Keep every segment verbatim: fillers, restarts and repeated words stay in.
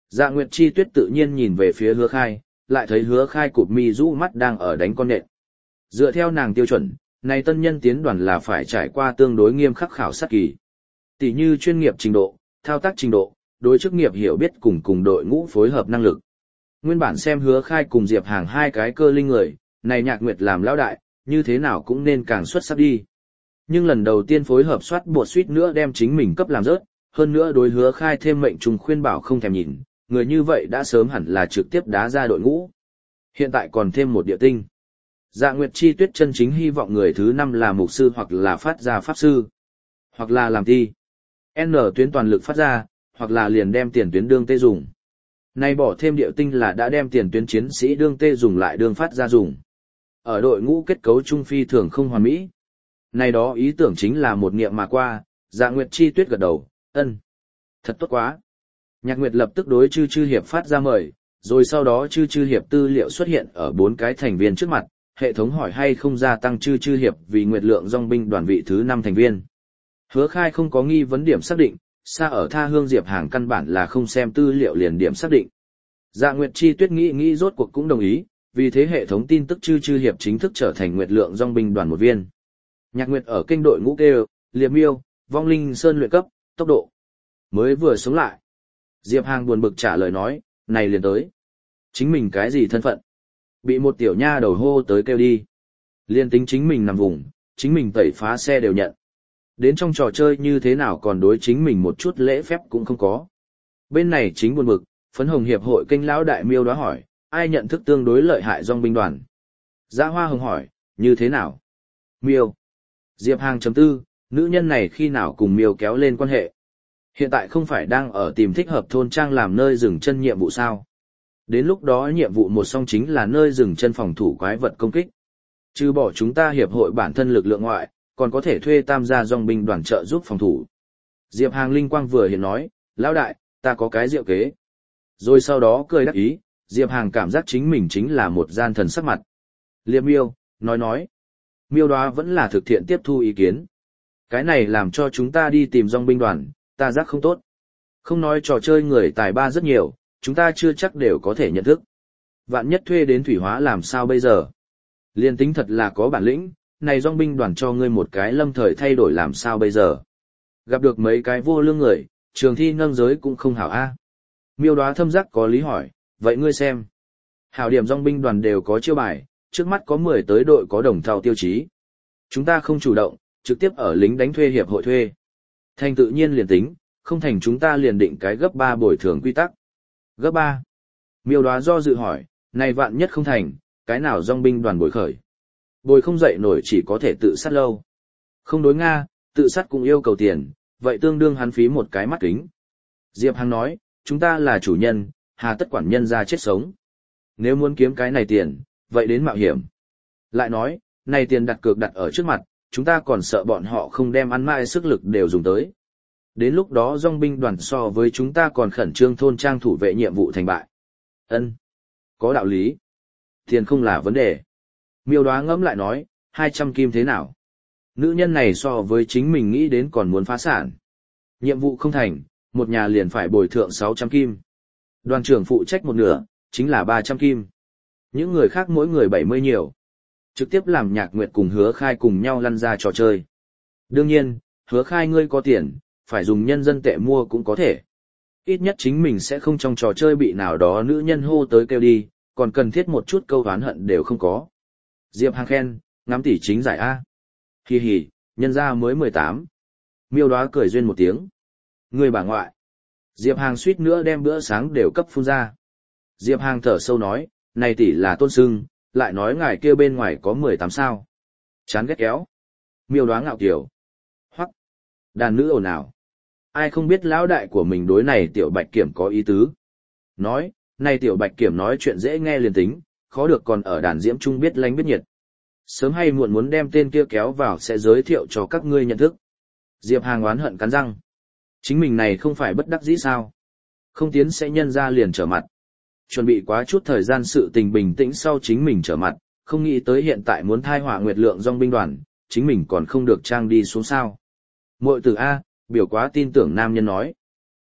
Dạ Nguyệt Chi Tuyết tự nhiên nhìn về phía Hứa Khai, lại thấy Hứa Khai cụp mi rũ mắt đang ở đánh con nện. Dựa theo nàng tiêu chuẩn, này tân nhân tiến đoàn là phải trải qua tương đối nghiêm khắc khảo sát kỳ. Tỷ như chuyên nghiệp trình độ, thao tác trình độ, đối chức nghiệp hiểu biết cùng cùng đội ngũ phối hợp năng lực. Nguyên bản xem Hứa Khai cùng Diệp Hàng hai cái cơ linh người, này Nhạc Nguyệt làm lão đại, như thế nào cũng nên càng xuất sắc đi. Nhưng lần đầu tiên phối hợp soát bột suýt nữa đem chính mình cấp làm rớt, hơn nữa đối Hứa Khai thêm mệnh trùng khuyên bảo không thèm nhìn, người như vậy đã sớm hẳn là trực tiếp đá ra đội ngũ. Hiện tại còn thêm một địa tinh. Dạ Nguyệt Chi Tuyết chân chính hy vọng người thứ năm là mục sư hoặc là phát ra pháp sư, hoặc là làm thi. N tuyến toàn lực phát ra, hoặc là liền đem tiền tuyến đương tê dùng. Nay bỏ thêm địa tinh là đã đem tiền tuyến chiến sĩ đương tê dùng lại đương phát ra dùng. Ở đội ngũ kết cấu trung phi thường không hoàn mỹ. Này đó ý tưởng chính là một niệm mà qua, Dạ Nguyệt Chi Tuyết gật đầu, ân. Thật tốt quá. Nhạc Nguyệt lập tức đối Chư Chư Hiệp phát ra mời, rồi sau đó Chư Chư Hiệp tư liệu xuất hiện ở bốn cái thành viên trước mặt, hệ thống hỏi hay không gia tăng Chư Chư Hiệp vì Nguyệt Lượng dòng binh đoàn vị thứ năm thành viên. Hứa Khai không có nghi vấn điểm xác định, xa ở tha hương Diệp Hàng căn bản là không xem tư liệu liền điểm xác định. Dạ Nguyệt Chi Tuyết nghĩ nghĩ rốt cuộc cũng đồng ý, vì thế hệ thống tin tức Chư Chư Hiệp chính thức trở thành Nguyệt Lượng dòng binh đoàn một viên. Nhạc Nguyệt ở kênh đội ngũ kêu, Liệp Miêu, Vong Linh Sơn luyện cấp, tốc độ. Mới vừa sống lại. Diệp Hàng buồn bực trả lời nói, này liền tới. Chính mình cái gì thân phận? Bị một tiểu nha đầu hô tới kêu đi. Liên tính chính mình nằm vùng, chính mình tẩy phá xe đều nhận. Đến trong trò chơi như thế nào còn đối chính mình một chút lễ phép cũng không có. Bên này chính buồn bực, phấn hồng hiệp hội kênh lão đại miêu đó hỏi, ai nhận thức tương đối lợi hại dòng binh đoàn? Dã Hoa Hồng hỏi, như thế nào? Miêu. Diệp Hàng chấm tư, nữ nhân này khi nào cùng miêu kéo lên quan hệ? Hiện tại không phải đang ở tìm thích hợp thôn trang làm nơi dừng chân nhiệm vụ sao? Đến lúc đó nhiệm vụ một song chính là nơi dừng chân phòng thủ quái vật công kích. Trừ bỏ chúng ta hiệp hội bản thân lực lượng ngoại, còn có thể thuê tam gia dòng binh đoàn trợ giúp phòng thủ. Diệp Hàng linh quang vừa hiện nói, lão đại, ta có cái diệu kế. Rồi sau đó cười đắc ý, Diệp Hàng cảm giác chính mình chính là một gian thần sắc mặt. Liệp Miêu, nói nói. Miêu đó vẫn là thực thiện tiếp thu ý kiến. Cái này làm cho chúng ta đi tìm dòng binh đoàn, ta giác không tốt. Không nói trò chơi người tài ba rất nhiều, chúng ta chưa chắc đều có thể nhận thức. Vạn nhất thuê đến thủy hóa làm sao bây giờ? Liên tính thật là có bản lĩnh, này dòng binh đoàn cho ngươi một cái lâm thời thay đổi làm sao bây giờ? Gặp được mấy cái vô lương người, trường thi nâng giới cũng không hảo a. Miêu Đóa thâm giác có lý hỏi, vậy ngươi xem. Hảo điểm dòng binh đoàn đều có chiêu bài, trước mắt có mười tới đội có đồng thau tiêu chí. Chúng ta không chủ động, trực tiếp ở lính đánh thuê hiệp hội thuê. Thành tự nhiên liền tính, không thành chúng ta liền định cái gấp ba bồi thường quy tắc. Gấp ba. Miêu Đóa do dự hỏi, này vạn nhất không thành, cái nào dòng binh đoàn bồi khởi. Bồi không dậy nổi chỉ có thể tự sát lâu. Không đối Nga, tự sát cũng yêu cầu tiền, vậy tương đương hắn phí một cái mắt kính. Diệp Hằng nói, chúng ta là chủ nhân, hà tất quản nhân ra chết sống. Nếu muốn kiếm cái này tiền, vậy đến mạo hiểm. Lại nói, này tiền đặt cược đặt ở trước mặt, chúng ta còn sợ bọn họ không đem ăn mãi sức lực đều dùng tới. Đến lúc đó dòng binh đoàn so với chúng ta còn khẩn trương thôn trang thủ vệ nhiệm vụ thành bại. Ân, có đạo lý. Tiền không là vấn đề. Miêu Đóa ngẫm lại nói, hai trăm kim thế nào? Nữ nhân này so với chính mình nghĩ đến còn muốn phá sản. Nhiệm vụ không thành, một nhà liền phải bồi thượng sáu trăm kim. Đoàn trưởng phụ trách một nửa, chính là ba trăm kim. Những người khác mỗi người bảy mươi nhiều. Trực tiếp làm Nhạc Nguyệt cùng Hứa Khai cùng nhau lăn ra trò chơi. Đương nhiên, Hứa Khai ngươi có tiền, phải dùng nhân dân tệ mua cũng có thể. Ít nhất chính mình sẽ không trong trò chơi bị nào đó nữ nhân hô tới kêu đi, còn cần thiết một chút câu oán hận đều không có. Diệp Hàng khen, ngắm tỷ chính giải A. Hì hì, nhân ra mới mười tám. Miêu Đóa cười duyên một tiếng. Người bà ngoại. Diệp Hàng suýt nữa đem bữa sáng đều cấp phun ra. Diệp Hàng thở sâu nói, này tỷ là tôn sưng, lại nói ngài kia bên ngoài có mười tám sao. Chán ghét kéo. Miêu Đóa ngạo kiểu. Hoắc. Đàn nữ ồn ào. Ai không biết lão đại của mình đối này tiểu bạch kiểm có ý tứ. Nói, này tiểu bạch kiểm nói chuyện dễ nghe liền tính, khó được còn ở đàn diễm trung biết lánh biết nhiệt. Sớm hay muộn muốn đem tên kia kéo vào sẽ giới thiệu cho các ngươi nhận thức. Diệp Hàng oán hận cắn răng. Chính mình này không phải bất đắc dĩ sao. Không tiến sẽ nhân ra liền trở mặt. Chuẩn bị quá chút thời gian sự tình bình tĩnh sau chính mình trở mặt, không nghĩ tới hiện tại muốn thai hỏa Nguyệt Lượng dòng binh đoàn, chính mình còn không được trang đi xuống sao. Muội tử A, biểu quá tin tưởng nam nhân nói.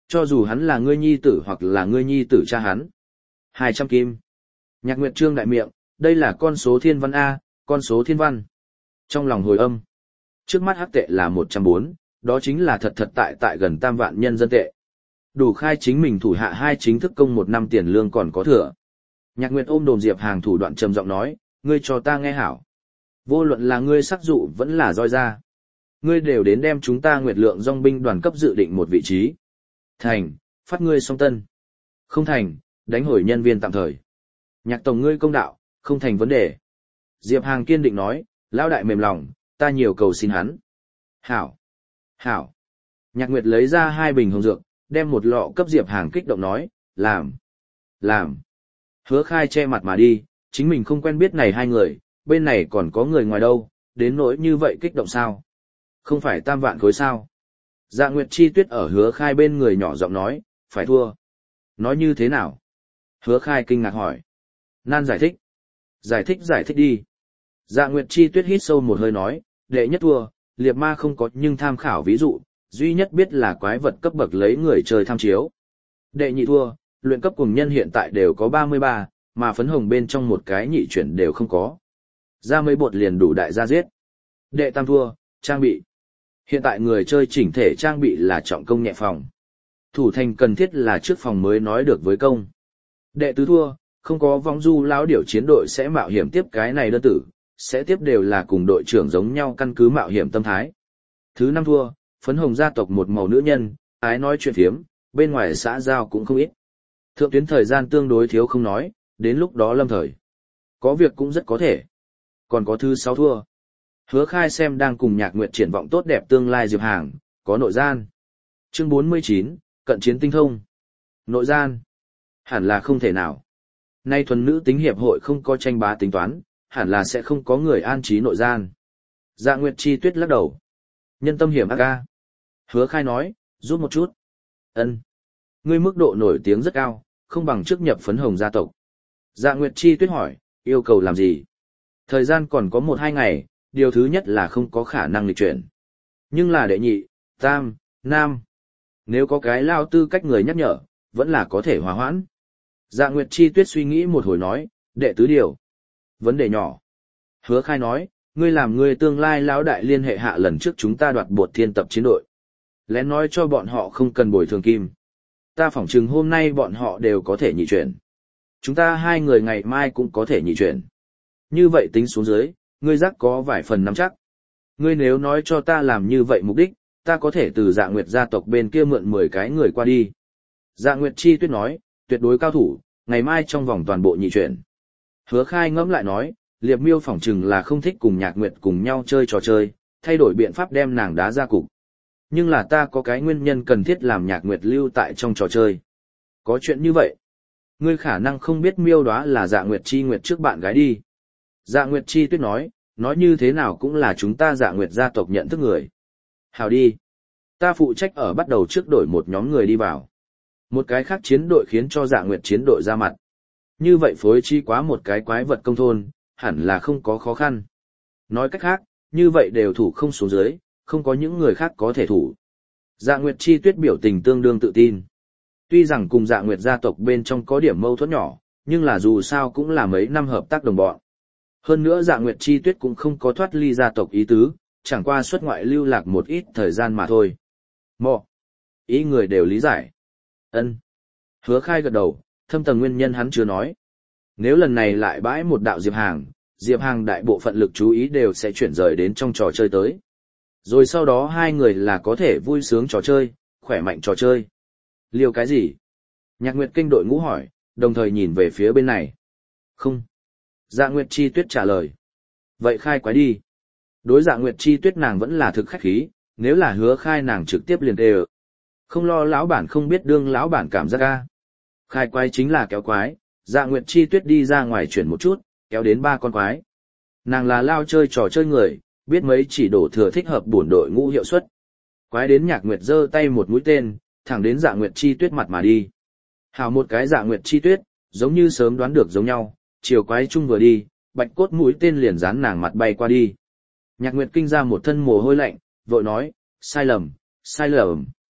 Cho dù hắn là ngươi nhi tử hoặc là ngươi nhi tử cha hắn. Hai trăm kim. Nhạc Nguyệt trương đại miệng, đây là con số thiên văn A, con số thiên văn. Trong lòng hồi âm. Trước mắt hắc tệ là một trăm bốn, đó chính là thật thật tại tại gần tam vạn nhân dân tệ. Đủ khai chính mình thủ hạ hai chính thức công một năm tiền lương còn có thừa. Nhạc Nguyệt ôm đồm Diệp Hàng thủ đoạn trầm giọng nói, ngươi cho ta nghe hảo. Vô luận là ngươi sắc dụ vẫn là roi ra. Ngươi đều đến đem chúng ta Nguyệt Lượng dòng binh đoàn cấp dự định một vị trí. Thành, phát ngươi song tân. Không thành, đánh hồi nhân viên tạm thời. Nhạc tổng ngươi công đạo, không thành vấn đề. Diệp Hàng kiên định nói, lão đại mềm lòng, ta nhiều cầu xin hắn. Hảo. Hảo. Nhạc Nguyệt lấy ra hai bình hồng dược, đem một lọ cấp Diệp Hàng kích động nói, làm. Làm. Hứa khai che mặt mà đi, chính mình không quen biết này hai người, bên này còn có người ngoài đâu, đến nỗi như vậy kích động sao? Không phải tam vạn khối sao? Dạ Nguyệt Chi Tuyết ở hứa khai bên người nhỏ giọng nói, phải thua. Nói như thế nào? Hứa khai kinh ngạc hỏi. Nan giải thích. Giải thích giải thích đi. Dạ Nguyệt Chi Tuyết hít sâu một hơi nói, đệ nhất thua, liệt ma không có nhưng tham khảo ví dụ, duy nhất biết là quái vật cấp bậc lấy người chơi tham chiếu. Đệ nhị thua, luyện cấp cùng nhân hiện tại đều có ba mươi ba, mà phấn hồng bên trong một cái nhị chuyển đều không có. Ra mấy bột liền đủ đại gia giết. Đệ tam thua, trang bị. Hiện tại người chơi chỉnh thể trang bị là trọng công nhẹ phòng. Thủ thành cần thiết là trước phòng mới nói được với công. Đệ tứ thua, không có vong du lão điểu chiến đội sẽ mạo hiểm tiếp cái này đơn tử, sẽ tiếp đều là cùng đội trưởng giống nhau căn cứ mạo hiểm tâm thái. Thứ năm thua, phấn hồng gia tộc một màu nữ nhân, ái nói chuyện phiếm, bên ngoài xã giao cũng không ít. Thượng tuyến thời gian tương đối thiếu không nói, đến lúc đó lâm thời. Có việc cũng rất có thể. Còn có thứ sáu thua. Hứa khai xem đang cùng Nhạc Nguyệt triển vọng tốt đẹp tương lai Diệp Hàng, có nội gian. Chương bốn mươi chín, cận chiến tinh thông. Nội gian. Hẳn là không thể nào. Nay thuần nữ tính hiệp hội không có tranh bá tính toán, hẳn là sẽ không có người an trí nội gian. Dạ Nguyệt Chi Tuyết lắc đầu. Nhân tâm hiểm ác ca. Hứa khai nói, giúp một chút. Ân, ngươi mức độ nổi tiếng rất cao, không bằng trước nhập phấn hồng gia tộc. Dạ Nguyệt Chi Tuyết hỏi, yêu cầu làm gì? Thời gian còn có một hai ngày, điều thứ nhất là không có khả năng lịch chuyển. Nhưng là đệ nhị, tam, nam. Nếu có cái lao tư cách người nhắc nhở, vẫn là có thể hòa hoãn. Dạ Nguyệt Chi Tuyết suy nghĩ một hồi nói, đệ tứ điều. Vấn đề nhỏ. Hứa khai nói, ngươi làm ngươi tương lai lão đại liên hệ hạ lần trước chúng ta đoạt bột thiên tập chiến đội. Lén nói cho bọn họ không cần bồi thường kim. Ta phỏng chừng hôm nay bọn họ đều có thể nhị chuyển. Chúng ta hai người ngày mai cũng có thể nhị chuyển. Như vậy tính xuống dưới, ngươi giác có vài phần nắm chắc. Ngươi nếu nói cho ta làm như vậy mục đích, ta có thể từ Dạ Nguyệt gia tộc bên kia mượn mười cái người qua đi. Dạ Nguyệt Chi Tuyết nói, tuyệt đối cao thủ, ngày mai trong vòng toàn bộ nhị chuyển. Hứa khai ngẫm lại nói, Liệp Miêu phỏng chừng là không thích cùng Nhạc Nguyệt cùng nhau chơi trò chơi, thay đổi biện pháp đem nàng đá ra cục. Nhưng là ta có cái nguyên nhân cần thiết làm Nhạc Nguyệt lưu tại trong trò chơi. Có chuyện như vậy. Ngươi khả năng không biết Miêu đó là Dạ Nguyệt Chi Nguyệt trước bạn gái đi. Dạ Nguyệt Chi Tuyết nói, nói như thế nào cũng là chúng ta Dạ Nguyệt gia tộc nhận thức người. Hào đi. Ta phụ trách ở bắt đầu trước đổi một nhóm người đi vào. Một cái khác chiến đội khiến cho Dạ Nguyệt chiến đội ra mặt. Như vậy phối chi quá một cái quái vật công thôn, hẳn là không có khó khăn. Nói cách khác, như vậy đều thủ không xuống dưới, không có những người khác có thể thủ. Dạ Nguyệt Chi Tuyết biểu tình tương đương tự tin. Tuy rằng cùng Dạ Nguyệt gia tộc bên trong có điểm mâu thuẫn nhỏ, nhưng là dù sao cũng là mấy năm hợp tác đồng bọn. Hơn nữa Dạ Nguyệt Chi Tuyết cũng không có thoát ly gia tộc ý tứ, chẳng qua xuất ngoại lưu lạc một ít thời gian mà thôi. Mọ. Ý người đều lý giải. Ân. Hứa khai gật đầu, thâm tầng nguyên nhân hắn chưa nói. Nếu lần này lại bãi một đạo Diệp Hàng, Diệp Hàng đại bộ phận lực chú ý đều sẽ chuyển rời đến trong trò chơi tới. Rồi sau đó hai người là có thể vui sướng trò chơi, khỏe mạnh trò chơi. Liều cái gì? Nhạc Nguyệt kinh đội ngũ hỏi, đồng thời nhìn về phía bên này. Không. Dạ Nguyệt Chi Tuyết trả lời. Vậy khai quái đi. Đối Dạ Nguyệt Chi Tuyết nàng vẫn là thực khách khí, nếu là hứa khai nàng trực tiếp liền đề. Không lo lão bản không biết đương lão bản cảm giác ga. Khai quái chính là kéo quái, Dạ Nguyệt Chi Tuyết đi ra ngoài chuyển một chút, kéo đến ba con quái. Nàng là lao chơi trò chơi người, biết mấy chỉ đổ thừa thích hợp bổn đội ngũ hiệu suất. Quái đến Nhạc Nguyệt giơ tay một mũi tên, thẳng đến Dạ Nguyệt Chi Tuyết mặt mà đi. Hào một cái Dạ Nguyệt Chi Tuyết, giống như sớm đoán được giống nhau, chiều quái chung vừa đi, bạch cốt mũi tên liền dán nàng mặt bay qua đi. Nhạc Nguyệt kinh ra một thân mồ hôi lạnh, vội nói, sai lầm, sai lầm.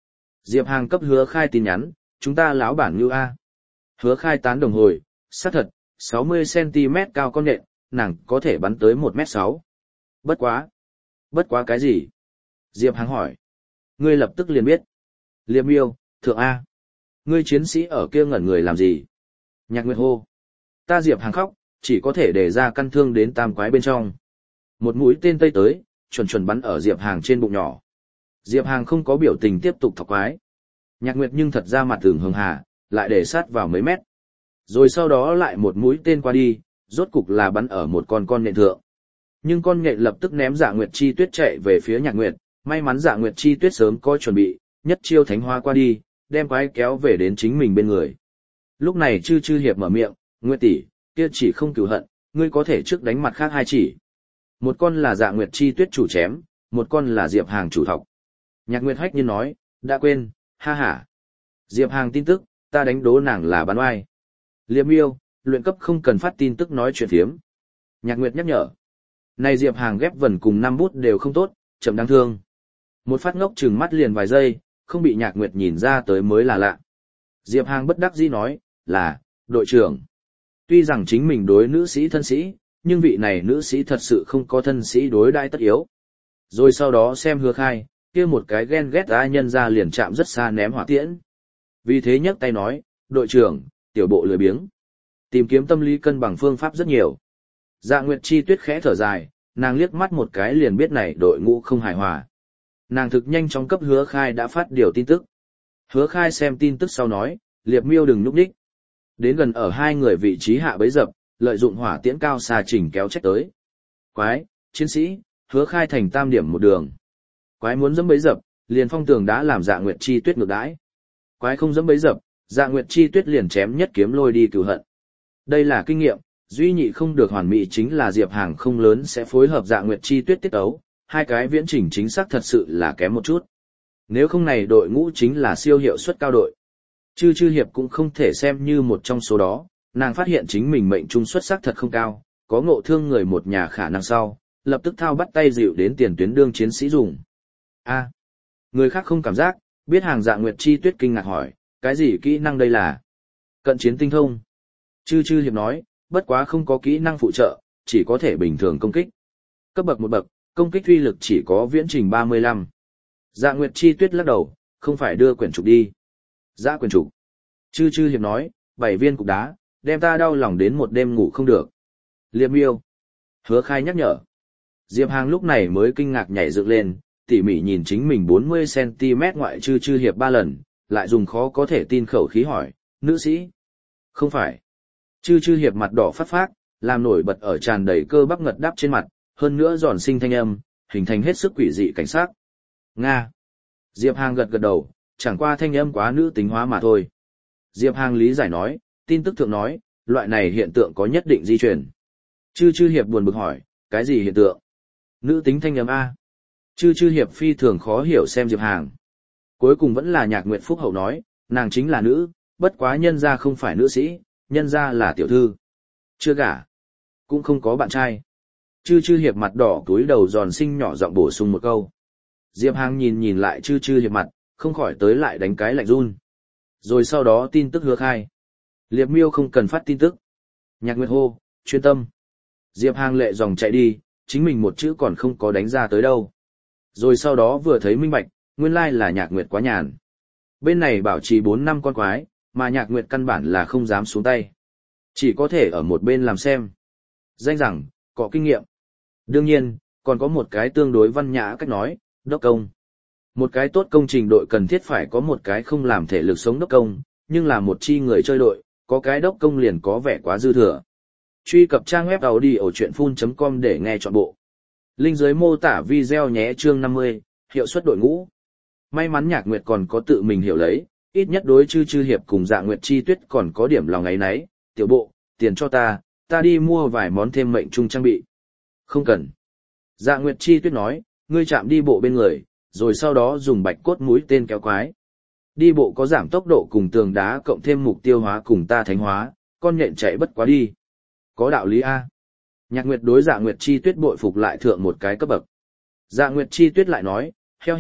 Diệp Hàng cấp Hứa Khai tin nhắn, chúng ta lão bản như A. Hứa Khai tán đồng hồi, xác thật, sáu mươi xăng-ti-mét cao con nện, nàng có thể bắn tới một mét sáu. Bất quá. Bất quá cái gì? Diệp Hàng hỏi. Ngươi lập tức liền biết. Liệp Miêu, thượng A. Ngươi chiến sĩ ở kia ngẩn người làm gì? Nhạc Nguyệt hô. Ta Diệp Hàng khóc, chỉ có thể để ra căn thương đến tam quái bên trong. Một mũi tên tây tới, chuẩn chuẩn bắn ở Diệp Hàng trên bụng nhỏ. Diệp Hàng không có biểu tình tiếp tục thọc quái. Nhạc Nguyệt nhưng thật ra mặt tưởng hường hà, lại để sát vào mấy mét. Rồi sau đó lại một mũi tên qua đi, rốt cục là bắn ở một con con nhện thượng. Nhưng con nhện lập tức ném Dạ Nguyệt Chi Tuyết chạy về phía Nhạc Nguyệt, may mắn Dạ Nguyệt Chi Tuyết sớm có chuẩn bị, nhất chiêu thánh hoa qua đi, đem quái kéo về đến chính mình bên người. Lúc này Chư Chư Hiệp mở miệng, Nguyệt tỷ, kia chỉ không cửu hận, ngươi có thể trước đánh mặt khác hai chỉ. Một con là Dạ Nguyệt Chi Tuyết chủ chém, một con là Diệp Hàng chủ thọc. Nhạc Nguyệt hách nhiên nói, đã quên, ha ha. Diệp Hàng tin tức, ta đánh đố nàng là bán oai. Liệp Miêu, luyện cấp không cần phát tin tức nói chuyện phiếm. Nhạc Nguyệt nhắc nhở. Này Diệp Hàng ghép vần cùng năm bút đều không tốt, chậm đáng thương. Một phát ngốc trừng mắt liền vài giây, không bị Nhạc Nguyệt nhìn ra tới mới là lạ. Diệp Hàng bất đắc dĩ nói, là, đội trưởng. Tuy rằng chính mình đối nữ sĩ thân sĩ, nhưng vị này nữ sĩ thật sự không có thân sĩ đối đãi tất yếu. Rồi sau đó xem Hứa Khai, kia một cái ghen ghét ai nhân ra liền chạm rất xa ném hỏa tiễn. Vì thế nhấc tay nói, đội trưởng, tiểu bộ lười biếng. Tìm kiếm tâm lý cân bằng phương pháp rất nhiều. Dạ Nguyệt Chi Tuyết khẽ thở dài, nàng liếc mắt một cái liền biết này đội ngũ không hài hòa. Nàng thực nhanh chóng cấp Hứa Khai đã phát điều tin tức. Hứa Khai xem tin tức sau nói, Liệp Miêu đừng núp đích. Đến gần ở hai người vị trí hạ bấy dập, lợi dụng hỏa tiễn cao xa chỉnh kéo trách tới. Quái, chiến sĩ, Hứa Khai thành tam điểm một đường. Quái muốn dẫm bấy dập, liền phong tường đã làm Dạ Nguyệt Chi Tuyết ngược đãi. Quái không dẫm bấy dập, Dạ Nguyệt Chi Tuyết liền chém nhất kiếm lôi đi cửu hận. Đây là kinh nghiệm, duy nhị không được hoàn mỹ chính là Diệp Hàng không lớn sẽ phối hợp Dạ Nguyệt Chi Tuyết tiết tấu, hai cái viễn chỉnh chính xác thật sự là kém một chút. Nếu không này đội ngũ chính là siêu hiệu suất cao đội. Chư Chư Hiệp cũng không thể xem như một trong số đó, nàng phát hiện chính mình mệnh trung xuất sắc thật không cao, có ngộ thương người một nhà khả năng sau, lập tức thao bắt tay dịu đến tiền tuyến đương chiến sĩ dùng. A, người khác không cảm giác, biết Hàng Dạ Nguyệt Chi Tuyết kinh ngạc hỏi, cái gì kỹ năng đây là? Cận chiến tinh thông. Chư Chư Hiệp nói, bất quá không có kỹ năng phụ trợ, chỉ có thể bình thường công kích. Cấp bậc một bậc, công kích uy lực chỉ có viễn trình ba mươi lăm. Dạ Nguyệt Chi Tuyết lắc đầu, không phải đưa quyển trục đi. Dạ quyển trục. Chư Chư Hiệp nói, bảy viên cục đá, đem ta đau lòng đến một đêm ngủ không được. Liệp Miêu. Hứa Khai nhắc nhở. Diệp Hàng lúc này mới kinh ngạc nhảy dựng lên, tỉ mỉ nhìn chính mình bốn mươi xăng-ti-mét ngoại Chư Chư Hiệp ba lần, lại dùng khó có thể tin khẩu khí hỏi, nữ sĩ. Không phải. Chư Chư Hiệp mặt đỏ phát phát, làm nổi bật ở tràn đầy cơ bắp ngật đắp trên mặt, hơn nữa giòn sinh thanh âm, hình thành hết sức quỷ dị cảnh sát. Nga. Diệp Hàng gật gật đầu, chẳng qua thanh âm quá nữ tính hóa mà thôi. Diệp Hàng lý giải nói, tin tức thượng nói, loại này hiện tượng có nhất định di truyền. Chư Chư Hiệp buồn bực hỏi, cái gì hiện tượng? Nữ tính thanh âm A. Chư Chư Hiệp phi thường khó hiểu xem Diệp Hàng. Cuối cùng vẫn là Nhạc Nguyệt Phúc Hậu nói, nàng chính là nữ, bất quá nhân ra không phải nữ sĩ, nhân ra là tiểu thư. Chưa gả. Cũng không có bạn trai. Chư Chư Hiệp mặt đỏ túi đầu giòn xinh nhỏ giọng bổ sung một câu. Diệp Hàng nhìn nhìn lại Chư Chư Hiệp mặt, không khỏi tới lại đánh cái lạnh run. Rồi sau đó tin tức Hứa Khai. Liệp Miêu không cần phát tin tức. Nhạc Nguyệt hô, chuyên tâm. Diệp Hàng lệ dòng chạy đi, chính mình một chữ còn không có đánh ra tới đâu. Rồi sau đó vừa thấy minh bạch, nguyên lai là Nhạc Nguyệt quá nhàn. Bên này bảo trì bốn năm con quái, mà Nhạc Nguyệt căn bản là không dám xuống tay. Chỉ có thể ở một bên làm xem. Danh rằng, có kinh nghiệm. Đương nhiên, còn có một cái tương đối văn nhã cách nói, đốc công. Một cái tốt công trình đội cần thiết phải có một cái không làm thể lực sống đốc công, nhưng là một chi người chơi đội, có cái đốc công liền có vẻ quá dư thừa. Truy cập trang web audiochuyenphun chấm com để nghe trọn bộ. Link dưới mô tả video nhé chương năm mươi, hiệu suất đội ngũ. May mắn Nhạc Nguyệt còn có tự mình hiểu lấy, ít nhất đối Chư Chư Hiệp cùng Dạ Nguyệt Chi Tuyết còn có điểm lòng ấy nấy, tiểu bộ, tiền cho ta, ta đi mua vài món thêm mệnh trung trang bị. Không cần. Dạ Nguyệt Chi Tuyết nói, ngươi chạm đi bộ bên người, rồi sau đó dùng bạch cốt mũi tên kéo quái. Đi bộ có giảm tốc độ cùng tường đá cộng thêm mục tiêu hóa cùng ta thánh hóa, con nhện chạy bất quá đi. Có đạo lý A. Nhạc Nguyệt đối Dạ Nguyệt Chi Tuyết bội phục lại thượng một cái cấp bậc. Dạ Nguyệt Chi Tuyết lại nói, heo heo,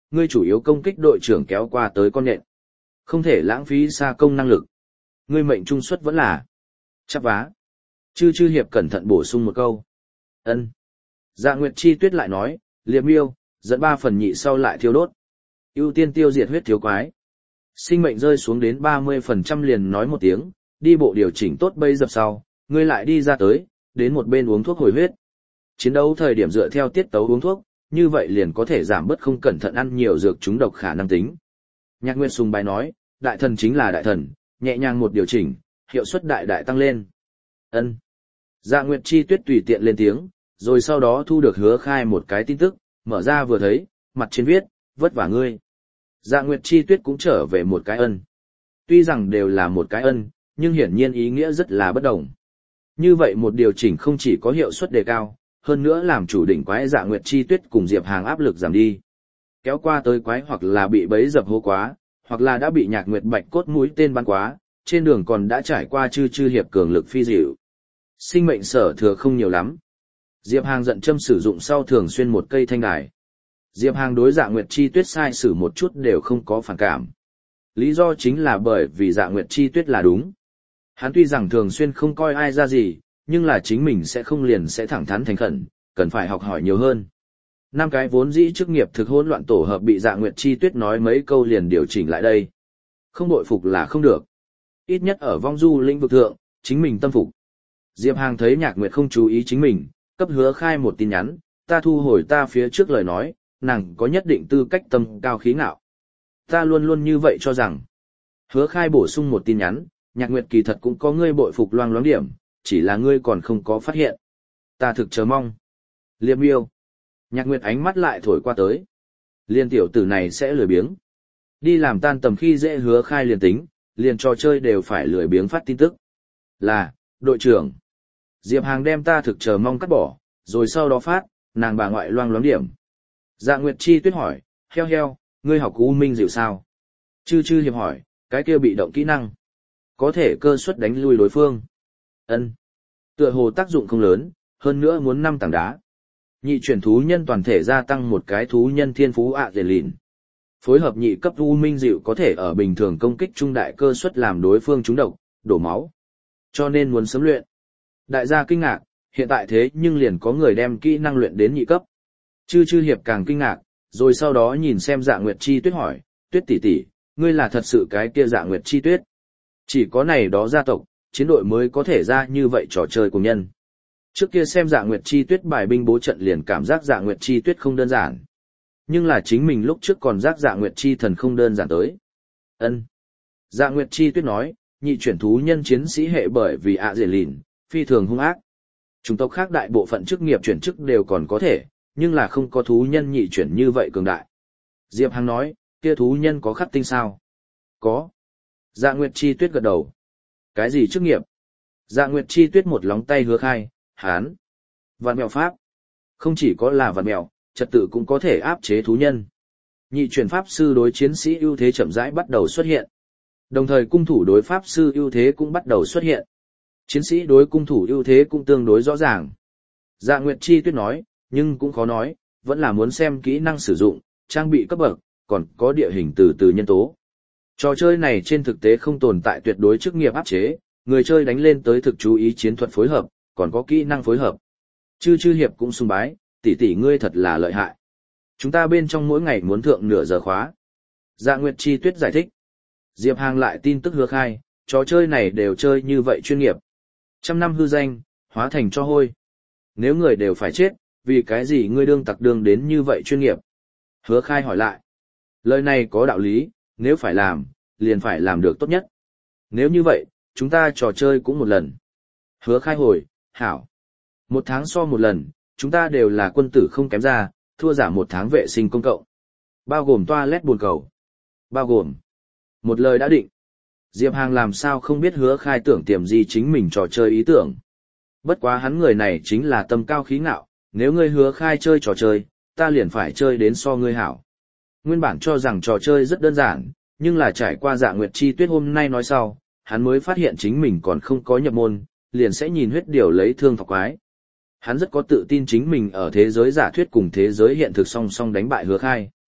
ngươi chủ yếu công kích đội trưởng kéo qua tới con nện. Không thể lãng phí xa công năng lực. Ngươi mệnh trung suất vẫn là chắp vá. Chư chư hiệp cẩn thận bổ sung một câu. Ân. Dạ Nguyệt Chi Tuyết lại nói, liệp miêu, dẫn ba phần nhị sau lại thiêu đốt. Ưu tiên tiêu diệt huyết thiếu quái. Sinh mệnh rơi xuống đến ba mươi phần trăm liền nói một tiếng, đi bộ điều chỉnh tốt bây dập sau, ngươi lại đi ra tới, đến một bên uống thuốc hồi huyết. Chiến đấu thời điểm dựa theo tiết tấu uống thuốc, như vậy liền có thể giảm bớt không cẩn thận ăn nhiều dược trúng độc khả năng tính. Nhạc Nguyệt sùng bài nói, đại thần chính là đại thần, nhẹ nhàng một điều chỉnh, hiệu suất đại đại tăng lên. Ân. Dạ Nguyệt Chi Tuyết tùy tiện lên tiếng, rồi sau đó thu được Hứa Khai một cái tin tức, mở ra vừa thấy, mặt trên viết, vất vả ngươi. Dạ Nguyệt Chi Tuyết cũng trở về một cái ân. Tuy rằng đều là một cái ân, nhưng hiển nhiên ý nghĩa rất là bất đồng. Như vậy một điều chỉnh không chỉ có hiệu suất đề cao, hơn nữa làm chủ đỉnh quái Dạ Nguyệt Chi Tuyết cùng Diệp Hàng áp lực giảm đi. Kéo qua tới quái hoặc là bị bẫy dập hô quá, hoặc là đã bị Nhạc Nguyệt Bạch cốt mũi tên bắn quá, trên đường còn đã trải qua chư chư hiệp cường lực phi dịu. Sinh mệnh sở thừa không nhiều lắm. Diệp Hàng giận châm sử dụng sau thường xuyên một cây thanh đài. Diệp Hàng đối Dạ Nguyệt Chi Tuyết sai sử một chút đều không có phản cảm. Lý do chính là bởi vì Dạ Nguyệt Chi Tuyết là đúng. Hắn tuy rằng thường xuyên không coi ai ra gì, nhưng là chính mình sẽ không liền sẽ thẳng thắn thành khẩn, cần phải học hỏi nhiều hơn. Năm cái vốn dĩ chức nghiệp thực hỗn loạn tổ hợp bị Dạ Nguyệt Chi Tuyết nói mấy câu liền điều chỉnh lại đây. Không bội phục là không được. Ít nhất ở vong du lĩnh vực thượng, chính mình tâm phục. Diệp Hàng thấy Nhạc Nguyệt không chú ý chính mình, cấp Hứa Khai một tin nhắn, ta thu hồi ta phía trước lời nói, nàng có nhất định tư cách tâm cao khí ngạo. Ta luôn luôn như vậy cho rằng. Hứa Khai bổ sung một tin nhắn, Nhạc Nguyệt kỳ thật cũng có ngươi bội phục loang loáng điểm, chỉ là ngươi còn không có phát hiện. Ta thực chờ mong. Liệp miêu. Nhạc Nguyệt ánh mắt lại thổi qua tới. Liên tiểu tử này sẽ lười biếng. Đi làm tan tầm khi dễ Hứa Khai liền tính, liền trò chơi đều phải lười biếng phát tin tức. Là, đội trưởng. Diệp Hàng đem ta thực chờ mong cắt bỏ, rồi sau đó phát, nàng bà ngoại loang loáng điểm. Dạ Nguyệt Chi Tuyết hỏi, heo heo, ngươi học U Minh Diệu sao? Chư chư hiệp hỏi, cái kia bị động kỹ năng. Có thể cơ suất đánh lui đối phương. Ân. Tựa hồ tác dụng không lớn, hơn nữa muốn năm tảng đá. Nhị chuyển thú nhân toàn thể gia tăng một cái thú nhân thiên phú ạ dề lìn. Phối hợp nhị cấp U Minh Diệu có thể ở bình thường công kích trung đại cơ suất làm đối phương trúng độc, đổ máu. Cho nên muốn sớm luyện. Đại gia kinh ngạc, hiện tại thế nhưng liền có người đem kỹ năng luyện đến nhị cấp. Chư chư hiệp càng kinh ngạc, rồi sau đó nhìn xem Dạ Nguyệt Chi Tuyết hỏi, Tuyết tỷ tỷ, ngươi là thật sự cái kia Dạ Nguyệt Chi Tuyết. Chỉ có này đó gia tộc, chiến đội mới có thể ra như vậy trò chơi cùng nhân. Trước kia xem Dạ Nguyệt Chi Tuyết bài binh bố trận liền cảm giác Dạ Nguyệt Chi Tuyết không đơn giản. Nhưng là chính mình lúc trước còn giác Dạ Nguyệt Chi thần không đơn giản tới. Ân. Dạ Nguyệt Chi Tuyết nói, nhị chuyển thú nhân chiến sĩ hệ bởi vì ạ dễ lìn, phi thường hung ác. Chủng tộc khác đại bộ phận chức nghiệp chuyển chức đều còn có thể, nhưng là không có thú nhân nhị chuyển như vậy cường đại. Diệp Hằng nói, kia thú nhân có khắc tinh sao? Có. Dạ Nguyệt Chi Tuyết gật đầu. Cái gì chức nghiệp? Dạ Nguyệt Chi Tuyết một lóng tay Hứa Khai, hán. Vạn mèo pháp. Không chỉ có là vạn mèo, trật tự cũng có thể áp chế thú nhân. Nhị chuyển pháp sư đối chiến sĩ ưu thế chậm rãi bắt đầu xuất hiện. Đồng thời cung thủ đối pháp sư ưu thế cũng bắt đầu xuất hiện. Chiến sĩ đối cung thủ ưu thế cũng tương đối rõ ràng. Dạ Nguyệt Chi Tuyết nói, nhưng cũng khó nói, vẫn là muốn xem kỹ năng sử dụng, trang bị cấp bậc, còn có địa hình từ từ nhân tố. Trò chơi này trên thực tế không tồn tại tuyệt đối chức nghiệp áp chế, người chơi đánh lên tới thực chú ý chiến thuật phối hợp, còn có kỹ năng phối hợp. Chư chư hiệp cũng sung bái, tỷ tỷ ngươi thật là lợi hại. Chúng ta bên trong mỗi ngày muốn thượng nửa giờ khóa. Dạ Nguyệt Chi Tuyết giải thích. Diệp Hàng lại tin tức Hứa Khai, trò chơi này đều chơi như vậy chuyên nghiệp. Trăm năm hư danh, hóa thành cho hôi. Nếu người đều phải chết, vì cái gì ngươi đương tặc đương đến như vậy chuyên nghiệp? Hứa Khai hỏi lại. Lời này có đạo lý, nếu phải làm, liền phải làm được tốt nhất. Nếu như vậy, chúng ta trò chơi cũng một lần. Hứa Khai hồi, hảo. Một tháng so một lần, chúng ta đều là quân tử không kém ra, thua giảm một tháng vệ sinh công cộng. Bao gồm toilet buồn cầu. Bao gồm. Một lời đã định. Diệp Hàng làm sao không biết Hứa Khai tưởng tiềm gì chính mình trò chơi ý tưởng. Bất quá hắn người này chính là tâm cao khí ngạo, nếu ngươi Hứa Khai chơi trò chơi, ta liền phải chơi đến so ngươi hảo. Nguyên bản cho rằng trò chơi rất đơn giản, nhưng là trải qua Dạ Nguyệt Chi Tuyết hôm nay nói sau, hắn mới phát hiện chính mình còn không có nhập môn, liền sẽ nhìn huyết điều lấy thương thọc quái. Hắn rất có tự tin chính mình ở thế giới giả thuyết cùng thế giới hiện thực song song đánh bại Hứa Khai.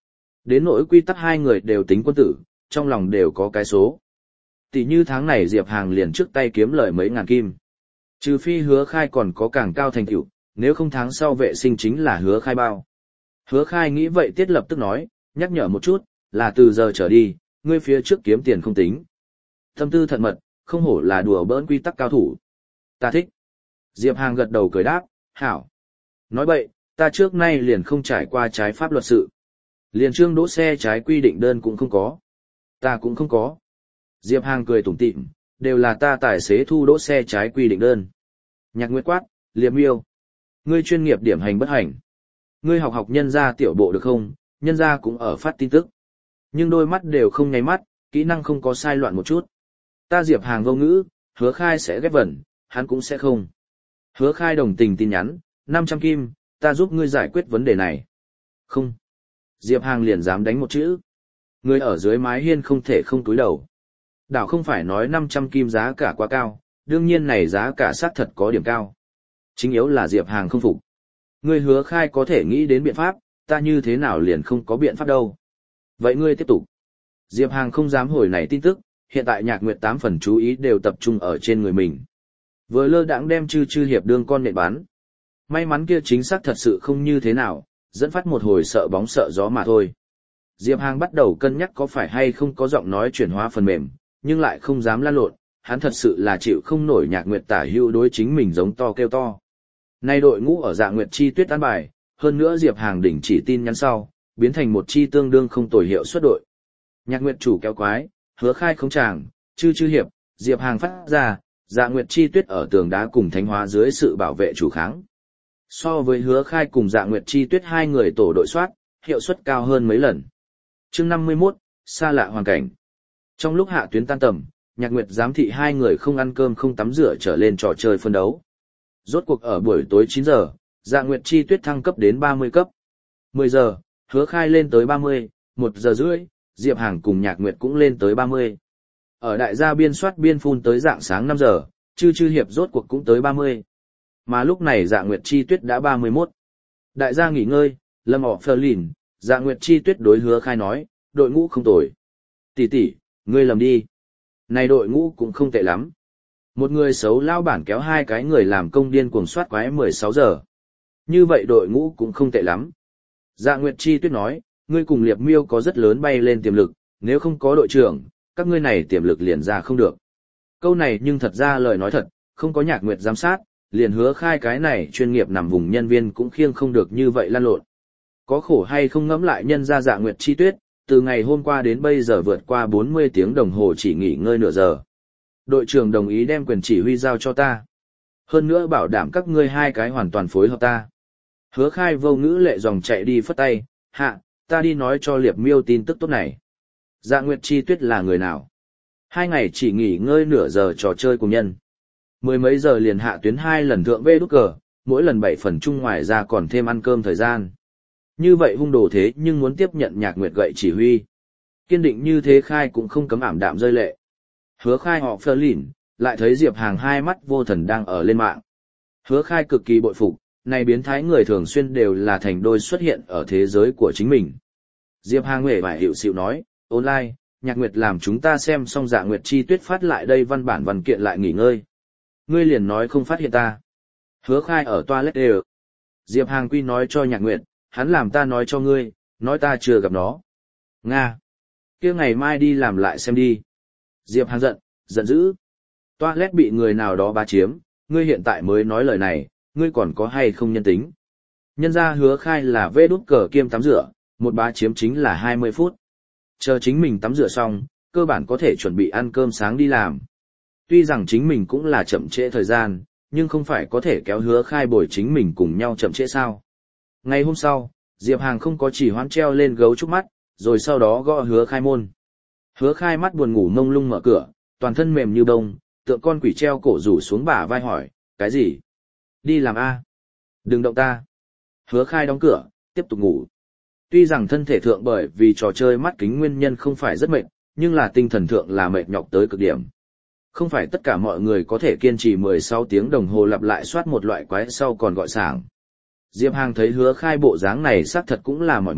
Đến nỗi quy tắc hai người đều tính quân tử, trong lòng đều có cái số. Tỷ như tháng này Diệp Hàng liền trước tay kiếm lời mấy ngàn kim. Trừ phi Hứa Khai còn có càng cao thành tựu, nếu không tháng sau vệ sinh chính là Hứa Khai bao. Hứa Khai nghĩ vậy tiết lập tức nói, nhắc nhở một chút, là từ giờ trở đi, ngươi phía trước kiếm tiền không tính. Tâm tư thận mật, không hổ là đùa bỡn quy tắc cao thủ. Ta thích. Diệp Hàng gật đầu cười đáp, hảo. Nói bậy, ta trước nay liền không trải qua trái pháp luật sự. Liền trương đỗ xe trái quy định đơn cũng không có. Ta cũng không có. Diệp Hàng cười tủm tỉm, đều là ta tài xế thu đỗ xe trái quy định đơn. Nhạc Nguyệt quát, Liệp Miêu. Ngươi chuyên nghiệp điểm hành bất hành. Ngươi học học nhân gia tiểu bộ được không, nhân gia cũng ở phát tin tức. Nhưng đôi mắt đều không nháy mắt, kỹ năng không có sai loạn một chút. Ta Diệp Hàng vô ngữ, Hứa Khai sẽ ghép vẩn, hắn cũng sẽ không. Hứa Khai đồng tình tin nhắn, năm trăm kim, ta giúp ngươi giải quyết vấn đề này. Không. Diệp Hàng liền dám đánh một chữ. Người ở dưới mái hiên không thể không túi đầu. Đảo không phải nói năm trăm kim giá cả quá cao, đương nhiên này giá cả xác thật có điểm cao. Chính yếu là Diệp Hàng không phục. Ngươi Hứa Khai có thể nghĩ đến biện pháp, ta như thế nào liền không có biện pháp đâu. Vậy ngươi tiếp tục. Diệp Hàng không dám hồi này tin tức, hiện tại Nhạc Nguyệt tám phần chú ý đều tập trung ở trên người mình. Vừa lơ đãng đem chư chư hiệp đương con nện bán. May mắn kia chính xác thật sự không như thế nào, dẫn phát một hồi sợ bóng sợ gió mà thôi. Diệp Hàng bắt đầu cân nhắc có phải hay không có giọng nói chuyển hóa phần mềm, nhưng lại không dám lan lộn, hắn thật sự là chịu không nổi Nhạc Nguyệt tả hữu đối chính mình giống to kêu to. Nay đội ngũ ở Dạ Nguyệt chi tuyết an bài, hơn nữa Diệp Hàng đỉnh chỉ tin nhắn sau, biến thành một chi tương đương không tồi hiệu suất đội. Nhạc Nguyệt chủ kéo quái, Hứa Khai không chàng, chư chư hiệp, Diệp Hàng phát ra, Dạ Nguyệt chi tuyết ở tường đá cùng Thánh Hóa dưới sự bảo vệ chủ kháng. So với Hứa Khai cùng Dạ Nguyệt chi tuyết hai người tổ đội soát, hiệu suất cao hơn mấy lần. Chương năm mươi mốt, xa lạ hoàn cảnh. Trong lúc hạ tuyến tan tầm, Nhạc Nguyệt giám thị hai người không ăn cơm không tắm rửa trở lên trò chơi phân đấu. Rốt cuộc ở buổi tối chín giờ, Dạ Nguyệt chi tuyết thăng cấp đến ba mươi cấp. mười giờ, Hứa Khai lên tới ba mươi, một giờ rưỡi, Diệp Hàng cùng Nhạc Nguyệt cũng lên tới ba mươi. Ở đại gia biên soát biên phun tới dạng sáng năm giờ, chư chư hiệp rốt cuộc cũng tới ba mươi. Mà lúc này Dạ Nguyệt chi tuyết đã ba mươi mốt. Đại gia nghỉ ngơi, Lâm họ phơ lìn, Dạ Nguyệt chi tuyết đối Hứa Khai nói, đội ngũ không tồi. Tỷ tỷ, ngươi lầm đi. Này đội ngũ cũng không tệ lắm. Một người xấu lao bản kéo hai cái người làm công điên cuồng soát quái mười sáu giờ. Như vậy đội ngũ cũng không tệ lắm. Dạ Nguyệt chi tuyết nói, ngươi cùng Liệp Miêu có rất lớn bay lên tiềm lực, nếu không có đội trưởng, các ngươi này tiềm lực liền ra không được. Câu này nhưng thật ra lời nói thật, không có Nhạc Nguyệt giám sát, liền Hứa Khai cái này chuyên nghiệp nằm vùng nhân viên cũng khiêng không được như vậy lan lộn. Có khổ hay không ngẫm lại nhân ra Dạ Nguyệt chi tuyết, từ ngày hôm qua đến bây giờ vượt qua bốn mươi tiếng đồng hồ chỉ nghỉ ngơi nửa giờ. Đội trưởng đồng ý đem quyền chỉ huy giao cho ta. Hơn nữa bảo đảm các ngươi hai cái hoàn toàn phối hợp ta. Hứa Khai vô ngữ lệ dòng chạy đi phất tay, hạ, ta đi nói cho Liệp Miêu tin tức tốt này. Dạ Nguyệt chi tuyết là người nào? Hai ngày chỉ nghỉ ngơi nửa giờ trò chơi cùng nhân. Mười mấy giờ liền hạ tuyến hai lần thượng vê đút cờ, mỗi lần bảy phần chung ngoài ra còn thêm ăn cơm thời gian. Như vậy hung đồ thế nhưng muốn tiếp nhận Nhạc Nguyệt gậy chỉ huy. Kiên định như thế Khai cũng không cấm ảm đạm rơi lệ. Hứa Khai họ phơ lỉn, lại thấy Diệp Hàng hai mắt vô thần đang ở lên mạng. Hứa Khai cực kỳ bội phục, này biến thái người thường xuyên đều là thành đôi xuất hiện ở thế giới của chính mình. Diệp Hàng huệ vải hiệu xịu nói, online, Nhạc Nguyệt làm chúng ta xem xong Dạ Nguyệt chi tuyết phát lại đây văn bản văn kiện lại nghỉ ngơi. Ngươi liền nói không phát hiện ta. Hứa Khai ở toilet đều. Diệp Hàng quy nói cho Nhạc Nguyệt, hắn làm ta nói cho ngươi, nói ta chưa gặp nó. Nga. Kia ngày mai đi làm lại xem đi. Diệp Hàng giận, giận dữ. Toilet bị người nào đó bá chiếm, ngươi hiện tại mới nói lời này, ngươi còn có hay không nhân tính. Nhân ra Hứa Khai là vê đút cờ kiêm tắm rửa, một bá chiếm chính là hai mươi phút. Chờ chính mình tắm rửa xong, cơ bản có thể chuẩn bị ăn cơm sáng đi làm. Tuy rằng chính mình cũng là chậm trễ thời gian, nhưng không phải có thể kéo Hứa Khai bồi chính mình cùng nhau chậm trễ sao. Ngày hôm sau, Diệp Hàng không có chỉ hoãn treo lên gấu trúc mắt, rồi sau đó gõ Hứa Khai môn. Hứa Khai mắt buồn ngủ mông lung mở cửa, toàn thân mềm như bông, tượng con quỷ treo cổ rủ xuống bả vai hỏi, cái gì? Đi làm a? Đừng động ta. Hứa Khai đóng cửa, tiếp tục ngủ. Tuy rằng thân thể thượng bởi vì trò chơi mắt kính nguyên nhân không phải rất mệt, nhưng là tinh thần thượng là mệt nhọc tới cực điểm. Không phải tất cả mọi người có thể kiên trì mười sáu tiếng đồng hồ lặp lại soát một loại quái sau còn gọi sảng. Diệp Hàng thấy Hứa Khai bộ dáng này xác thật cũng là mỏi mệt,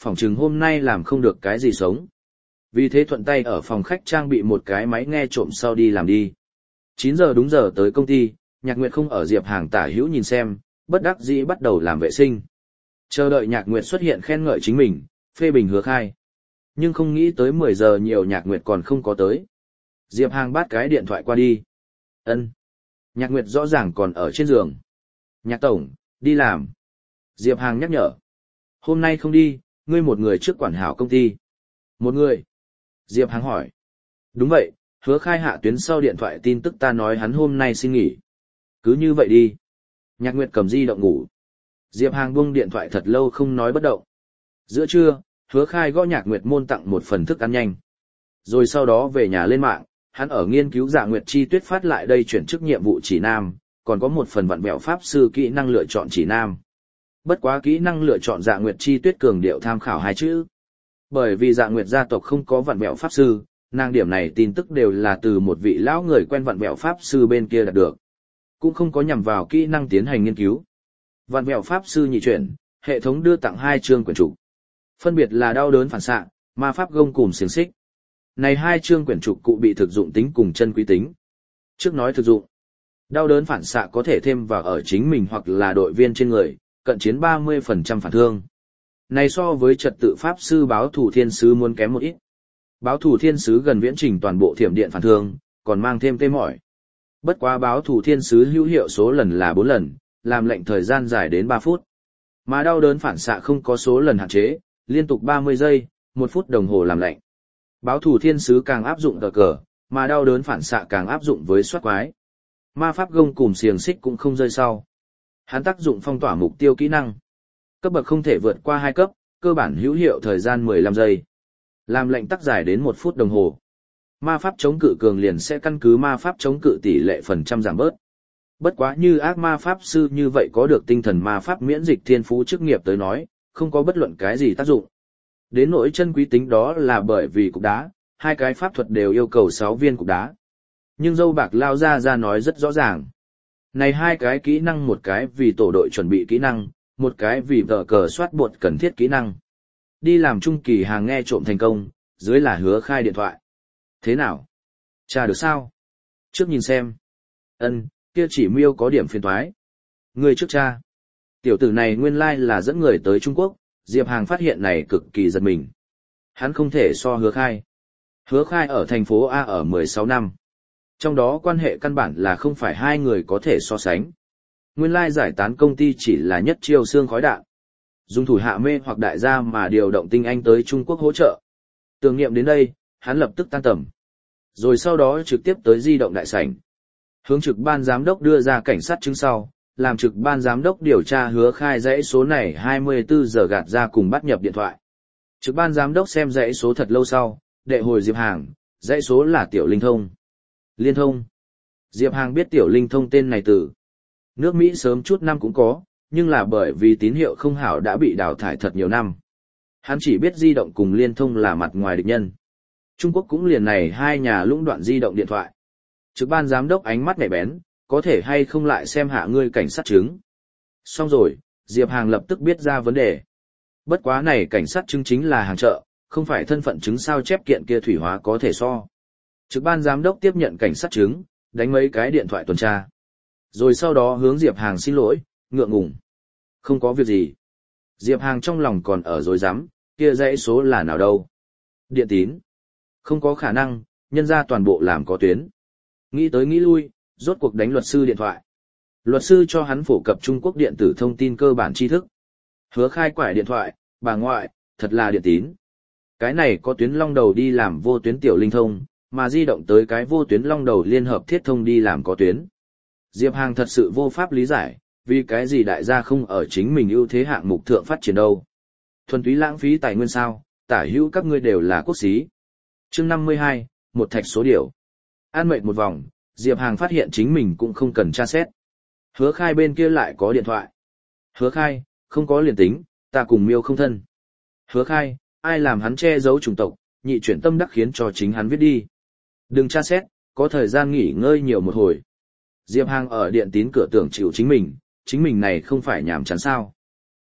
phỏng chừng hôm nay làm không được cái gì sống. Vì thế thuận tay ở phòng khách trang bị một cái máy nghe trộm sau đi làm đi. chín giờ đúng giờ tới công ty, Nhạc Nguyệt không ở Diệp Hàng tả hữu nhìn xem, bất đắc dĩ bắt đầu làm vệ sinh. Chờ đợi Nhạc Nguyệt xuất hiện khen ngợi chính mình, phê bình Hứa Khai. Nhưng không nghĩ tới mười giờ nhiều Nhạc Nguyệt còn không có tới. Diệp Hàng bắt cái điện thoại qua đi. Ân. Nhạc Nguyệt rõ ràng còn ở trên giường. Nhạc tổng, đi làm. Diệp Hàng nhắc nhở. Hôm nay không đi, ngươi một người trước quản hảo công ty. Một người. Diệp Hàng hỏi. Đúng vậy, Hứa Khai hạ tuyến sau điện thoại tin tức ta nói hắn hôm nay xin nghỉ. Cứ như vậy đi. Nhạc Nguyệt cầm di động ngủ. Diệp Hàng buông điện thoại thật lâu không nói bất động. Giữa trưa, Hứa Khai gõ Nhạc Nguyệt môn tặng một phần thức ăn nhanh. Rồi sau đó về nhà lên mạng, hắn ở nghiên cứu Dạ Nguyệt Chi Tuyết phát lại đây chuyển chức nhiệm vụ chỉ nam, còn có một phần vặn vẹo pháp sư kỹ năng lựa chọn chỉ nam. Bất quá kỹ năng lựa chọn Dạ Nguyệt Chi Tuyết cường điệu tham khảo hai chữ. Bởi vì Dạ Nguyệt gia tộc không có vặn vẹo pháp sư, nàng điểm này tin tức đều là từ một vị lão người quen vặn vẹo pháp sư bên kia đạt được. Cũng không có nhằm vào kỹ năng tiến hành nghiên cứu. Vặn vẹo pháp sư nhị chuyển, hệ thống đưa tặng hai chương quyển trục. Phân biệt là đau đớn phản xạ, ma pháp gông cùm xiềng xích. Này hai chương quyển trục cụ bị thực dụng tính cùng chân quý tính. Trước nói thực dụng, đau đớn phản xạ có thể thêm vào ở chính mình hoặc là đội viên trên người, cận chiến ba mươi phần trăm phản thương. Này so với trật tự pháp sư báo thủ thiên sứ muốn kém một ít. Báo thủ thiên sứ gần viễn trình toàn bộ thiểm điện phản thương, còn mang thêm tê mỏi. Bất quá báo thủ thiên sứ hữu hiệu số lần là bốn lần, làm lệnh thời gian dài đến ba phút. Mà đau đớn phản xạ không có số lần hạn chế, liên tục ba mươi giây, một phút đồng hồ làm lệnh. Báo thủ thiên sứ càng áp dụng tờ cờ, mà đau đớn phản xạ càng áp dụng với soát quái. Ma pháp gông cùm xiềng xích cũng không rơi sau. Hắn tác dụng phong tỏa mục tiêu kỹ năng. Cấp bậc không thể vượt qua hai cấp, cơ bản hữu hiệu thời gian mười lăm giây. Làm lệnh tác dài đến một phút đồng hồ. Ma pháp chống cự cường liền sẽ căn cứ ma pháp chống cự tỷ lệ phần trăm giảm bớt. Bất quá như ác ma pháp sư như vậy có được tinh thần ma pháp miễn dịch thiên phú chức nghiệp tới nói, không có bất luận cái gì tác dụng. Đến nỗi chân quý tính đó là bởi vì cục đá, hai cái pháp thuật đều yêu cầu sáu viên cục đá. Nhưng dâu bạc lao ra ra nói rất rõ ràng. Này hai cái kỹ năng một cái vì tổ đội chuẩn bị kỹ năng, một cái vì vợ cờ soát bột cần thiết kỹ năng. Đi làm trung kỳ hàng nghe trộm thành công, dưới là Hứa Khai điện thoại. Thế nào? Tra được sao? Trước nhìn xem. Ân, kia chỉ miêu có điểm phiền toái. Người trước tra. Tiểu tử này nguyên lai là dẫn người tới Trung Quốc, Diệp Hàng phát hiện này cực kỳ giật mình. Hắn không thể so Hứa Khai. Hứa Khai ở thành phố A ở mười sáu năm. Trong đó quan hệ căn bản là không phải hai người có thể so sánh. Nguyên lai giải tán công ty chỉ là nhất chiêu xương khói đạn. Dùng thủ hạ mê hoặc đại gia mà điều động tinh anh tới Trung Quốc hỗ trợ. Tưởng niệm đến đây, hắn lập tức tan tầm. Rồi sau đó trực tiếp tới di động đại sảnh. Hướng trực ban giám đốc đưa ra cảnh sát chứng sau, làm trực ban giám đốc điều tra Hứa Khai dãy số này hai mươi bốn giờ gạt ra cùng bắt nhập điện thoại. Trực ban giám đốc xem dãy số thật lâu sau, đệ hồi Diệp Hàng, dãy số là Tiểu Linh Thông. Liên thông. Diệp Hàng biết Tiểu Linh Thông tên này từ nước Mỹ sớm chút năm cũng có, nhưng là bởi vì tín hiệu không hảo đã bị đào thải thật nhiều năm. Hắn chỉ biết di động cùng Liên Thông là mặt ngoài địch nhân. Trung Quốc cũng liền này hai nhà lũng đoạn di động điện thoại. Trực ban giám đốc ánh mắt nhạy bén, có thể hay không lại xem hạ ngươi cảnh sát chứng. Xong rồi, Diệp Hàng lập tức biết ra vấn đề. Bất quá này cảnh sát chứng chính là hàng chợ, không phải thân phận chứng sao chép kiện kia thủy hóa có thể so. Trực ban giám đốc tiếp nhận cảnh sát chứng, đánh mấy cái điện thoại tuần tra. Rồi sau đó hướng Diệp Hàng xin lỗi, ngượng ngùng. Không có việc gì. Diệp Hàng trong lòng còn ở dối rắm, kia dãy số là nào đâu. Điện tín. Không có khả năng, nhân ra toàn bộ làm có tuyến. Nghĩ tới nghĩ lui, rốt cuộc đánh luật sư điện thoại. Luật sư cho hắn phổ cập Trung Quốc điện tử thông tin cơ bản tri thức. Hứa Khai quải điện thoại, bà ngoại, thật là điện tín. Cái này có tuyến long đầu đi làm vô tuyến Tiểu Linh Thông, mà di động tới cái vô tuyến long đầu liên hợp thiết thông đi làm có tuyến. Diệp Hàng thật sự vô pháp lý giải, vì cái gì đại gia không ở chính mình ưu thế hạng mục thượng phát triển đâu. Thuần túy lãng phí tài nguyên sao, tả hữu các ngươi đều là quốc xí. Chương năm mươi hai, một thạch số điểu. An mệnh một vòng, Diệp Hàng phát hiện chính mình cũng không cần tra xét. Hứa Khai bên kia lại có điện thoại. Hứa Khai, không có liền tính, ta cùng miêu không thân. Hứa Khai, ai làm hắn che giấu chủng tộc, nhị chuyển tâm đắc khiến cho chính hắn viết đi. Đừng tra xét, có thời gian nghỉ ngơi nhiều một hồi. Diệp Hàng ở điện tín cửa tưởng chịu chính mình, chính mình này không phải nhảm chán sao.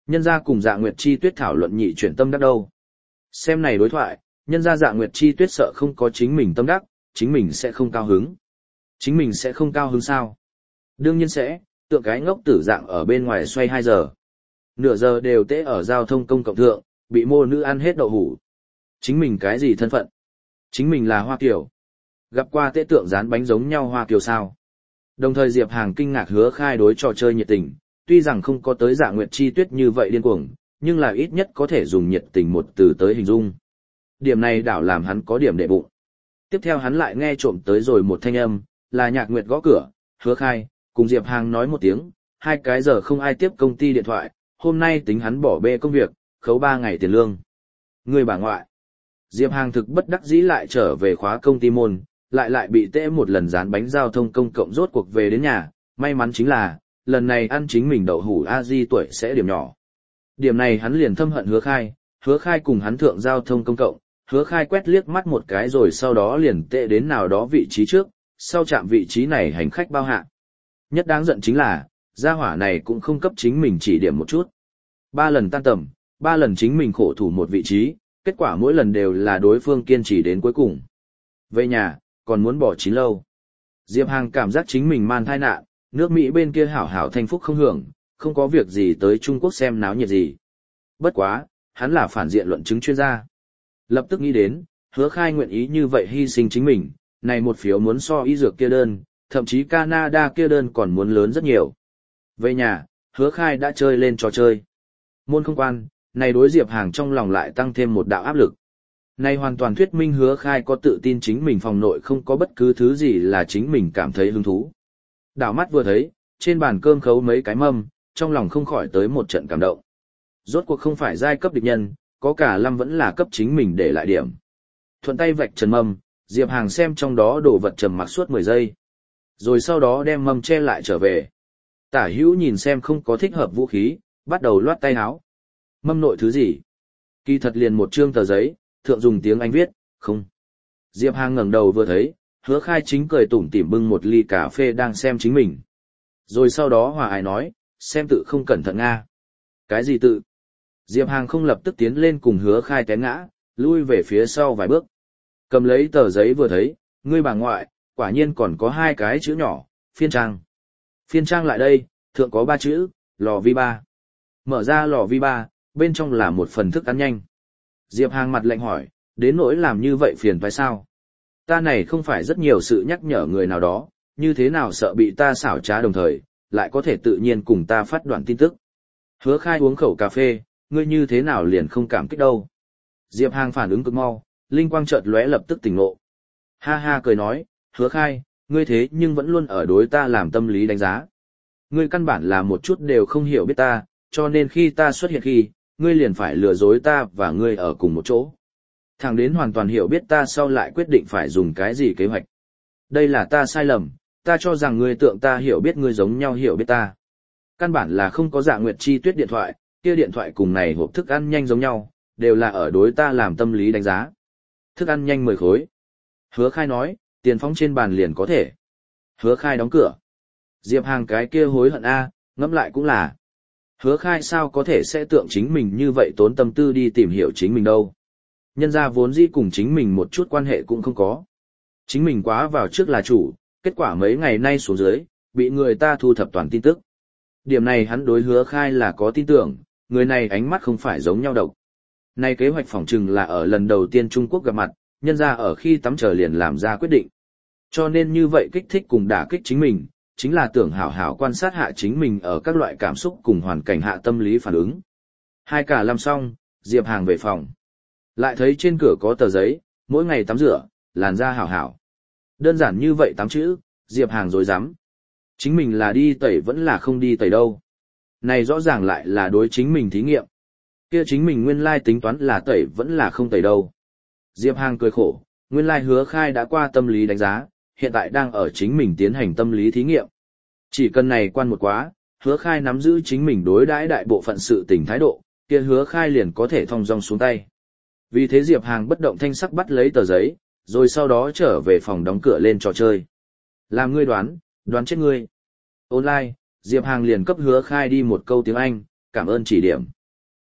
Nhân gia cùng Dạ Nguyệt Chi Tuyết thảo luận nhị chuyển tâm đắc đâu. Xem này đối thoại, nhân gia Dạ Nguyệt Chi Tuyết sợ không có chính mình tâm đắc, chính mình sẽ không cao hứng. Chính mình sẽ không cao hứng sao? Đương nhiên sẽ, tượng cái ngốc tử dạng ở bên ngoài xoay hai giờ. Nửa giờ đều tễ ở giao thông công cộng thượng, bị mô nữ ăn hết đậu hủ. Chính mình cái gì thân phận? Chính mình là Hoa Kiều. Gặp qua tế tượng dán bánh giống nhau Hoa Kiều sao? Đồng thời Diệp Hàng kinh ngạc Hứa Khai đối trò chơi nhiệt tình, tuy rằng không có tới Dạ Nguyệt Chi Tuyết như vậy điên cuồng, nhưng là ít nhất có thể dùng nhiệt tình một từ tới hình dung. Điểm này đảo làm hắn có điểm đệ bụng. Tiếp theo hắn lại nghe trộm tới rồi một thanh âm, là Nhạc Nguyệt gõ cửa, Hứa Khai, cùng Diệp Hàng nói một tiếng, hai cái giờ không ai tiếp công ty điện thoại, hôm nay tính hắn bỏ bê công việc, khấu ba ngày tiền lương. Người bà ngoại. Diệp Hàng thực bất đắc dĩ lại trở về khóa công ty môn, lại lại bị tễ một lần dán bánh giao thông công cộng rốt cuộc về đến nhà, may mắn chính là, lần này ăn chính mình đậu hủ a di tuổi sẽ điểm nhỏ. Điểm này hắn liền thâm hận Hứa Khai, Hứa Khai cùng hắn thượng giao thông công cộng, Hứa Khai quét liếc mắt một cái rồi sau đó liền tệ đến nào đó vị trí trước, sau chạm vị trí này hành khách bao hạ. Nhất đáng giận chính là, gia hỏa này cũng không cấp chính mình chỉ điểm một chút. Ba lần tan tầm, ba lần chính mình khổ thủ một vị trí, kết quả mỗi lần đều là đối phương kiên trì đến cuối cùng. Về nhà, còn muốn bỏ chín lâu. Diệp Hàng cảm giác chính mình man thai nạn, nước Mỹ bên kia hảo hảo thanh phúc không hưởng, không có việc gì tới Trung Quốc xem náo nhiệt gì. Bất quá, hắn là phản diện luận chứng chuyên gia. Lập tức nghĩ đến, Hứa Khai nguyện ý như vậy hy sinh chính mình, này một phiếu muốn so y dược kia đơn, thậm chí Canada kia đơn còn muốn lớn rất nhiều. Về nhà, Hứa Khai đã chơi lên trò chơi. Môn không quan, này đối Diệp Hàng trong lòng lại tăng thêm một đạo áp lực. Này hoàn toàn thuyết minh Hứa Khai có tự tin chính mình phòng nội không có bất cứ thứ gì là chính mình cảm thấy hứng thú. Đảo mắt vừa thấy, trên bàn cơm khấu mấy cái mâm, trong lòng không khỏi tới một trận cảm động. Rốt cuộc không phải giai cấp địch nhân, có cả lâm vẫn là cấp chính mình để lại điểm. Thuận tay vạch trần mâm, Diệp Hàng xem trong đó đồ vật trầm mặc suốt mười giây. Rồi sau đó đem mâm che lại trở về. Tả hữu nhìn xem không có thích hợp vũ khí, bắt đầu loát tay áo. Mâm nội thứ gì? Kỳ thật liền một trương tờ giấy, thượng dùng tiếng Anh viết, không. Diệp Hàng ngẩng đầu vừa thấy, Hứa Khai chính cười tủm tỉm bưng một ly cà phê đang xem chính mình. Rồi sau đó hòa ái nói, xem tự không cẩn thận nga. Cái gì tự? Diệp Hàng không lập tức tiến lên cùng Hứa Khai té ngã, lui về phía sau vài bước. Cầm lấy tờ giấy vừa thấy, ngươi bà ngoại, quả nhiên còn có hai cái chữ nhỏ, phiên trang. Phiên trang lại đây, thượng có ba chữ, lò vi ba. Mở ra lò vi ba, bên trong là một phần thức ăn nhanh. Diệp Hàng mặt lạnh hỏi, đến nỗi làm như vậy phiền phải sao? Ta này không phải rất nhiều sự nhắc nhở người nào đó, như thế nào sợ bị ta xảo trá đồng thời, lại có thể tự nhiên cùng ta phát đoạn tin tức. Hứa Khai uống khẩu cà phê, ngươi như thế nào liền không cảm kích đâu. Diệp Hàng phản ứng cực mau, linh quang chợt lóe lập tức tỉnh ngộ. Ha ha cười nói, Hứa Khai, ngươi thế nhưng vẫn luôn ở đối ta làm tâm lý đánh giá. Ngươi căn bản là một chút đều không hiểu biết ta, cho nên khi ta xuất hiện khi, ngươi liền phải lừa dối ta và ngươi ở cùng một chỗ. Thẳng đến hoàn toàn hiểu biết ta sau lại quyết định phải dùng cái gì kế hoạch. Đây là ta sai lầm, ta cho rằng ngươi tượng ta hiểu biết ngươi giống nhau hiểu biết ta. Căn bản là không có Dạ Nguyệt Chi Tuyết điện thoại, kia điện thoại cùng này hộp thức ăn nhanh giống nhau, đều là ở đối ta làm tâm lý đánh giá. Thức ăn nhanh mười khối. Hứa Khai nói, tiền phóng trên bàn liền có thể. Hứa Khai đóng cửa. Diệp Hàng cái kia hối hận a, ngẫm lại cũng là. Hứa Khai sao có thể sẽ tượng chính mình như vậy tốn tâm tư đi tìm hiểu chính mình đâu. Nhân ra vốn dĩ cùng chính mình một chút quan hệ cũng không có. Chính mình quá vào trước là chủ, kết quả mấy ngày nay xuống dưới, bị người ta thu thập toàn tin tức. Điểm này hắn đối Hứa Khai là có tin tưởng, người này ánh mắt không phải giống nhau độc. Này kế hoạch phỏng chừng là ở lần đầu tiên Trung Quốc gặp mặt, nhân ra ở khi tắm chờ liền làm ra quyết định. Cho nên như vậy kích thích cùng đả kích chính mình, chính là tưởng hảo hảo quan sát hạ chính mình ở các loại cảm xúc cùng hoàn cảnh hạ tâm lý phản ứng. Hai cả làm xong, Diệp Hàng về phòng. Lại thấy trên cửa có tờ giấy, mỗi ngày tắm rửa, làn da hảo hảo. Đơn giản như vậy tám chữ, Diệp Hàng dối rắm Chính mình là đi tẩy vẫn là không đi tẩy đâu. Này rõ ràng lại là đối chính mình thí nghiệm. Kia chính mình nguyên lai tính toán là tẩy vẫn là không tẩy đâu. Diệp Hàng cười khổ, nguyên lai Hứa Khai đã qua tâm lý đánh giá, hiện tại đang ở chính mình tiến hành tâm lý thí nghiệm. Chỉ cần này quan một quá, Hứa Khai nắm giữ chính mình đối đãi đại bộ phận sự tình thái độ, kia Hứa Khai liền có thể thong dong xuống tay. Vì thế Diệp Hàng bất động thanh sắc bắt lấy tờ giấy, rồi sau đó trở về phòng đóng cửa lên trò chơi. Làm ngươi đoán, đoán chết ngươi. Online, Diệp Hàng liền cấp Hứa Khai đi một câu tiếng Anh, cảm ơn chỉ điểm.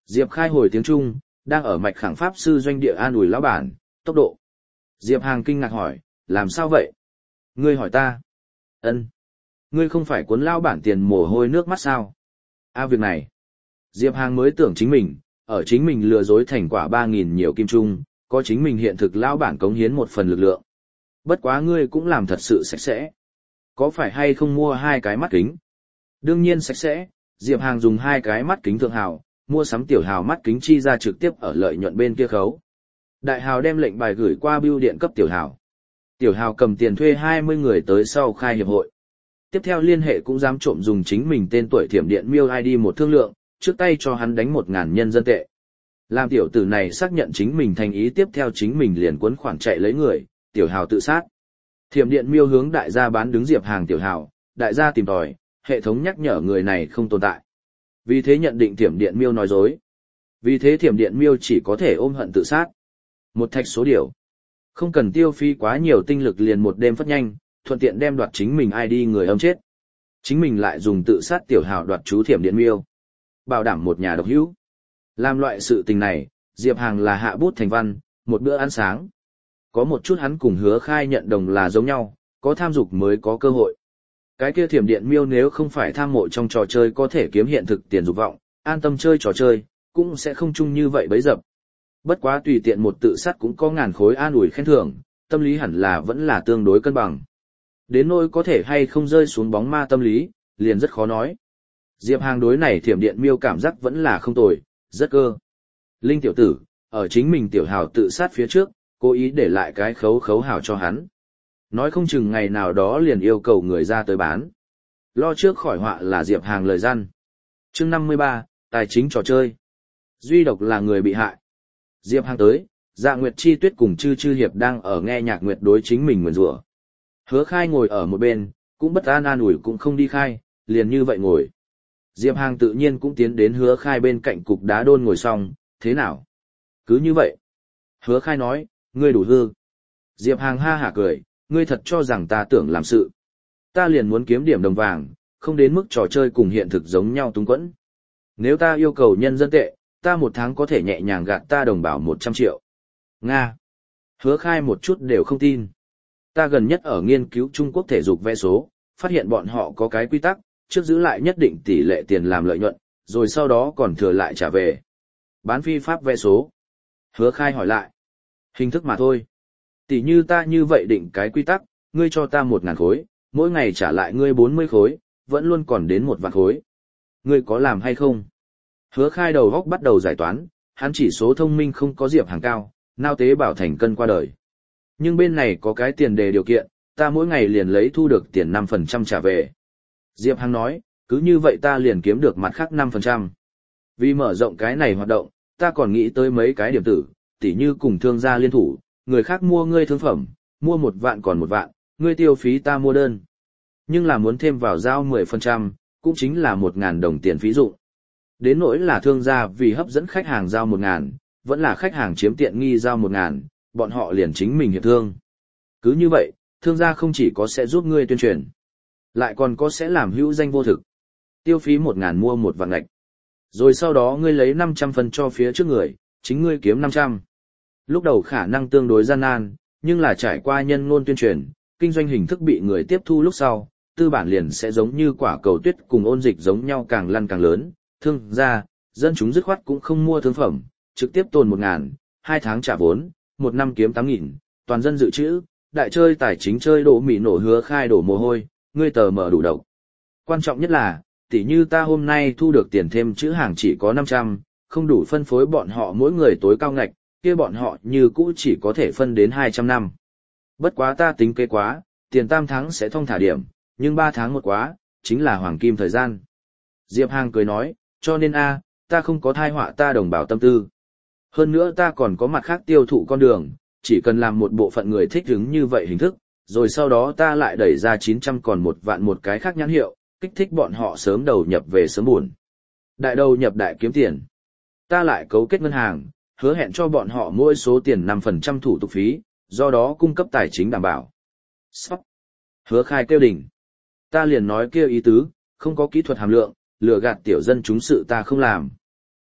Diệp Khai hồi tiếng Trung, đang ở mạch khẳng pháp sư doanh địa an ủi lão bản, tốc độ. Diệp Hàng kinh ngạc hỏi, làm sao vậy? Ngươi hỏi ta. Ân, ngươi không phải cuốn lão bản tiền mồ hôi nước mắt sao? À việc này. Diệp Hàng mới tưởng chính mình, ở chính mình lừa dối thành quả ba nghìn nhiều kim trung, có chính mình hiện thực lão bản cống hiến một phần lực lượng. Bất quá ngươi cũng làm thật sự sạch sẽ. Có phải hay không mua hai cái mắt kính? Đương nhiên sạch sẽ, Diệp Hàng dùng hai cái mắt kính thượng hào, mua sắm tiểu hào mắt kính chi ra trực tiếp ở lợi nhuận bên kia khấu. Đại hào đem lệnh bài gửi qua bưu điện cấp tiểu hào. Tiểu hào cầm tiền thuê hai mươi người tới sau khai hiệp hội. Tiếp theo liên hệ cũng dám trộm dùng chính mình tên tuổi thiểm điện miêu i đê một thương lượng, trước tay cho hắn đánh một ngàn nhân dân tệ. Làm tiểu tử này xác nhận chính mình thành ý, tiếp theo chính mình liền cuốn khoản chạy lấy người, tiểu hào tự sát. Thiểm điện miêu hướng đại gia bán đứng Diệp Hàng tiểu hào, đại gia tìm tòi, hệ thống nhắc nhở người này không tồn tại. Vì thế nhận định thiểm điện miêu nói dối. Vì thế thiểm điện miêu chỉ có thể ôm hận tự sát. Một thạch số điều. Không cần tiêu phí quá nhiều tinh lực liền một đêm phất nhanh, thuận tiện đem đoạt chính mình i đê người âm chết. Chính mình lại dùng tự sát tiểu hào đoạt chú thiểm điện miêu. Bảo đảm một nhà độc hữu. Làm loại sự tình này, Diệp Hàng là hạ bút thành văn, một bữa ăn sáng. Có một chút hắn cùng Hứa Khai nhận đồng là giống nhau, có tham dục mới có cơ hội. Cái kia thiểm điện miêu nếu không phải tham mộ trong trò chơi có thể kiếm hiện thực tiền dục vọng, an tâm chơi trò chơi, cũng sẽ không chung như vậy bấy dập. Bất quá tùy tiện một tự sát cũng có ngàn khối an ủi khen thưởng, tâm lý hẳn là vẫn là tương đối cân bằng. Đến nỗi có thể hay không rơi xuống bóng ma tâm lý, liền rất khó nói. Diệp Hàng đối này thiểm điện miêu cảm giác vẫn là không tồi, rất cơ. Linh tiểu tử, ở chính mình tiểu hào tự sát phía trước, cố ý để lại cái khấu khấu hào cho hắn. Nói không chừng ngày nào đó liền yêu cầu người ra tới bán. Lo trước khỏi họa là Diệp Hàng lời răn. Chương năm mươi ba, tài chính trò chơi. Duy độc là người bị hại. Diệp Hàng tới, Dạ Nguyệt Chi Tuyết cùng Chư Chư Hiệp đang ở nghe nhạc nguyệt đối chính mình nguyền rủa. Hứa Khai ngồi ở một bên, cũng bất an an ủi cũng không đi khai, liền như vậy ngồi. Diệp Hàng tự nhiên cũng tiến đến Hứa Khai bên cạnh cục đá đôn ngồi xong, thế nào? Cứ như vậy. Hứa Khai nói, ngươi đủ hư. Diệp Hàng ha hả cười, ngươi thật cho rằng ta tưởng làm sự. Ta liền muốn kiếm điểm đồng vàng, không đến mức trò chơi cùng hiện thực giống nhau túng quẫn. Nếu ta yêu cầu nhân dân tệ, ta một tháng có thể nhẹ nhàng gạt ta đồng bào một trăm triệu. Nga. Hứa Khai một chút đều không tin. Ta gần nhất ở nghiên cứu Trung Quốc thể dục vẽ số, phát hiện bọn họ có cái quy tắc, trước giữ lại nhất định tỷ lệ tiền làm lợi nhuận, rồi sau đó còn thừa lại trả về. Bán phi pháp vẽ số. Hứa Khai hỏi lại. Hình thức mà thôi. Tỷ như ta như vậy định cái quy tắc, ngươi cho ta một ngàn khối, mỗi ngày trả lại ngươi bốn mươi khối, vẫn luôn còn đến một vạn khối. Ngươi có làm hay không? Hứa Khai đầu góc bắt đầu giải toán, hắn chỉ số thông minh không có Diệp Hàng cao, nao tế bảo thành cân qua đời. Nhưng bên này có cái tiền đề điều kiện, ta mỗi ngày liền lấy thu được tiền năm phần trăm trả về. Diệp Hàng nói, cứ như vậy ta liền kiếm được mặt khác năm phần trăm. Vì mở rộng cái này hoạt động, ta còn nghĩ tới mấy cái điểm tử, tỉ như cùng thương gia liên thủ, người khác mua ngươi thương phẩm, mua một vạn còn một vạn, ngươi tiêu phí ta mua đơn. Nhưng là muốn thêm vào giao mười phần trăm, cũng chính là một ngàn đồng tiền phí dụng. Đến nỗi là thương gia vì hấp dẫn khách hàng giao một ngàn, vẫn là khách hàng chiếm tiện nghi giao một ngàn, bọn họ liền chính mình hiệp thương. Cứ như vậy, thương gia không chỉ có sẽ giúp ngươi tuyên truyền, lại còn có sẽ làm hữu danh vô thực. Tiêu phí một ngàn mua một vạn ngạch. Rồi sau đó ngươi lấy năm trăm phần cho phía trước người, chính ngươi kiếm năm trăm. Lúc đầu khả năng tương đối gian nan, nhưng là trải qua nhân ngôn tuyên truyền, kinh doanh hình thức bị người tiếp thu lúc sau, tư bản liền sẽ giống như quả cầu tuyết cùng ôn dịch giống nhau càng lăn càng lớn, thương gia, dân chúng dứt khoát cũng không mua thương phẩm, trực tiếp tồn một ngàn, hai tháng trả vốn, một năm kiếm tám nghìn, toàn dân dự trữ, đại chơi tài chính chơi đổ mì nổ Hứa Khai đổ mồ hôi, ngươi tờ mở đủ độc. Quan trọng nhất là, tỉ như ta hôm nay thu được tiền thêm chữ hàng chỉ có năm trăm, không đủ phân phối bọn họ mỗi người tối cao ngạch, kia bọn họ như cũ chỉ có thể phân đến hai trăm năm. Bất quá ta tính kế quá, tiền tam tháng sẽ thông thả điểm, nhưng ba tháng một quá, chính là hoàng kim thời gian. Diệp Hàng cười nói, cho nên a, ta không có thai họa ta đồng bào tâm tư. Hơn nữa ta còn có mặt khác tiêu thụ con đường, chỉ cần làm một bộ phận người thích hứng như vậy hình thức, rồi sau đó ta lại đẩy ra chín trăm còn một vạn một cái khác nhãn hiệu, kích thích bọn họ sớm đầu nhập về sớm buồn. Đại đầu nhập đại kiếm tiền. Ta lại cấu kết ngân hàng, hứa hẹn cho bọn họ mỗi số tiền năm phần trăm thủ tục phí, do đó cung cấp tài chính đảm bảo. Sóc. Hứa Khai kêu đỉnh. Ta liền nói kêu ý tứ, không có kỹ thuật hàm lượng, lừa gạt tiểu dân chúng sự ta không làm.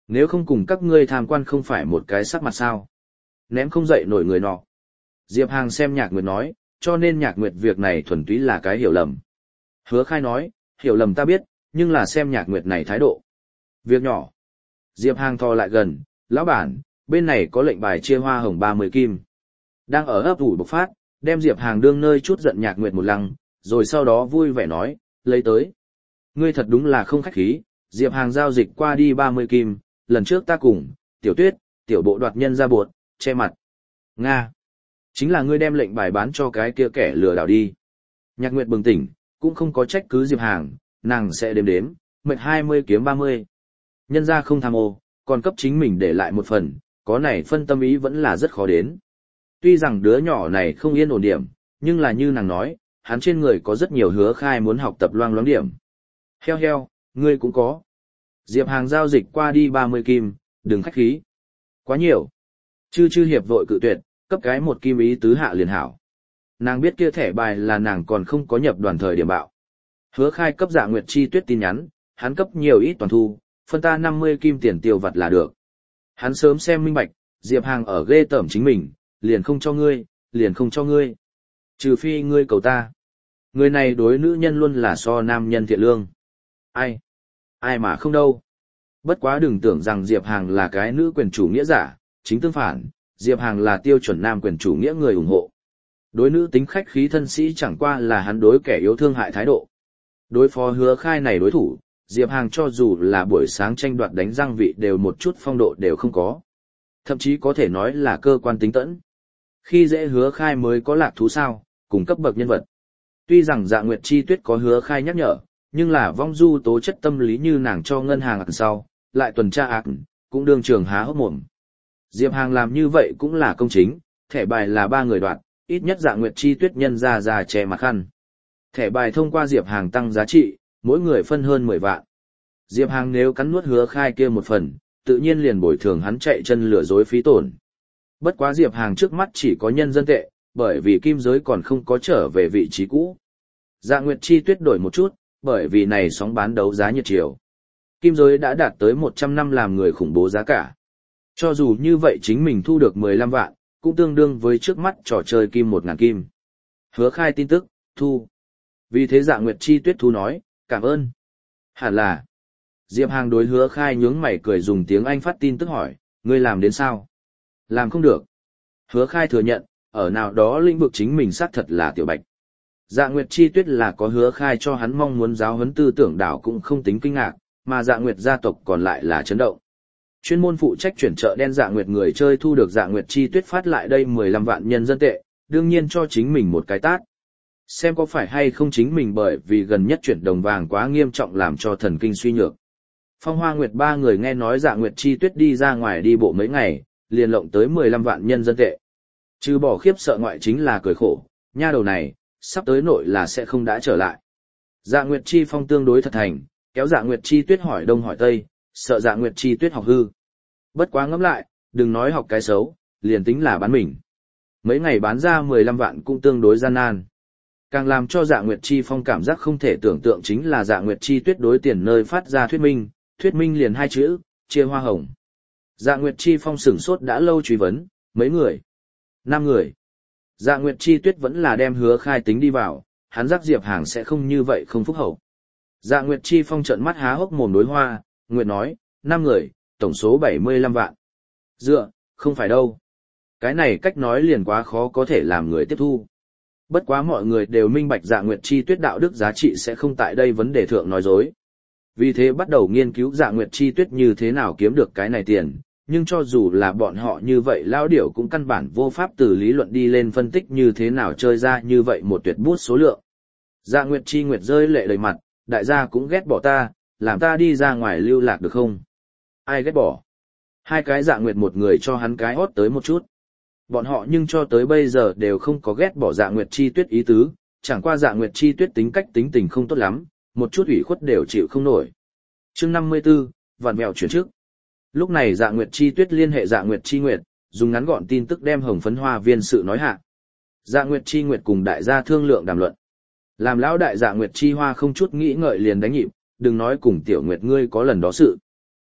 Nếu không cùng các ngươi tham quan không phải một cái sắc mặt sao. Ném không dậy nổi người nọ. Diệp Hàng xem Nhạc Nguyệt nói, cho nên Nhạc Nguyệt việc này thuần túy là cái hiểu lầm. Hứa Khai nói, hiểu lầm ta biết, nhưng là xem Nhạc Nguyệt này thái độ. Việc nhỏ. Diệp Hàng thò lại gần, lão bản, bên này có lệnh bài chia hoa hồng ba mươi kim. Đang ở ấp ủ bộc phát, đem Diệp Hàng đương nơi chút giận Nhạc Nguyệt một lăng, rồi sau đó vui vẻ nói, lấy tới. Ngươi thật đúng là không khách khí, Diệp Hàng giao dịch qua đi ba mươi kim, lần trước ta cùng, tiểu tuyết, tiểu bộ đoạt nhân ra buộc, che mặt. Nga. Chính là ngươi đem lệnh bài bán cho cái kia kẻ lừa đảo đi. Nhạc Nguyệt bừng tỉnh, cũng không có trách cứ Diệp Hàng, nàng sẽ đếm đếm, mệnh hai mươi kiếm ba mươi. Nhân ra không tham ô, còn cấp chính mình để lại một phần, có này phân tâm ý vẫn là rất khó đến. Tuy rằng đứa nhỏ này không yên ổn điểm, nhưng là như nàng nói, hắn trên người có rất nhiều Hứa Khai muốn học tập loang loáng điểm. Heo heo, ngươi cũng có. Diệp Hàng giao dịch qua đi ba mươi kim, đừng khách khí. Quá nhiều. Chư chư hiệp vội cự tuyệt, cấp cái một kim ý tứ hạ liền hảo. Nàng biết kia thẻ bài là nàng còn không có nhập đoàn thời điểm bạo. Hứa Khai cấp Dạ Nguyệt Chi Tuyết tin nhắn, hắn cấp nhiều ít toàn thu, phân ta năm mươi kim tiền tiêu vặt là được. Hắn sớm xem minh bạch, Diệp Hàng ở ghê tởm chính mình, liền không cho ngươi, liền không cho ngươi. Trừ phi ngươi cầu ta. Người này đối nữ nhân luôn là so nam nhân thiện lương. Ai? Ai mà không đâu. Bất quá đừng tưởng rằng Diệp Hàng là cái nữ quyền chủ nghĩa giả, chính tương phản, Diệp Hàng là tiêu chuẩn nam quyền chủ nghĩa người ủng hộ. Đối nữ tính khách khí thân sĩ chẳng qua là hắn đối kẻ yếu thương hại thái độ. Đối phó Hứa Khai này đối thủ, Diệp Hàng cho dù là buổi sáng tranh đoạt đánh răng vị đều một chút phong độ đều không có. Thậm chí có thể nói là cơ quan tính tẫn. Khi dễ Hứa Khai mới có lạc thú sao, cùng cấp bậc nhân vật. Tuy rằng Dạ Nguyệt Chi Tuyết có Hứa Khai nhắc nhở, nhưng là vong du tố chất tâm lý như nàng cho ngân hàng ạc sau, lại tuần tra ạc, cũng đương trường há hốc mồm. Diệp Hàng làm như vậy cũng là công chính, thẻ bài là ba người đoạt, ít nhất Dạ Nguyệt Chi Tuyết nhân ra ra che mặt khăn. Thẻ bài thông qua Diệp Hàng tăng giá trị, mỗi người phân hơn mười vạn. Diệp Hàng nếu cắn nuốt Hứa Khai kia một phần, tự nhiên liền bồi thường hắn chạy chân lừa dối phí tổn. Bất quá Diệp Hàng trước mắt chỉ có nhân dân tệ, bởi vì kim giới còn không có trở về vị trí cũ. Dạ Nguyệt Chi Tuyết đổi một chút, bởi vì này sóng bán đấu giá nhiệt chiều. Kim giới đã đạt tới một trăm năm làm người khủng bố giá cả. Cho dù như vậy chính mình thu được mười lăm vạn, cũng tương đương với trước mắt trò chơi kim một ngàn kim. Hứa Khai tin tức, thu. Vì thế Dạ Nguyệt Chi Tuyết thu nói, cảm ơn. Hẳn là. Diệp Hàng đối Hứa Khai nhướng mày cười dùng tiếng Anh phát tin tức hỏi, ngươi làm đến sao? Làm không được. Hứa Khai thừa nhận, ở nào đó lĩnh vực chính mình xác thật là tiểu bạch. Dạ Nguyệt Chi Tuyết là có Hứa Khai cho hắn mong muốn giáo huấn tư tưởng đảo cũng không tính kinh ngạc, mà Dạ Nguyệt gia tộc còn lại là chấn động. Chuyên môn phụ trách chuyển chợ đen Dạ Nguyệt người chơi thu được Dạ Nguyệt Chi Tuyết phát lại đây mười lăm vạn nhân dân tệ, đương nhiên cho chính mình một cái tát. Xem có phải hay không chính mình bởi vì gần nhất chuyển đồng vàng quá nghiêm trọng làm cho thần kinh suy nhược. Phong Hoa Nguyệt ba người nghe nói Dạ Nguyệt Chi Tuyết đi ra ngoài đi bộ mấy ngày, liền lộng tới mười lăm vạn nhân dân tệ. Trừ bỏ khiếp sợ ngoại chính là cười khổ, nha đầu này, sắp tới nội là sẽ không đã trở lại. Dạ Nguyệt Chi Phong tương đối thật thành, kéo Dạ Nguyệt Chi Tuyết hỏi đông hỏi tây, sợ Dạ Nguyệt Chi Tuyết học hư. Bất quá ngẫm lại, đừng nói học cái xấu, liền tính là bán mình. Mấy ngày bán ra mười lăm vạn cũng tương đối gian nan. Càng làm cho Dạ Nguyệt Chi Phong cảm giác không thể tưởng tượng chính là Dạ Nguyệt Chi Tuyết đối tiền nơi phát ra thuyết minh, thuyết minh liền hai chữ, chia hoa hồng. Dạ Nguyệt Chi Phong sửng sốt đã lâu truy vấn, mấy người? Năm người. Dạ Nguyệt Chi Tuyết vẫn là đem Hứa Khai tính đi vào, hắn giác Diệp Hàng sẽ không như vậy không phúc hậu. Dạ Nguyệt Chi Phong trợn mắt há hốc mồm đối hoa, Nguyệt nói, năm người, tổng số bảy mươi lăm vạn. Dựa, không phải đâu. Cái này cách nói liền quá khó có thể làm người tiếp thu. Bất quá mọi người đều minh bạch Dạ Nguyệt Chi Tuyết đạo đức giá trị sẽ không tại đây vấn đề thượng nói dối. Vì thế bắt đầu nghiên cứu Dạ Nguyệt Chi Tuyết như thế nào kiếm được cái này tiền, nhưng cho dù là bọn họ như vậy lão điểu cũng căn bản vô pháp từ lý luận đi lên phân tích như thế nào chơi ra như vậy một tuyệt bút số lượng. Dạ Nguyệt Chi Nguyệt rơi lệ đầy mặt, đại gia cũng ghét bỏ ta, làm ta đi ra ngoài lưu lạc được không? Ai ghét bỏ? Hai cái Dạ Nguyệt một người cho hắn cái hót tới một chút. Bọn họ nhưng cho tới bây giờ đều không có ghét bỏ Dạ Nguyệt Chi Tuyết ý tứ, chẳng qua Dạ Nguyệt Chi Tuyết tính cách tính tình không tốt lắm, một chút ủy khuất đều chịu không nổi. Chương năm mươi tư, vạn mèo chuyển trước. Lúc này Dạ Nguyệt Chi Tuyết liên hệ Dạ Nguyệt Chi Nguyệt, dùng ngắn gọn tin tức đem Hồng Phấn Hoa Viên sự nói hạ. Dạ Nguyệt Chi Nguyệt cùng đại gia thương lượng đàm luận. Làm lão đại Dạ Nguyệt Chi Hoa không chút nghĩ ngợi liền đánh nhịp, đừng nói cùng tiểu Nguyệt ngươi có lần đó sự.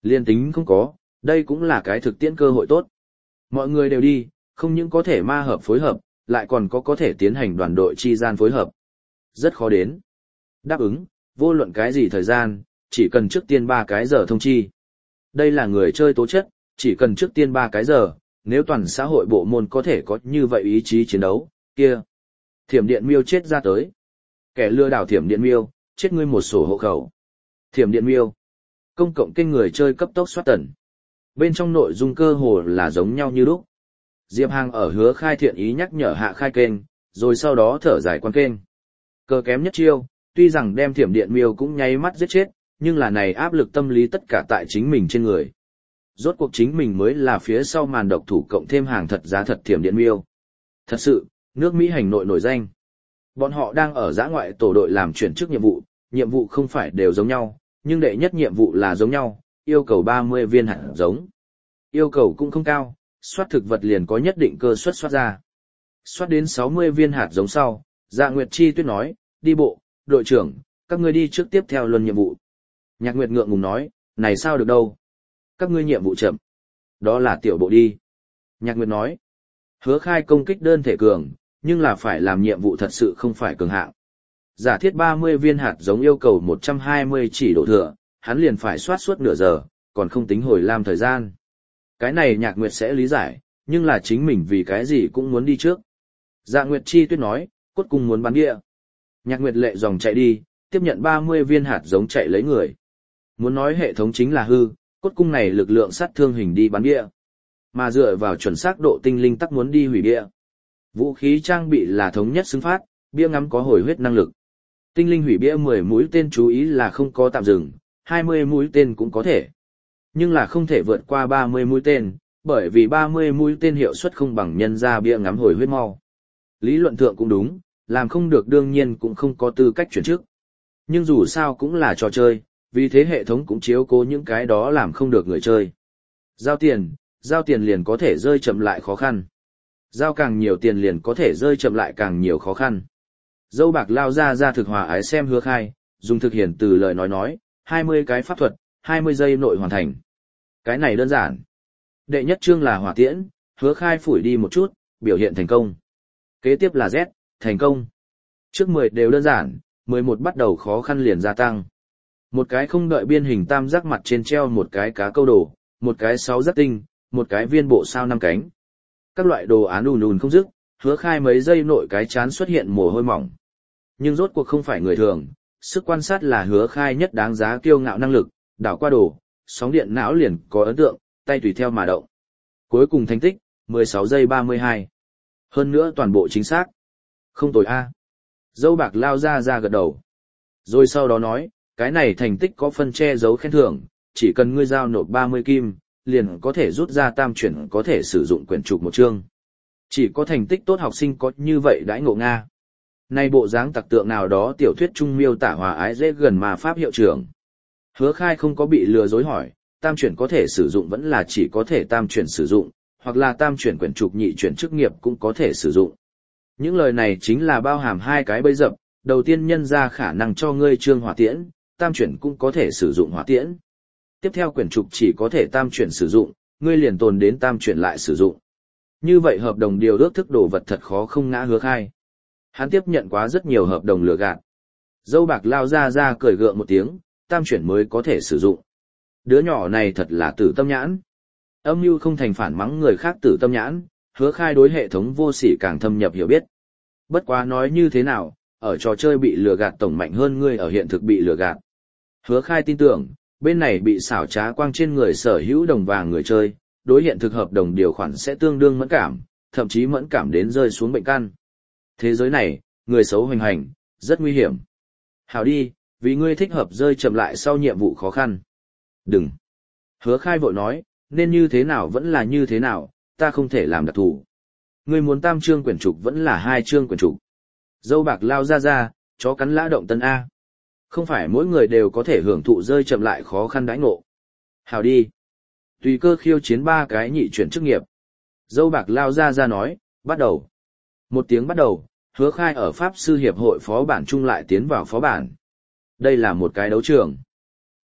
Liên tính không có, đây cũng là cái thực tiễn cơ hội tốt. Mọi người đều đi, không những có thể ma hợp phối hợp, lại còn có có thể tiến hành đoàn đội chi gian phối hợp. Rất khó đến. Đáp ứng, vô luận cái gì thời gian, chỉ cần trước tiên ba cái giờ thông chi. Đây là người chơi tố chất, chỉ cần trước tiên ba cái giờ, nếu toàn xã hội bộ môn có thể có như vậy ý chí chiến đấu, kia. Thiểm điện miêu chết ra tới. Kẻ lừa đảo thiểm điện miêu, chết ngươi một sổ hộ khẩu. Thiểm điện miêu. Công cộng kênh người chơi cấp tốc soát tần. Bên trong nội dung cơ hồ là giống nhau như lúc. Diệp Hàng ở hứa khai thiện ý nhắc nhở hạ khai kênh, rồi sau đó thở dài quan kênh. Cơ kém nhất chiêu, tuy rằng đem thiểm điện miêu cũng nháy mắt giết chết, nhưng là này áp lực tâm lý tất cả tại chính mình trên người. Rốt cuộc chính mình mới là phía sau màn độc thủ cộng thêm hàng thật giá thật thiểm điện miêu. Thật sự, nước Mỹ hành nội nổi danh. Bọn họ đang ở giã ngoại tổ đội làm chuyển chức nhiệm vụ, nhiệm vụ không phải đều giống nhau, nhưng đệ nhất nhiệm vụ là giống nhau, yêu cầu ba mươi viên hạt giống. Yêu cầu cũng không cao, soát thực vật liền có nhất định cơ suất soát ra. Soát đến sáu mươi viên hạt giống sau, Dạ Nguyệt Chi Tuyết nói, đi bộ, đội trưởng, các ngươi đi trước tiếp theo luân nhiệm vụ. Nhạc Nguyệt ngượng ngùng nói, này sao được đâu. Các ngươi nhiệm vụ chậm. Đó là tiểu bộ đi. Nhạc Nguyệt nói, hứa khai công kích đơn thể cường, nhưng là phải làm nhiệm vụ thật sự không phải cường hạng. Giả thiết ba mươi viên hạt giống yêu cầu một trăm hai mươi chỉ độ thừa, hắn liền phải soát suốt nửa giờ, còn không tính hồi làm thời gian. Cái này Nhạc Nguyệt sẽ lý giải, nhưng là chính mình vì cái gì cũng muốn đi trước. Dạ Nguyệt Chi Tuyết nói, cốt cung muốn bắn địa. Nhạc Nguyệt lệ dòng chạy đi, tiếp nhận ba mươi viên hạt giống chạy lấy người. Muốn nói hệ thống chính là hư, cốt cung này lực lượng sát thương hình đi bắn địa. Mà dựa vào chuẩn xác độ tinh linh tắc muốn đi hủy địa. Vũ khí trang bị là thống nhất xứng phát, bia ngắm có hồi huyết năng lực. Tinh linh hủy bia mười mũi tên chú ý là không có tạm dừng, hai mươi mũi tên cũng có thể. Nhưng là không thể vượt qua ba mươi mũi tên, bởi vì ba mươi mũi tên hiệu suất không bằng nhân ra bia ngắm hồi huyết mau. Lý luận thượng cũng đúng, làm không được đương nhiên cũng không có tư cách chuyển chức. Nhưng dù sao cũng là trò chơi, vì thế hệ thống cũng chiếu cố những cái đó làm không được người chơi. Giao tiền, giao tiền liền có thể rơi chậm lại khó khăn. Giao càng nhiều tiền liền có thể rơi chậm lại càng nhiều khó khăn. Dâu bạc lao ra ra thực hòa ái xem hứa khai, dùng thực hiện từ lời nói nói, hai mươi cái pháp thuật, hai mươi giây nội hoàn thành. Cái này đơn giản. Đệ nhất chương là hỏa tiễn, hứa khai phủi đi một chút, biểu hiện thành công. Kế tiếp là Z, thành công. Trước mười đều đơn giản, mười một bắt đầu khó khăn liền gia tăng. Một cái không đợi biên hình tam giác mặt trên treo một cái cá câu đồ, một cái sáu giác tinh, một cái viên bộ sao năm cánh. Các loại đồ án ùn ùn không dứt, hứa khai mấy giây nội cái chán xuất hiện mồ hôi mỏng. Nhưng rốt cuộc không phải người thường, sức quan sát là hứa khai nhất đáng giá kiêu ngạo năng lực, đảo qua đồ, sóng điện não liền có ấn tượng, tay tùy theo mà động. Cuối cùng thành tích, mười sáu giây ba mươi hai. Hơn nữa toàn bộ chính xác. Không tồi a. Dâu bạc lao ra ra gật đầu. Rồi sau đó nói, cái này thành tích có phân che giấu khen thưởng, chỉ cần ngươi giao nộp ba mươi kim, liền có thể rút ra tam chuyển có thể sử dụng quyển trục một chương. Chỉ có thành tích tốt học sinh có như vậy đãi ngộ Nga. Nay bộ dáng tặc tượng nào đó tiểu thuyết trung miêu tả hòa ái dễ gần mà pháp hiệu trưởng. Hứa khai không có bị lừa dối hỏi, tam chuyển có thể sử dụng vẫn là chỉ có thể tam chuyển sử dụng, hoặc là tam chuyển quyển trục nhị chuyển chức nghiệp cũng có thể sử dụng. Những lời này chính là bao hàm hai cái bẫy dập, đầu tiên nhân ra khả năng cho ngươi trương hỏa tiễn, tam chuyển cũng có thể sử dụng hỏa tiễn. Tiếp theo quyển trục chỉ có thể tam chuyển sử dụng, ngươi liền tồn đến tam chuyển lại sử dụng. Như vậy hợp đồng điều ước thức đồ vật thật khó không ngã hứa khai. Hắn tiếp nhận quá rất nhiều hợp đồng lừa gạt. Dâu bạc lao ra ra cười gượng một tiếng, tam chuyển mới có thể sử dụng. Đứa nhỏ này thật là tử tâm nhãn. Âm mưu không thành phản mắng người khác tử tâm nhãn, hứa khai đối hệ thống vô sỉ càng thâm nhập hiểu biết. Bất quá nói như thế nào, ở trò chơi bị lừa gạt tổng mạnh hơn ngươi ở hiện thực bị lừa gạt. Hứa khai tin tưởng, bên này bị xảo trá quang trên người sở hữu đồng vàng người chơi, đối hiện thực hợp đồng điều khoản sẽ tương đương mẫn cảm, thậm chí mẫn cảm đến rơi xuống bệnh căn. Thế giới này, người xấu hoành hành, rất nguy hiểm. Hảo đi, vì ngươi thích hợp rơi chậm lại sau nhiệm vụ khó khăn. Đừng. Hứa khai vội nói, nên như thế nào vẫn là như thế nào, ta không thể làm đặc thù. Ngươi muốn tam trương quyển trục vẫn là hai trương quyển trục. Dâu bạc lao ra ra, chó cắn lã động tân A. Không phải mỗi người đều có thể hưởng thụ rơi chậm lại khó khăn đãi ngộ. Hảo đi. Tùy cơ khiêu chiến ba cái nhị chuyển chức nghiệp. Dâu bạc lao ra ra nói, bắt đầu. Một tiếng bắt đầu, hứa khai ở Pháp Sư Hiệp hội phó bản chung lại tiến vào phó bản. Đây là một cái đấu trường.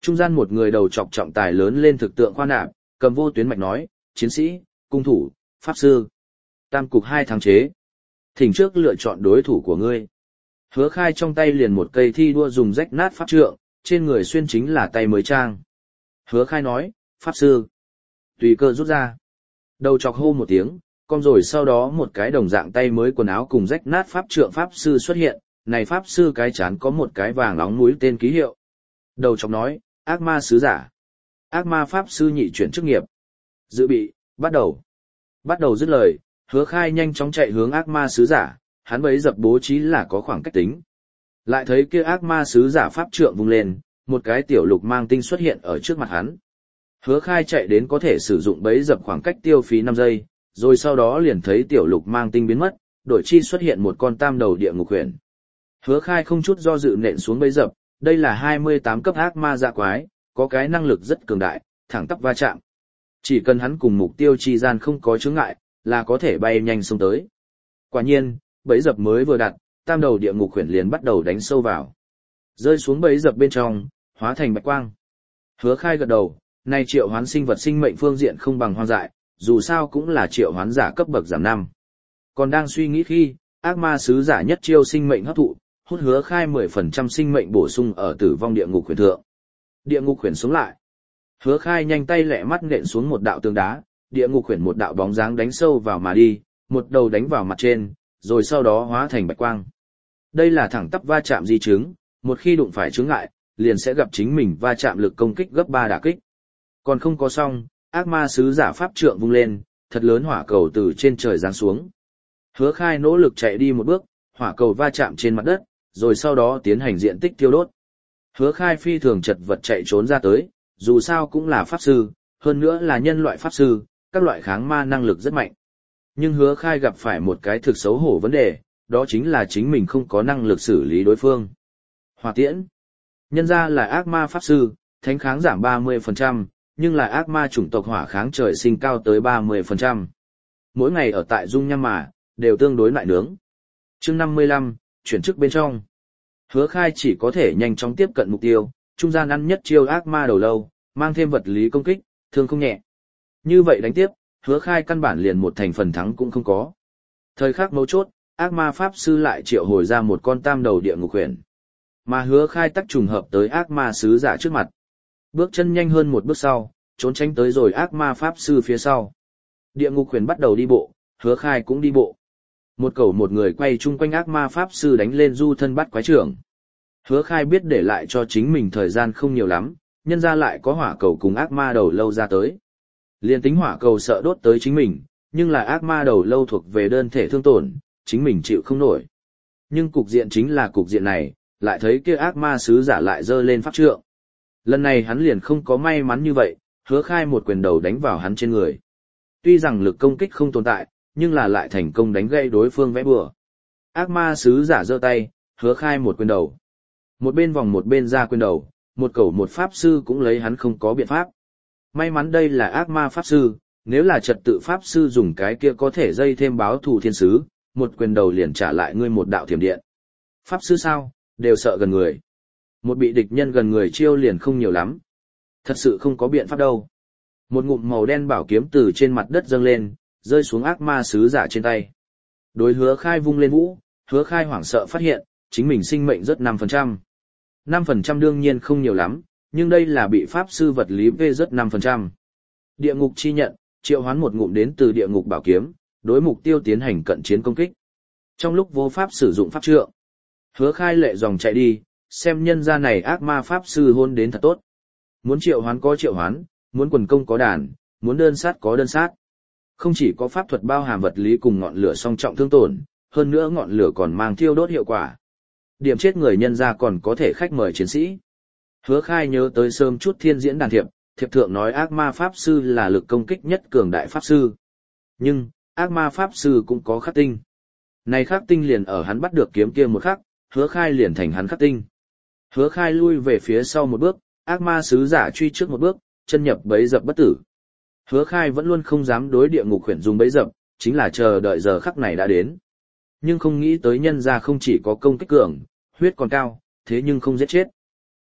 Trung gian một người đầu trọc trọng tài lớn lên thực tượng khoa nạp, cầm vô tuyến mạch nói, chiến sĩ, cung thủ, pháp sư. Tam cục hai thắng chế. Thỉnh trước lựa chọn đối thủ của ngươi. Hứa Khai trong tay liền một cây thi đua dùng rách nát pháp trượng, trên người xuyên chính là tay mới trang. Hứa Khai nói, pháp sư. Tùy cơ rút ra. Đầu chọc hô một tiếng, con rồi sau đó một cái đồng dạng tay mới quần áo cùng rách nát pháp trượng pháp sư xuất hiện, này pháp sư cái chán có một cái vàng nóng mũi tên ký hiệu. Đầu chọc nói, ác ma sứ giả. Ác ma pháp sư nhị chuyển chức nghiệp. Dự bị, bắt đầu. Bắt đầu dứt lời, Hứa Khai nhanh chóng chạy hướng ác ma sứ giả, hắn bấy dập bố trí là có khoảng cách tính. Lại thấy kia ác ma sứ giả pháp trượng vung lên, một cái tiểu lục mang tinh xuất hiện ở trước mặt hắn. Hứa Khai chạy đến có thể sử dụng bấy dập khoảng cách tiêu phí năm giây, rồi sau đó liền thấy tiểu lục mang tinh biến mất, đổi chi xuất hiện một con tam đầu địa ngục huyền. Hứa Khai không chút do dự nện xuống bấy dập, đây là hai mươi tám cấp ác ma dạ quái, có cái năng lực rất cường đại, thẳng tắp va chạm. Chỉ cần hắn cùng mục tiêu chi gian không có chướng ngại, là có thể bay nhanh xông tới. Quả nhiên, bẫy dập mới vừa đặt, tam đầu địa ngục huyền liền bắt đầu đánh sâu vào. Rơi xuống bẫy dập bên trong, hóa thành bạch quang. Hứa Khai gật đầu, này triệu hoán sinh vật sinh mệnh phương diện không bằng hoang dại, dù sao cũng là triệu hoán giả cấp bậc giảm năm. Còn đang suy nghĩ khi, ác ma sứ giả nhất chiêu sinh mệnh hấp thụ, hút Hứa Khai mười phần trăm sinh mệnh bổ sung ở tử vong địa ngục huyền thượng. Địa ngục huyền xuống lại. Hứa Khai nhanh tay lẹ mắt nện xuống một đạo tường đá, địa ngục huyền một đạo bóng dáng đánh sâu vào mà đi, một đầu đánh vào mặt trên, rồi sau đó hóa thành bạch quang. Đây là thẳng tắp va chạm di chứng, một khi đụng phải chướng ngại, liền sẽ gặp chính mình va chạm lực công kích gấp ba đả kích. Còn không có xong, ác ma sứ giả pháp trượng vung lên, thật lớn hỏa cầu từ trên trời giáng xuống. Hứa Khai nỗ lực chạy đi một bước, hỏa cầu va chạm trên mặt đất, rồi sau đó tiến hành diện tích tiêu đốt. Hứa Khai phi thường chật vật chạy trốn ra tới, dù sao cũng là pháp sư, hơn nữa là nhân loại pháp sư, các loại kháng ma năng lực rất mạnh. Nhưng Hứa Khai gặp phải một cái thực xấu hổ vấn đề, đó chính là chính mình không có năng lực xử lý đối phương. Hỏa tiễn. Nhân ra là ác ma pháp sư, thánh kháng giảm ba mươi phần trăm, nhưng là ác ma chủng tộc hỏa kháng trời sinh cao tới ba mươi phần trăm. Mỗi ngày ở tại dung nham mà, đều tương đối lại nướng. Chương năm mươi lăm, chuyển chức bên trong. Hứa Khai chỉ có thể nhanh chóng tiếp cận mục tiêu, trung gian ăn nhất chiêu ác ma đầu lâu, mang thêm vật lý công kích, thương không nhẹ. Như vậy đánh tiếp, Hứa Khai căn bản liền một thành phần thắng cũng không có. Thời khắc mấu chốt, ác ma pháp sư lại triệu hồi ra một con tam đầu địa ngục huyền. Mà Hứa Khai tắc trùng hợp tới ác ma sứ giả trước mặt. Bước chân nhanh hơn một bước sau, trốn tránh tới rồi ác ma pháp sư phía sau. Địa ngục huyền bắt đầu đi bộ, Hứa Khai cũng đi bộ. Một cầu một người quay chung quanh ác ma pháp sư đánh lên du thân bắt quái trưởng. Hứa Khai biết để lại cho chính mình thời gian không nhiều lắm, nhân ra lại có hỏa cầu cùng ác ma đầu lâu ra tới. Liên tính hỏa cầu sợ đốt tới chính mình, nhưng là ác ma đầu lâu thuộc về đơn thể thương tổn, chính mình chịu không nổi. Nhưng cục diện chính là cục diện này, lại thấy kia ác ma sứ giả lại dơ lên pháp trượng. Lần này hắn liền không có may mắn như vậy, Hứa Khai một quyền đầu đánh vào hắn trên người. Tuy rằng lực công kích không tồn tại, nhưng là lại thành công đánh gây đối phương vẽ bừa. Ác ma sứ giả giơ tay, Hứa Khai một quyền đầu. Một bên vòng một bên ra quyền đầu, một cầu một pháp sư cũng lấy hắn không có biện pháp. May mắn đây là ác ma pháp sư, nếu là trật tự pháp sư dùng cái kia có thể dây thêm báo thù thiên sứ, một quyền đầu liền trả lại ngươi một đạo thiểm điện. Pháp sư sao, đều sợ gần người. Một bị địch nhân gần người chiêu liền không nhiều lắm. Thật sự không có biện pháp đâu. Một ngụm màu đen bảo kiếm từ trên mặt đất dâng lên, rơi xuống ác ma sứ giả trên tay. Đối Hứa Khai vung lên vũ, Hứa Khai hoảng sợ phát hiện, chính mình sinh mệnh rất năm phần trăm. năm phần trăm đương nhiên không nhiều lắm, nhưng đây là bị pháp sư vật lý vê rất năm phần trăm. Địa ngục chi nhận, triệu hoán một ngụm đến từ địa ngục bảo kiếm, đối mục tiêu tiến hành cận chiến công kích. Trong lúc vô pháp sử dụng pháp trượng, Hứa Khai lệ dòng chạy đi, xem nhân gia này ác ma pháp sư hôn đến thật tốt. Muốn triệu hoán có triệu hoán, muốn quần công có đàn, muốn đơn sát có đơn sát. Không chỉ có pháp thuật bao hàm vật lý cùng ngọn lửa song trọng thương tổn, hơn nữa ngọn lửa còn mang thiêu đốt hiệu quả. Điểm chết người nhân ra còn có thể khách mời chiến sĩ. Hứa Khai nhớ tới sớm chút thiên diễn đàn thiệp, thiệp thượng nói ác ma pháp sư là lực công kích nhất cường đại pháp sư. Nhưng, ác ma pháp sư cũng có khắc tinh. Này khắc tinh liền ở hắn bắt được kiếm kia một khắc, Hứa Khai liền thành hắn khắc tinh. Hứa Khai lui về phía sau một bước, ác ma sứ giả truy trước một bước, chân nhập bẫy dập bất tử. Hứa Khai vẫn luôn không dám đối địa ngục huyền dùng bẫy dập, chính là chờ đợi giờ khắc này đã đến. Nhưng không nghĩ tới nhân ra không chỉ có công kích cường, huyết còn cao, thế nhưng không giết chết.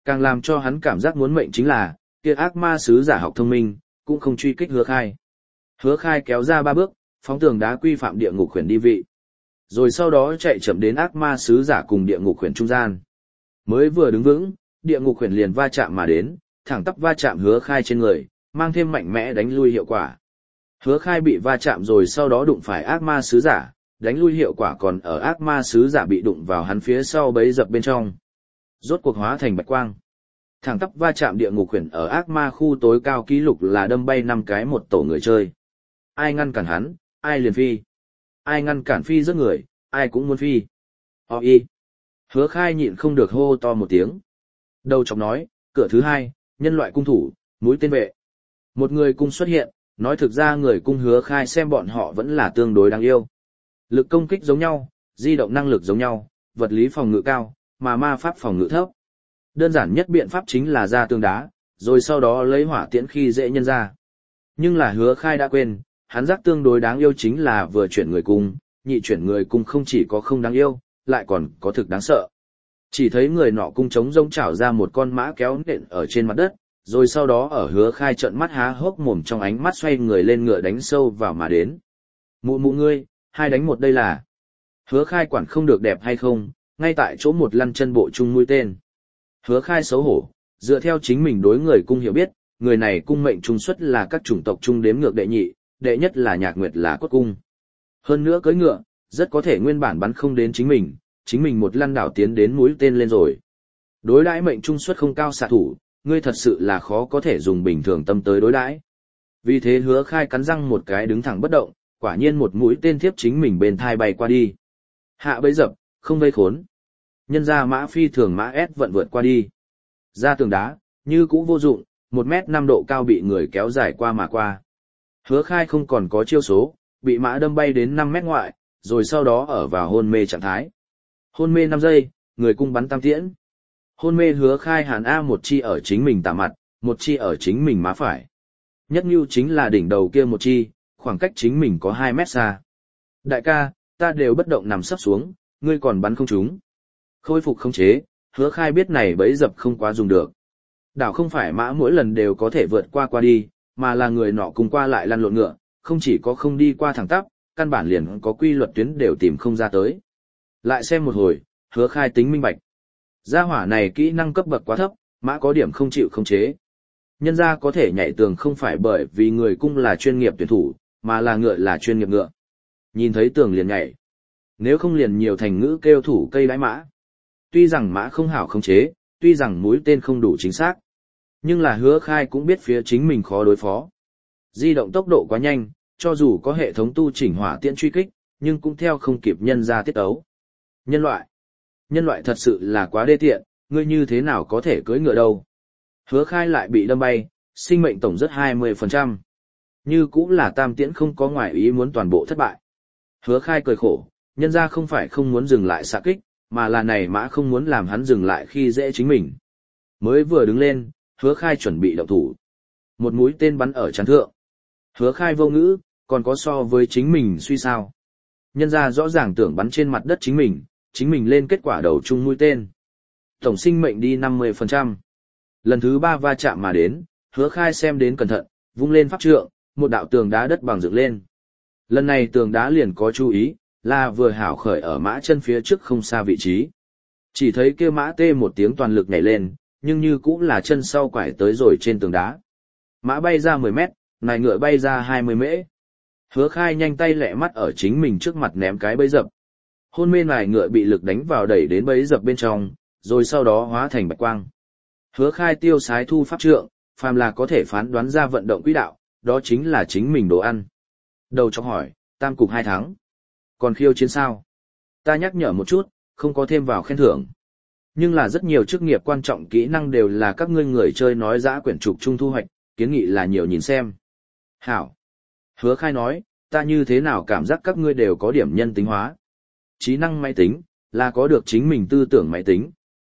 Càng làm cho hắn cảm giác muốn mệnh chính là, kia ác ma sứ giả học thông minh, cũng không truy kích hứa khai. Hứa khai kéo ra ba bước, phóng tường đá quy phạm địa ngục khuyển đi vị. Rồi sau đó chạy chậm đến ác ma sứ giả cùng địa ngục khuyển trung gian. Mới vừa đứng vững, địa ngục khuyển liền va chạm mà đến, thẳng tắp va chạm hứa khai trên người, mang thêm mạnh mẽ đánh lui hiệu quả. Hứa khai bị va chạm rồi sau đó đụng phải ác ma sứ giả, đánh lui hiệu quả còn ở ác ma sứ giả bị đụng vào hắn phía sau bấy dập bên trong. Rốt cuộc hóa thành bạch quang. Thẳng tắp va chạm địa ngục khuyển ở ác ma khu tối cao kỷ lục là đâm bay năm cái một tổ người chơi. Ai ngăn cản hắn, ai liền phi. Ai ngăn cản phi rất người, ai cũng muốn phi. Ho y. Hứa khai nhịn không được hô to một tiếng. Đầu chọc nói, cửa thứ hai, nhân loại cung thủ, mũi tên vệ. Một người cung xuất hiện, nói thực ra người cung hứa khai xem bọn họ vẫn là tương đối đáng yêu. Lực công kích giống nhau, di động năng lực giống nhau, vật lý phòng ngự cao, mà ma pháp phòng ngự thấp. Đơn giản nhất biện pháp chính là ra tường đá, rồi sau đó lấy hỏa tiễn khi dễ nhân ra. Nhưng là hứa khai đã quên, hắn giác tương đối đáng yêu chính là vừa chuyển người cung, nhị chuyển người cung không chỉ có không đáng yêu, lại còn có thực đáng sợ. Chỉ thấy người nọ cung trống rông chảo ra một con mã kéo nện ở trên mặt đất, rồi sau đó ở hứa khai trận mắt há hốc mồm trong ánh mắt xoay người lên ngựa đánh sâu vào mà đến. Mụ mụ ngươi, hai đánh một đây là. Hứa khai quản không được đẹp hay không, ngay tại chỗ một lăn chân bộ chung mũi tên. Hứa khai xấu hổ, dựa theo chính mình đối người cung hiểu biết, người này cung mệnh trung xuất là các chủng tộc trung đếm ngược đệ nhị, đệ nhất là nhạc nguyệt là cốt cung. Hơn nữa cưỡi ngựa, rất có thể nguyên bản bắn không đến chính mình, chính mình một lăn đảo tiến đến mũi tên lên rồi. Đối đãi mệnh trung xuất không cao xạ thủ, ngươi thật sự là khó có thể dùng bình thường tâm tới đối đãi. Vì thế hứa khai cắn răng một cái đứng thẳng bất động, quả nhiên một mũi tên thiếp chính mình bên thai bay qua đi. Hạ bấy dập, không vây khốn. Nhân ra mã phi thường mã S vận vượt qua đi. Ra tường đá, như cũ vô dụng, một mét năm độ cao bị người kéo dài qua mà qua. Hứa khai không còn có chiêu số, bị mã đâm bay đến năm mét ngoại, rồi sau đó ở vào hôn mê trạng thái. Hôn mê năm giây, người cung bắn tam tiễn. Hôn mê hứa khai hàn A một chi ở chính mình tả mặt, một chi ở chính mình má phải. Nhất như chính là đỉnh đầu kia một chi, khoảng cách chính mình có hai mét xa. Đại ca, ta đều bất động nằm sấp xuống, ngươi còn bắn không trúng. Khôi phục không chế, hứa khai biết này bấy dập không quá dùng được. Đảo không phải mã mỗi lần đều có thể vượt qua qua đi, mà là người nọ cùng qua lại lăn lộn ngựa, không chỉ có không đi qua thẳng tắp, căn bản liền có quy luật tuyến đều tìm không ra tới. Lại xem một hồi, hứa khai tính minh bạch. Gia hỏa này kỹ năng cấp bậc quá thấp, mã có điểm không chịu không chế. Nhân ra có thể nhảy tường không phải bởi vì người cung là chuyên nghiệp tuyển thủ, mà là ngựa là chuyên nghiệp ngựa. Nhìn thấy tường liền nhảy. Nếu không liền nhiều thành ngữ kêu thủ cây đái mã. Tuy rằng mã không hảo không chế, tuy rằng mũi tên không đủ chính xác. Nhưng là hứa khai cũng biết phía chính mình khó đối phó. Di động tốc độ quá nhanh, cho dù có hệ thống tu chỉnh hỏa tiễn truy kích, nhưng cũng theo không kịp nhân ra tiết ấu. Nhân loại. Nhân loại thật sự là quá đê tiện, ngươi như thế nào có thể cưỡi ngựa đâu. Hứa khai lại bị đâm bay, sinh mệnh tổng rất hai mươi phần trăm. Như cũng là tam tiễn không có ngoại ý muốn toàn bộ thất bại. Hứa khai cười khổ, nhân ra không phải không muốn dừng lại xạ kích, mà là này mã không muốn làm hắn dừng lại khi dễ chính mình. Mới vừa đứng lên, hứa khai chuẩn bị động thủ. Một mũi tên bắn ở chắn thượng. Hứa khai vô ngữ, còn có so với chính mình suy sao. Nhân ra rõ ràng tưởng bắn trên mặt đất chính mình, chính mình lên kết quả đầu chung mũi tên. Tổng sinh mệnh đi năm mươi phần trăm. Lần thứ ba va chạm mà đến, hứa khai xem đến cẩn thận, vung lên pháp trượng, một đạo tường đá đất bằng dựng lên. Lần này tường đá liền có chú ý, là vừa hảo khởi ở mã chân phía trước không xa vị trí. Chỉ thấy kia mã tê một tiếng toàn lực nhảy lên, nhưng như cũng là chân sau quải tới rồi trên tường đá. Mã bay ra mười mét, nài ngựa bay ra hai mươi mễ. Hứa khai nhanh tay lẹ mắt ở chính mình trước mặt ném cái bẫy dập. Hôn mê nài ngựa bị lực đánh vào đẩy đến bẫy dập bên trong, rồi sau đó hóa thành bạch quang. Hứa khai tiêu sái thu pháp trượng, phàm là có thể phán đoán ra vận động quỹ đạo, đó chính là chính mình đồ ăn. Đầu chọc hỏi, tam cục hai thắng. Còn khiêu chiến sao? Ta nhắc nhở một chút, không có thêm vào khen thưởng. Nhưng là rất nhiều chức nghiệp quan trọng kỹ năng đều là các ngươi người chơi nói giã quyển trục trung thu hoạch, kiến nghị là nhiều nhìn xem. Hảo. Hứa khai nói, ta như thế nào cảm giác các ngươi đều có điểm nhân tính hóa. Trí năng máy tính, là có được chính mình tư tưởng máy tính.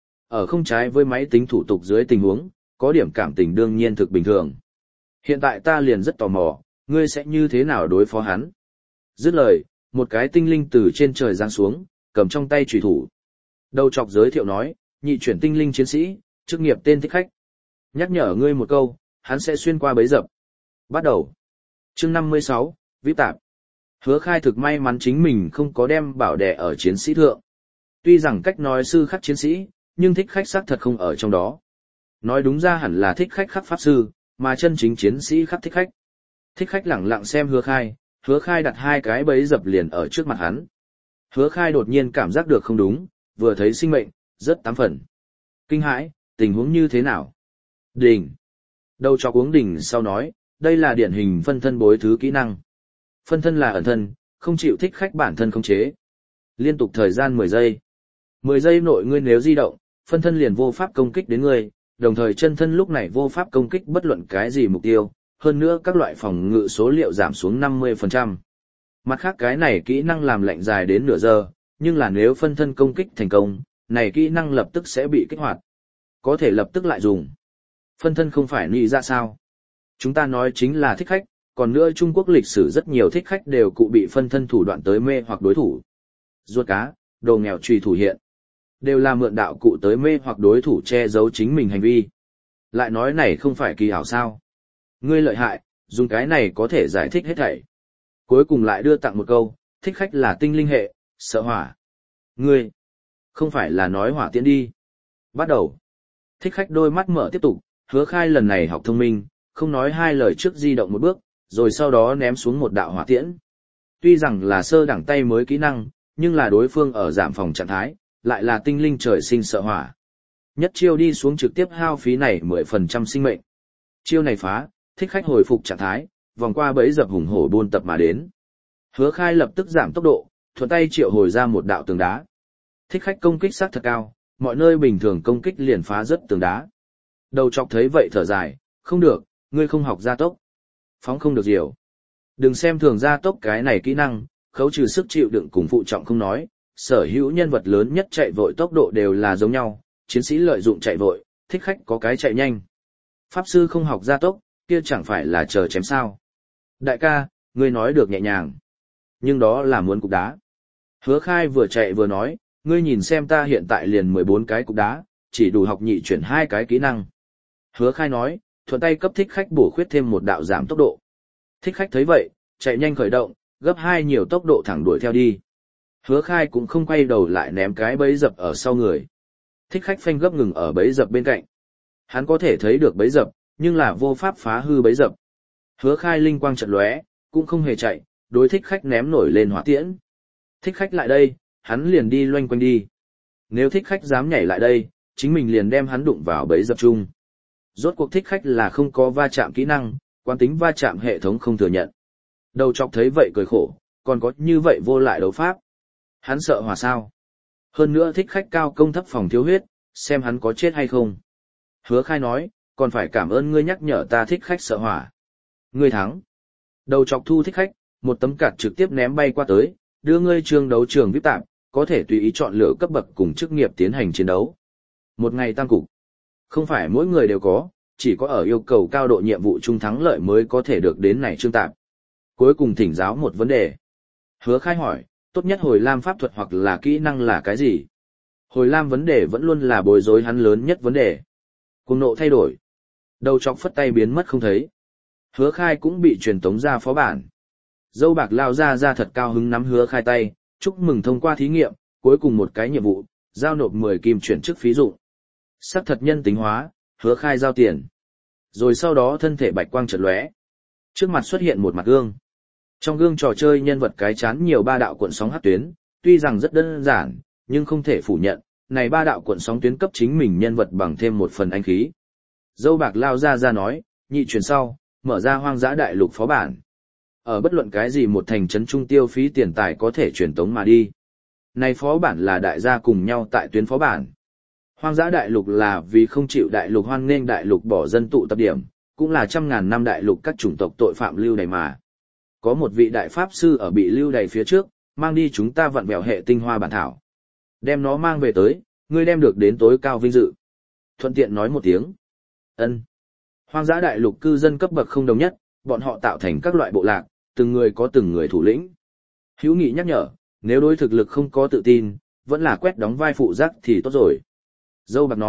Ở không trái với máy tính thủ tục dưới tình huống, có điểm cảm tình đương nhiên thực bình thường. Hiện tại ta liền rất tò mò, ngươi sẽ như thế nào đối phó hắn. Dứt lời, một cái tinh linh từ trên trời giáng xuống, cầm trong tay chùy thủ. Đầu chọc giới thiệu nói, nhị chuyển tinh linh chiến sĩ, chức nghiệp tên thích khách. Nhắc nhở ngươi một câu, hắn sẽ xuyên qua bấy dập. Bắt đầu. Chương năm mươi sáu, vê i pê tạp. Hứa Khai thực may mắn chính mình không có đem bảo đẻ ở chiến sĩ thượng. Tuy rằng cách nói sư khắc chiến sĩ, nhưng thích khách xác thật không ở trong đó. Nói đúng ra hẳn là thích khách khắc pháp sư, mà chân chính chiến sĩ khắc thích khách. Thích khách lẳng lặng xem Hứa Khai, Hứa Khai đặt hai cái bẫy dập liền ở trước mặt hắn. Hứa Khai đột nhiên cảm giác được không đúng, vừa thấy sinh mệnh, rất tám phần. Kinh hãi, tình huống như thế nào? Đỉnh. Đầu chọc uống đỉnh sau nói, đây là điển hình phân thân bối thứ kỹ năng. Phân thân là ẩn thân, không chịu thích khách bản thân khống chế. Liên tục thời gian mười giây. mười giây nội ngươi nếu di động, phân thân liền vô pháp công kích đến ngươi, đồng thời chân thân lúc này vô pháp công kích bất luận cái gì mục tiêu, hơn nữa các loại phòng ngự số liệu giảm xuống năm mươi phần trăm. Mặt khác cái này kỹ năng làm lệnh dài đến nửa giờ, nhưng là nếu phân thân công kích thành công, này kỹ năng lập tức sẽ bị kích hoạt. Có thể lập tức lại dùng. Phân thân không phải nghĩ ra sao. Chúng ta nói chính là thích khách, còn nữa Trung Quốc lịch sử rất nhiều thích khách đều cụ bị phân thân thủ đoạn tới mê hoặc đối thủ. Ruột cá, đồ nghèo trùy thủ hiện. Đều là mượn đạo cụ tới mê hoặc đối thủ che giấu chính mình hành vi. Lại nói này không phải kỳ ảo sao. Ngươi lợi hại, dùng cái này có thể giải thích hết thảy. Cuối cùng lại đưa tặng một câu, thích khách là tinh linh hệ, sợ hỏa. Ngươi, không phải là nói hỏa tiễn đi. Bắt đầu. Thích khách đôi mắt mở tiếp tục, Hứa Khai lần này học thông minh, không nói hai lời trước di động một bước, rồi sau đó ném xuống một đạo hỏa tiễn. Tuy rằng là sơ đẳng tay mới kỹ năng, nhưng là đối phương ở giảm phòng trạng thái, lại là tinh linh trời sinh sợ hỏa. Nhất chiêu đi xuống trực tiếp hao phí này mười phần trăm sinh mệnh. Chiêu này phá, thích khách hồi phục trạng thái, vòng qua bẫy dập hùng hổ buôn tập mà đến. Hứa Khai lập tức giảm tốc độ, thuận tay triệu hồi ra một đạo tường đá. Thích khách công kích sát thật cao, mọi nơi bình thường công kích liền phá rất tường đá. Đầu chọc thấy vậy thở dài, không được, ngươi không học gia tốc. Phóng không được diều. Đừng xem thường gia tốc cái này kỹ năng, khấu trừ sức chịu đựng cùng phụ trọng không nói, sở hữu nhân vật lớn nhất chạy vội tốc độ đều là giống nhau, chiến sĩ lợi dụng chạy vội, thích khách có cái chạy nhanh. Pháp sư không học gia tốc, kia chẳng phải là chờ chém sao. Đại ca, ngươi nói được nhẹ nhàng. Nhưng đó là muốn cục đá. Hứa Khai vừa chạy vừa nói, ngươi nhìn xem ta hiện tại liền mười bốn cái cục đá, chỉ đủ học nhị chuyển hai cái kỹ năng. Hứa Khai nói, thuận tay cấp thích khách bổ khuyết thêm một đạo giảm tốc độ. Thích khách thấy vậy, chạy nhanh khởi động, gấp hai nhiều tốc độ thẳng đuổi theo đi. Hứa Khai cũng không quay đầu lại ném cái bẫy dập ở sau người. Thích khách phanh gấp ngừng ở bẫy dập bên cạnh. Hắn có thể thấy được bẫy dập, nhưng là vô pháp phá hư bẫy dập. Hứa Khai linh quang chợt lóe, cũng không hề chạy, đối thích khách ném nổi lên hỏa tiễn. Thích khách lại đây, hắn liền đi loanh quanh đi. Nếu thích khách dám nhảy lại đây, chính mình liền đem hắn đụng vào bẫy dập chung. Rốt cuộc thích khách là không có va chạm kỹ năng, quán tính va chạm hệ thống không thừa nhận. Đầu chọc thấy vậy cười khổ, còn có như vậy vô lại đấu pháp. Hắn sợ hỏa sao? Hơn nữa thích khách cao công thấp phòng thiếu huyết, xem hắn có chết hay không. Hứa Khai nói, còn phải cảm ơn ngươi nhắc nhở ta thích khách sợ hỏa. Ngươi thắng. Đầu chọc thu thích khách, một tấm card trực tiếp ném bay qua tới, đưa ngươi trường đấu trường vê i pê tạp, có thể tùy ý chọn lựa cấp bậc cùng chức nghiệp tiến hành chiến đấu. Một ngày tam cục. Không phải mỗi người đều có, chỉ có ở yêu cầu cao độ nhiệm vụ trung thắng lợi mới có thể được đến này trương tạp. Cuối cùng thỉnh giáo một vấn đề. Hứa Khai hỏi, tốt nhất hồi lam pháp thuật hoặc là kỹ năng là cái gì? Hồi lam vấn đề vẫn luôn là bối rối hắn lớn nhất vấn đề. Cùng nộ thay đổi. Đầu chọc phất tay biến mất không thấy. Hứa Khai cũng bị truyền tống ra phó bản. Dâu bạc lao ra ra thật cao hứng nắm Hứa Khai tay, chúc mừng thông qua thí nghiệm, cuối cùng một cái nhiệm vụ, giao nộp mười kim chuyển chức phí dụng. Sắc thật nhân tính hóa, Hứa Khai giao tiền. Rồi sau đó thân thể bạch quang chợt lóe. Trước mặt xuất hiện một mặt gương. Trong gương trò chơi nhân vật cái chán nhiều ba đạo cuộn sóng hắc tuyến, tuy rằng rất đơn giản, nhưng không thể phủ nhận, này ba đạo cuộn sóng tuyến cấp chính mình nhân vật bằng thêm một phần anh khí. Dâu bạc lao ra ra nói, nhị chuyển sau, mở ra hoang dã đại lục phó bản. Ở bất luận cái gì một thành trấn trung tiêu phí tiền tài có thể truyền tống mà đi. Này phó bản là đại gia cùng nhau tại tuyến phó bản. Hoang dã đại lục là vì không chịu đại lục hoan nghênh đại lục bỏ dân tụ tập điểm, cũng là trăm ngàn năm đại lục các chủng tộc tội phạm lưu đày mà. Có một vị đại pháp sư ở bị lưu đày phía trước, mang đi chúng ta vặn vẹo hệ tinh hoa bản thảo. Đem nó mang về tới, ngươi đem được đến tối cao vinh dự. Thuận tiện nói một tiếng. Ân. Hoang dã đại lục cư dân cấp bậc không đồng nhất, bọn họ tạo thành các loại bộ lạc, từng người có từng người thủ lĩnh. Hữu Nghị nhắc nhở, nếu đối thực lực không có tự tin, vẫn là quét đóng vai phụ giác thì tốt rồi. Dâu bạc nói,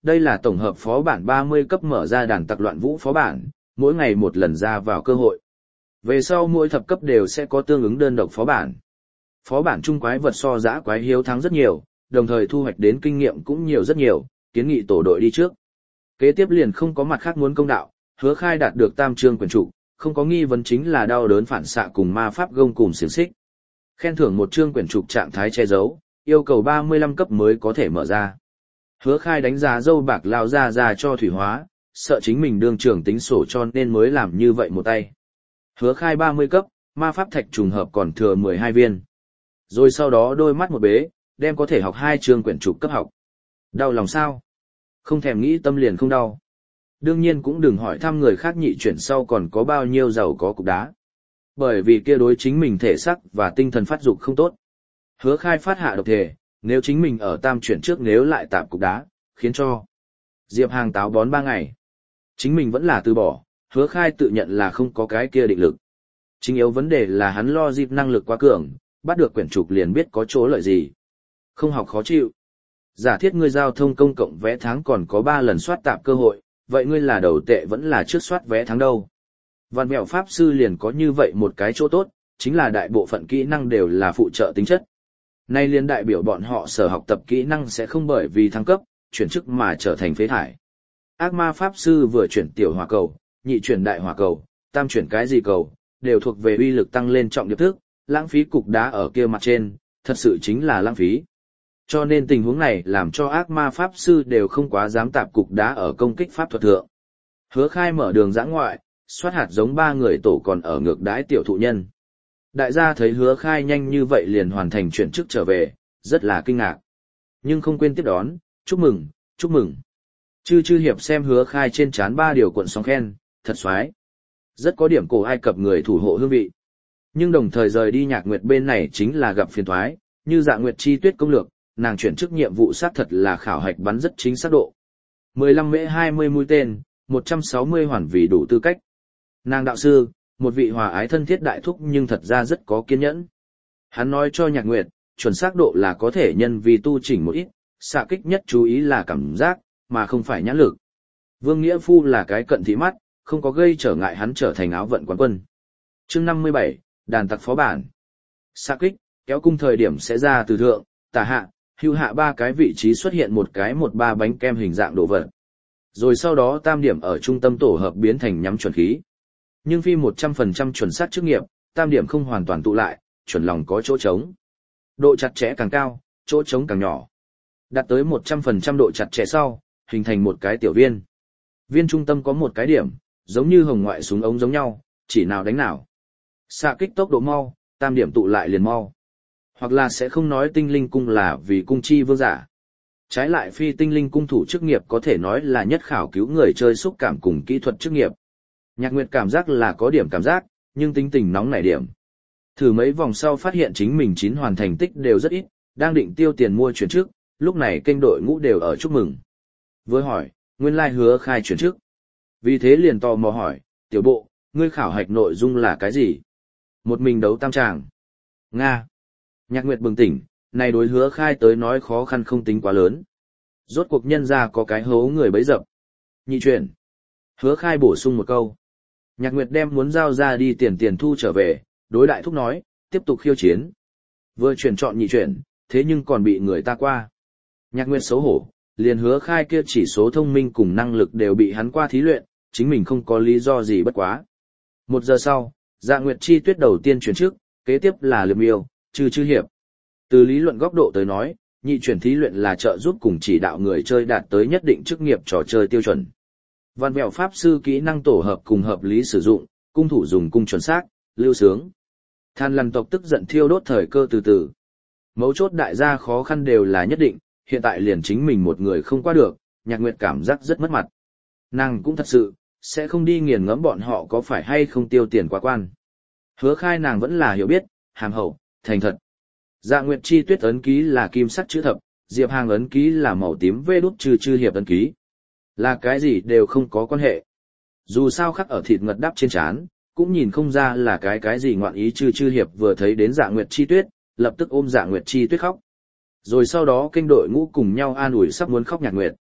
đây là tổng hợp phó bản ba mươi cấp mở ra đàn tặc loạn vũ phó bản, mỗi ngày một lần ra vào cơ hội. Về sau mỗi thập cấp đều sẽ có tương ứng đơn độc phó bản. Phó bản chung quái vật so dã quái hiếu thắng rất nhiều, đồng thời thu hoạch đến kinh nghiệm cũng nhiều rất nhiều, kiến nghị tổ đội đi trước. Kế tiếp liền không có mặt khác muốn công đạo, Hứa Khai đạt được tam trương quyển trục, không có nghi vấn chính là đau đớn phản xạ cùng ma pháp gông cùng xiềng xích. Khen thưởng một trương quyển trục trạng thái che giấu, yêu cầu ba mươi lăm cấp mới có thể mở ra. Hứa Khai đánh giá dâu bạc lao ra ra cho thủy hóa, sợ chính mình đương trưởng tính sổ cho nên mới làm như vậy một tay. Hứa Khai ba mươi cấp, ma pháp thạch trùng hợp còn thừa mười hai viên. Rồi sau đó đôi mắt một bế, đem có thể học hai chương quyển trục cấp học. Đau lòng sao? Không thèm nghĩ tâm liền không đau. Đương nhiên cũng đừng hỏi thăm người khác nhị chuyển sau còn có bao nhiêu giàu có cục đá. Bởi vì kia đối chính mình thể sắc và tinh thần phát dục không tốt. Hứa Khai phát hạ độc thể, nếu chính mình ở tam chuyển trước nếu lại tạm cục đá, khiến cho Diệp Hàng táo bón ba ngày. Chính mình vẫn là từ bỏ, Hứa Khai tự nhận là không có cái kia định lực. Chính yếu vấn đề là hắn lo dịp năng lực quá cường, bắt được quyển trục liền biết có chỗ lợi gì. Không học khó chịu. Giả thiết ngươi giao thông công cộng vé tháng còn có ba lần soát tạp cơ hội, vậy ngươi là đầu tệ vẫn là trước soát vé tháng đâu. Văn mẹo pháp sư liền có như vậy một cái chỗ tốt, chính là đại bộ phận kỹ năng đều là phụ trợ tính chất. Nay liên đại biểu bọn họ sở học tập kỹ năng sẽ không bởi vì thăng cấp, chuyển chức mà trở thành phế thải. Ác ma pháp sư vừa chuyển tiểu hỏa cầu, nhị chuyển đại hỏa cầu, tam chuyển cái gì cầu, đều thuộc về uy lực tăng lên trọng điệp thức, lãng phí cục đá ở kia mặt trên, thật sự chính là lãng phí. Cho nên tình huống này làm cho ác ma pháp sư đều không quá dám tạp cục đá ở công kích pháp thuật thượng. Hứa Khai mở đường giã ngoại, soát hạt giống ba người tổ còn ở ngược đái tiểu thụ nhân. Đại gia thấy Hứa Khai nhanh như vậy liền hoàn thành chuyển chức trở về, rất là kinh ngạc. Nhưng không quên tiếp đón, chúc mừng, chúc mừng. Chư chư hiệp xem Hứa Khai trên trán ba điều cuộn sóng khen, thật xoái. Rất có điểm cổ Ai Cập người thủ hộ hương vị. Nhưng đồng thời rời đi Nhạc Nguyệt bên này chính là gặp phiền toái, như Dạ Nguyệt chi tuyết công lược, nàng chuyển chức nhiệm vụ xác thật là khảo hạch bắn rất chính xác độ. mười lăm mễ hai mươi mũi tên, một trăm sáu mươi hoàn vì đủ tư cách. Nàng đạo sư, một vị hòa ái thân thiết đại thúc nhưng thật ra rất có kiên nhẫn. Hắn nói cho Nhạc Nguyệt, chuẩn xác độ là có thể nhân vì tu chỉnh một ít, xạ kích nhất chú ý là cảm giác, mà không phải nhãn lực. Vương Nghĩa Phu là cái cận thị mắt, không có gây trở ngại hắn trở thành áo vận quán quân. Chương năm mươi bảy, đàn tặc phó bản. Xạ kích, kéo cung thời điểm sẽ ra từ thượng, tả hạ, hưu hạ ba cái vị trí xuất hiện một cái một ba bánh kem hình dạng đồ vật. Rồi sau đó tam điểm ở trung tâm tổ hợp biến thành nhắm chuẩn khí. Nhưng phi một trăm phần trăm chuẩn xác chức nghiệp, tam điểm không hoàn toàn tụ lại, chuẩn lòng có chỗ trống. Độ chặt chẽ càng cao, chỗ trống càng nhỏ. Đạt tới một trăm phần trăm độ chặt chẽ sau, hình thành một cái tiểu viên. Viên trung tâm có một cái điểm, giống như hồng ngoại súng ống giống nhau, chỉ nào đánh nào. Xạ kích tốc độ mau, tam điểm tụ lại liền mau. Hoặc là sẽ không nói tinh linh cung là vì cung chi vương giả. Trái lại phi tinh linh cung thủ chức nghiệp có thể nói là nhất khảo cứu người chơi xúc cảm cùng kỹ thuật chức nghiệp. Nhạc Nguyệt cảm giác là có điểm cảm giác, nhưng tính tình nóng nảy điểm. Thử mấy vòng sau phát hiện chính mình chín hoàn thành tích đều rất ít, đang định tiêu tiền mua chuyển trước, lúc này kênh đội ngũ đều ở chúc mừng. Vừa hỏi, nguyên lai Hứa Khai chuyển trước. Vì thế liền tò mò hỏi, tiểu bộ, ngươi khảo hạch nội dung là cái gì? Một mình đấu tam tràng. Nga. Nhạc Nguyệt bừng tỉnh, này đối Hứa Khai tới nói khó khăn không tính quá lớn. Rốt cuộc nhân ra có cái hố người bấy dập. Nhị chuyển. Hứa Khai bổ sung một câu. Nhạc Nguyệt đem muốn giao ra đi tiền tiền thu trở về, đối đại thúc nói, tiếp tục khiêu chiến. Vừa chuyển chọn nhị chuyển, thế nhưng còn bị người ta qua. Nhạc Nguyệt xấu hổ, liền Hứa Khai kia chỉ số thông minh cùng năng lực đều bị hắn qua thí luyện, chính mình không có lý do gì bất quá. Một giờ sau, Dạ Nguyệt chi tuyết đầu tiên chuyển trước, kế tiếp là Liệp Miêu, Chư Chư hiệp. Từ lý luận góc độ tới nói, nhị chuyển thí luyện là trợ giúp cùng chỉ đạo người chơi đạt tới nhất định chức nghiệp trò chơi tiêu chuẩn. Văn vẹo pháp sư kỹ năng tổ hợp cùng hợp lý sử dụng, cung thủ dùng cung chuẩn xác, lưu sướng. Than lằn tộc tức giận thiêu đốt thời cơ từ từ. Mấu chốt đại gia khó khăn đều là nhất định, hiện tại liền chính mình một người không qua được, Nhạc Nguyệt cảm giác rất mất mặt. Nàng cũng thật sự, sẽ không đi nghiền ngẫm bọn họ có phải hay không tiêu tiền quá quan. Hứa Khai nàng vẫn là hiểu biết, hàm hậu, thành thật. Dạ Nguyệt chi tuyết ấn ký là kim sắc chữ thập, Diệp Hàng ấn ký là màu tím vê đút Chư Chư hiệp ấn ký. Là cái gì đều không có quan hệ. Dù sao khắc ở thịt ngật đắp trên trán, cũng nhìn không ra là cái cái gì ngoạn ý. Chư Chư hiệp vừa thấy đến Dạ Nguyệt chi tuyết, lập tức ôm Dạ Nguyệt chi tuyết khóc. Rồi sau đó kênh đội ngũ cùng nhau an ủi sắp muốn khóc Nhạc Nguyệt.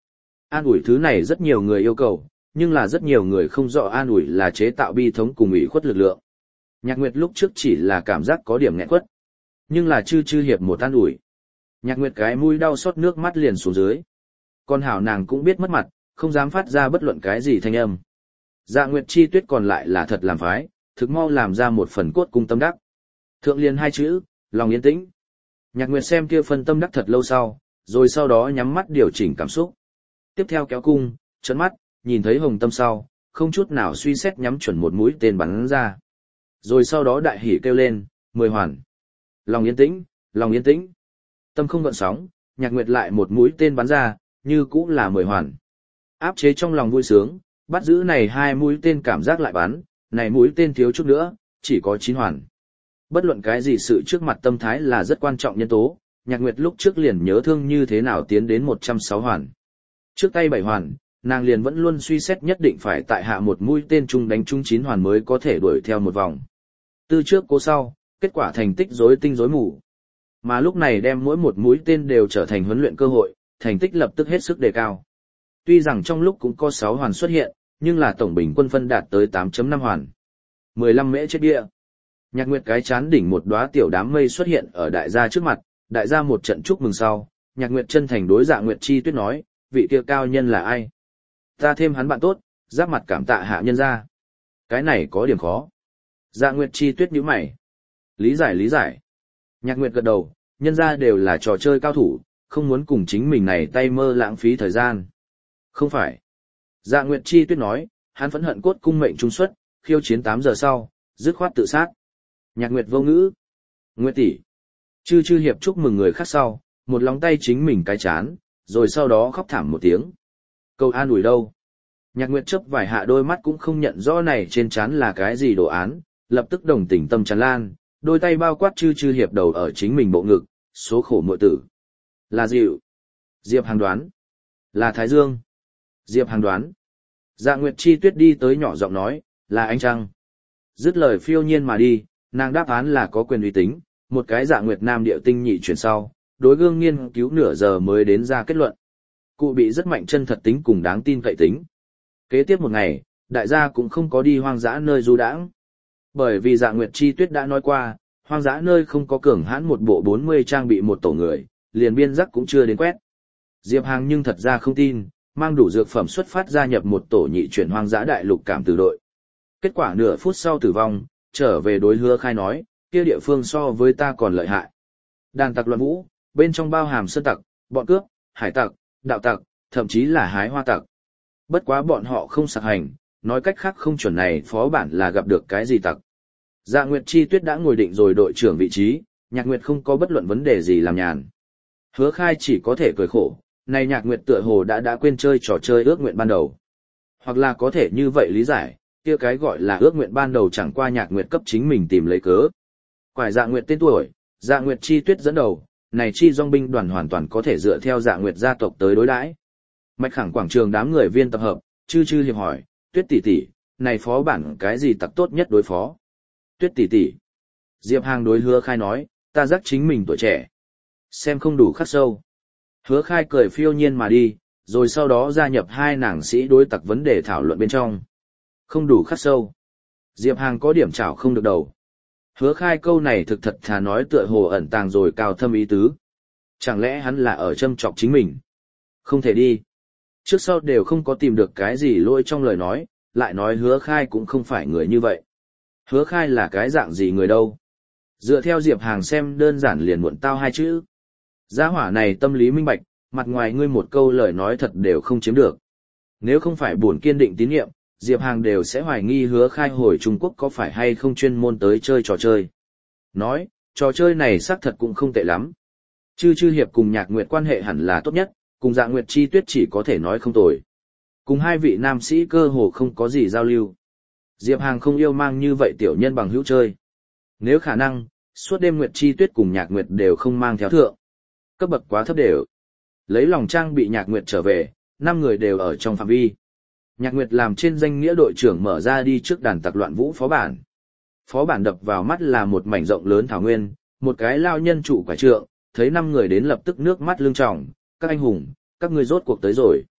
An ủi thứ này rất nhiều người yêu cầu, nhưng là rất nhiều người không rõ an ủi là chế tạo bi thống cùng ủy khuất lực lượng. Nhạc Nguyệt lúc trước chỉ là cảm giác có điểm nghẹn quất, nhưng là chư chư hiệp một an ủi. Nhạc Nguyệt cái mũi đau xót nước mắt liền xuống dưới. Còn hảo nàng cũng biết mất mặt, không dám phát ra bất luận cái gì thanh âm. Dạ Nguyệt Chi Tuyết còn lại là thật làm phái, thực mau làm ra một phần cốt cung tâm đắc. Thượng liên hai chữ, lòng yên tĩnh. Nhạc Nguyệt xem kia phần tâm đắc thật lâu sau, rồi sau đó nhắm mắt điều chỉnh cảm xúc. Tiếp theo kéo cung, trấn mắt, nhìn thấy hồng tâm sau, không chút nào suy xét nhắm chuẩn một mũi tên bắn ra. Rồi sau đó đại hỉ kêu lên, mười hoàn. Lòng yên tĩnh, lòng yên tĩnh. Tâm không gợn sóng, Nhạc Nguyệt lại một mũi tên bắn ra, như cũng là mười hoàn. Áp chế trong lòng vui sướng, bắt giữ này hai mũi tên cảm giác lại bắn, này mũi tên thiếu chút nữa, chỉ có chín hoàn. Bất luận cái gì sự trước mặt tâm thái là rất quan trọng nhân tố, Nhạc Nguyệt lúc trước liền nhớ thương như thế nào tiến đến một trăm sáu hoàn. Trước tay bảy hoàn, nàng liền vẫn luôn suy xét nhất định phải tại hạ một mũi tên chung đánh chung chín hoàn mới có thể đuổi theo một vòng. Từ trước cố sau, kết quả thành tích rối tinh rối mù. Mà lúc này đem mỗi một mũi tên đều trở thành huấn luyện cơ hội, thành tích lập tức hết sức đề cao. Tuy rằng trong lúc cũng có sáu hoàn xuất hiện, nhưng là tổng bình quân phân đạt tới tám phẩy năm hoàn. mười lăm mễ chết địa. Nhạc Nguyệt cái chán đỉnh một đóa tiểu đám mây xuất hiện ở đại gia trước mặt, đại gia một trận chúc mừng sau, Nhạc Nguyệt chân thành đối Dạ Nguyệt Chi Tuyết nói, vị kia cao nhân là ai? Ta thêm hắn bạn tốt, giáp mặt cảm tạ hạ nhân ra. Cái này có điểm khó. Dạ Nguyệt Chi Tuyết nhíu mày. Lý giải lý giải. Nhạc Nguyệt gật đầu, nhân ra đều là trò chơi cao thủ, không muốn cùng chính mình này tay mơ lãng phí thời gian. Không phải. Dạ Nguyệt Chi Tuyết nói, hắn phẫn hận cốt cung mệnh trung xuất, khiêu chiến tám giờ sau, dứt khoát tự sát. Nhạc Nguyệt vô ngữ. Nguyệt tỷ. Chư chư hiệp chúc mừng người khác sau, một lòng tay chính mình cái chán, rồi sau đó khóc thảm một tiếng. Câu an ủi đâu? Nhạc Nguyệt chớp vài hạ đôi mắt cũng không nhận rõ này trên chán là cái gì đồ án, lập tức đồng tình tâm tràn lan, đôi tay bao quát chư chư hiệp đầu ở chính mình bộ ngực, số khổ muội tử. Là dịu. Diệp Hàng đoán. Là Thái Dương. Diệp Hàng đoán. Dạ Nguyệt Chi Tuyết đi tới nhỏ giọng nói, là ánh trăng. Dứt lời phiêu nhiên mà đi, nàng đáp án là có quyền uy tín, một cái Dạ Nguyệt Nam điệu tinh nhị chuyển sau, đối gương nghiên cứu nửa giờ mới đến ra kết luận. Cụ bị rất mạnh chân thật tính cùng đáng tin cậy tính. Kế tiếp một ngày, đại gia cũng không có đi hoang dã nơi du đãng. Bởi vì Dạ Nguyệt Chi Tuyết đã nói qua, hoang dã nơi không có cường hãn một bộ bốn mươi trang bị một tổ người, liền biên giác cũng chưa đến quét. Diệp Hàng nhưng thật ra không tin, mang đủ dược phẩm xuất phát gia nhập một tổ nhị chuyển hoang dã đại lục cảm tử đội. Kết quả nửa phút sau tử vong, trở về đối Hứa Khai nói, kia địa phương so với ta còn lợi hại. Đàn tặc loạn vũ, bên trong bao hàm sơn tặc, bọn cướp, hải tặc, đạo tặc, thậm chí là hái hoa tặc. Bất quá bọn họ không sạc hành, nói cách khác không chuẩn này phó bản là gặp được cái gì tặc. Dạ Nguyệt Chi Tuyết đã ngồi định rồi đội trưởng vị trí, Nhạc Nguyệt không có bất luận vấn đề gì làm nhàn. Hứa Khai chỉ có thể cười khổ, này Nhạc Nguyệt tựa hồ đã đã quên chơi trò chơi ước nguyện ban đầu. Hoặc là có thể như vậy lý giải, kia cái gọi là ước nguyện ban đầu chẳng qua Nhạc Nguyệt cấp chính mình tìm lấy cớ. Quải Dạ Nguyệt tên tuổi, Dạ Nguyệt Chi Tuyết dẫn đầu, này chi dòng binh đoàn hoàn toàn có thể dựa theo Dạ Nguyệt gia tộc tới đối đãi. Mạch Khẳng quảng trường đám người viên tập hợp, chư chư hiệp hỏi, Tuyết tỷ tỷ, này phó bản cái gì tặc tốt nhất đối phó? Tuyết tỷ tỷ. Diệp Hàng đối Hứa Khai nói, ta giác chính mình tuổi trẻ. Xem không đủ khắc sâu. Hứa Khai cười phiêu nhiên mà đi, rồi sau đó gia nhập hai nàng sĩ đối tặc vấn đề thảo luận bên trong. Không đủ khắc sâu. Diệp Hàng có điểm chảo không được đầu. Hứa Khai câu này thực thật thà nói tựa hồ ẩn tàng rồi cao thâm ý tứ. Chẳng lẽ hắn là ở châm chọc chính mình? Không thể đi. Trước sau đều không có tìm được cái gì lỗi trong lời nói, lại nói Hứa Khai cũng không phải người như vậy. Hứa Khai là cái dạng gì người đâu? Dựa theo Diệp Hàng xem đơn giản liền muộn tao hai chữ. Gia hỏa này tâm lý minh bạch, mặt ngoài ngươi một câu lời nói thật đều không chiếm được. Nếu không phải buồn kiên định tín nhiệm, Diệp Hàng đều sẽ hoài nghi Hứa Khai hồi Trung Quốc có phải hay không chuyên môn tới chơi trò chơi. Nói, trò chơi này xác thật cũng không tệ lắm. Chư chư hiệp cùng Nhạc Nguyệt quan hệ hẳn là tốt nhất, cùng Dạ Nguyệt Chi Tuyết chỉ có thể nói không tồi. Cùng hai vị nam sĩ cơ hồ không có gì giao lưu. Diệp Hàng không yêu mang như vậy tiểu nhân bằng hữu chơi. Nếu khả năng, suốt đêm Nguyệt Chi Tuyết cùng Nhạc Nguyệt đều không mang theo thượng. Cấp bậc quá thấp đều. Lấy lòng trang bị Nhạc Nguyệt trở về, năm người đều ở trong phạm vi. Nhạc Nguyệt làm trên danh nghĩa đội trưởng mở ra đi trước đàn tặc loạn vũ phó bản. Phó bản đập vào mắt là một mảnh rộng lớn thảo nguyên, một cái lao nhân trụ quả trượng, thấy năm người đến lập tức nước mắt lưng tròng, các anh hùng, các ngươi rốt cuộc tới rồi.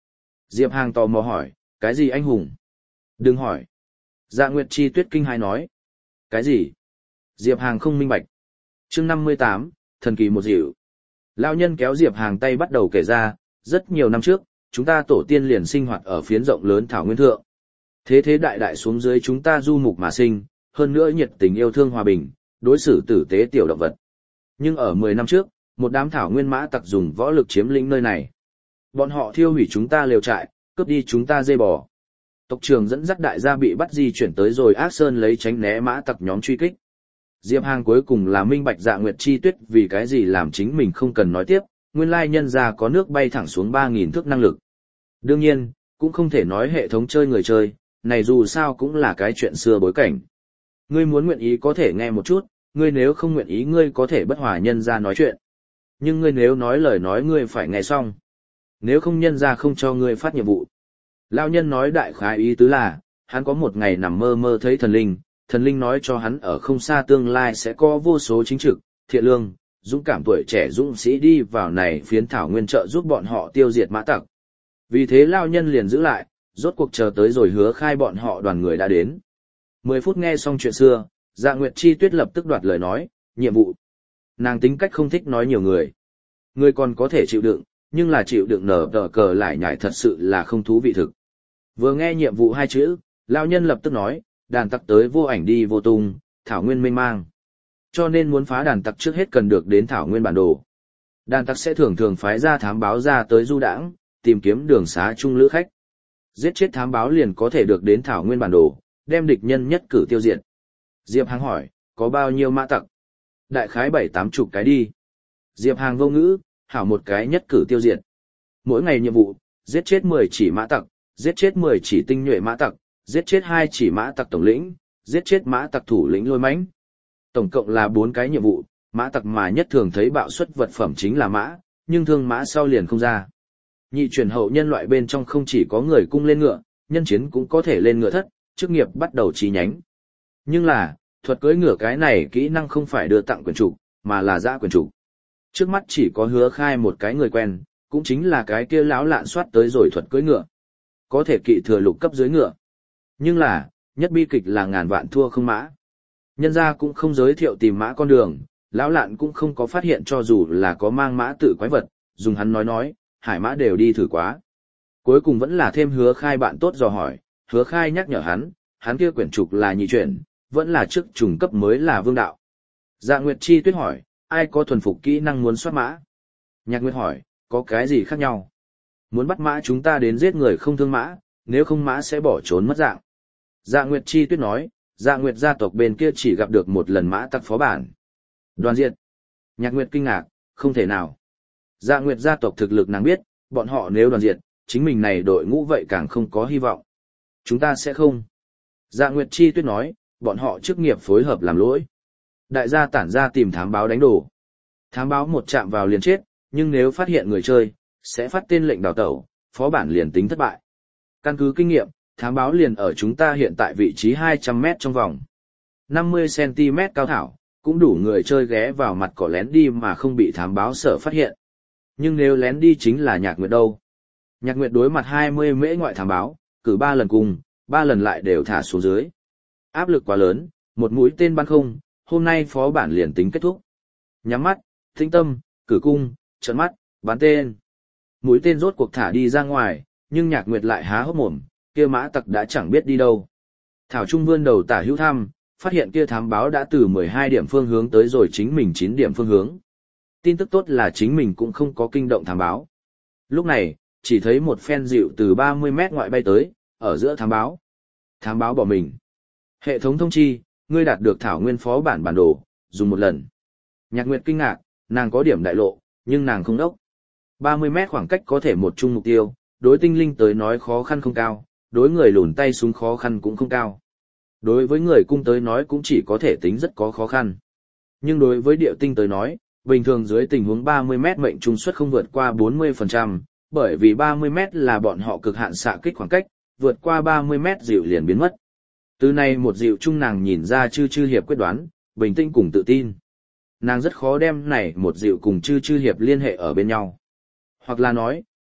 Diệp Hàng tò mò hỏi, cái gì anh hùng? Đừng hỏi. Dạ Nguyệt Chi Tuyết kinh hãi nói. Cái gì? Diệp Hàng không minh bạch. Chương năm mươi tám, thần kỳ một dịu. Lão nhân kéo Diệp Hàng tay bắt đầu kể ra, rất nhiều năm trước, chúng ta tổ tiên liền sinh hoạt ở phiến rộng lớn thảo nguyên thượng. Thế thế đại đại xuống dưới chúng ta du mục mà sinh, hơn nữa nhiệt tình yêu thương hòa bình, đối xử tử tế tiểu động vật. Nhưng ở mười năm trước, một đám thảo nguyên mã tặc dùng võ lực chiếm lĩnh nơi này. Bọn họ thiêu hủy chúng ta lều trại, cướp đi chúng ta dê bò. Tộc trưởng dẫn dắt đại gia bị bắt di chuyển tới rồi Ác Sơn lấy tránh né mã tặc nhóm truy kích. Diệp Hàng cuối cùng là minh bạch Dạ Nguyệt Chi Tuyết vì cái gì làm chính mình không cần nói tiếp, nguyên lai nhân ra có nước bay thẳng xuống ba nghìn thước năng lực. Đương nhiên, cũng không thể nói hệ thống chơi người chơi, này dù sao cũng là cái chuyện xưa bối cảnh. Ngươi muốn nguyện ý có thể nghe một chút, ngươi nếu không nguyện ý ngươi có thể bất hòa nhân ra nói chuyện. Nhưng ngươi nếu nói lời nói ngươi phải nghe xong. Nếu không nhân ra không cho ngươi phát nhiệm vụ. Lão nhân nói đại khái ý tứ là, hắn có một ngày nằm mơ mơ thấy thần linh, thần linh nói cho hắn ở không xa tương lai sẽ có vô số chính trực, thiện lương, dũng cảm tuổi trẻ dũng sĩ đi vào này phiến thảo nguyên trợ giúp bọn họ tiêu diệt mã tặc. Vì thế lão nhân liền giữ lại, rốt cuộc chờ tới rồi hứa khai bọn họ đoàn người đã đến. Mười phút nghe xong chuyện xưa, Dạ Nguyệt Chi Tuyết lập tức đoạt lời nói, nhiệm vụ. Nàng tính cách không thích nói nhiều người. Người còn có thể chịu đựng, nhưng là chịu đựng nở tờ cờ lại nhảy thật sự là không thú vị thực. Vừa nghe nhiệm vụ hai chữ, lão nhân lập tức nói, đàn tặc tới vô ảnh đi vô tung, thảo nguyên mênh mang. Cho nên muốn phá đàn tặc trước hết cần được đến thảo nguyên bản đồ. Đàn tặc sẽ thường thường phái ra thám báo ra tới du đãng, tìm kiếm đường xá chung lữ khách. Giết chết thám báo liền có thể được đến thảo nguyên bản đồ, đem địch nhân nhất cử tiêu diệt. Diệp Hàng hỏi, có bao nhiêu mã tặc? Đại khái bảy tám chục cái đi. Diệp Hàng vô ngữ, hảo một cái nhất cử tiêu diệt. Mỗi ngày nhiệm vụ, giết chết mười chỉ mã tặc, giết chết mười chỉ tinh nhuệ mã tặc, giết chết hai chỉ mã tặc tổng lĩnh, giết chết mã tặc thủ lĩnh lôi mãnh. Tổng cộng là bốn cái nhiệm vụ, mã tặc mà nhất thường thấy bạo suất vật phẩm chính là mã, nhưng thương mã sau liền không ra. Nhị truyền hậu nhân loại bên trong không chỉ có người cung lên ngựa, nhân chiến cũng có thể lên ngựa thất, chức nghiệp bắt đầu chi nhánh. Nhưng là, thuật cưỡi ngựa cái này kỹ năng không phải đưa tặng quyền chủ, mà là giã quyền chủ. Trước mắt chỉ có Hứa Khai một cái người quen, cũng chính là cái kia lão lạn soát tới rồi thuật cưỡi ngựa. Có thể kỵ thừa lục cấp dưới ngựa. Nhưng là, nhất bi kịch là ngàn vạn thua không mã. Nhân gia cũng không giới thiệu tìm mã con đường, lão lạn cũng không có phát hiện cho dù là có mang mã tự quái vật, dùng hắn nói nói, hải mã đều đi thử quá. Cuối cùng vẫn là thêm Hứa Khai bạn tốt dò hỏi, Hứa Khai nhắc nhở hắn, hắn kia quyển trục là nhị chuyển, vẫn là trước trùng cấp mới là vương đạo. Dạ Nguyệt Chi Tuyết hỏi, ai có thuần phục kỹ năng muốn soát mã? Nhạc Nguyệt hỏi, có cái gì khác nhau? Muốn bắt mã chúng ta đến giết người không thương mã, nếu không mã sẽ bỏ trốn mất dạng. Dạ Nguyệt Chi Tuyết nói, Dạ Nguyệt gia tộc bên kia chỉ gặp được một lần mã tặc phó bản. Đoàn diệt. Nhạc Nguyệt kinh ngạc, không thể nào. Dạ Nguyệt gia tộc thực lực nàng biết, bọn họ nếu đoàn diệt, chính mình này đội ngũ vậy càng không có hy vọng. Chúng ta sẽ không. Dạ Nguyệt Chi Tuyết nói, bọn họ chức nghiệp phối hợp làm lỗi. Đại gia tản ra tìm thám báo đánh đổ. Thám báo một chạm vào liền chết, nhưng nếu phát hiện người chơi, sẽ phát tên lệnh đào tẩu, phó bản liền tính thất bại. Căn cứ kinh nghiệm, thám báo liền ở chúng ta hiện tại vị trí hai trăm mét trong vòng. năm mươi xăng ti mét cao thảo, cũng đủ người chơi ghé vào mặt cỏ lén đi mà không bị thám báo sở phát hiện. Nhưng nếu lén đi chính là Nhạc Nguyệt đâu. Nhạc Nguyệt đối mặt hai mươi mễ ngoại thám báo, cử ba lần cùng, ba lần lại đều thả xuống dưới. Áp lực quá lớn, một mũi tên bắn không, hôm nay phó bản liền tính kết thúc. Nhắm mắt, tĩnh tâm, cử cung, trợn mắt, bắn tên. Mũi tên rốt cuộc thả đi ra ngoài, nhưng Nhạc Nguyệt lại há hốc mồm, kia mã tặc đã chẳng biết đi đâu. Thảo Trung vươn đầu tả hữu thăm, phát hiện kia thám báo đã từ mười hai điểm phương hướng tới rồi chính mình chín điểm phương hướng. Tin tức tốt là chính mình cũng không có kinh động thám báo. Lúc này, chỉ thấy một phen dịu từ ba mươi mét ngoại bay tới, ở giữa thám báo. Thám báo bỏ mình. Hệ thống thông chi, ngươi đạt được Thảo Nguyên phó bản bản đồ, dùng một lần. Nhạc Nguyệt kinh ngạc, nàng có điểm đại lộ, nhưng nàng không đốc. ba mươi mét khoảng cách có thể một chung mục tiêu, đối tinh linh tới nói khó khăn không cao, đối người lùn tay súng khó khăn cũng không cao. Đối với người cung tới nói cũng chỉ có thể tính rất có khó khăn. Nhưng đối với điệu tinh tới nói, bình thường dưới tình huống ba mươi mét mệnh trung suất không vượt qua bốn mươi phần trăm, bởi vì ba mươi mét là bọn họ cực hạn xạ kích khoảng cách, vượt qua ba mươi mét dịu liền biến mất. Từ này một dịu chung nàng nhìn ra chư chư hiệp quyết đoán, bình tĩnh cùng tự tin. Nàng rất khó đem này một dịu cùng chư chư hiệp liên hệ ở bên nhau. Hoặc là nói,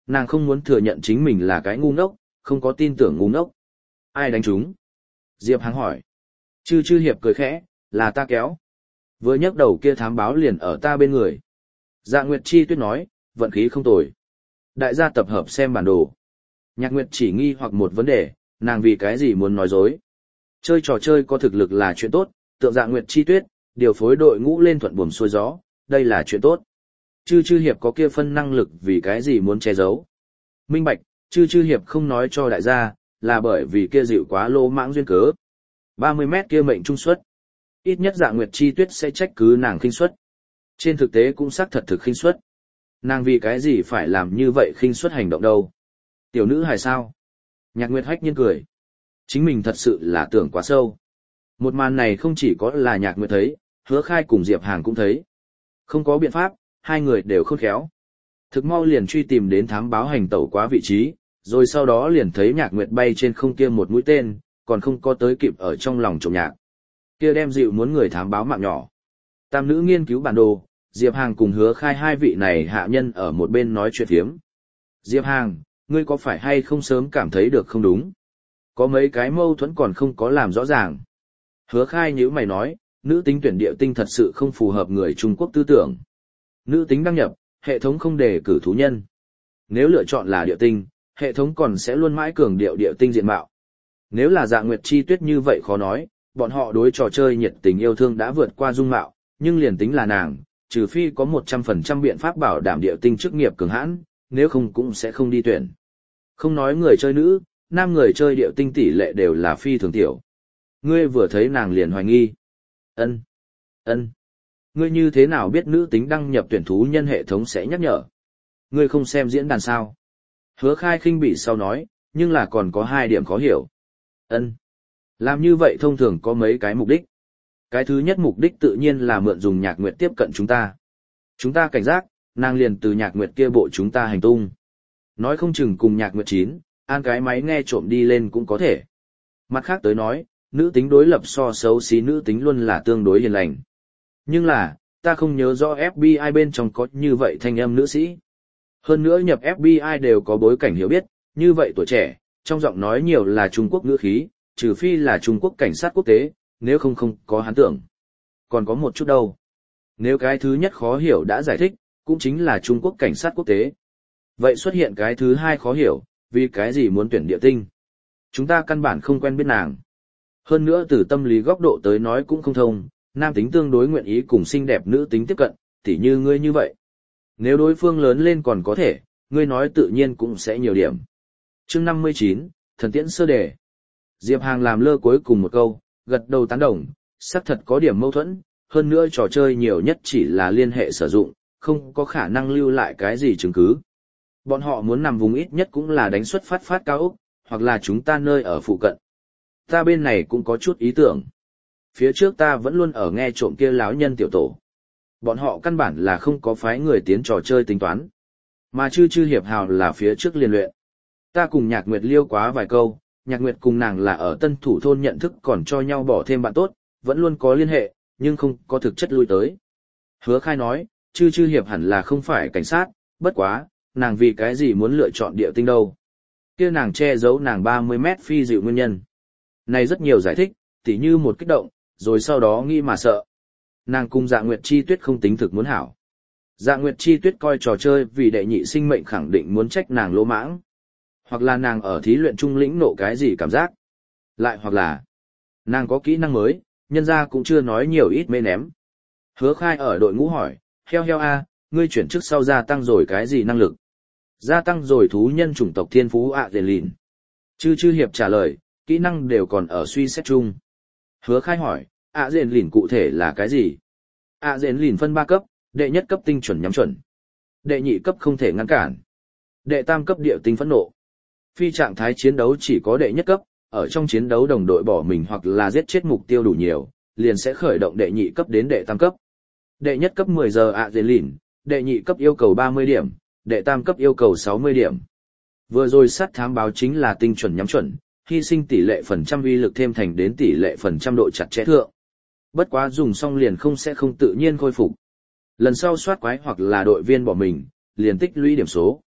nàng không muốn thừa nhận chính mình là cái ngu ngốc, không có tin tưởng ngu ngốc. Ai đánh chúng? Diệp Hàng hỏi. Chư chư hiệp cười khẽ, là ta kéo. Vừa nhấc đầu kia thám báo liền ở ta bên người. Dạ Nguyệt Chi Tuyết nói, vận khí không tồi. Đại gia tập hợp xem bản đồ. Nhạc Nguyệt chỉ nghi hoặc một vấn đề, nàng vì cái gì muốn nói dối. Chơi trò chơi có thực lực là chuyện tốt, tượng Dạ Nguyệt Chi Tuyết, điều phối đội ngũ lên thuận buồm xuôi gió, đây là chuyện tốt. Chư chư hiệp có kia phân năng lực vì cái gì muốn che giấu. Minh bạch, chư chư hiệp không nói cho đại gia, là bởi vì kia dịu quá lô mãng duyên cớ. ba mươi mét kia mệnh trung suất. Ít nhất Dạ Nguyệt Chi Tuyết sẽ trách cứ nàng khinh suất. Trên thực tế cũng xác thật thực khinh suất. Nàng vì cái gì phải làm như vậy khinh suất hành động đâu. Tiểu nữ hài sao? Nhạc Nguyệt hách nhiên cười. Chính mình thật sự là tưởng quá sâu. Một màn này không chỉ có là Nhạc Nguyệt thấy, Hứa Khai cùng Diệp Hàng cũng thấy. Không có biện pháp, hai người đều khôn khéo. Thực mau liền truy tìm đến thám báo hành tẩu quá vị trí, rồi sau đó liền thấy Nhạc Nguyệt bay trên không kia một mũi tên, còn không có tới kịp ở trong lòng trộm nhạc. Kia đem dịu muốn người thám báo mạng nhỏ. Tam nữ nghiên cứu bản đồ, Diệp Hàng cùng Hứa Khai hai vị này hạ nhân ở một bên nói chuyện thiếm. Diệp Hàng, ngươi có phải hay không sớm cảm thấy được không đúng? Có mấy cái mâu thuẫn còn không có làm rõ ràng. Hứa Khai nhíu mày nói, nữ tính tuyển địa tinh thật sự không phù hợp người Trung Quốc tư tưởng. Nữ tính đăng nhập, hệ thống không đề cử thú nhân. Nếu lựa chọn là địa tinh, hệ thống còn sẽ luôn mãi cường điệu địa tinh diện mạo. Nếu là Dạ Nguyệt Chi Tuyết như vậy khó nói, bọn họ đối trò chơi nhiệt tình yêu thương đã vượt qua dung mạo, nhưng liền tính là nàng, trừ phi có một trăm phần trăm biện pháp bảo đảm địa tinh chức nghiệp cường hãn, nếu không cũng sẽ không đi tuyển. Không nói người chơi nữ, nam người chơi địa tinh tỷ lệ đều là phi thường tiểu. Ngươi vừa thấy nàng liền hoài nghi. Ân, ân. Ngươi như thế nào biết nữ tính đăng nhập tuyển thú nhân hệ thống sẽ nhắc nhở? Ngươi không xem diễn đàn sao? Hứa Khai khinh bỉ sau nói, nhưng là còn có hai điểm khó hiểu. Ân. Làm như vậy thông thường có mấy cái mục đích. Cái thứ nhất mục đích tự nhiên là mượn dùng Nhạc Nguyệt tiếp cận chúng ta. Chúng ta cảnh giác, nàng liền từ Nhạc Nguyệt kia bộ chúng ta hành tung. Nói không chừng cùng Nhạc Nguyệt chín, an cái máy nghe trộm đi lên cũng có thể. Mặt khác tới nói, nữ tính đối lập so xấu xí nữ tính luôn là tương đối hiền lành. Nhưng là, ta không nhớ rõ ép bê i bên trong có như vậy thanh âm nữ sĩ. Hơn nữa nhập ép bê i đều có bối cảnh hiểu biết, như vậy tuổi trẻ, trong giọng nói nhiều là Trung Quốc ngữ khí, trừ phi là Trung Quốc cảnh sát quốc tế, nếu không không có hắn tưởng. Còn có một chút đâu. Nếu cái thứ nhất khó hiểu đã giải thích, cũng chính là Trung Quốc cảnh sát quốc tế. Vậy xuất hiện cái thứ hai khó hiểu, vì cái gì muốn tuyển địa tinh? Chúng ta căn bản không quen biết nàng. Hơn nữa từ tâm lý góc độ tới nói cũng không thông, nam tính tương đối nguyện ý cùng xinh đẹp nữ tính tiếp cận, tỉ như ngươi như vậy. Nếu đối phương lớn lên còn có thể, ngươi nói tự nhiên cũng sẽ nhiều điểm. Chương năm mươi chín, thần tiễn sơ đề. Diệp Hàng làm lơ cuối cùng một câu, gật đầu tán đồng, xác thật có điểm mâu thuẫn, hơn nữa trò chơi nhiều nhất chỉ là liên hệ sử dụng, không có khả năng lưu lại cái gì chứng cứ. Bọn họ muốn nằm vùng ít nhất cũng là đánh xuất phát phát cao ốc, hoặc là chúng ta nơi ở phụ cận. Ta bên này cũng có chút ý tưởng. Phía trước ta vẫn luôn ở nghe trộm kia láo nhân tiểu tổ. Bọn họ căn bản là không có phái người tiến trò chơi tính toán. Mà chư chư hiệp hào là phía trước liên luyện. Ta cùng Nhạc Nguyệt liêu quá vài câu, Nhạc Nguyệt cùng nàng là ở tân thủ thôn nhận thức còn cho nhau bỏ thêm bạn tốt, vẫn luôn có liên hệ, nhưng không có thực chất lui tới. Hứa Khai nói, chư chư hiệp hẳn là không phải cảnh sát, bất quá, nàng vì cái gì muốn lựa chọn địa tinh đâu. Kia nàng che giấu nàng ba mươi mét phi dịu nguyên nhân. Này rất nhiều giải thích, tỉ như một kích động, rồi sau đó nghĩ mà sợ. Nàng cùng Dạ Nguyệt Chi Tuyết không tính thực muốn hảo. Dạ Nguyệt Chi Tuyết coi trò chơi vì đệ nhị sinh mệnh khẳng định muốn trách nàng lỗ mãng. Hoặc là nàng ở thí luyện trung lĩnh nộ cái gì cảm giác. Lại hoặc là nàng có kỹ năng mới, nhân ra cũng chưa nói nhiều ít mê ném. Hứa Khai ở đội ngũ hỏi, heo heo a, ngươi chuyển trước sau gia tăng rồi cái gì năng lực? Gia tăng rồi thú nhân chủng tộc thiên phú ạ dền lìn. Chư chư hiệp trả lời, kỹ năng đều còn ở suy xét chung. Hứa Khai hỏi, ạ dền lìn cụ thể là cái gì? ạ dền lìn phân ba cấp, đệ nhất cấp tinh chuẩn nhắm chuẩn. Đệ nhị cấp không thể ngăn cản. Đệ tam cấp địa tinh phẫn nộ. Phi trạng thái chiến đấu chỉ có đệ nhất cấp, ở trong chiến đấu đồng đội bỏ mình hoặc là giết chết mục tiêu đủ nhiều, liền sẽ khởi động đệ nhị cấp đến đệ tam cấp. Đệ nhất cấp mười giờ ạ dền lìn, đệ nhị cấp yêu cầu ba mươi điểm, đệ tam cấp yêu cầu sáu mươi điểm. Vừa rồi sát thám báo chính là tinh chuẩn nhắm chuẩn, hy sinh tỷ lệ phần trăm uy lực thêm thành đến tỷ lệ phần trăm độ chặt chẽ thượng. Bất quá dùng xong liền không sẽ không tự nhiên khôi phục. Lần sau soát quái hoặc là đội viên bỏ mình, liền tích lũy điểm số.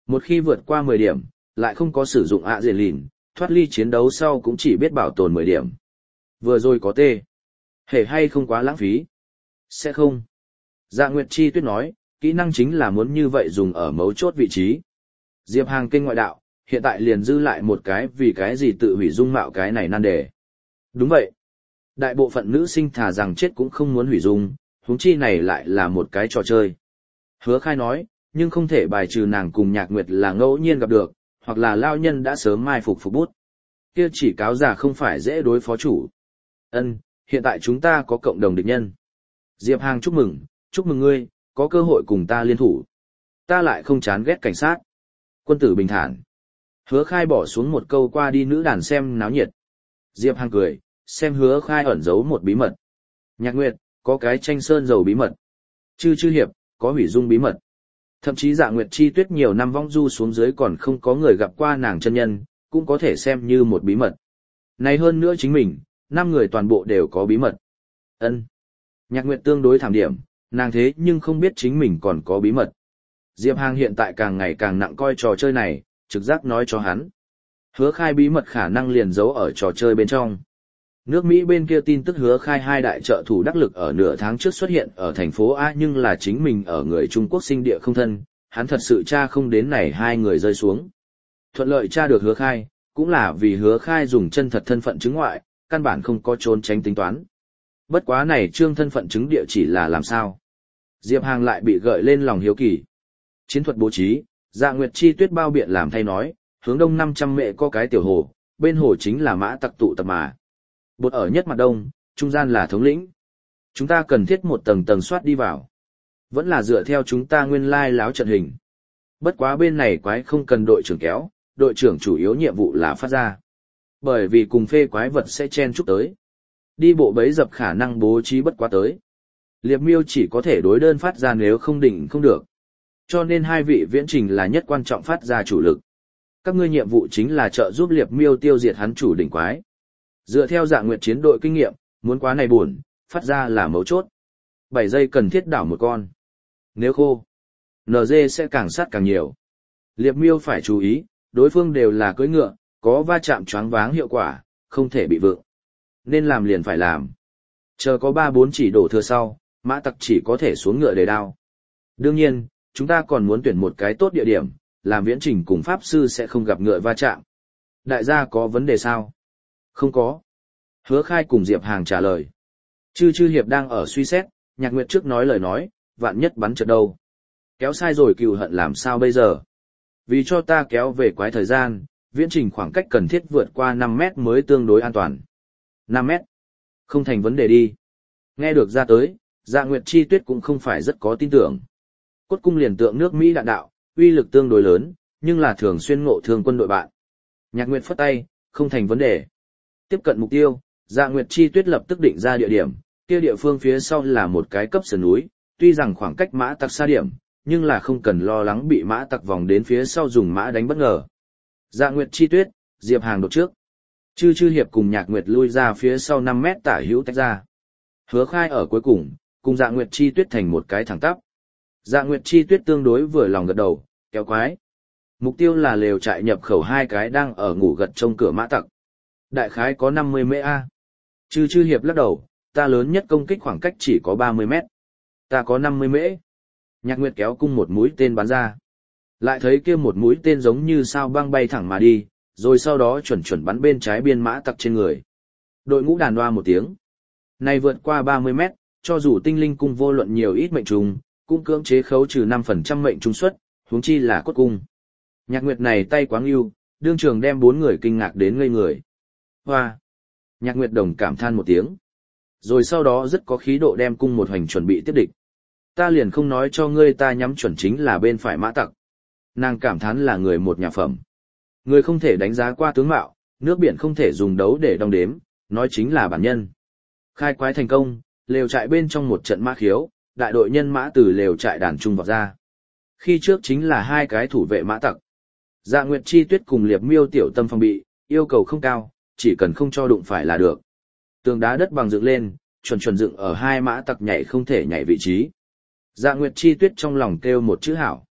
Một khi vượt qua mười điểm, lại không có sử dụng ạ dệt lìn, thoát ly chiến đấu sau cũng chỉ biết bảo tồn mười điểm. Vừa rồi có tê. Hề hay không quá lãng phí? Sẽ không. Dạ Nguyệt Chi Tuyết nói, kỹ năng chính là muốn như vậy dùng ở mấu chốt vị trí. Diệp Hàng kinh ngoại đạo, hiện tại liền dư lại một cái vì cái gì tự hủy dung mạo cái này nan đề. Đúng vậy. Đại bộ phận nữ sinh thà rằng chết cũng không muốn hủy dung, huống chi này lại là một cái trò chơi. Hứa Khai nói, nhưng không thể bài trừ nàng cùng Nhạc Nguyệt là ngẫu nhiên gặp được, hoặc là lao nhân đã sớm mai phục phục bút. Kia chỉ cáo giả không phải dễ đối phó chủ. Ân, hiện tại chúng ta có cộng đồng địch nhân. Diệp Hàng chúc mừng, chúc mừng ngươi, có cơ hội cùng ta liên thủ. Ta lại không chán ghét cảnh sát. Quân tử bình thản. Hứa Khai bỏ xuống một câu qua đi nữ đàn xem náo nhiệt. Diệp Hàng cười, xem Hứa Khai ẩn giấu một bí mật. Nhạc Nguyệt, có cái tranh sơn dầu bí mật. Chư chư hiệp, có hủy dung bí mật. Thậm chí Dạ Nguyệt Chi Tuyết nhiều năm vong du xuống dưới còn không có người gặp qua nàng chân nhân, cũng có thể xem như một bí mật. Này hơn nữa chính mình, năm người toàn bộ đều có bí mật. Ân. Nhạc Nguyệt tương đối thảm điểm, nàng thế nhưng không biết chính mình còn có bí mật. Diệp Hàng hiện tại càng ngày càng nặng coi trò chơi này, trực giác nói cho hắn. Hứa Khai bí mật khả năng liền giấu ở trò chơi bên trong. Nước Mỹ bên kia tin tức Hứa Khai hai đại trợ thủ đắc lực ở nửa tháng trước xuất hiện ở thành phố A nhưng là chính mình ở người Trung Quốc sinh địa không thân, hắn thật sự tra không đến này hai người rơi xuống. Thuận lợi tra được Hứa Khai, cũng là vì Hứa Khai dùng chân thật thân phận chứng ngoại, căn bản không có trốn tránh tính toán. Bất quá này trương thân phận chứng địa chỉ là làm sao? Diệp Hàng lại bị gợi lên lòng hiếu kỳ. Chiến thuật bố trí, Dạ Nguyệt Chi Tuyết bao biện làm thay nói, hướng đông năm trăm mệ có cái tiểu hồ, bên hồ chính là mã tặc tụ tập mà. Bột ở nhất mặt đông, trung gian là thống lĩnh. Chúng ta cần thiết một tầng tầng soát đi vào. Vẫn là dựa theo chúng ta nguyên lai láo trận hình. Bất quá bên này quái không cần đội trưởng kéo, đội trưởng chủ yếu nhiệm vụ là phát ra. Bởi vì cùng phê quái vật sẽ chen chúc tới. Đi bộ bấy dập khả năng bố trí bất quá tới. Liệp miêu chỉ có thể đối đơn phát ra nếu không định không được. Cho nên hai vị viễn trình là nhất quan trọng phát ra chủ lực. Các ngươi nhiệm vụ chính là trợ giúp liệp miêu tiêu diệt hắn chủ đỉnh quái. Dựa theo Dạ Nguyệt chiến đội kinh nghiệm, muốn quá này buồn, phát ra là mấu chốt. bảy giây cần thiết đảo một con. Nếu khô, en giê sẽ càng sát càng nhiều. Liệp miêu phải chú ý, đối phương đều là cưỡi ngựa, có va chạm choáng váng hiệu quả, không thể bị vượng. Nên làm liền phải làm. Chờ có ba bốn chỉ đổ thừa sau, mã tặc chỉ có thể xuống ngựa để đao. Đương nhiên, chúng ta còn muốn tuyển một cái tốt địa điểm, làm viễn trình cùng pháp sư sẽ không gặp ngựa va chạm. Đại gia có vấn đề sao? Không có. Hứa Khai cùng Diệp Hàng trả lời. Chư chư hiệp đang ở suy xét, Nhạc Nguyệt trước nói lời nói, vạn nhất bắn trượt đâu. Kéo sai rồi cừu hận làm sao bây giờ? Vì cho ta kéo về quái thời gian, viễn trình khoảng cách cần thiết vượt qua năm mét mới tương đối an toàn. năm mét? Không thành vấn đề đi. Nghe được ra tới, Dạ Nguyệt Chi Tuyết cũng không phải rất có tin tưởng. Cốt cung liền tượng nước Mỹ đạn đạo, uy lực tương đối lớn, nhưng là thường xuyên ngộ thương quân đội bạn. Nhạc Nguyệt phất tay, không thành vấn đề. Tiếp cận mục tiêu, Dạ Nguyệt Chi Tuyết lập tức định ra địa điểm, kia địa phương phía sau là một cái cấp sườn núi, tuy rằng khoảng cách mã tặc xa điểm, nhưng là không cần lo lắng bị mã tặc vòng đến phía sau dùng mã đánh bất ngờ. Dạ Nguyệt Chi Tuyết, Diệp Hàng đột trước. Chư chư hiệp cùng Nhạc Nguyệt lui ra phía sau năm mét tả hữu tách ra. Hứa Khai ở cuối cùng, cùng Dạ Nguyệt Chi Tuyết thành một cái thẳng tắp. Dạ Nguyệt Chi Tuyết tương đối vừa lòng gật đầu, kéo quái. Mục tiêu là lều trại nhập khẩu hai cái đang ở ngủ gật trong cửa mã tặc. Đại khái có năm mươi mễ A. Chư chư hiệp lắc đầu, ta lớn nhất công kích khoảng cách chỉ có ba mươi mét. Ta có năm mươi mễ. Nhạc Nguyệt kéo cung một mũi tên bắn ra. Lại thấy kia một mũi tên giống như sao băng bay thẳng mà đi, rồi sau đó chuẩn chuẩn bắn bên trái biên mã tặc trên người. Đội ngũ đàn hoa một tiếng. Này vượt qua ba mươi mét, cho dù tinh linh cung vô luận nhiều ít mệnh trùng, cũng cưỡng chế khấu trừ năm phần trăm mệnh trùng suất, huống chi là cốt cung. Nhạc Nguyệt này tay quáng ưu, đương trường đem bốn người kinh ngạc đến ngây người. Hoa! Nhạc Nguyệt đồng cảm than một tiếng. Rồi sau đó rất có khí độ đem cung một hành chuẩn bị tiếp địch. Ta liền không nói cho ngươi ta nhắm chuẩn chính là bên phải mã tặc. Nàng cảm thán là người một nhà phẩm. Người không thể đánh giá qua tướng mạo, nước biển không thể dùng đấu để đong đếm, nói chính là bản nhân. Khai quái thành công, lều trại bên trong một trận mã khiếu, đại đội nhân mã từ lều trại đàn trung vọt ra. Khi trước chính là hai cái thủ vệ mã tặc. Dạ Nguyệt Chi Tuyết cùng Liệp Miêu tiểu tâm phòng bị, yêu cầu không cao, chỉ cần không cho đụng phải là được. Tường đá đất bằng dựng lên, chuẩn chuẩn dựng ở hai mã tặc nhảy không thể nhảy vị trí. Dạ Nguyệt Chi Tuyết trong lòng kêu một chữ hảo.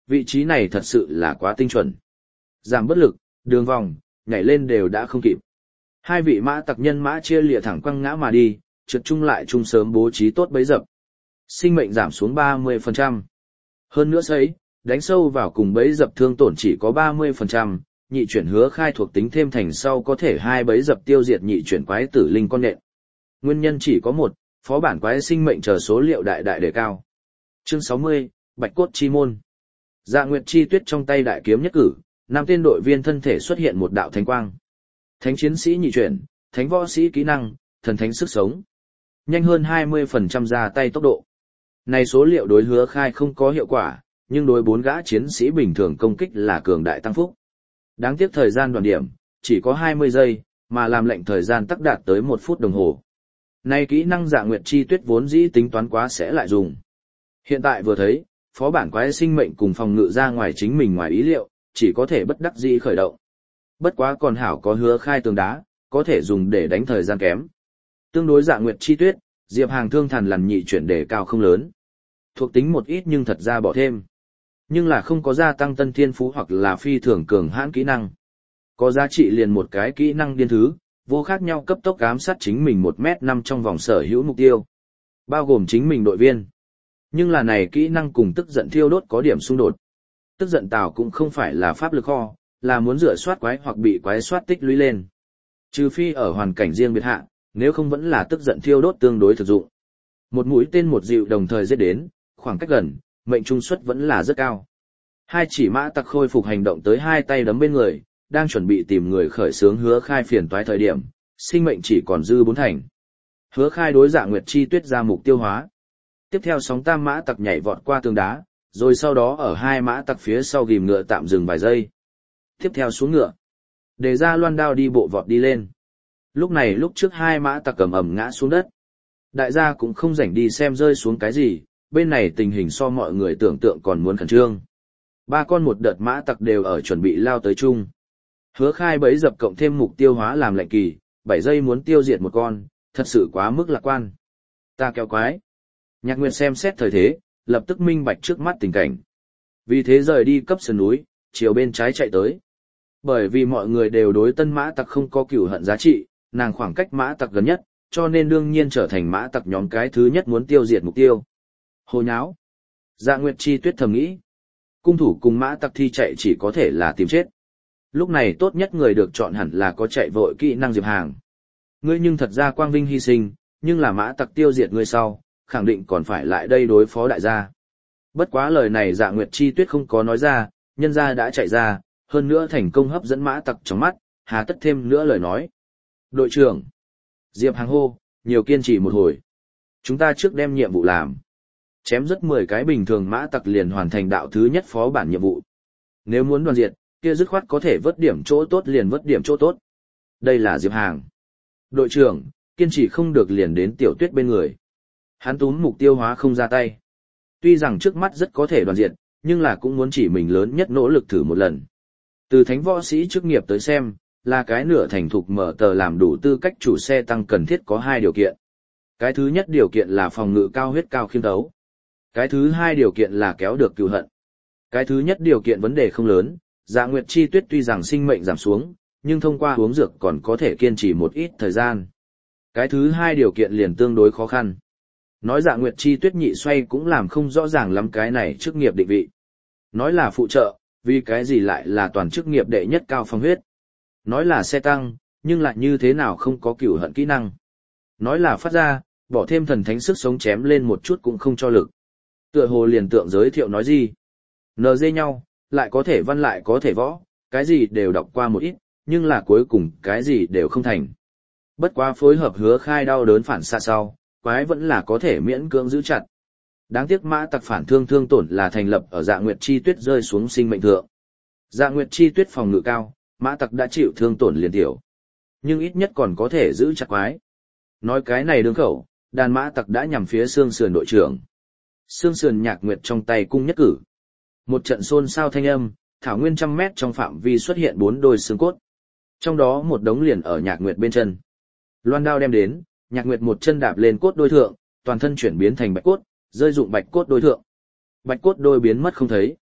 vị trí này thật sự là quá tinh chuẩn. Giảm bất lực, đường vòng, nhảy lên đều đã không kịp. Hai vị mã tặc nhân mã chia lìa thẳng quăng ngã mà đi, trượt chung lại chung sớm bố trí tốt bấy dập. Sinh mệnh giảm xuống ba mươi phần trăm. Hơn nữa sấy, đánh sâu vào cùng bấy dập thương tổn chỉ có ba mươi phần trăm, nhị chuyển hứa khai thuộc tính thêm thành sau có thể hai bấy dập tiêu diệt nhị chuyển quái tử linh con nện. Nguyên nhân chỉ có một, phó bản quái sinh mệnh chờ số liệu đại đại đề cao. Chương sáu mươi, Bạch cốt chi môn. Dạ Nguyệt Chi Tuyết trong tay đại kiếm nhất cử, năm tên đội viên thân thể xuất hiện một đạo thánh quang. Thánh chiến sĩ nhị chuyển, thánh võ sĩ kỹ năng, thần thánh sức sống. Nhanh hơn hai mươi phần trăm ra tay tốc độ. Này số liệu đối hứa khai không có hiệu quả, nhưng đối bốn gã chiến sĩ bình thường công kích là cường đại tăng phúc. Đáng tiếc thời gian đoàn điểm, chỉ có hai mươi giây, mà làm lệnh thời gian tắc đạt tới một phút đồng hồ. Này kỹ năng Dạ Nguyệt Chi Tuyết vốn dĩ tính toán quá sẽ lại dùng. Hiện tại vừa thấy, phó bản quái sinh mệnh cùng phòng ngự ra ngoài chính mình ngoài ý liệu, chỉ có thể bất đắc dĩ khởi động. Bất quá còn hảo có hứa khai tường đá, có thể dùng để đánh thời gian kém. Tương đối Dạ Nguyệt Chi Tuyết, Diệp Hàng thương thần lần nhị chuyển đề cao không lớn. Thuộc tính một ít nhưng thật ra bỏ thêm. Nhưng là không có gia tăng tân thiên phú hoặc là phi thường cường hãn kỹ năng. Có giá trị liền một cái kỹ năng điên thứ, vô khác nhau cấp tốc ám sát chính mình một mét năm trong vòng sở hữu mục tiêu. Bao gồm chính mình đội viên. Nhưng là này kỹ năng cùng tức giận thiêu đốt có điểm xung đột. Tức giận tào cũng không phải là pháp lực kho, là muốn rửa soát quái hoặc bị quái soát tích lũy lên. Trừ phi ở hoàn cảnh riêng biệt hạ, nếu không vẫn là tức giận thiêu đốt tương đối thực dụng. Một mũi tên một dịu đồng thời giết đến, khoảng cách gần, mệnh trung suất vẫn là rất cao. Hai chỉ mã tặc khôi phục hành động tới hai tay đấm bên người, đang chuẩn bị tìm người khởi xướng hứa khai phiền toái thời điểm, sinh mệnh chỉ còn dư bốn thành. Hứa khai đối Dạ Nguyệt Chi Tuyết ra mục tiêu hóa. Tiếp theo sóng tam mã tặc nhảy vọt qua tường đá, rồi sau đó ở hai mã tặc phía sau ghim ngựa tạm dừng vài giây. Tiếp theo xuống ngựa. Để ra loan đao đi bộ vọt đi lên. Lúc này lúc trước hai mã tặc cầm ẩm ngã xuống đất. Đại gia cũng không rảnh đi xem rơi xuống cái gì, bên này tình hình so mọi người tưởng tượng còn muốn khẩn trương. Ba con một đợt mã tặc đều ở chuẩn bị lao tới chung. Hứa khai bấy dập cộng thêm mục tiêu hóa làm lệnh kỳ, bảy giây muốn tiêu diệt một con, thật sự quá mức lạc quan. Ta kéo quái. Nhạc Nguyệt xem xét thời thế, lập tức minh bạch trước mắt tình cảnh. Vì thế rời đi cấp sườn núi, chiều bên trái chạy tới. Bởi vì mọi người đều đối tân mã tặc không có cửu hận giá trị, nàng khoảng cách mã tặc gần nhất, cho nên đương nhiên trở thành mã tặc nhóm cái thứ nhất muốn tiêu diệt mục tiêu. Hồ nháo. Dạ Nguyệt Chi Tuyết thầm nghĩ. Cung thủ cùng mã tặc thi chạy chỉ có thể là tìm chết. Lúc này tốt nhất người được chọn hẳn là có chạy vội kỹ năng Diệp Hàng. Ngươi nhưng thật ra quang vinh hy sinh, nhưng là mã tặc tiêu diệt ngươi sau, khẳng định còn phải lại đây đối phó đại gia. Bất quá lời này Dạ Nguyệt Chi Tuyết không có nói ra, nhân gia đã chạy ra, hơn nữa thành công hấp dẫn mã tặc trong mắt, hà tất thêm nữa lời nói. Đội trưởng. Diệp Hàng hô, nhiều kiên trì một hồi. Chúng ta trước đem nhiệm vụ làm. Chém rất mười cái bình thường mã tặc liền hoàn thành đạo thứ nhất phó bản nhiệm vụ. Nếu muốn đoàn diệt, kia dứt khoát có thể vớt điểm chỗ tốt liền vớt điểm chỗ tốt. Đây là Diệp Hàng. Đội trưởng, kiên trì không được liền đến Tiểu Tuyết bên người. Hắn túm mục tiêu hóa không ra tay. Tuy rằng trước mắt rất có thể đoàn diệt, nhưng là cũng muốn chỉ mình lớn nhất nỗ lực thử một lần. Từ thánh võ sĩ chức nghiệp tới xem, là cái nửa thành thục mở tờ làm đủ tư cách chủ xe tăng cần thiết có hai điều kiện. Cái thứ nhất điều kiện là phòng ngự cao huyết cao khiêm tấu. Cái thứ hai điều kiện là kéo được cừu hận. Cái thứ nhất điều kiện vấn đề không lớn, Dạ Nguyệt Chi Tuyết tuy rằng sinh mệnh giảm xuống, nhưng thông qua uống dược còn có thể kiên trì một ít thời gian. Cái thứ hai điều kiện liền tương đối khó khăn. Nói Dạ Nguyệt Chi Tuyết nhị xoay cũng làm không rõ ràng lắm cái này chức nghiệp định vị. Nói là phụ trợ, vì cái gì lại là toàn chức nghiệp đệ nhất cao phong huyết. Nói là xe tăng, nhưng lại như thế nào không có cửu hận kỹ năng. Nói là phát ra, bỏ thêm thần thánh sức sống chém lên một chút cũng không cho lực. Tựa hồ liền tượng giới thiệu nói gì. Nờ dê nhau, lại có thể văn lại có thể võ, cái gì đều đọc qua một ít, nhưng là cuối cùng cái gì đều không thành. Bất quá phối hợp hứa khai đau đớn phản xạ sau, quái vẫn là có thể miễn cưỡng giữ chặt. Đáng tiếc mã tặc phản thương thương tổn là thành lập ở Dạ Nguyệt Chi Tuyết rơi xuống sinh mệnh thượng. Dạ Nguyệt Chi Tuyết phòng ngự cao, mã tặc đã chịu thương tổn liền tiểu. Nhưng ít nhất còn có thể giữ chặt quái. Nói cái này đương khẩu, đàn mã tặc đã nhằm phía xương sườn đội trưởng. Xương sườn Nhạc Nguyệt trong tay cung nhất cử. Một trận xôn xao thanh âm, thảo nguyên trăm mét trong phạm vi xuất hiện bốn đôi xương cốt. Trong đó một đống liền ở Nhạc Nguyệt bên chân. Loan đao đem đến, Nhạc Nguyệt một chân đạp lên cốt đôi thượng, toàn thân chuyển biến thành bạch cốt, rơi dụng bạch cốt đôi thượng. Bạch cốt đôi biến mất không thấy.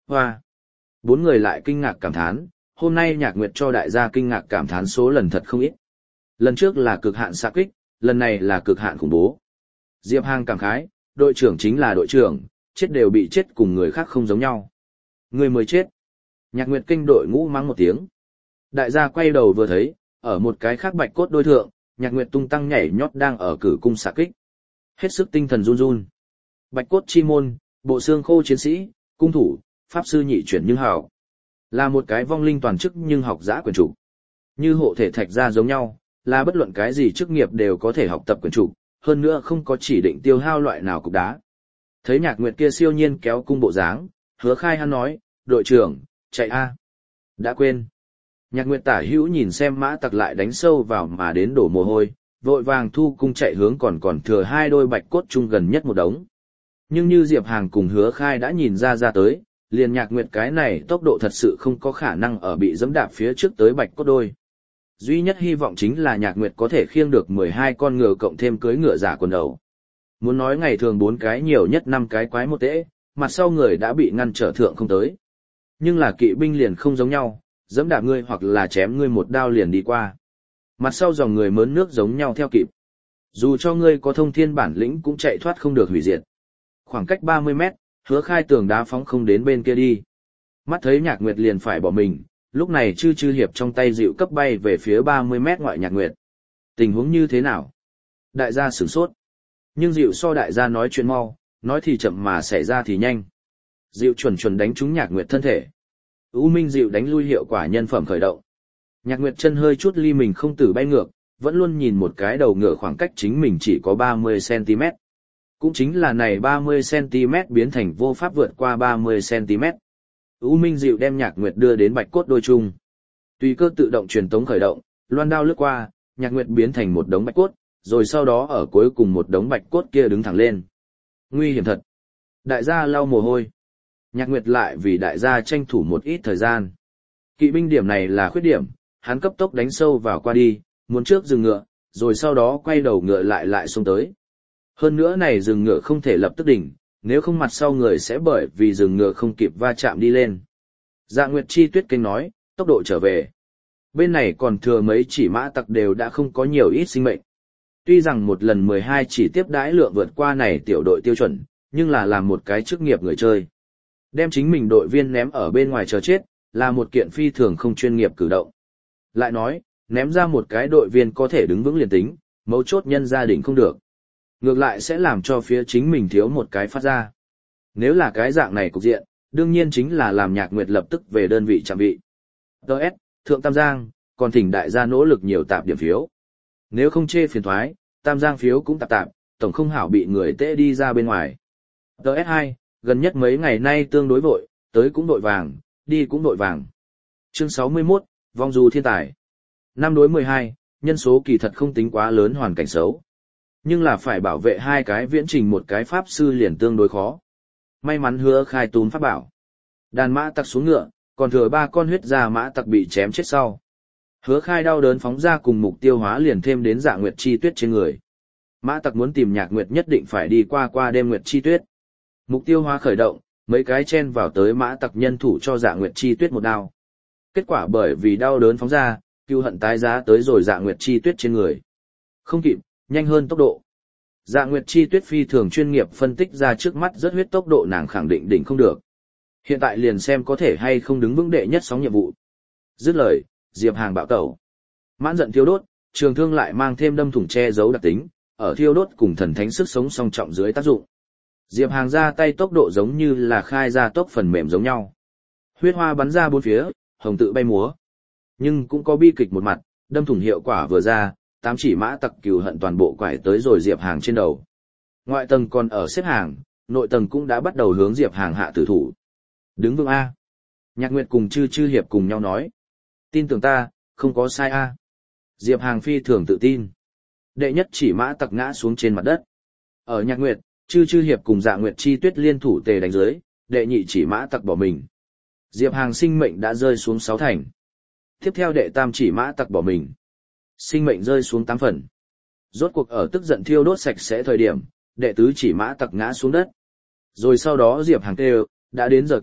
Hoa! Bốn người lại kinh ngạc cảm thán, hôm nay Nhạc Nguyệt cho đại gia kinh ngạc cảm thán số lần thật không ít. Lần trước là cực hạn xạ kích, lần này là cực hạn khủng bố. Diệp Hàng cảm khái, đội trưởng chính là đội trưởng, chết đều bị chết cùng người khác không giống nhau. Người mới chết. Nhạc Nguyệt kinh đội ngũ mắng một tiếng. Đại gia quay đầu vừa thấy, ở một cái khác bạch cốt đôi thượng, Nhạc Nguyệt tung tăng nhảy nhót đang ở cử cung xạ kích. Hết sức tinh thần run run. Bạch cốt chi môn, bộ xương khô chiến sĩ, cung thủ, pháp sư nhị chuyển nhưng hảo. Là một cái vong linh toàn chức nhưng học giã quyền chủ. Như hộ thể thạch gia giống nhau, là bất luận cái gì chức nghiệp đều có thể học tập quyền chủ, hơn nữa không có chỉ định tiêu hao loại nào cục đá. Thấy Nhạc Nguyệt kia siêu nhiên kéo cung bộ dáng, Hứa Khai hắn nói, đội trưởng, chạy a. Đã quên. Nhạc Nguyệt tả hữu nhìn xem mã tặc lại đánh sâu vào mà đến đổ mồ hôi, vội vàng thu cung chạy hướng còn còn thừa hai đôi bạch cốt chung gần nhất một đống. Nhưng như Diệp Hàng cùng Hứa Khai đã nhìn ra ra tới, liền Nhạc Nguyệt cái này tốc độ thật sự không có khả năng ở bị dẫm đạp phía trước tới bạch cốt đôi. Duy nhất hy vọng chính là Nhạc Nguyệt có thể khiêng được mười hai con ngựa cộng thêm cưới ngựa giả quần đầu. Muốn nói ngày thường bốn cái nhiều nhất năm cái quái một tễ, mặt sau người đã bị ngăn trở thượng không tới. Nhưng là kỵ binh liền không giống nhau, dẫm đạp ngươi hoặc là chém ngươi một đao liền đi qua. Mặt sau dòng người mớn nước giống nhau theo kịp. Dù cho ngươi có thông thiên bản lĩnh cũng chạy thoát không được hủy diệt. Khoảng cách ba mươi mét, Hứa Khai tường đá phóng không đến bên kia đi. Mắt thấy Nhạc Nguyệt liền phải bỏ mình, lúc này chư chư hiệp trong tay dịu cấp bay về phía ba mươi mét ngoại Nhạc Nguyệt. Tình huống như thế nào? Đại gia sửng sốt. Nhưng dịu so đại gia nói chuyện mau, nói thì chậm mà xảy ra thì nhanh. Dịu chuẩn chuẩn đánh trúng Nhạc Nguyệt thân thể. U Minh dịu đánh lui hiệu quả nhân phẩm khởi động. Nhạc Nguyệt chân hơi chút ly mình không tử bay ngược, vẫn luôn nhìn một cái đầu ngựa khoảng cách chính mình chỉ có ba mươi xăng-ti-mét. Cũng chính là này ba mươi xăng-ti-mét biến thành vô pháp vượt qua ba mươi xăng-ti-mét. U Minh dịu đem Nhạc Nguyệt đưa đến bạch cốt đôi chung. Tùy cơ tự động truyền tống khởi động, loan đao lướt qua, Nhạc Nguyệt biến thành một đống bạch cốt, rồi sau đó ở cuối cùng một đống bạch cốt kia đứng thẳng lên. Nguy hiểm thật. Đại gia lau mồ hôi. Nhạc Nguyệt lại vì đại gia tranh thủ một ít thời gian. Kỵ binh điểm này là khuyết điểm, hắn cấp tốc đánh sâu vào qua đi, muốn trước dừng ngựa, rồi sau đó quay đầu ngựa lại lại xông tới. Hơn nữa này dừng ngựa không thể lập tức đỉnh, nếu không mặt sau người sẽ bởi vì dừng ngựa không kịp va chạm đi lên. Dạ Nguyệt Chi Tuyết kênh nói, tốc độ trở về. Bên này còn thừa mấy chỉ mã tặc đều đã không có nhiều ít sinh mệnh. Tuy rằng một lần mười hai chỉ tiếp đãi lượng vượt qua này tiểu đội tiêu chuẩn, nhưng là làm một cái chức nghiệp người chơi. Đem chính mình đội viên ném ở bên ngoài chờ chết, là một kiện phi thường không chuyên nghiệp cử động. Lại nói, ném ra một cái đội viên có thể đứng vững liền tính, mấu chốt nhân gia đình không được. Ngược lại sẽ làm cho phía chính mình thiếu một cái phát ra. Nếu là cái dạng này cục diện, đương nhiên chính là làm Nhạc Nguyệt lập tức về đơn vị trạm vị. đê ét, Thượng Tam Giang, còn thỉnh đại gia nỗ lực nhiều tạp điểm phiếu. Nếu không chê phiền thoái, Tam Giang phiếu cũng tạp tạp, tổng không hảo bị người tễ đi ra bên ngoài. đê ét hai, gần nhất mấy ngày nay tương đối vội, tới cũng vội vàng, đi cũng vội vàng. Chương sáu mươi mốt, Vong du thiên tài. Năm đối mười hai, nhân số kỳ thật không tính quá lớn hoàn cảnh xấu. Nhưng là phải bảo vệ hai cái viễn trình một cái pháp sư liền tương đối khó. May mắn Hứa Khai túm pháp bảo. Đàn mã tặc xuống ngựa, còn thừa ba con huyết gia mã tặc bị chém chết sau. Hứa Khai đau đớn phóng ra cùng mục tiêu hóa liền thêm đến Dạ Nguyệt Chi Tuyết trên người. Mã tặc muốn tìm Nhạc Nguyệt nhất định phải đi qua qua đêm Nguyệt Chi Tuyết. Mục tiêu hóa khởi động, mấy cái chen vào tới mã tặc nhân thủ cho Dạ Nguyệt Chi Tuyết một đao. Kết quả bởi vì đau đớn phóng ra, cưu hận tái giá tới rồi Dạ Nguyệt Chi Tuyết trên người. Không kịp, nhanh hơn tốc độ. Dạ Nguyệt Chi Tuyết phi thường chuyên nghiệp phân tích ra trước mắt rất huyết tốc độ nàng khẳng định đỉnh không được. Hiện tại liền xem có thể hay không đứng vững đệ nhất sóng nhiệm vụ. Dứt lời, Diệp Hàng bạo tẩu. Mãn giận thiêu đốt, trường thương lại mang thêm đâm thủng che giấu đặc tính, ở thiêu đốt cùng thần thánh sức sống song trọng dưới tác dụng. Diệp Hàng ra tay tốc độ giống như là khai ra tốc phần mềm giống nhau. Huyết hoa bắn ra bốn phía, hồng tự bay múa. Nhưng cũng có bi kịch một mặt, đâm thủng hiệu quả vừa ra, tám chỉ mã tặc cừu hận toàn bộ quải tới rồi Diệp Hàng trên đầu. Ngoại tầng còn ở xếp hàng, nội tầng cũng đã bắt đầu hướng Diệp Hàng hạ tử thủ. Đứng vững A. Nhạc Nguyệt cùng Chư Chư Hiệp cùng nhau nói. Tin tưởng ta, không có sai A. Diệp Hàng phi thường tự tin. Đệ nhất chỉ mã tặc ngã xuống trên mặt đất. Ở Nhạc Nguyệt, Chư Chư Hiệp cùng Dạ Nguyệt Chi Tuyết liên thủ tề đánh dưới, đệ nhị chỉ mã tặc bỏ mình. Diệp Hàng sinh mệnh đã rơi xuống sáu thành. Tiếp theo đệ tam chỉ mã tặc bỏ mình. Sinh mệnh rơi xuống tám phần. Rốt cuộc ở tức giận thiêu đốt sạch sẽ thời điểm, đệ tứ chỉ mã tặc ngã xuống đất. Rồi sau đó Diệp Hàng kêu, đã đến giờ kéo,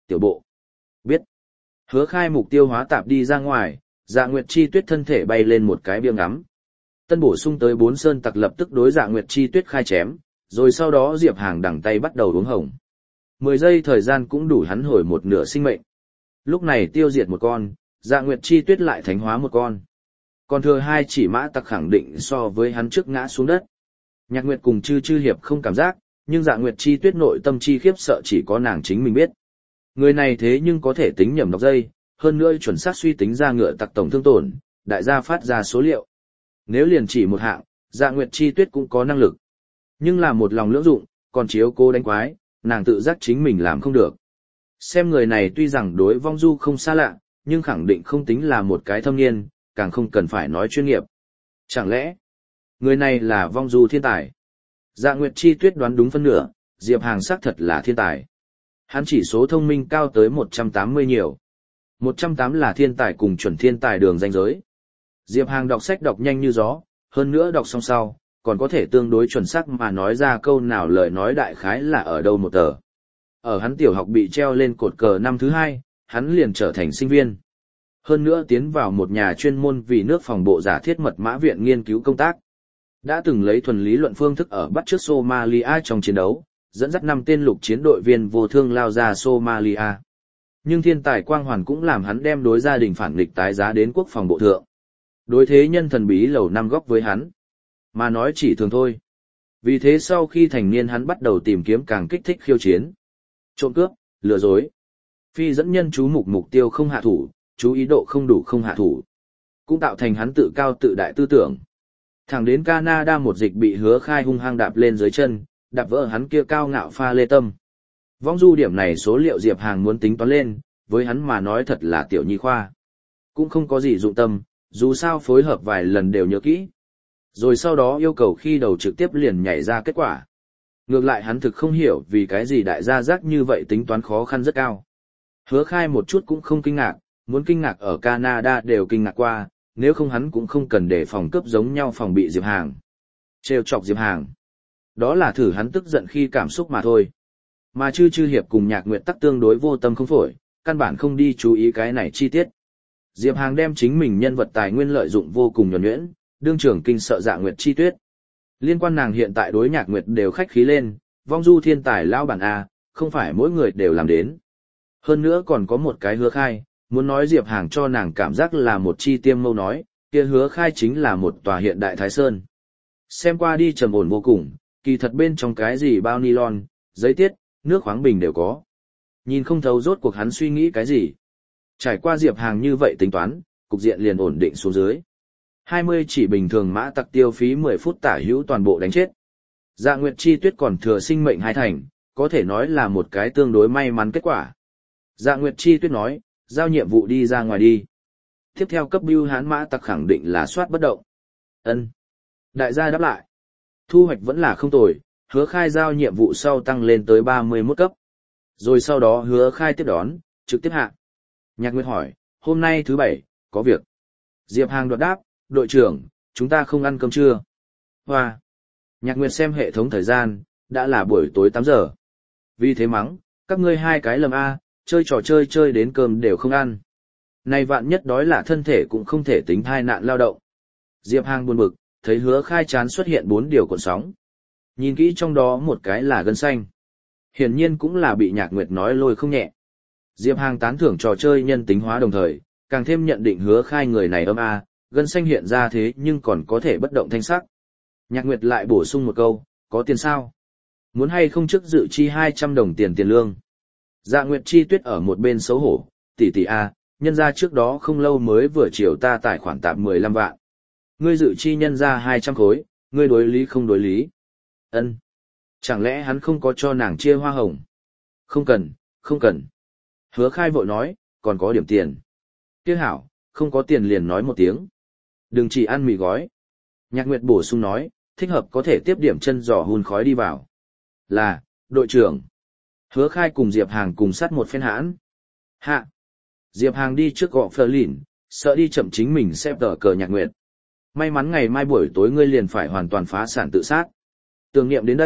tiểu bộ. Biết. Hứa khai mục tiêu hóa tạp đi ra ngoài, Dạ Nguyệt Chi Tuyết thân thể bay lên một cái bia ngắm. Tân bổ sung tới bốn sơn tặc lập tức đối Dạ Nguyệt Chi Tuyết khai chém, rồi sau đó Diệp Hàng đằng tay bắt đầu uống hồng. Mười giây thời gian cũng đủ hắn hồi một nửa sinh mệnh. Lúc này tiêu diệt một con, Dạ Nguyệt Chi Tuyết lại thánh hóa một con. Còn thừa hai chỉ mã tặc khẳng định so với hắn trước ngã xuống đất. Nhạc Nguyệt cùng Chư Chư Hiệp không cảm giác, nhưng Dạ Nguyệt Chi Tuyết nội tâm chi khiếp sợ chỉ có nàng chính mình biết. Người này thế nhưng có thể tính nhầm đọc dây, hơn nữa chuẩn xác suy tính ra ngựa tặc tổng thương tổn, đại gia phát ra số liệu. Nếu liền chỉ một hạng, Dạ Nguyệt Chi Tuyết cũng có năng lực. Nhưng là một lòng lưỡng dụng, còn chiếu cô đánh quái, nàng tự giác chính mình làm không được. Xem người này tuy rằng đối vong du không xa lạ, nhưng khẳng định không tính là một cái thâm niên, càng không cần phải nói chuyên nghiệp. Chẳng lẽ, người này là vong du thiên tài? Dạ Nguyệt Chi Tuyết đoán đúng phân nửa, Diệp Hàng xác thật là thiên tài. Hắn chỉ số thông minh cao tới một trăm tám mươi nhiều. một trăm tám là thiên tài cùng chuẩn thiên tài đường ranh giới. Diệp Hàng đọc sách đọc nhanh như gió, hơn nữa đọc xong sau, còn có thể tương đối chuẩn xác mà nói ra câu nào lời nói đại khái là ở đâu một tờ. Ở hắn tiểu học bị treo lên cột cờ năm thứ hai, hắn liền trở thành sinh viên. Hơn nữa tiến vào một nhà chuyên môn vì nước phòng bộ giả thiết mật mã viện nghiên cứu công tác. Đã từng lấy thuần lý luận phương thức ở bắt trước Somalia trong chiến đấu, dẫn dắt năm tên lục chiến đội viên vô thương lao ra Somalia. Nhưng thiên tài quang hoàn cũng làm hắn đem đối gia đình phản nghịch tái giá đến quốc phòng bộ thượng. Đối thế nhân thần bí lầu năm góc với hắn. Mà nói chỉ thường thôi. Vì thế sau khi thành niên hắn bắt đầu tìm kiếm càng kích thích khiêu chiến. Trộm cướp, lừa dối. Phi dẫn nhân chú mục mục tiêu không hạ thủ, chú ý độ không đủ không hạ thủ. Cũng tạo thành hắn tự cao tự đại tư tưởng. Thẳng đến Canada một dịch bị Hứa Khai hung hăng đạp lên dưới chân, đạp vỡ hắn kia cao ngạo pha lê tâm. Vong du điểm này số liệu Diệp Hàng muốn tính toán lên, với hắn mà nói thật là tiểu nhi khoa. Cũng không có gì dụng tâm, dù sao phối hợp vài lần đều nhớ kỹ. Rồi sau đó yêu cầu khi đầu trực tiếp liền nhảy ra kết quả. Ngược lại hắn thực không hiểu vì cái gì đại gia giác như vậy tính toán khó khăn rất cao. Hứa Khai một chút cũng không kinh ngạc, muốn kinh ngạc ở Canada đều kinh ngạc qua, nếu không hắn cũng không cần để phòng cướp giống nhau phòng bị Diệp Hàng. Trêu chọc Diệp Hàng. Đó là thử hắn tức giận khi cảm xúc mà thôi. Mà Chư Chư Hiệp cùng Nhạc Nguyệt tắc tương đối vô tâm không phổi, căn bản không đi chú ý cái này chi tiết. Diệp Hàng đem chính mình nhân vật tài nguyên lợi dụng vô cùng nhuần nhuyễn, đương trưởng kinh sợ Dạ Nguyệt Chi Tuyết. Liên quan nàng hiện tại đối Nhạc Nguyệt đều khách khí lên, vong du thiên tài lao bản A, không phải mỗi người đều làm đến. Hơn nữa còn có một cái Hứa Khai, muốn nói Diệp Hàng cho nàng cảm giác là một chi tiêm mâu nói, kia Hứa Khai chính là một tòa hiện đại Thái Sơn. Xem qua đi trầm ổn vô cùng, kỳ thật bên trong cái gì bao nylon, giấy tiết, nước khoáng bình đều có. Nhìn không thấu rốt cuộc hắn suy nghĩ cái gì. Trải qua Diệp Hàng như vậy tính toán, cục diện liền ổn định xuống dưới. hai mươi chỉ bình thường mã tặc tiêu phí mười phút tả hữu toàn bộ đánh chết. Dạ Nguyệt Chi Tuyết còn thừa sinh mệnh hai thành, có thể nói là một cái tương đối may mắn kết quả. Dạ Nguyệt Chi Tuyết nói, giao nhiệm vụ đi ra ngoài đi. Tiếp theo cấp bưu hán mã tặc khẳng định là soát bất động. Ân. Đại gia đáp lại. Thu hoạch vẫn là không tồi, Hứa Khai giao nhiệm vụ sau tăng lên tới ba mươi mốt cấp. Rồi sau đó Hứa Khai tiếp đón, trực tiếp hạ. Nhạc Nguyệt hỏi, hôm nay thứ bảy, có việc. Diệp Hàng đoạt đáp, đội trưởng, chúng ta không ăn cơm trưa. Hoa. Nhạc Nguyệt xem hệ thống thời gian, đã là buổi tối tám giờ. Vì thế mắng, các ngươi hai cái lầm A, chơi trò chơi chơi đến cơm đều không ăn. Này vạn nhất đói là thân thể cũng không thể tính thai nạn lao động. Diệp Hàng buồn bực, thấy Hứa Khai chán xuất hiện bốn điều cuộn sóng. Nhìn kỹ trong đó một cái là gân xanh. Hiển nhiên cũng là bị Nhạc Nguyệt nói lôi không nhẹ. Diệp Hàng tán thưởng trò chơi nhân tính hóa đồng thời, càng thêm nhận định Hứa Khai người này âm a, gân xanh hiện ra thế nhưng còn có thể bất động thanh sắc. Nhạc Nguyệt lại bổ sung một câu, có tiền sao? Muốn hay không trước dự chi hai trăm đồng tiền tiền lương? Dạ Nguyệt Chi Tuyết ở một bên xấu hổ, tỷ tỷ a, nhân ra trước đó không lâu mới vừa chiều ta tài khoản tạm mười lăm vạn. Ngươi dự chi nhân ra hai trăm khối, ngươi đối lý không đối lý. Ân. Chẳng lẽ hắn không có cho nàng chia hoa hồng? Không cần, không cần. Hứa Khai vội nói, còn có điểm tiền. Tiếc hảo, không có tiền liền nói một tiếng. Đừng chỉ ăn mì gói. Nhạc Nguyệt bổ sung nói, thích hợp có thể tiếp điểm chân giò hun khói đi vào. Là, đội trưởng. Hứa Khai cùng Diệp Hàng cùng sát một phen hãn. Hạ. Diệp Hàng đi trước gọ phờ lỉn, sợ đi chậm chính mình xếp tờ cờ Nhạc Nguyệt. May mắn ngày mai buổi tối ngươi liền phải hoàn toàn phá sản tự sát. Tưởng niệm đến đây,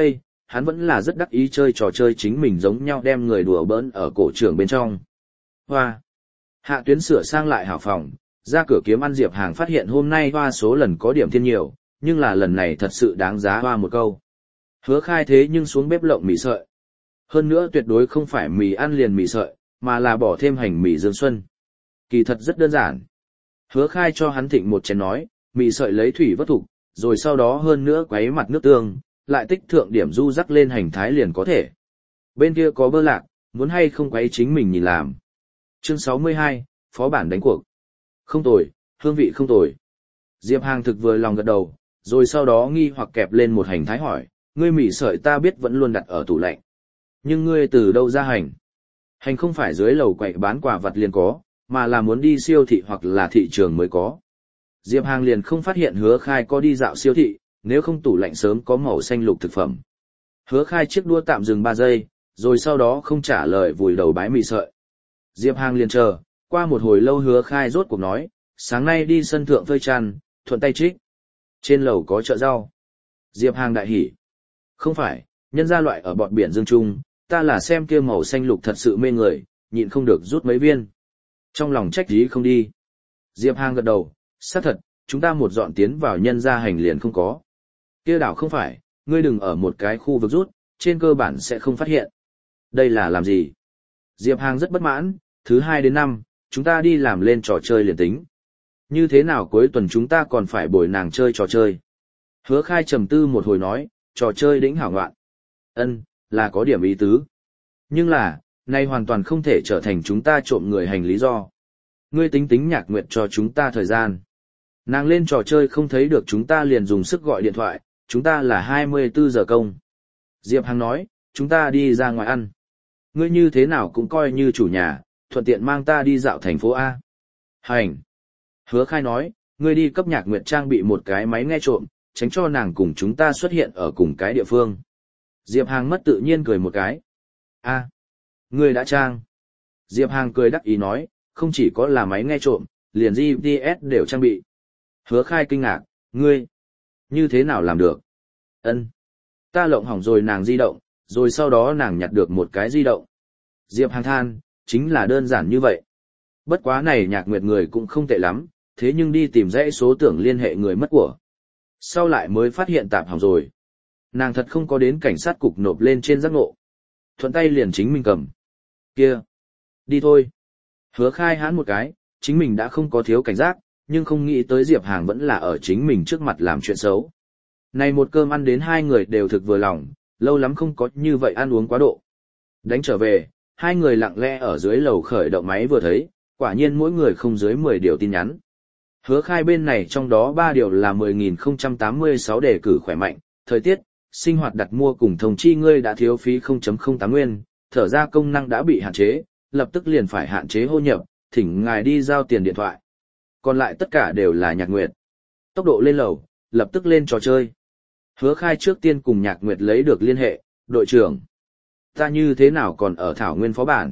hắn vẫn là rất đắc ý chơi trò chơi chính mình giống nhau đem người đùa bỡn ở cổ trưởng bên trong. Hoa! Hạ Tuyến sửa sang lại hảo phòng, ra cửa kiếm ăn Diệp Hàng phát hiện hôm nay hoa số lần có điểm thiên nhiều, nhưng là lần này thật sự đáng giá hoa một câu. Hứa Khai thế nhưng xuống bếp lộng mì sợi. Hơn nữa tuyệt đối không phải mì ăn liền mì sợi, mà là bỏ thêm hành mì Dương Xuân. Kỳ thật rất đơn giản. Hứa Khai cho hắn thịnh một chén nói, mì sợi lấy thủy vớt thục, rồi sau đó hơn nữa quấy mặt nước tương, lại tích thượng điểm du rắc lên hành thái liền có thể. Bên kia có bơ lạc, muốn hay không quấy chính mình nhìn làm. Chương sáu mươi hai, Phó bản đánh cuộc. Không tồi, hương vị không tồi. Diệp Hàng thực vừa lòng gật đầu, rồi sau đó nghi hoặc kẹp lên một hành thái hỏi, ngươi mì sợi ta biết vẫn luôn đặt ở tủ lạnh. Nhưng ngươi từ đâu ra hành? Hành không phải dưới lầu quậy bán quả vật liền có, mà là muốn đi siêu thị hoặc là thị trường mới có. Diệp Hàng liền không phát hiện Hứa Khai có đi dạo siêu thị, nếu không tủ lạnh sớm có màu xanh lục thực phẩm. Hứa Khai chiếc đua tạm dừng ba giây, rồi sau đó không trả lời vùi đầu bái mì sợi. Diệp Hàng liền chờ, qua một hồi lâu Hứa Khai rốt cuộc nói, sáng nay đi sân thượng phơi chăn, thuận tay trích. Trên lầu có chợ rau. Diệp Hàng đại hỉ. Không phải, nhân gia loại ở bọt biển Dương Trung, ta là xem kia màu xanh lục thật sự mê người, nhịn không được rút mấy viên. Trong lòng trách ý không đi. Diệp Hàng gật đầu, xác thật, chúng ta một dọn tiến vào nhân gia hành liền không có. Kia đảo không phải, ngươi đừng ở một cái khu vực rút, trên cơ bản sẽ không phát hiện. Đây là làm gì? Diệp Hàng rất bất mãn, thứ hai đến năm, chúng ta đi làm lên trò chơi liền tính. Như thế nào cuối tuần chúng ta còn phải bồi nàng chơi trò chơi? Hứa Khai trầm tư một hồi nói, trò chơi đỉnh hảo ngoạn. Ân, là có điểm ý tứ. Nhưng là, nay hoàn toàn không thể trở thành chúng ta trộm người hành lý do. Ngươi tính tính Nhạc Nguyệt cho chúng ta thời gian. Nàng lên trò chơi không thấy được chúng ta liền dùng sức gọi điện thoại, chúng ta là hai mươi bốn giờ công. Diệp Hàng nói, chúng ta đi ra ngoài ăn. Ngươi như thế nào cũng coi như chủ nhà, thuận tiện mang ta đi dạo thành phố A. Hành. Hứa Khai nói, ngươi đi cấp Nhạc Nguyệt trang bị một cái máy nghe trộm, tránh cho nàng cùng chúng ta xuất hiện ở cùng cái địa phương. Diệp Hàng mất tự nhiên cười một cái. A, ngươi đã trang. Diệp Hàng cười đắc ý nói, không chỉ có là máy nghe trộm, liền giê pê ét đều trang bị. Hứa Khai kinh ngạc, ngươi, như thế nào làm được? Ân, ta lộng hỏng rồi nàng di động, rồi sau đó nàng nhặt được một cái di động. Diệp Hàng than, chính là đơn giản như vậy. Bất quá này Nhạc Nguyệt người cũng không tệ lắm, thế nhưng đi tìm dãy số tưởng liên hệ người mất của. Sau lại mới phát hiện tạp hỏng rồi. Nàng thật không có đến cảnh sát cục nộp lên trên giác ngộ. Thuận tay liền chính mình cầm. Kia, đi thôi. Hứa Khai hãn một cái, chính mình đã không có thiếu cảnh giác, nhưng không nghĩ tới Diệp Hàng vẫn là ở chính mình trước mặt làm chuyện xấu. Này một cơm ăn đến hai người đều thực vừa lòng, lâu lắm không có như vậy ăn uống quá độ. Đánh trở về, hai người lặng lẽ ở dưới lầu khởi động máy vừa thấy, quả nhiên mỗi người không dưới mười điều tin nhắn. Hứa Khai bên này trong đó ba điều là mười nghìn không trăm tám mươi sáu đề cử khỏe mạnh, thời tiết, sinh hoạt đặt mua cùng thông chi ngươi đã thiếu phí không phẩy không tám nguyên, thở ra công năng đã bị hạn chế, lập tức liền phải hạn chế hô nhập, thỉnh ngài đi giao tiền điện thoại. Còn lại tất cả đều là Nhạc Nguyệt. Tốc độ lên lầu, lập tức lên trò chơi. Hứa Khai trước tiên cùng Nhạc Nguyệt lấy được liên hệ, đội trưởng. Ta như thế nào còn ở Thảo Nguyên phó bản?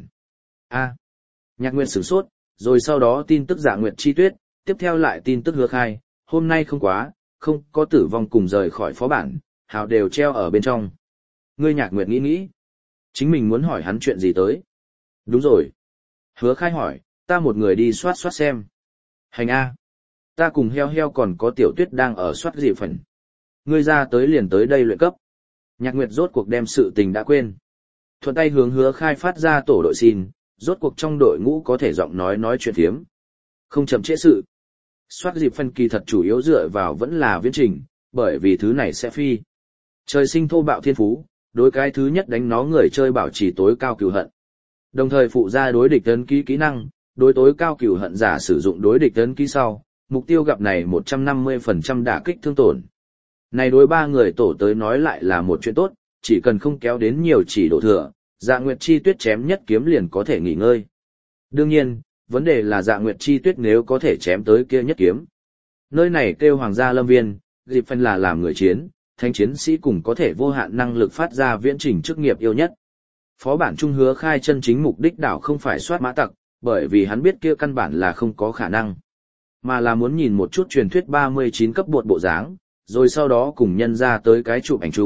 A. Nhạc Nguyệt sửng sốt, rồi sau đó tin tức Dạ Nguyệt Chi Tuyết, tiếp theo lại tin tức Hứa Khai, hôm nay không quá, không có tử vong cùng rời khỏi phó bản, hào đều treo ở bên trong. Ngươi Nhạc Nguyệt nghĩ nghĩ, chính mình muốn hỏi hắn chuyện gì tới. Đúng rồi. Hứa Khai hỏi, ta một người đi soát soát xem. Hành A. Ta cùng heo heo còn có Tiểu Tuyết đang ở soát dị phần. Ngươi ra tới liền tới đây luyện cấp. Nhạc Nguyệt rốt cuộc đem sự tình đã quên. Thuận tay hướng Hứa Khai phát ra tổ đội xin, rốt cuộc trong đội ngũ có thể giọng nói nói chuyện thiếm. Không chậm trễ sự. Soát dịp phân kỳ thật chủ yếu dựa vào vẫn là viễn trình, bởi vì thứ này sẽ phi. Trời sinh thô bạo thiên phú, đối cái thứ nhất đánh nó người chơi bảo trì tối cao cừu hận. Đồng thời phụ ra đối địch tấn ký kỹ năng, đối tối cao cừu hận giả sử dụng đối địch tấn ký sau, mục tiêu gặp này một trăm năm mươi phần trăm đả kích thương tổn. Này đối ba người tổ tới nói lại là một chuyện tốt, chỉ cần không kéo đến nhiều chỉ độ thừa, Dạ Nguyệt Chi Tuyết chém nhất kiếm liền có thể nghỉ ngơi. Đương nhiên, vấn đề là Dạ Nguyệt Chi Tuyết nếu có thể chém tới kia nhất kiếm. Nơi này kêu Hoàng gia Lâm Viên, dịp phân là làm người chiến, thanh chiến sĩ cùng có thể vô hạn năng lực phát ra viễn trình chức nghiệp yêu nhất. Phó bản Trung Hứa Khai chân chính mục đích đảo không phải soát mã tặc, bởi vì hắn biết kia căn bản là không có khả năng. Mà là muốn nhìn một chút truyền thuyết ba mươi chín cấp bột bộ dáng, rồi sau đó cùng nhân ra tới cái chụp ảnh chung,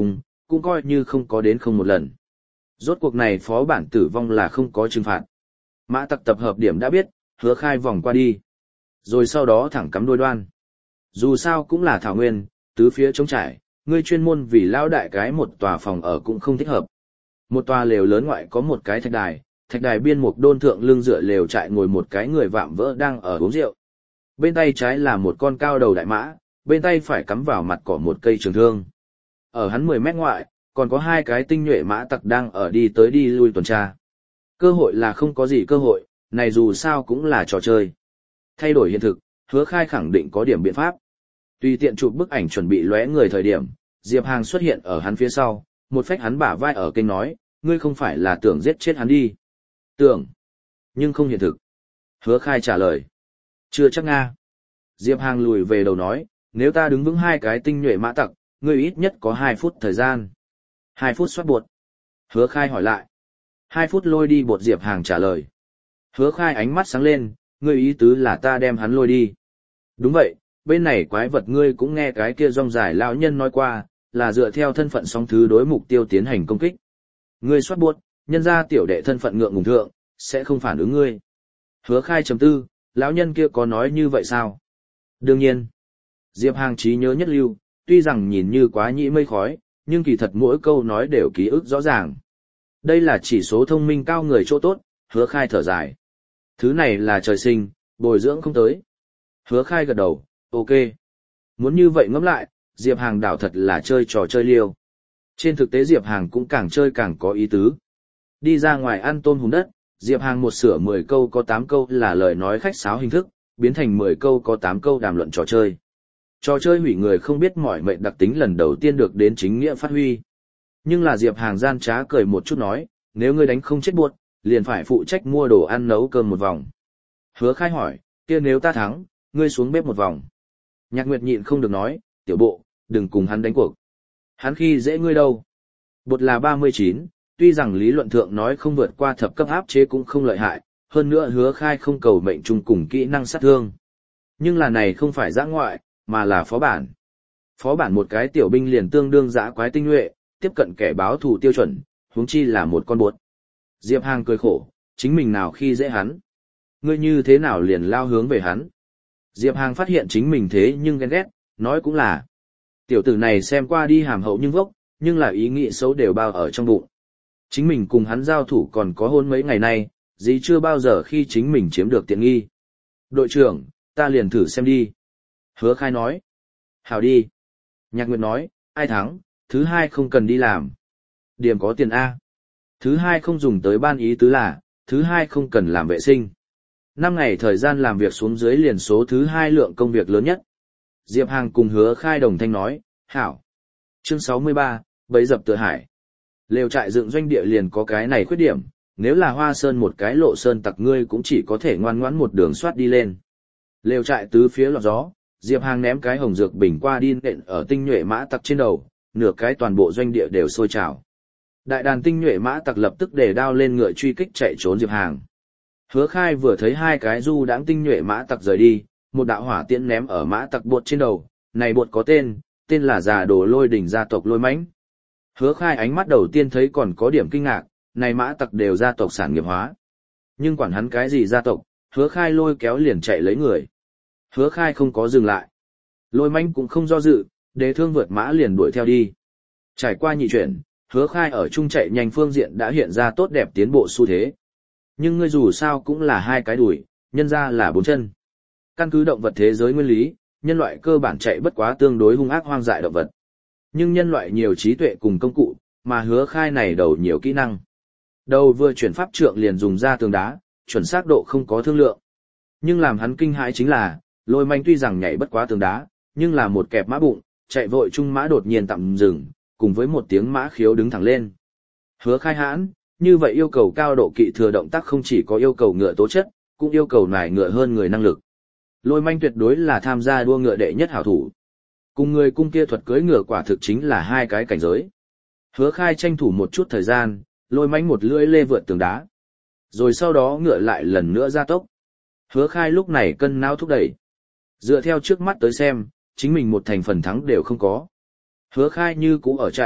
cũng coi như không có đến không một lần. Rốt cuộc này phó bản tử vong là không có trừng phạt. Mã tặc tập hợp điểm đã biết, Hứa Khai vòng qua đi. Rồi sau đó thẳng cắm đôi đoan. Dù sao cũng là thảo nguyên, tứ phía trống trải, ngươi chuyên môn vì lao đại cái một tòa phòng ở cũng không thích hợp. Một tòa lều lớn ngoại có một cái thạch đài, thạch đài biên mục đôn thượng lưng dựa lều trại ngồi một cái người vạm vỡ đang ở uống rượu. Bên tay trái là một con cao đầu đại mã, bên tay phải cắm vào mặt cỏ một cây trường thương. Ở hắn mười mét ngoại, còn có hai cái tinh nhuệ mã tặc đang ở đi tới đi lui tuần tra. Cơ hội là không có gì cơ hội, này dù sao cũng là trò chơi. Thay đổi hiện thực, Hứa Khai khẳng định có điểm biện pháp. Tùy tiện chụp bức ảnh chuẩn bị lóe người thời điểm, Diệp Hàng xuất hiện ở hắn phía sau, một phách hắn bả vai ở kênh nói, ngươi không phải là tưởng giết chết hắn đi. Tưởng, nhưng không hiện thực. Hứa Khai trả lời, chưa chắc Nga. Diệp Hàng lùi về đầu nói, nếu ta đứng vững hai cái tinh nhuệ mã tặc, ngươi ít nhất có hai phút thời gian. Hai phút soát bột. Hứa Khai hỏi lại. Hai phút lôi đi bột. Diệp Hàng trả lời. Hứa Khai ánh mắt sáng lên, ngươi ý tứ là ta đem hắn lôi đi. Đúng vậy, bên này quái vật ngươi cũng nghe cái kia rong dài lão nhân nói qua, là dựa theo thân phận song thứ đối mục tiêu tiến hành công kích. Ngươi soát buốt, nhân ra tiểu đệ thân phận ngượng ngùng thượng, sẽ không phản ứng ngươi. Hứa Khai chấm tư, lão nhân kia có nói như vậy sao? Đương nhiên. Diệp Hàng trí nhớ nhất lưu, tuy rằng nhìn như quá nhĩ mây khói, nhưng kỳ thật mỗi câu nói đều ký ức rõ ràng. Đây là chỉ số thông minh cao người chỗ tốt, Hứa Khai thở dài. Thứ này là trời sinh, bồi dưỡng không tới. Hứa Khai gật đầu, ok. Muốn như vậy ngẫm lại, Diệp Hàng đảo thật là chơi trò chơi liêu. Trên thực tế Diệp Hàng cũng càng chơi càng có ý tứ. Đi ra ngoài ăn tôm hùm đất, Diệp Hàng một sửa mười câu có tám câu là lời nói khách sáo hình thức, biến thành mười câu có tám câu đàm luận trò chơi. Trò chơi hủy người không biết mỏi mệt đặc tính lần đầu tiên được đến chính nghĩa phát huy. Nhưng là Diệp Hàng gian trá cười một chút nói, nếu ngươi đánh không chết buốt, liền phải phụ trách mua đồ ăn nấu cơm một vòng. Hứa Khai hỏi, kia nếu ta thắng, ngươi xuống bếp một vòng. Nhạc Nguyệt nhịn không được nói, tiểu bộ, đừng cùng hắn đánh cuộc. Hắn khi dễ ngươi đâu. Bột là ba mươi chín, tuy rằng lý luận thượng nói không vượt qua thập cấp áp chế cũng không lợi hại, hơn nữa Hứa Khai không cầu mệnh chung cùng kỹ năng sát thương. Nhưng là này không phải giã ngoại, mà là phó bản. Phó bản một cái tiểu binh liền tương đương dã quái tinh nhuệ, tiếp cận kẻ báo thù tiêu chuẩn, huống chi là một con bột. Diệp Hàng cười khổ, chính mình nào khi dễ hắn. Ngươi như thế nào liền lao hướng về hắn. Diệp Hàng phát hiện chính mình thế nhưng ghen ghét, nói cũng là. Tiểu tử này xem qua đi hàm hậu nhưng vốc, nhưng là ý nghĩ xấu đều bao ở trong bụng. Chính mình cùng hắn giao thủ còn có hôn mấy ngày nay, gì chưa bao giờ khi chính mình chiếm được tiện nghi. Đội trưởng, ta liền thử xem đi. Hứa Khai nói. Hảo đi. Nhạc Nguyệt nói, ai thắng, thứ hai không cần đi làm. Điểm có tiền A. Thứ hai không dùng tới ban ý tứ là, thứ hai không cần làm vệ sinh. Năm ngày thời gian làm việc xuống dưới liền số thứ hai lượng công việc lớn nhất. Diệp Hàng cùng Hứa Khai đồng thanh nói, hảo. Chương sáu mươi ba, bẫy dập tựa hải. Lều trại dựng doanh địa liền có cái này khuyết điểm, nếu là Hoa Sơn một cái lộ sơn tặc ngươi cũng chỉ có thể ngoan ngoãn một đường soát đi lên. Lều trại tứ phía lọt gió, Diệp Hàng ném cái hồng dược bình qua đi nện ở tinh nhuệ mã tặc trên đầu, nửa cái toàn bộ doanh địa đều sôi trào. Đại đàn tinh nhuệ mã tặc lập tức để đao lên ngựa truy kích chạy trốn Diệp Hàng. Hứa Khai vừa thấy hai cái du đãng tinh nhuệ mã tặc rời đi, một đạo hỏa tiễn ném ở mã tặc bột trên đầu, này bột có tên, tên là già đồ lôi đỉnh gia tộc lôi mãnh. Hứa Khai ánh mắt đầu tiên thấy còn có điểm kinh ngạc, này mã tặc đều gia tộc sản nghiệp hóa. Nhưng quản hắn cái gì gia tộc, Hứa Khai lôi kéo liền chạy lấy người. Hứa Khai không có dừng lại. Lôi mãnh cũng không do dự, đế thương vượt mã liền đuổi theo đi. Trải qua nhị chuyển, Hứa Khai ở trung chạy nhanh phương diện đã hiện ra tốt đẹp tiến bộ xu thế. Nhưng ngươi dù sao cũng là hai cái đuổi, nhân ra là bốn chân. Căn cứ động vật thế giới nguyên lý, nhân loại cơ bản chạy bất quá tương đối hung ác hoang dại động vật. Nhưng nhân loại nhiều trí tuệ cùng công cụ, mà Hứa Khai này đầu nhiều kỹ năng. Đầu vừa chuyển pháp trượng liền dùng ra tường đá, chuẩn xác độ không có thương lượng. Nhưng làm hắn kinh hãi chính là, lôi manh tuy rằng nhảy bất quá tường đá, nhưng là một kẹp mã bụng, chạy vội trung mã đột nhiên tạm dừng, cùng với một tiếng mã khiếu đứng thẳng lên. Hứa Khai hãn, như vậy yêu cầu cao độ kỵ thừa động tác không chỉ có yêu cầu ngựa tố chất, cũng yêu cầu nải ngựa hơn người năng lực. Lôi manh tuyệt đối là tham gia đua ngựa đệ nhất hảo thủ. Cùng người cung kia thuật cưỡi ngựa quả thực chính là hai cái cảnh giới. Hứa Khai tranh thủ một chút thời gian, lôi manh một lưỡi lê vượt tường đá. Rồi sau đó ngựa lại lần nữa ra tốc. Hứa Khai lúc này cân não thúc đẩy. Dựa theo trước mắt tới xem, chính mình một thành phần thắng đều không có. Hứa Khai như cũ ở chạy,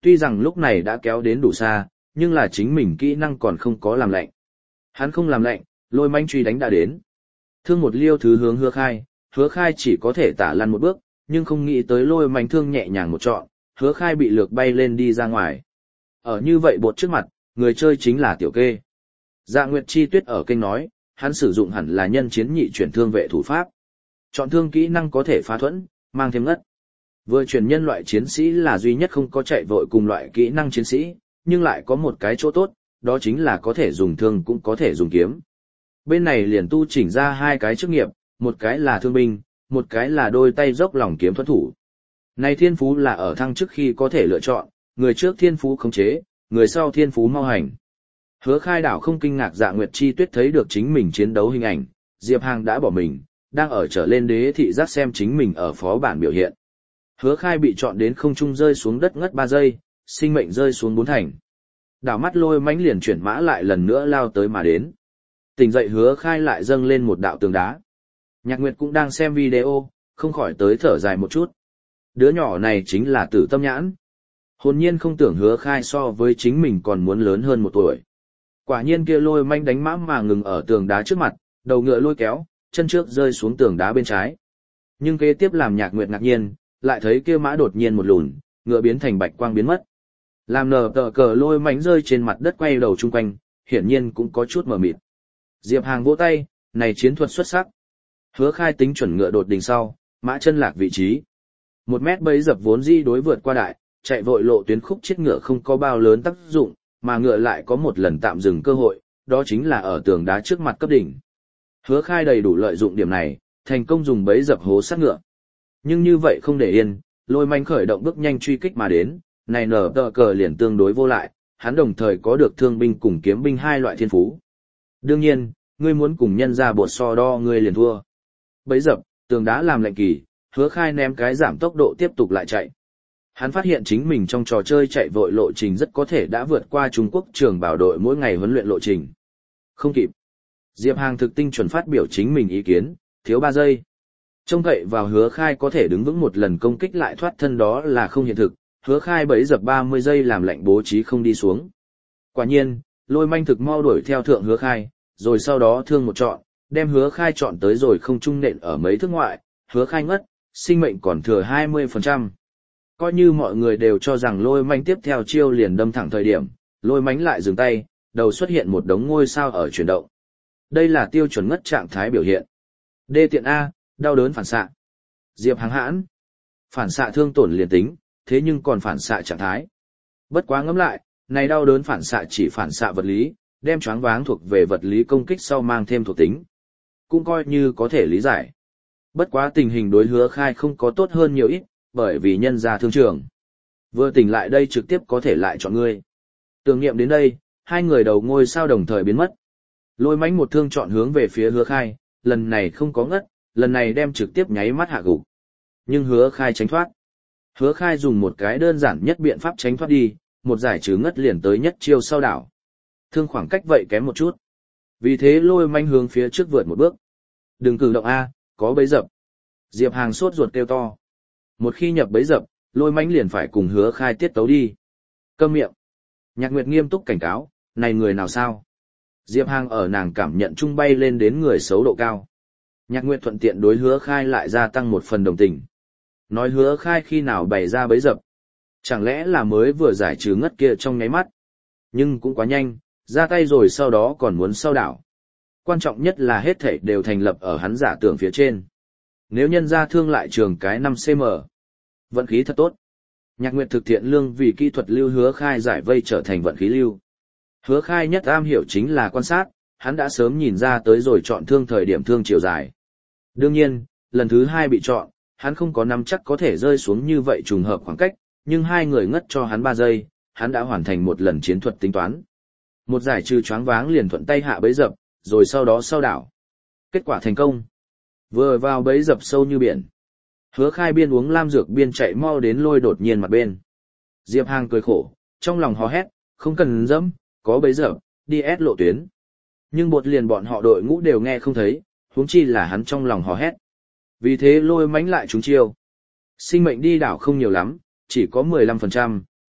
tuy rằng lúc này đã kéo đến đủ xa, nhưng là chính mình kỹ năng còn không có làm lạnh. Hắn không làm lạnh, lôi manh truy đánh đã đến. Thương một liêu thứ hướng hứa khai, hứa khai chỉ có thể tả lăn một bước, nhưng không nghĩ tới lôi manh thương nhẹ nhàng một trọn, hứa khai bị lược bay lên đi ra ngoài. Ở như vậy bột trước mặt, người chơi chính là tiểu kê. Dạ Nguyệt Chi Tuyết ở kênh nói, hắn sử dụng hẳn là nhân chiến nhị chuyển thương vệ thủ pháp. Chọn thương kỹ năng có thể phá thuẫn, mang thêm ngất. Vừa chuyển nhân loại chiến sĩ là duy nhất không có chạy vội cùng loại kỹ năng chiến sĩ, nhưng lại có một cái chỗ tốt, đó chính là có thể dùng thương cũng có thể dùng kiếm. Bên này liền tu chỉnh ra hai cái chức nghiệp, một cái là thương binh, một cái là đôi tay dốc lòng kiếm thuẫn thủ. Này thiên phú là ở thăng trước khi có thể lựa chọn, người trước thiên phú khống chế, người sau thiên phú mau hành. Hứa Khai đảo không kinh ngạc Dạ Nguyệt Chi Tuyết thấy được chính mình chiến đấu hình ảnh, Diệp Hàng đã bỏ mình, đang ở trở lên đế thị giác xem chính mình ở phó bản biểu hiện. Hứa Khai bị chọn đến không trung rơi xuống đất ngất ba giây, sinh mệnh rơi xuống bốn thành. Đảo mắt lôi mãnh liền chuyển mã lại lần nữa lao tới mà đến. Tỉnh dậy Hứa Khai lại dâng lên một đạo tường đá. Nhạc Nguyệt cũng đang xem video, không khỏi tới thở dài một chút. Đứa nhỏ này chính là Tử Tâm Nhãn. Hồn nhiên không tưởng Hứa Khai so với chính mình còn muốn lớn hơn một tuổi. Quả nhiên kia lôi manh đánh mã mà ngừng ở tường đá trước mặt, đầu ngựa lôi kéo, chân trước rơi xuống tường đá bên trái. Nhưng kế tiếp làm Nhạc Nguyệt ngạc nhiên, lại thấy kia mã đột nhiên một lùn, ngựa biến thành bạch quang biến mất. Làm nở tờ cờ lôi mánh rơi trên mặt đất quay đầu chung quanh, hiển nhiên cũng có chút mờ mịt. Diệp Hàng vỗ tay, này chiến thuật xuất sắc. Hứa Khai tính chuẩn ngựa đột đỉnh sau, mã chân lạc vị trí. Một mét bấy dập vốn di đối vượt qua đại, chạy vội lộ tuyến khúc chết ngựa không có bao lớn tác dụng, mà ngựa lại có một lần tạm dừng cơ hội, đó chính là ở tường đá trước mặt cấp đỉnh. Hứa Khai đầy đủ lợi dụng điểm này, thành công dùng bấy dập hố sát ngựa. Nhưng như vậy không để yên, lôi manh khởi động bước nhanh truy kích mà đến, này nở tờ cờ liền tương đối vô lại, hắn đồng thời có được thương binh cùng kiếm binh hai loại thiên phú. Đương nhiên, ngươi muốn cùng nhân ra bột so đo ngươi liền thua. Bấy dập, tường đá làm lệnh kỳ, Hứa Khai ném cái giảm tốc độ tiếp tục lại chạy. Hắn phát hiện chính mình trong trò chơi chạy vội lộ trình rất có thể đã vượt qua Trung Quốc trường bảo đội mỗi ngày huấn luyện lộ trình. Không kịp. Diệp Hàng thực tinh chuẩn phát biểu chính mình ý kiến, thiếu ba giây. Trông cậy vào Hứa Khai có thể đứng vững một lần công kích lại thoát thân đó là không hiện thực, Hứa Khai bấy dập ba mươi giây làm lệnh bố trí không đi xuống. Quả nhiên, lôi manh thực mau đuổi theo thượng Hứa Khai, rồi sau đó thương một trọn, đem Hứa Khai chọn tới rồi không trung nện ở mấy thước ngoại, Hứa Khai ngất, sinh mệnh còn thừa hai mươi phần trăm. Coi như mọi người đều cho rằng lôi manh tiếp theo chiêu liền đâm thẳng thời điểm, lôi mánh lại dừng tay, đầu xuất hiện một đống ngôi sao ở chuyển động. Đây là tiêu chuẩn ngất trạng thái biểu hiện. D tiện A, đau đớn phản xạ. Diệp Hàng hãn. Phản xạ thương tổn liền tính, thế nhưng còn phản xạ trạng thái. Bất quá ngẫm lại, này đau đớn phản xạ chỉ phản xạ vật lý, đem choáng váng thuộc về vật lý công kích sau mang thêm thuộc tính. Cũng coi như có thể lý giải. Bất quá tình hình đối Hứa Khai không có tốt hơn nhiều ít, bởi vì nhân ra thương trường. Vừa tỉnh lại đây trực tiếp có thể lại chọn ngươi. Tưởng niệm đến đây, hai người đầu ngôi sao đồng thời biến mất. Lôi mánh một thương chọn hướng về phía Hứa Khai, lần này không có ngất, lần này đem trực tiếp nháy mắt hạ gục. Nhưng Hứa Khai tránh thoát. Hứa Khai dùng một cái đơn giản nhất biện pháp tránh thoát đi, một giải trừ ngất liền tới nhất chiêu sau đảo. Thương khoảng cách vậy kém một chút. Vì thế lôi manh hướng phía trước vượt một bước. Đừng cử động A, có bấy dập. Diệp Hàng sốt ruột kêu to. Một khi nhập bấy dập, lôi manh liền phải cùng Hứa Khai tiết tấu đi. Câm miệng. Nhạc Nguyệt nghiêm túc cảnh cáo, này người nào sao? Diệp Hàng ở nàng cảm nhận chung bay lên đến người xấu độ cao. Nhạc Nguyệt thuận tiện đối Hứa Khai lại gia tăng một phần đồng tình. Nói Hứa Khai khi nào bày ra bấy dập. Chẳng lẽ là mới vừa giải trừ ngất kia trong nháy mắt. Nhưng cũng quá nhanh, ra tay rồi sau đó còn muốn sau đảo. Quan trọng nhất là hết thảy đều thành lập ở hắn giả tưởng phía trên. Nếu nhân ra thương lại trường cái năm xăng ti mét. Vận khí thật tốt. Nhạc Nguyệt thực thiện lương vì kỹ thuật lưu Hứa Khai giải vây trở thành vận khí lưu. Hứa Khai nhất am hiểu chính là quan sát, hắn đã sớm nhìn ra tới rồi chọn thương thời điểm thương chiều dài. Đương nhiên, lần thứ hai bị chọn, hắn không có nắm chắc có thể rơi xuống như vậy trùng hợp khoảng cách, nhưng hai người ngất cho hắn ba giây, hắn đã hoàn thành một lần chiến thuật tính toán. Một giải trừ choáng váng liền thuận tay hạ bấy dập, rồi sau đó sau đảo. Kết quả thành công. Vừa vào bấy dập sâu như biển. Hứa Khai biên uống lam dược biên chạy mau đến lôi đột nhiên mặt bên. Diệp Hàng cười khổ, trong lòng hò hét, không cần dẫm, có bấy dập, đi ép lộ tuyến. Nhưng bột liền bọn họ đội ngũ đều nghe không thấy, huống chi là hắn trong lòng hò hét. Vì thế lôi mánh lại trúng chiêu. Sinh mệnh đi đảo không nhiều lắm, chỉ có mười lăm phần trăm,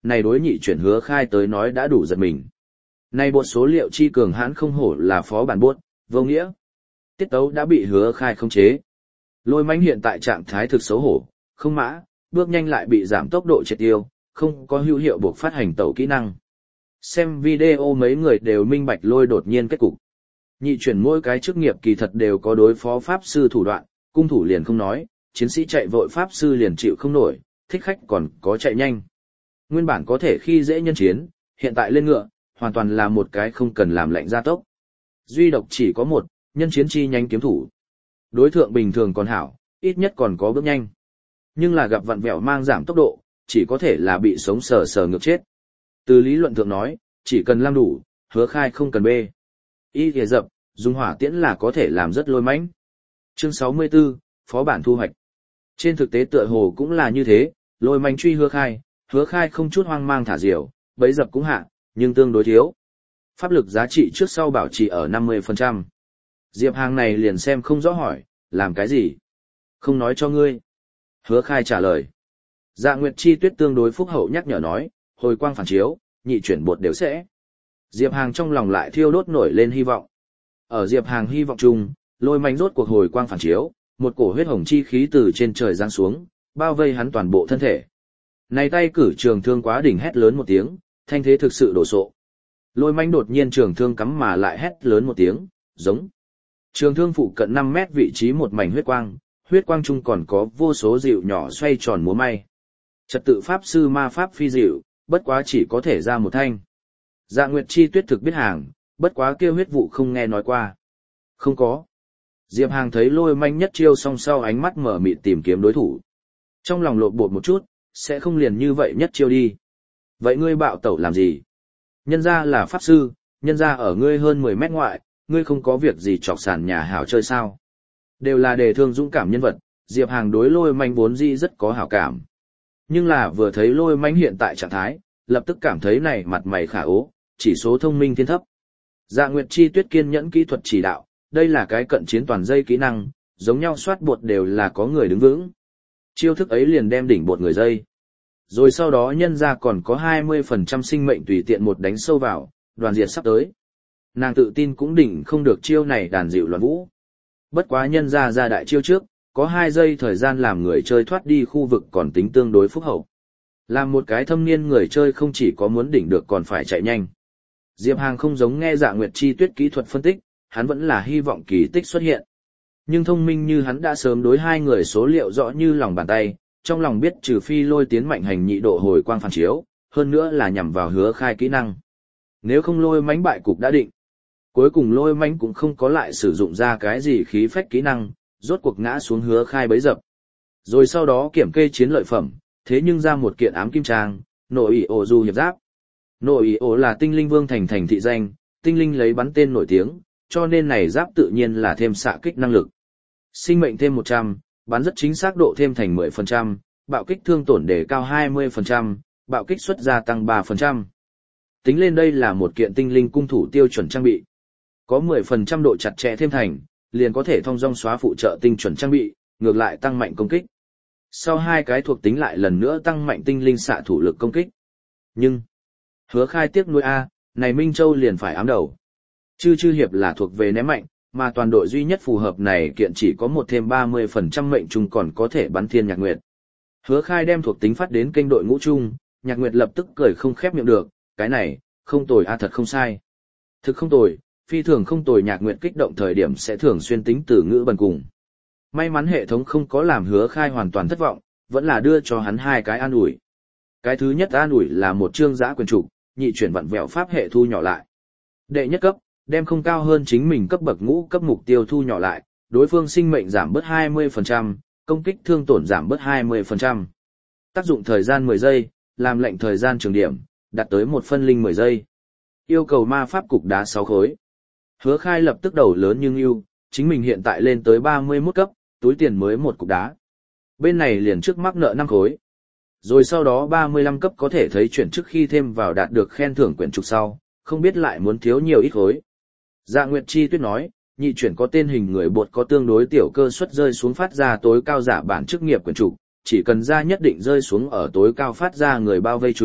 này đối nhị chuyển hứa khai tới nói đã đủ giật mình. Này bột số liệu chi cường hãn không hổ là phó bản bốt, vô nghĩa. Tiết tấu đã bị hứa khai khống chế. Lôi mãnh hiện tại trạng thái thực xấu hổ, không mã, bước nhanh lại bị giảm tốc độ triệt tiêu, không có hữu hiệu buộc phát hành tẩu kỹ năng. Xem video mấy người đều minh bạch lôi đột nhiên kết cục. Nhị chuyển mỗi cái chức nghiệp kỳ thật đều có đối phó pháp sư thủ đoạn, cung thủ liền không nói, chiến sĩ chạy vội pháp sư liền chịu không nổi, thích khách còn có chạy nhanh. Nguyên bản có thể khi dễ nhân chiến, hiện tại lên ngựa, hoàn toàn là một cái không cần làm lệnh gia tốc. Duy độc chỉ có một, nhân chiến chi nhanh kiếm thủ. Đối thượng bình thường còn hảo, ít nhất còn có bước nhanh. Nhưng là gặp vặn vẹo mang giảm tốc độ, chỉ có thể là bị sống sờ sờ ngược chết. Từ lý luận thượng nói, chỉ cần làm đủ, hứa khai không cần bê. Y thìa dập, dùng hỏa tiễn là có thể làm rất lôi mãnh. Chương sáu mươi tư, Phó bản thu hoạch. Trên thực tế tựa hồ cũng là như thế, lôi mãnh truy hứa khai, hứa khai không chút hoang mang thả diều, bấy dập cũng hạ, nhưng tương đối thiếu. Pháp lực giá trị trước sau bảo trì ở năm mươi phần trăm. Diệp Hàng này liền xem không rõ hỏi, làm cái gì? Không nói cho ngươi. Hứa khai trả lời. Dạ Nguyệt Chi Tuyết tương đối phúc hậu nhắc nhở nói, hồi quang phản chiếu, nhị chuyển bột đều sẽ. Diệp Hàng trong lòng lại thiêu đốt nổi lên hy vọng. Ở Diệp Hàng hy vọng chung, lôi mãnh rốt cuộc hồi quang phản chiếu, một cổ huyết hồng chi khí từ trên trời giáng xuống, bao vây hắn toàn bộ thân thể. Này tay cử trường thương quá đỉnh hét lớn một tiếng, thanh thế thực sự đổ sộ. Lôi mãnh đột nhiên trường thương cắm mà lại hét lớn một tiếng, giống. Trường thương phụ cận năm mét vị trí một mảnh huyết quang, huyết quang chung còn có vô số dịu nhỏ xoay tròn múa may. Trật tự pháp sư ma pháp phi dịu, bất quá chỉ có thể ra một thanh. Dạ Nguyệt Chi Tuyết thực biết hàng, bất quá kêu huyết vụ không nghe nói qua. Không có. Diệp Hàng thấy lôi manh nhất chiêu song sau ánh mắt mở mịt tìm kiếm đối thủ. Trong lòng lột bột một chút, sẽ không liền như vậy nhất chiêu đi. Vậy ngươi bạo tẩu làm gì? Nhân ra là pháp sư, nhân ra ở ngươi hơn mười mét ngoại, ngươi không có việc gì chọc sàn nhà hảo chơi sao? Đều là đề thương dũng cảm nhân vật, Diệp Hàng đối lôi manh vốn dĩ rất có hảo cảm. Nhưng là vừa thấy lôi manh hiện tại trạng thái, lập tức cảm thấy này mặt mày khả ố, chỉ số thông minh thiên thấp. Dạ Nguyệt Chi Tuyết kiên nhẫn kỹ thuật chỉ đạo, đây là cái cận chiến toàn dây kỹ năng, giống nhau soát bột đều là có người đứng vững. Chiêu thức ấy liền đem đỉnh bột người dây. Rồi sau đó nhân ra còn có hai mươi phần trăm sinh mệnh tùy tiện một đánh sâu vào, đoàn diệt sắp tới. Nàng tự tin cũng đỉnh không được chiêu này đàn dịu loạn vũ. Bất quá nhân ra ra đại chiêu trước, có hai giây thời gian làm người chơi thoát đi khu vực còn tính tương đối phúc hậu. Làm một cái thâm niên người chơi không chỉ có muốn đỉnh được còn phải chạy nhanh. Diệp Hàng không giống nghe Dạ Nguyệt Chi Tuyết kỹ thuật phân tích, hắn vẫn là hy vọng kỳ tích xuất hiện. Nhưng thông minh như hắn đã sớm đối hai người số liệu rõ như lòng bàn tay, trong lòng biết trừ phi lôi tiến mạnh hành nhị độ hồi quang phản chiếu, hơn nữa là nhằm vào hứa khai kỹ năng. Nếu không lôi mánh bại cục đã định. Cuối cùng lôi mánh cũng không có lại sử dụng ra cái gì khí phách kỹ năng, rốt cuộc ngã xuống hứa khai bấy dập. Rồi sau đó kiểm kê chiến lợi phẩm, thế nhưng ra một kiện ám kim trang, nội ỷ ổ du hiệp giáp. Nội ỷ ổ là tinh linh vương thành thành thị danh, tinh linh lấy bắn tên nổi tiếng, cho nên này giáp tự nhiên là thêm xạ kích năng lực. Sinh mệnh thêm một trăm, bắn rất chính xác độ thêm thành mười phần trăm, bạo kích thương tổn đề cao hai mươi phần trăm, bạo kích xuất gia tăng ba phần trăm. Tính lên đây là một kiện tinh linh cung thủ tiêu chuẩn trang bị. Có mười phần trăm độ chặt chẽ thêm thành, liền có thể thông dong xóa phụ trợ tinh chuẩn trang bị, ngược lại tăng mạnh công kích. Sau hai cái thuộc tính lại lần nữa tăng mạnh tinh linh xạ thủ lực công kích. Nhưng, hứa khai tiếc nuôi A, này Minh Châu liền phải ám đầu. Chư chư hiệp là thuộc về ném mạnh, mà toàn đội duy nhất phù hợp này kiện chỉ có một thêm ba mươi phần trăm mệnh trung còn có thể bắn thiên nhạc nguyệt. Hứa khai đem thuộc tính phát đến kênh đội ngũ chung, nhạc nguyệt lập tức cười không khép miệng được, cái này, không tồi A thật không sai. Thực không tồi, phi thường không tồi nhạc nguyệt kích động thời điểm sẽ thường xuyên tính từ ngữ bần cùng. May mắn hệ thống không có làm hứa khai hoàn toàn thất vọng, vẫn là đưa cho hắn hai cái an ủi. Cái thứ nhất an ủi là một chương giã quyền trục, nhị chuyển vặn vẹo pháp hệ thu nhỏ lại. Đệ nhất cấp, đem không cao hơn chính mình cấp bậc ngũ cấp mục tiêu thu nhỏ lại, đối phương sinh mệnh giảm bớt hai mươi phần trăm, công kích thương tổn giảm bớt hai mươi phần trăm. Tác dụng thời gian mười giây, làm lệnh thời gian trường điểm, đạt tới một phân linh mười giây. Yêu cầu ma pháp cục đá sáu khối. Hứa khai lập tức đầu lớn nhưng yêu, chính mình hiện tại lên tới ba mươi mốt cấp, túi tiền mới một cục đá. Bên này liền trước mắc nợ năm khối. Rồi sau đó ba mươi lăm cấp có thể thấy chuyển trước khi thêm vào đạt được khen thưởng quyển trục sau, không biết lại muốn thiếu nhiều ít khối. Dạ Nguyệt Chi Tuyết nói, nhị chuyển có tên hình người bột có tương đối tiểu cơ suất rơi xuống phát ra tối cao giả bản chức nghiệp quyển trục, chỉ cần ra nhất định rơi xuống ở tối cao phát ra người bao vây chung,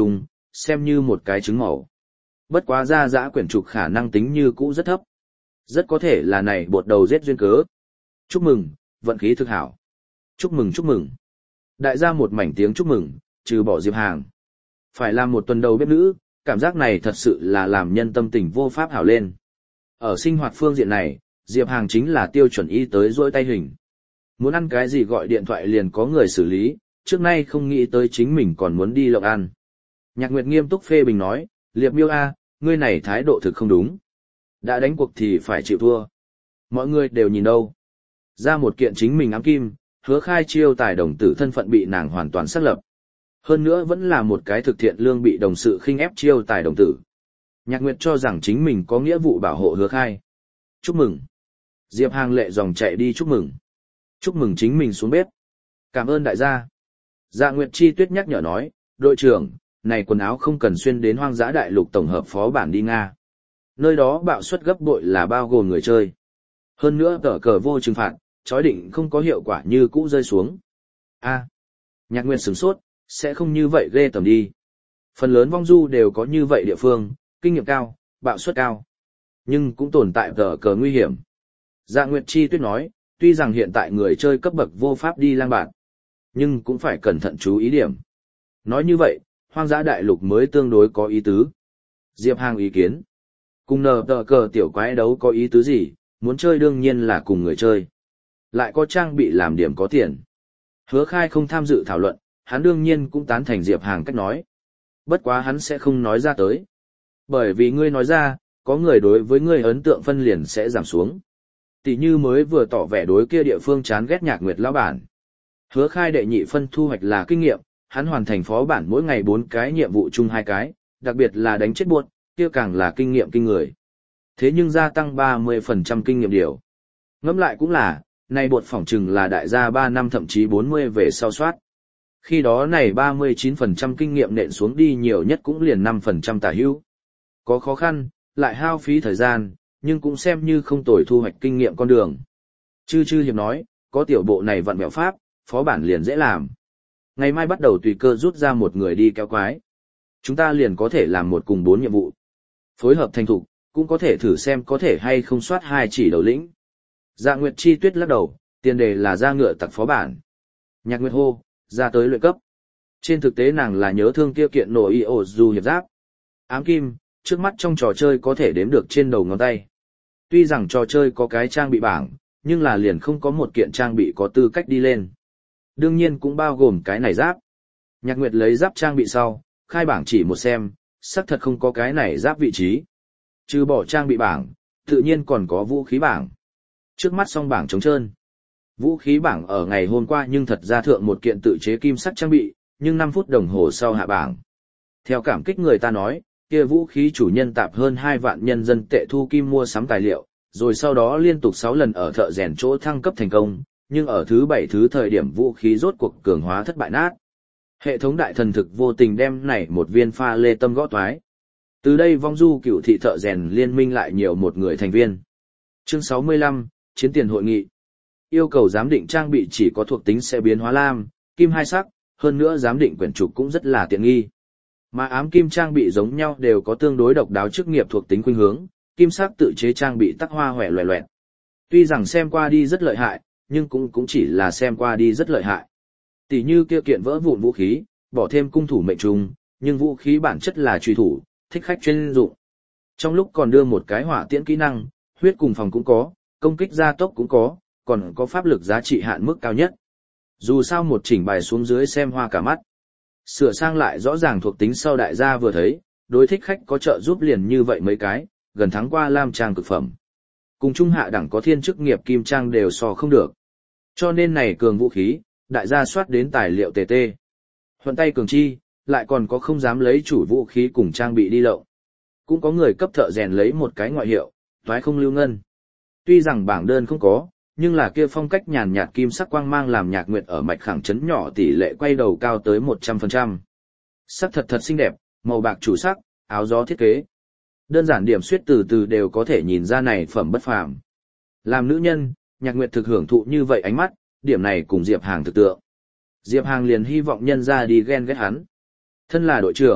xem như một cái trứng màu. Bất quá ra dã quyển trục khả năng tính như cũ rất thấp. Rất có thể là này bột đầu giết duyên cớ. Chúc mừng, vận khí thực hảo. Chúc mừng chúc mừng. Đại gia một mảnh tiếng chúc mừng, trừ bỏ Diệp Hàng. Phải làm một tuần đầu bếp nữ, cảm giác này thật sự là làm nhân tâm tình vô pháp hảo lên. Ở sinh hoạt phương diện này, Diệp Hàng chính là tiêu chuẩn y tới rỗi tay hình. Muốn ăn cái gì gọi điện thoại liền có người xử lý, trước nay không nghĩ tới chính mình còn muốn đi lộng ăn. Nhạc Nguyệt nghiêm túc phê bình nói, Liệp Miêu A, ngươi này thái độ thực không đúng. Đã đánh cuộc thì phải chịu thua. Mọi người đều nhìn đâu. Ra một kiện chính mình ám kim, Hứa Khai chiêu tài đồng tử thân phận bị nàng hoàn toàn xác lập. Hơn nữa vẫn là một cái thực thiện lương bị đồng sự khinh ép chiêu tài đồng tử. Nhạc Nguyệt cho rằng chính mình có nghĩa vụ bảo hộ Hứa Khai. Chúc mừng. Diệp Hàng lệ dòng chạy đi chúc mừng. Chúc mừng chính mình xuống bếp. Cảm ơn đại gia. Dạ Nguyệt Chi Tuyết nhắc nhở nói, đội trưởng, này quần áo không cần xuyên đến hoang dã đại lục tổng hợp phó bản đi Nga. Nơi đó bạo suất gấp bội là bao gồm người chơi. Hơn nữa tờ cờ vô trừng phạt, chói định không có hiệu quả như cũ rơi xuống. A, Nhạc Nguyệt sửng sốt, sẽ không như vậy ghê tầm đi. Phần lớn vong du đều có như vậy địa phương, kinh nghiệm cao, bạo suất cao. Nhưng cũng tồn tại tờ cờ nguy hiểm. Dạ Nguyệt Chi Tuyết nói, tuy rằng hiện tại người chơi cấp bậc vô pháp đi lang bạt, nhưng cũng phải cẩn thận chú ý điểm. Nói như vậy, hoang dã đại lục mới tương đối có ý tứ. Diệp Hàng ý kiến. Cùng nờ tờ cờ tiểu quái đấu có ý tứ gì, muốn chơi đương nhiên là cùng người chơi. Lại có trang bị làm điểm có tiền. Hứa Khai không tham dự thảo luận, hắn đương nhiên cũng tán thành Diệp Hàng cách nói. Bất quá hắn sẽ không nói ra tới. Bởi vì ngươi nói ra, có người đối với ngươi ấn tượng phân liền sẽ giảm xuống. Tỷ như mới vừa tỏ vẻ đối kia địa phương chán ghét Nhạc Nguyệt lão bản. Hứa Khai đệ nhị phân thu hoạch là kinh nghiệm, hắn hoàn thành phó bản mỗi ngày bốn cái nhiệm vụ chung hai cái, đặc biệt là đánh chết buốt, kia càng là kinh nghiệm kinh người. Thế nhưng gia tăng ba mươi phần trăm kinh nghiệm điều. Ngẫm lại cũng là, nay bột phỏng chừng là đại gia ba năm thậm chí bốn mươi về sau soát. Khi đó này ba mươi chín phần trăm kinh nghiệm nện xuống đi nhiều nhất cũng liền năm phần trăm tả hữu. Có khó khăn, lại hao phí thời gian, nhưng cũng xem như không tồi thu hoạch kinh nghiệm con đường. Chư chư hiệp nói, có tiểu bộ này vận mẹo pháp, phó bản liền dễ làm. Ngày mai bắt đầu tùy cơ rút ra một người đi kéo quái. Chúng ta liền có thể làm một cùng bốn nhiệm vụ. Phối hợp thành thục, cũng có thể thử xem có thể hay không soát hai chỉ đầu lĩnh. Dạ Nguyệt Chi Tuyết lắc đầu, tiền đề là ra ngựa tặc phó bản. Nhạc Nguyệt hô, ra tới luyện cấp. Trên thực tế nàng là nhớ thương kia kiện nổ y ổ dù hiệp giáp. Ám kim, trước mắt trong trò chơi có thể đếm được trên đầu ngón tay. Tuy rằng trò chơi có cái trang bị bảng, nhưng là liền không có một kiện trang bị có tư cách đi lên. Đương nhiên cũng bao gồm cái này giáp. Nhạc Nguyệt lấy giáp trang bị sau, khai bảng chỉ một xem, xác thật không có cái này giáp vị trí. Trừ bỏ trang bị bảng, tự nhiên còn có vũ khí bảng. Trước mắt song bảng trống trơn. Vũ khí bảng ở ngày hôm qua nhưng thật ra thượng một kiện tự chế kim sắc trang bị, nhưng năm phút đồng hồ sau hạ bảng. Theo cảm kích người ta nói, kia vũ khí chủ nhân tạp hơn hai vạn nhân dân tệ thu kim mua sắm tài liệu, rồi sau đó liên tục sáu lần ở thợ rèn chỗ thăng cấp thành công, nhưng ở thứ bảy thứ thời điểm vũ khí rốt cuộc cường hóa thất bại nát. Hệ thống đại thần thực vô tình đem này một viên pha lê tâm gõ toái. Từ đây vong du cựu thị thợ rèn liên minh lại nhiều một người thành viên. Chương sáu mươi lăm, Chiến tiền hội nghị. Yêu cầu giám định trang bị chỉ có thuộc tính sẽ biến hóa lam, kim hai sắc, hơn nữa giám định quyển trục cũng rất là tiện nghi. Mà ám kim trang bị giống nhau đều có tương đối độc đáo chức nghiệp thuộc tính khuynh hướng, kim sắc tự chế trang bị tắc hoa hòe loẹ loẹt. Tuy rằng xem qua đi rất lợi hại, nhưng cũng cũng chỉ là xem qua đi rất lợi hại. Tỷ như kia kiện vỡ vụn vũ khí, bỏ thêm cung thủ mệnh trùng, nhưng vũ khí bản chất là truy thủ, thích khách chuyên dụng. Trong lúc còn đưa một cái hỏa tiễn kỹ năng, huyết cùng phòng cũng có, công kích gia tốc cũng có, còn có pháp lực giá trị hạn mức cao nhất. Dù sao một chỉnh bài xuống dưới xem hoa cả mắt. Sửa sang lại rõ ràng thuộc tính sau đại gia vừa thấy, đối thích khách có trợ giúp liền như vậy mấy cái, gần thắng qua lam trang cực phẩm. Cùng trung hạ đẳng có thiên chức nghiệp kim trang đều so không được. Cho nên này cường vũ khí, đại gia soát đến tài liệu tê tê. Huận tay cường chi, lại còn có không dám lấy chủ vũ khí cùng trang bị đi lậu. Cũng có người cấp thợ rèn lấy một cái ngoại hiệu, toái không lưu ngân. Tuy rằng bảng đơn không có, nhưng là kia phong cách nhàn nhạt kim sắc quang mang làm Nhạc Nguyệt ở mạch khẳng chấn nhỏ tỷ lệ quay đầu cao tới một trăm phần trăm. Sắc thật thật xinh đẹp, màu bạc chủ sắc, áo gió thiết kế. Đơn giản điểm suyết từ từ đều có thể nhìn ra này phẩm bất phàm. Làm nữ nhân, Nhạc Nguyệt thực hưởng thụ như vậy ánh mắt, điểm này cùng Diệp Hàng thực tượng. Diệp Hàng liền hy vọng nhân ra đi ghen ghét hắn. Thân là đội trưởng,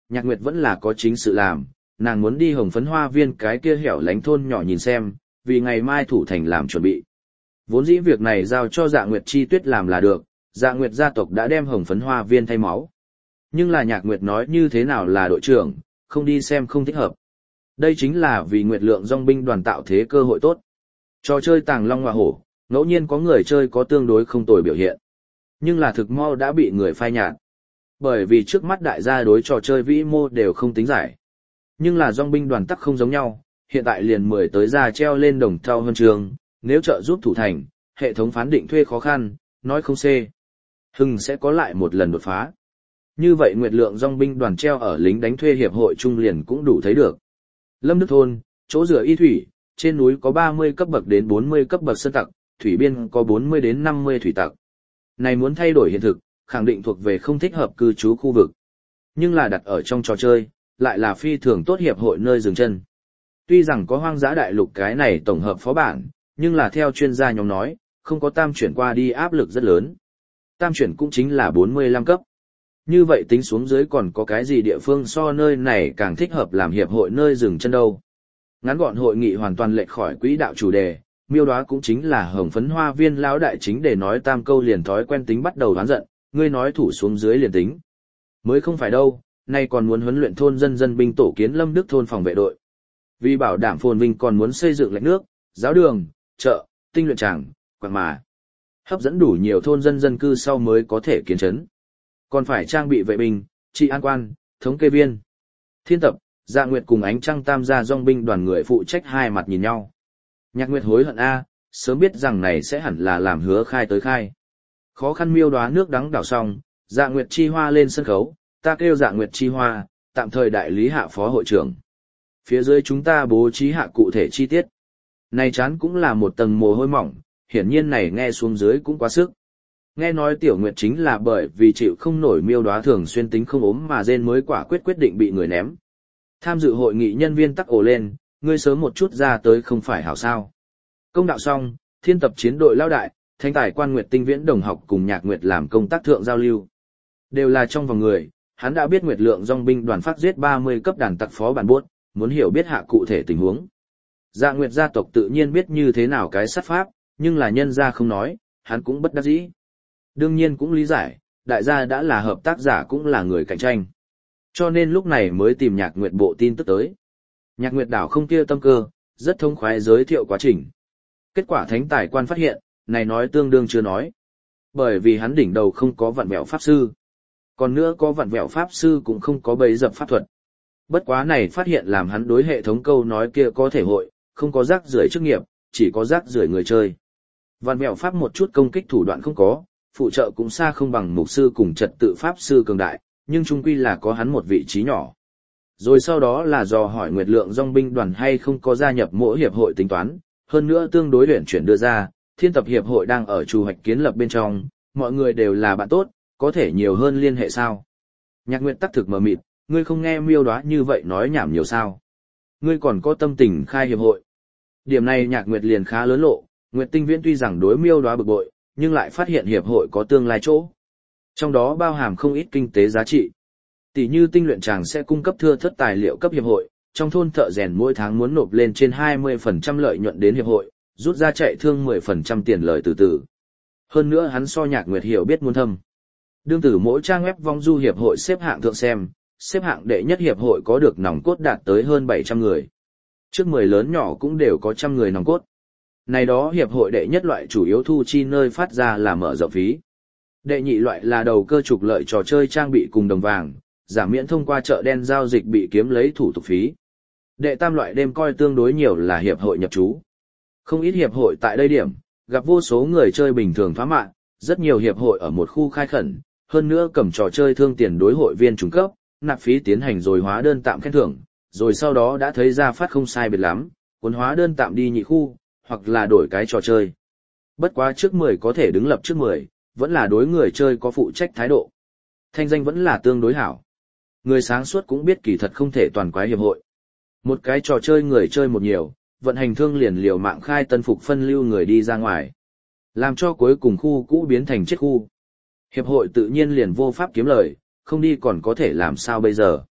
Nhạc Nguyệt vẫn là có chính sự làm, nàng muốn đi Hồng Phấn Hoa Viên cái kia hẻo lánh thôn nhỏ nhìn xem, vì ngày mai thủ thành làm chuẩn bị. Vốn dĩ việc này giao cho Dạ Nguyệt Chi Tuyết làm là được, Dạ Nguyệt gia tộc đã đem Hồng Phấn Hoa Viên thay máu. Nhưng là Nhạc Nguyệt nói như thế nào là đội trưởng, không đi xem không thích hợp. Đây chính là vì Nguyệt Lượng Dòng binh đoàn tạo thế cơ hội tốt. Trò chơi Tàng Long Ngọa Hổ, ngẫu nhiên có người chơi có tương đối không tồi biểu hiện. Nhưng là thực mau đã bị người phai nhạt. Bởi vì trước mắt đại gia đối trò chơi vĩ mô đều không tính giải. Nhưng là dòng binh đoàn tắc không giống nhau, hiện tại liền mười tới ra treo lên đồng thau huân trường, nếu trợ giúp thủ thành, hệ thống phán định thuê khó khăn, nói không xê. Hưng sẽ có lại một lần đột phá. Như vậy Nguyệt Lượng dòng binh đoàn treo ở lính đánh thuê hiệp hội trung liền cũng đủ thấy được. Lâm Đức Thôn, chỗ rửa y thủy, trên núi có ba mươi cấp bậc đến bốn mươi cấp bậc sơn tặc, thủy biên có bốn mươi đến năm mươi thủy tặc. Này muốn thay đổi hiện thực, khẳng định thuộc về không thích hợp cư trú khu vực. Nhưng là đặt ở trong trò chơi, lại là phi thường tốt hiệp hội nơi dừng chân. Tuy rằng có hoang dã đại lục cái này tổng hợp phó bản, nhưng là theo chuyên gia nhóm nói, không có tam chuyển qua đi áp lực rất lớn. Tam chuyển cũng chính là bốn mươi lăm cấp. Như vậy tính xuống dưới còn có cái gì địa phương so nơi này càng thích hợp làm hiệp hội nơi dừng chân đâu. Ngắn gọn hội nghị hoàn toàn lệch khỏi quỹ đạo chủ đề, miêu đoá cũng chính là Hồng Phấn Hoa Viên lão đại chính để nói tam câu liền thói quen tính bắt đầu đoán giận, ngươi nói thủ xuống dưới liền tính. Mới không phải đâu, nay còn muốn huấn luyện thôn dân dân binh tổ kiến Lâm Đức thôn phòng vệ đội. Vì bảo đảm phồn vinh còn muốn xây dựng lạch nước, giáo đường, chợ, tinh luyện tràng, quảng mà. Hấp dẫn đủ nhiều thôn dân dân cư sau mới có thể kiến trấn. Còn phải trang bị vệ binh, trị an quan, thống kê viên. Thiên tập, Dạ Nguyệt cùng Ánh Trăng tam gia dòng binh đoàn người phụ trách hai mặt nhìn nhau. Nhạc Nguyệt hối hận a, sớm biết rằng này sẽ hẳn là làm hứa khai tới khai. Khó khăn miêu đoá nước đắng đảo xong, Dạ Nguyệt Chi Hoa lên sân khấu, ta kêu Dạ Nguyệt Chi Hoa, tạm thời đại lý hạ phó hội trưởng. Phía dưới chúng ta bố trí hạ cụ thể chi tiết. Này chán cũng là một tầng mồ hôi mỏng, hiển nhiên này nghe xuống dưới cũng quá sức. Nghe nói Tiểu Nguyệt chính là bởi vì chịu không nổi miêu đoá thường xuyên tính không ốm mà rên mới quả quyết quyết định bị người ném. Tham dự hội nghị nhân viên tắc ồ lên, ngươi sớm một chút ra tới không phải hảo sao. Công đạo xong, thiên tập chiến đội lao đại, thanh tài quan Nguyệt Tinh Viễn đồng học cùng Nhạc Nguyệt làm công tác thượng giao lưu. Đều là trong vòng người, hắn đã biết Nguyệt Lượng dòng binh đoàn phát giết ba mươi cấp đàn tặc phó bản buốt, muốn hiểu biết hạ cụ thể tình huống. Dạ Nguyệt gia tộc tự nhiên biết như thế nào cái sát pháp, nhưng là nhân gia không nói, hắn cũng bất đắc dĩ. Đương nhiên cũng lý giải, đại gia đã là hợp tác giả cũng là người cạnh tranh. Cho nên lúc này mới tìm Nhạc Nguyệt bộ tin tức tới. Nhạc Nguyệt đảo không kia tâm cơ, rất thông khoái giới thiệu quá trình. Kết quả thánh tài quan phát hiện, này nói tương đương chưa nói. Bởi vì hắn đỉnh đầu không có vặn vẹo pháp sư. Còn nữa có vặn vẹo pháp sư cũng không có bấy dập pháp thuật. Bất quá này phát hiện làm hắn đối hệ thống câu nói kia có thể hội, không có rác rưởi chức nghiệp, chỉ có rác rưởi người chơi. Vặn vẹo pháp một chút công kích thủ đoạn không có, phụ trợ cũng xa không bằng mục sư cùng trật tự pháp sư cường đại, nhưng chung quy là có hắn một vị trí nhỏ. Rồi sau đó là dò hỏi Nguyệt Lượng dòng binh đoàn hay không có gia nhập mỗi hiệp hội tính toán, hơn nữa tương đối luyện chuyển đưa ra, thiên tập hiệp hội đang ở chủ hoạch kiến lập bên trong, mọi người đều là bạn tốt, có thể nhiều hơn liên hệ sao. Nhạc Nguyệt tắc thực mờ mịt, ngươi không nghe miêu đoá như vậy nói nhảm nhiều sao. Ngươi còn có tâm tình khai hiệp hội. Điểm này Nhạc Nguyệt liền khá lớn lộ, Nguyệt Tinh Viễn tuy rằng đối miêu đoá bực bội, nhưng lại phát hiện hiệp hội có tương lai chỗ. Trong đó bao hàm không ít kinh tế giá trị. Tỷ như tinh luyện tràng sẽ cung cấp thưa thớt tài liệu cấp hiệp hội, trong thôn thợ rèn mỗi tháng muốn nộp lên trên hai mươi phần trăm lợi nhuận đến hiệp hội, rút ra chạy thương mười phần trăm tiền lợi từ từ. Hơn nữa hắn so Nhạc Nguyệt hiểu biết muôn thâm. Đương tử mỗi trang web vong du hiệp hội xếp hạng thượng xem, xếp hạng đệ nhất hiệp hội có được nòng cốt đạt tới hơn bảy trăm người. Trước mười lớn nhỏ cũng đều có trăm người nòng cốt. Này đó hiệp hội đệ nhất loại chủ yếu thu chi nơi phát ra là mở rộng phí. Đệ nhị loại là đầu cơ trục lợi trò chơi trang bị cùng đồng vàng, giảm miễn thông qua chợ đen giao dịch bị kiếm lấy thủ tục phí. Đệ tam loại đêm coi tương đối nhiều là hiệp hội nhập trú. Không ít hiệp hội tại đây điểm, gặp vô số người chơi bình thường thoá mạng, rất nhiều hiệp hội ở một khu khai khẩn, hơn nữa cầm trò chơi thương tiền đối hội viên trung cấp, nạp phí tiến hành rồi hóa đơn tạm khen thưởng, rồi sau đó đã thấy ra phát không sai biệt lắm, cuốn hóa đơn tạm đi nhị khu, hoặc là đổi cái trò chơi. Bất quá trước mười có thể đứng lập trước mười, vẫn là đối người chơi có phụ trách thái độ. Thanh danh vẫn là tương đối hảo. Người sáng suốt cũng biết kỳ thật không thể toàn quái hiệp hội. Một cái trò chơi người chơi một nhiều, vận hành thương liền liều mạng khai tân phục phân lưu người đi ra ngoài. Làm cho cuối cùng khu cũ biến thành chết khu. Hiệp hội tự nhiên liền vô pháp kiếm lời, không đi còn có thể làm sao bây giờ.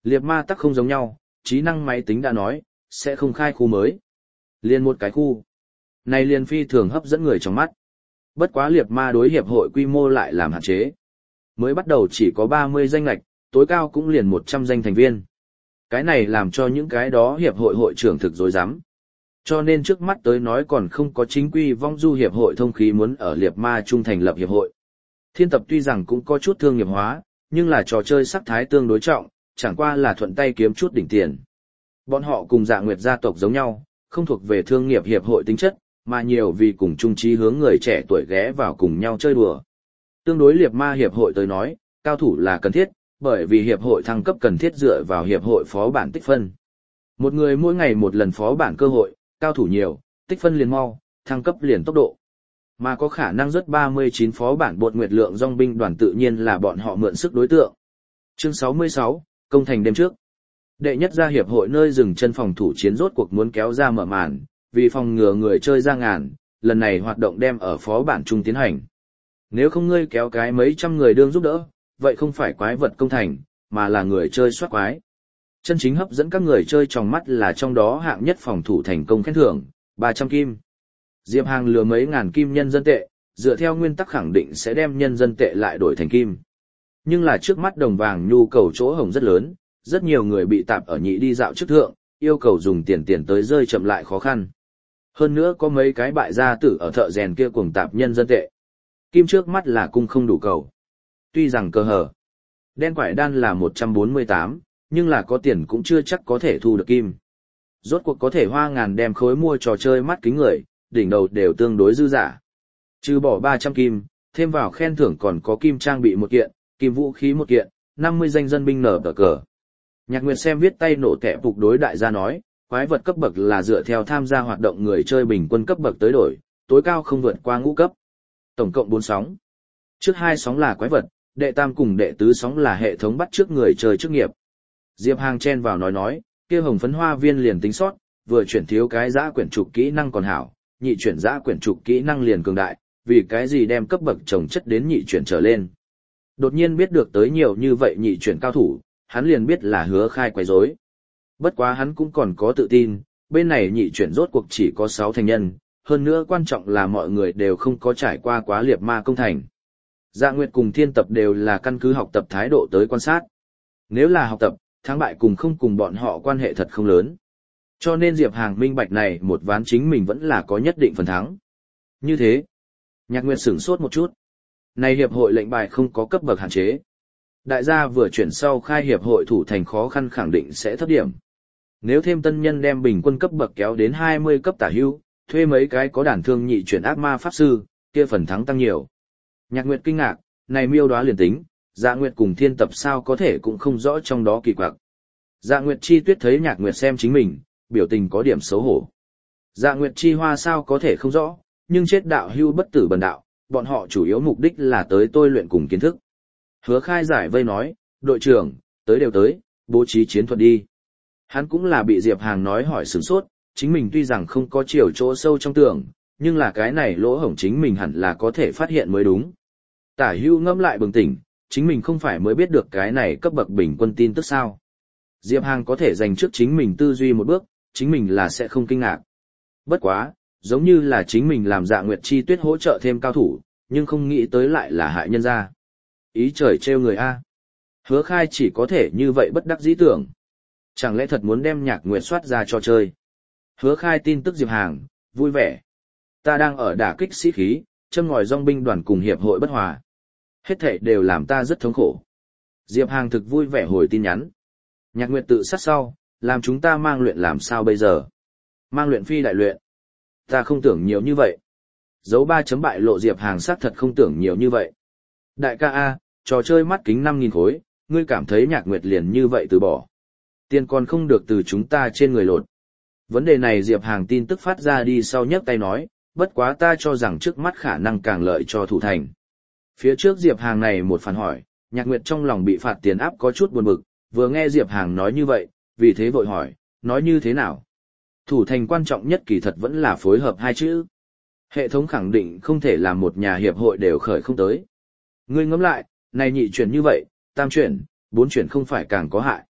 Liệt ma tắc không giống nhau, trí năng máy tính đã nói, sẽ không khai khu mới. Liên một cái khu. Này liên phi thường hấp dẫn người trong mắt. Bất quá liệt ma đối hiệp hội quy mô lại làm hạn chế. Mới bắt đầu chỉ có ba mươi danh lạch, tối cao cũng liền một trăm danh thành viên. Cái này làm cho những cái đó hiệp hội hội trưởng thực dối rắm. Cho nên trước mắt tới nói còn không có chính quy vong du hiệp hội thông khí muốn ở liệt ma trung thành lập hiệp hội. Thiên tập tuy rằng cũng có chút thương nghiệp hóa, nhưng là trò chơi sắc thái tương đối trọng, chẳng qua là thuận tay kiếm chút đỉnh tiền. Bọn họ cùng Dạ Nguyệt gia tộc giống nhau, không thuộc về thương nghiệp hiệp hội tính chất, mà nhiều vì cùng chung chí hướng người trẻ tuổi ghé vào cùng nhau chơi đùa. Tương đối liệt ma hiệp hội tới nói, cao thủ là cần thiết, bởi vì hiệp hội thăng cấp cần thiết dựa vào hiệp hội phó bản tích phân. Một người mỗi ngày một lần phó bản cơ hội, cao thủ nhiều, tích phân liền mau, thăng cấp liền tốc độ. Mà có khả năng rất ba mươi chín phó bản bột nguyệt lượng dòng binh đoàn tự nhiên là bọn họ mượn sức đối tượng. Chương sáu mươi sáu, công thành đêm trước. Đệ nhất gia hiệp hội nơi dừng chân phòng thủ chiến rốt cuộc muốn kéo ra mở màn, vì phòng ngừa người chơi ra ngàn, lần này hoạt động đem ở phó bản trung tiến hành. Nếu không ngươi kéo cái mấy trăm người đương giúp đỡ, vậy không phải quái vật công thành, mà là người chơi soát quái. Chân chính hấp dẫn các người chơi trong mắt là trong đó hạng nhất phòng thủ thành công khen thưởng, ba trăm kim. Diệp Hàng lừa mấy ngàn kim nhân dân tệ, dựa theo nguyên tắc khẳng định sẽ đem nhân dân tệ lại đổi thành kim. Nhưng là trước mắt đồng vàng nhu cầu chỗ hổng rất lớn, rất nhiều người bị tạp ở nhị đi dạo trước thượng, yêu cầu dùng tiền tiền tới rơi chậm lại khó khăn. Hơn nữa có mấy cái bại gia tử ở thợ rèn kia cuồng tạp nhân dân tệ. Kim trước mắt là cung không đủ cầu. Tuy rằng cơ hở, đen quải đan là một trăm bốn mươi tám, nhưng là có tiền cũng chưa chắc có thể thu được kim. Rốt cuộc có thể hoa ngàn đem khối mua trò chơi mắt kính người, đỉnh đầu đều tương đối dư giả. Trừ bỏ ba trăm kim, thêm vào khen thưởng còn có kim trang bị một kiện, kim vũ khí một kiện, năm mươi danh dân binh nở tờ cờ. Nhạc Nguyệt xem viết tay nổ kẻ phục đối đại gia nói, quái vật cấp bậc là dựa theo tham gia hoạt động người chơi bình quân cấp bậc tới đổi, tối cao không vượt qua ngũ cấp. Tổng cộng bốn sóng. Trước hai sóng là quái vật, đệ tam cùng đệ tứ sóng là hệ thống bắt trước người chơi chức nghiệp. Diệp Hàng chen vào nói nói, kia hồng phấn hoa viên liền tính sót, vừa chuyển thiếu cái giã quyển trục kỹ năng còn hảo, nhị chuyển giã quyển trục kỹ năng liền cường đại, vì cái gì đem cấp bậc trồng chất đến nhị chuyển trở lên. Đột nhiên biết được tới nhiều như vậy nhị chuyển cao thủ, hắn liền biết là hứa khai quấy rối. Bất quá hắn cũng còn có tự tin, bên này nhị chuyển rốt cuộc chỉ có sáu thành nhân, hơn nữa quan trọng là mọi người đều không có trải qua quá liệt ma công thành. Dạ Nguyệt cùng Thiên Tập đều là căn cứ học tập thái độ tới quan sát. Nếu là học tập, thắng bại cùng không cùng bọn họ quan hệ thật không lớn. Cho nên Diệp Hàng minh bạch này một ván chính mình vẫn là có nhất định phần thắng. Như thế, Nhạc Nguyệt sửng sốt một chút. Này hiệp hội lệnh bài không có cấp bậc hạn chế. Đại gia vừa chuyển sau khai hiệp hội thủ thành khó khăn khẳng định sẽ thấp điểm. Nếu thêm tân nhân đem bình quân cấp bậc kéo đến hai mươi cấp tả hưu, thuê mấy cái có đàn thương nhị chuyển ác ma pháp sư, kia phần thắng tăng nhiều. Nhạc Nguyệt kinh ngạc, này miêu đoá liền tính, Dạ Nguyệt cùng Thiên Tập sao có thể cũng không rõ trong đó kỳ quặc. Dạ Nguyệt Chi Tuyết thấy Nhạc Nguyệt xem chính mình, biểu tình có điểm xấu hổ. Dạ Nguyệt Chi Hoa sao có thể không rõ, nhưng chết đạo hưu bất tử bần đạo, bọn họ chủ yếu mục đích là tới tôi luyện cùng kiến thức. Hứa Khai giải vây nói, đội trưởng, tới đều tới, bố trí chiến thuật đi. Hắn cũng là bị Diệp Hàng nói hỏi sửng sốt, chính mình tuy rằng không có chiều chỗ sâu trong tưởng, nhưng là cái này lỗ hổng chính mình hẳn là có thể phát hiện mới đúng. Tả hưu ngẫm lại bừng tỉnh, chính mình không phải mới biết được cái này cấp bậc bình quân tin tức sao. Diệp Hàng có thể dành trước chính mình tư duy một bước, chính mình là sẽ không kinh ngạc. Bất quá, giống như là chính mình làm Dạ Nguyệt Chi Tuyết hỗ trợ thêm cao thủ, nhưng không nghĩ tới lại là hại nhân ra. Ý trời trêu người A. Hứa Khai chỉ có thể như vậy bất đắc dĩ tưởng. Chẳng lẽ thật muốn đem Nhạc Nguyệt soát ra cho chơi. Hứa Khai tin tức Diệp Hàng, vui vẻ. Ta đang ở đả kích sĩ khí, châm ngòi dòng binh đoàn cùng hiệp hội bất hòa. Hết thảy đều làm ta rất thống khổ. Diệp Hàng thực vui vẻ hồi tin nhắn. Nhạc Nguyệt tự sát sau, làm chúng ta mang luyện làm sao bây giờ? Mang luyện phi đại luyện. Ta không tưởng nhiều như vậy. Dấu ba chấm bại lộ Diệp Hàng xác thật không tưởng nhiều như vậy. Đại ca A, trò chơi mắt kính năm nghìn khối, ngươi cảm thấy Nhạc Nguyệt liền như vậy từ bỏ. Tiền còn không được từ chúng ta trên người lột. Vấn đề này Diệp Hàng tin tức phát ra đi sau nhấc tay nói, bất quá ta cho rằng trước mắt khả năng càng lợi cho thủ thành. Phía trước Diệp Hàng này một phản hỏi, Nhạc Nguyệt trong lòng bị phạt tiền áp có chút buồn bực, vừa nghe Diệp Hàng nói như vậy, vì thế vội hỏi, nói như thế nào? Thủ thành quan trọng nhất kỳ thật vẫn là phối hợp hai chữ. Hệ thống khẳng định không thể làm một nhà hiệp hội đều khởi không tới. Ngươi ngẫm lại, này nhị chuyển như vậy, tam chuyển, bốn chuyển không phải càng có hại.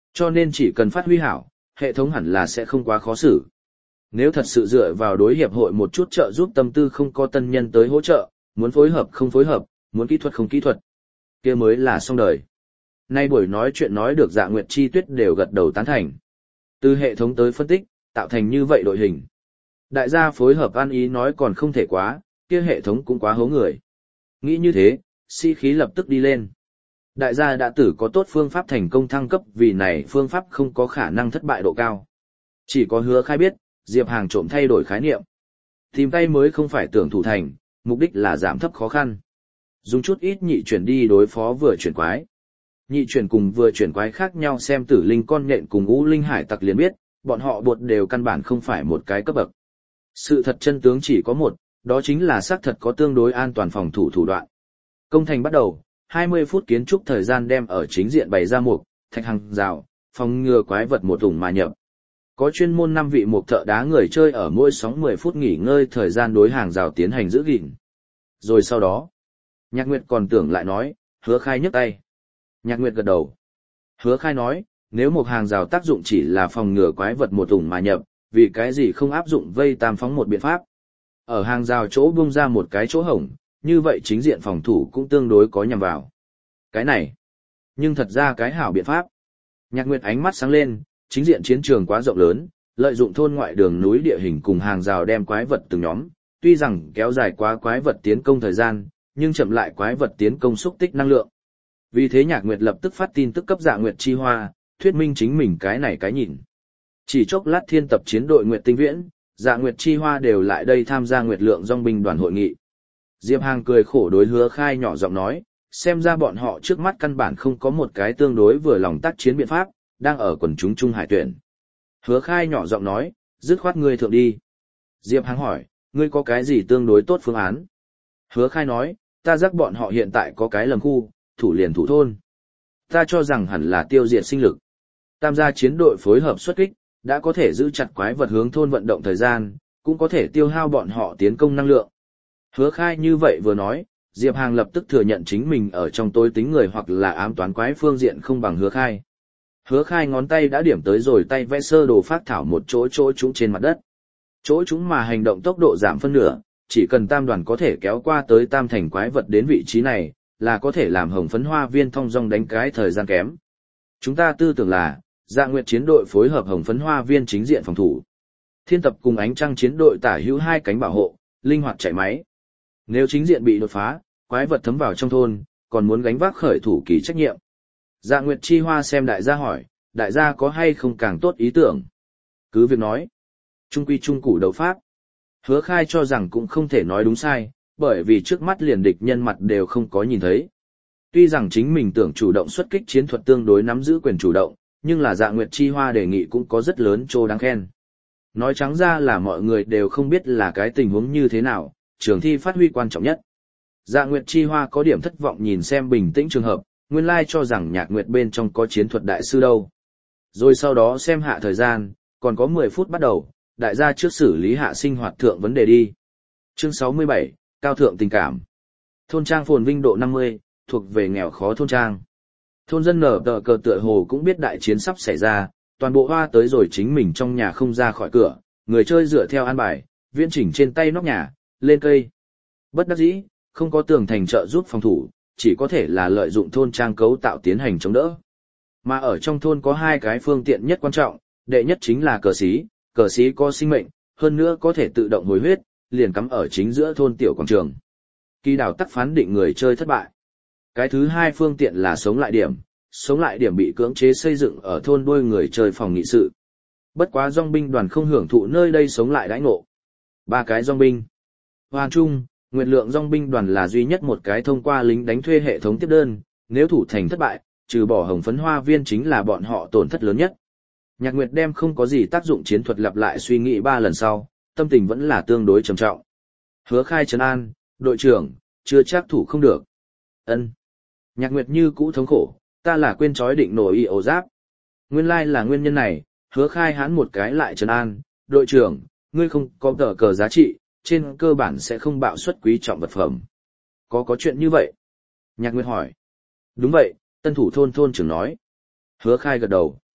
Cho nên chỉ cần phát huy hảo, hệ thống hẳn là sẽ không quá khó xử. Nếu thật sự dựa vào đối hiệp hội một chút trợ giúp tâm tư không có tân nhân tới hỗ trợ, muốn phối hợp không phối hợp, muốn kỹ thuật không kỹ thuật, kia mới là xong đời. Nay buổi nói chuyện nói được Dạ Nguyệt Chi Tuyết đều gật đầu tán thành. Từ hệ thống tới phân tích, tạo thành như vậy đội hình. Đại gia phối hợp ăn ý nói còn không thể quá, kia hệ thống cũng quá hố người. Nghĩ như thế, sĩ khí lập tức đi lên. Đại gia đã tử có tốt phương pháp thành công thăng cấp vì này phương pháp không có khả năng thất bại độ cao. Chỉ có Hứa Khai biết, Diệp Hàng trộm thay đổi khái niệm. Tìm tay mới không phải tưởng thủ thành, mục đích là giảm thấp khó khăn. Dùng chút ít nhị chuyển đi đối phó vừa chuyển quái. Nhị chuyển cùng vừa chuyển quái khác nhau xem tử linh con nhện cùng ngũ linh hải tặc liền biết, bọn họ bột đều căn bản không phải một cái cấp bậc. Sự thật chân tướng chỉ có một, đó chính là xác thật có tương đối an toàn phòng thủ thủ đoạn. Công thành bắt đầu, hai mươi phút kiến trúc thời gian đem ở chính diện bày ra mục, thạch hàng rào, phòng ngừa quái vật một ủng mà nhập. Có chuyên môn năm vị mục thợ đá người chơi ở mỗi sóng mười phút nghỉ ngơi thời gian đối hàng rào tiến hành giữ gìn. Rồi sau đó, Nhạc Nguyệt còn tưởng lại nói, Hứa Khai nhấc tay. Nhạc Nguyệt gật đầu. Hứa Khai nói, nếu một hàng rào tác dụng chỉ là phòng ngừa quái vật một ủng mà nhập, vì cái gì không áp dụng vây tam phóng một biện pháp. Ở hàng rào chỗ bung ra một cái chỗ hổng, như vậy chính diện phòng thủ cũng tương đối có nhằm vào. Cái này, nhưng thật ra cái hảo biện pháp. Nhạc Nguyệt ánh mắt sáng lên, chính diện chiến trường quá rộng lớn, lợi dụng thôn ngoại đường núi địa hình cùng hàng rào đem quái vật từng nhóm, tuy rằng kéo dài quá quái vật tiến công thời gian, nhưng chậm lại quái vật tiến công xúc tích năng lượng. Vì thế Nhạc Nguyệt lập tức phát tin tức cấp Dạ Nguyệt Chi Hoa, thuyết minh chính mình cái này cái nhìn. Chỉ chốc lát thiên tập chiến đội Nguyệt Tinh Viễn, Dạ Nguyệt Chi Hoa đều lại đây tham gia Nguyệt Lượng Dòng binh đoàn hội nghị. Diệp Hàng cười khổ đối Hứa Khai nhỏ giọng nói, xem ra bọn họ trước mắt căn bản không có một cái tương đối vừa lòng tác chiến biện pháp, đang ở quần chúng Trung Hải tuyển. Hứa Khai nhỏ giọng nói, dứt khoát ngươi thượng đi. Diệp Hàng hỏi, ngươi có cái gì tương đối tốt phương án? Hứa Khai nói, ta giác bọn họ hiện tại có cái lầm khu, thủ liền thủ thôn. Ta cho rằng hẳn là tiêu diệt sinh lực. Tam gia chiến đội phối hợp xuất kích, đã có thể giữ chặt quái vật hướng thôn vận động thời gian, cũng có thể tiêu hao bọn họ tiến công năng lượng. Hứa Khai như vậy vừa nói, Diệp Hàng lập tức thừa nhận chính mình ở trong tối tính người hoặc là ám toán quái phương diện không bằng Hứa Khai. Hứa Khai ngón tay đã điểm tới rồi tay vẽ sơ đồ phát thảo một chỗ chỗ chúng trên mặt đất. Chỗ chúng mà hành động tốc độ giảm phân nửa, chỉ cần tam đoàn có thể kéo qua tới tam thành quái vật đến vị trí này, là có thể làm hồng phấn hoa viên thông dong đánh cái thời gian kém. Chúng ta tư tưởng là, Dạ Nguyệt chiến đội phối hợp hồng phấn hoa viên chính diện phòng thủ. Thiên tập cùng ánh trăng chiến đội tả hữu hai cánh bảo hộ, linh hoạt chạy máy. Nếu chính diện bị đột phá, quái vật thấm vào trong thôn, còn muốn gánh vác khởi thủ kỳ trách nhiệm. Dạ Nguyệt Chi Hoa xem đại gia hỏi, đại gia có hay không càng tốt ý tưởng? Cứ việc nói. Trung quy trung củ đấu pháp. Hứa Khai cho rằng cũng không thể nói đúng sai, bởi vì trước mắt liền địch nhân mặt đều không có nhìn thấy. Tuy rằng chính mình tưởng chủ động xuất kích chiến thuật tương đối nắm giữ quyền chủ động, nhưng là Dạ Nguyệt Chi Hoa đề nghị cũng có rất lớn chỗ đáng khen. Nói trắng ra là mọi người đều không biết là cái tình huống như thế nào, trường thi phát huy quan trọng nhất. Dạ Nguyệt Chi Hoa có điểm thất vọng nhìn xem bình tĩnh trường hợp, nguyên lai cho rằng Nhạc Nguyệt bên trong có chiến thuật đại sư đâu. Rồi sau đó xem hạ thời gian, còn có mười phút bắt đầu, đại gia trước xử lý hạ sinh hoạt thượng vấn đề đi. Chương sáu mươi bảy, Cao thượng tình cảm. Thôn trang phồn vinh độ năm mươi, thuộc về nghèo khó thôn trang. Thôn dân nở tờ cờ tựa hồ cũng biết đại chiến sắp xảy ra, toàn bộ hoa tới rồi chính mình trong nhà không ra khỏi cửa, người chơi dựa theo an bài, viễn chỉnh trên tay nóc nhà, lên cây. Bất đắc dĩ, không có tường thành trợ giúp phòng thủ, chỉ có thể là lợi dụng thôn trang cấu tạo tiến hành chống đỡ. Mà ở trong thôn có hai cái phương tiện nhất quan trọng, đệ nhất chính là cờ xí, cờ xí có sinh mệnh, hơn nữa có thể tự động hồi huyết, liền cắm ở chính giữa thôn tiểu quảng trường. Kỳ đảo tắc phán định người chơi thất bại. Cái thứ hai phương tiện là sống lại điểm, sống lại điểm bị cưỡng chế xây dựng ở thôn đuôi người chơi phòng nghị sự. Bất quá dòng binh đoàn không hưởng thụ nơi đây sống lại đãi ngộ. Ba cái dòng binh. Hoàn Trung, Nguyệt Lượng dòng binh đoàn là duy nhất một cái thông qua lính đánh thuê hệ thống tiếp đơn, nếu thủ thành thất bại, trừ bỏ hồng phấn hoa viên chính là bọn họ tổn thất lớn nhất. Nhạc Nguyệt đem không có gì tác dụng chiến thuật lặp lại suy nghĩ ba lần sau, tâm tình vẫn là tương đối trầm trọng. Hứa Khai trấn an, đội trưởng, chưa chắc thủ không được. Ân. Nhạc Nguyệt như cũ thống khổ, ta là quên trói định nổi y ổ giáp. Nguyên lai là nguyên nhân này, Hứa Khai hán một cái lại trấn an, đội trưởng, ngươi không có tờ cờ giá trị, trên cơ bản sẽ không bạo suất quý trọng vật phẩm. Có có chuyện như vậy? Nhạc Nguyệt hỏi. Đúng vậy, tân thủ thôn thôn trưởng nói. Hứa Khai gật đầu.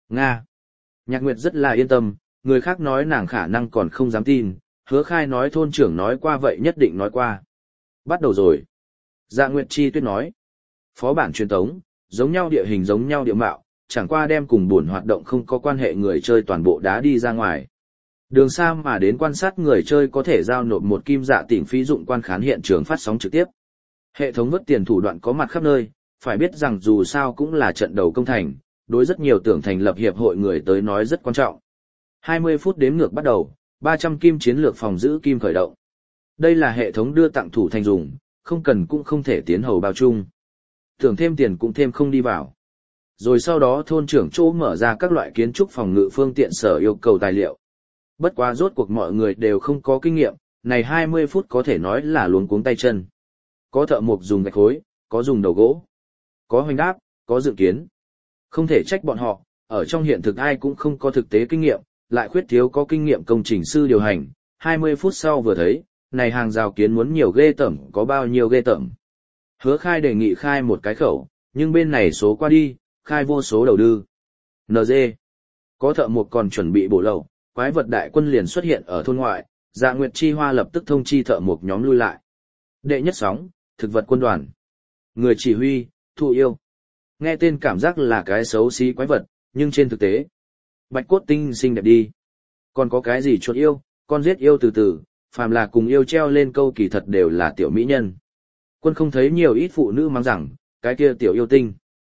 Nga. Nhạc Nguyệt rất là yên tâm, người khác nói nàng khả năng còn không dám tin, Hứa Khai nói thôn trưởng nói qua vậy nhất định nói qua. Bắt đầu rồi. Dạ Nguyệt Chi Tuyết nói. Phó bản truyền tống, giống nhau địa hình giống nhau địa mạo, chẳng qua đem cùng buồn hoạt động không có quan hệ người chơi toàn bộ đá đi ra ngoài. Đường xa mà đến quan sát người chơi có thể giao nộp một kim dạ tỉnh phí dụng quan khán hiện trường phát sóng trực tiếp. Hệ thống vớt tiền thủ đoạn có mặt khắp nơi, phải biết rằng dù sao cũng là trận đầu công thành, đối rất nhiều tưởng thành lập hiệp hội người tới nói rất quan trọng. hai mươi phút đếm ngược bắt đầu, ba trăm kim chiến lược phòng giữ kim khởi động. Đây là hệ thống đưa tặng thủ thành dùng, không cần cũng không thể tiến hầu bao chung. Tưởng thêm tiền cũng thêm không đi vào. Rồi sau đó thôn trưởng chỗ mở ra các loại kiến trúc phòng ngự phương tiện sở yêu cầu tài liệu. Bất quá rốt cuộc mọi người đều không có kinh nghiệm, này hai mươi phút có thể nói là luống cuống tay chân. Có thợ mộc dùng gạch khối, có dùng đầu gỗ, có hoành đáp, có dự kiến. Không thể trách bọn họ, ở trong hiện thực ai cũng không có thực tế kinh nghiệm, lại khuyết thiếu có kinh nghiệm công trình sư điều hành. hai mươi phút sau vừa thấy, này hàng rào kiến muốn nhiều ghê tởm có bao nhiêu ghê tởm. Hứa Khai đề nghị khai một cái khẩu, nhưng bên này số qua đi, khai vô số đầu đư. en giê. Có thợ mộc còn chuẩn bị bổ lậu, quái vật đại quân liền xuất hiện ở thôn ngoại, Dạ Nguyệt Chi Hoa lập tức thông chi thợ mộc nhóm lui lại. Đệ nhất sóng, thực vật quân đoàn. Người chỉ huy, Thụ Yêu. Nghe tên cảm giác là cái xấu xí quái vật, nhưng trên thực tế, bạch cốt tinh xinh đẹp đi. Còn có cái gì chuột yêu, con giết yêu từ từ, phàm là cùng yêu treo lên câu kỳ thật đều là tiểu mỹ nhân. Quân không thấy nhiều ít phụ nữ mắng rằng, cái kia tiểu yêu tinh.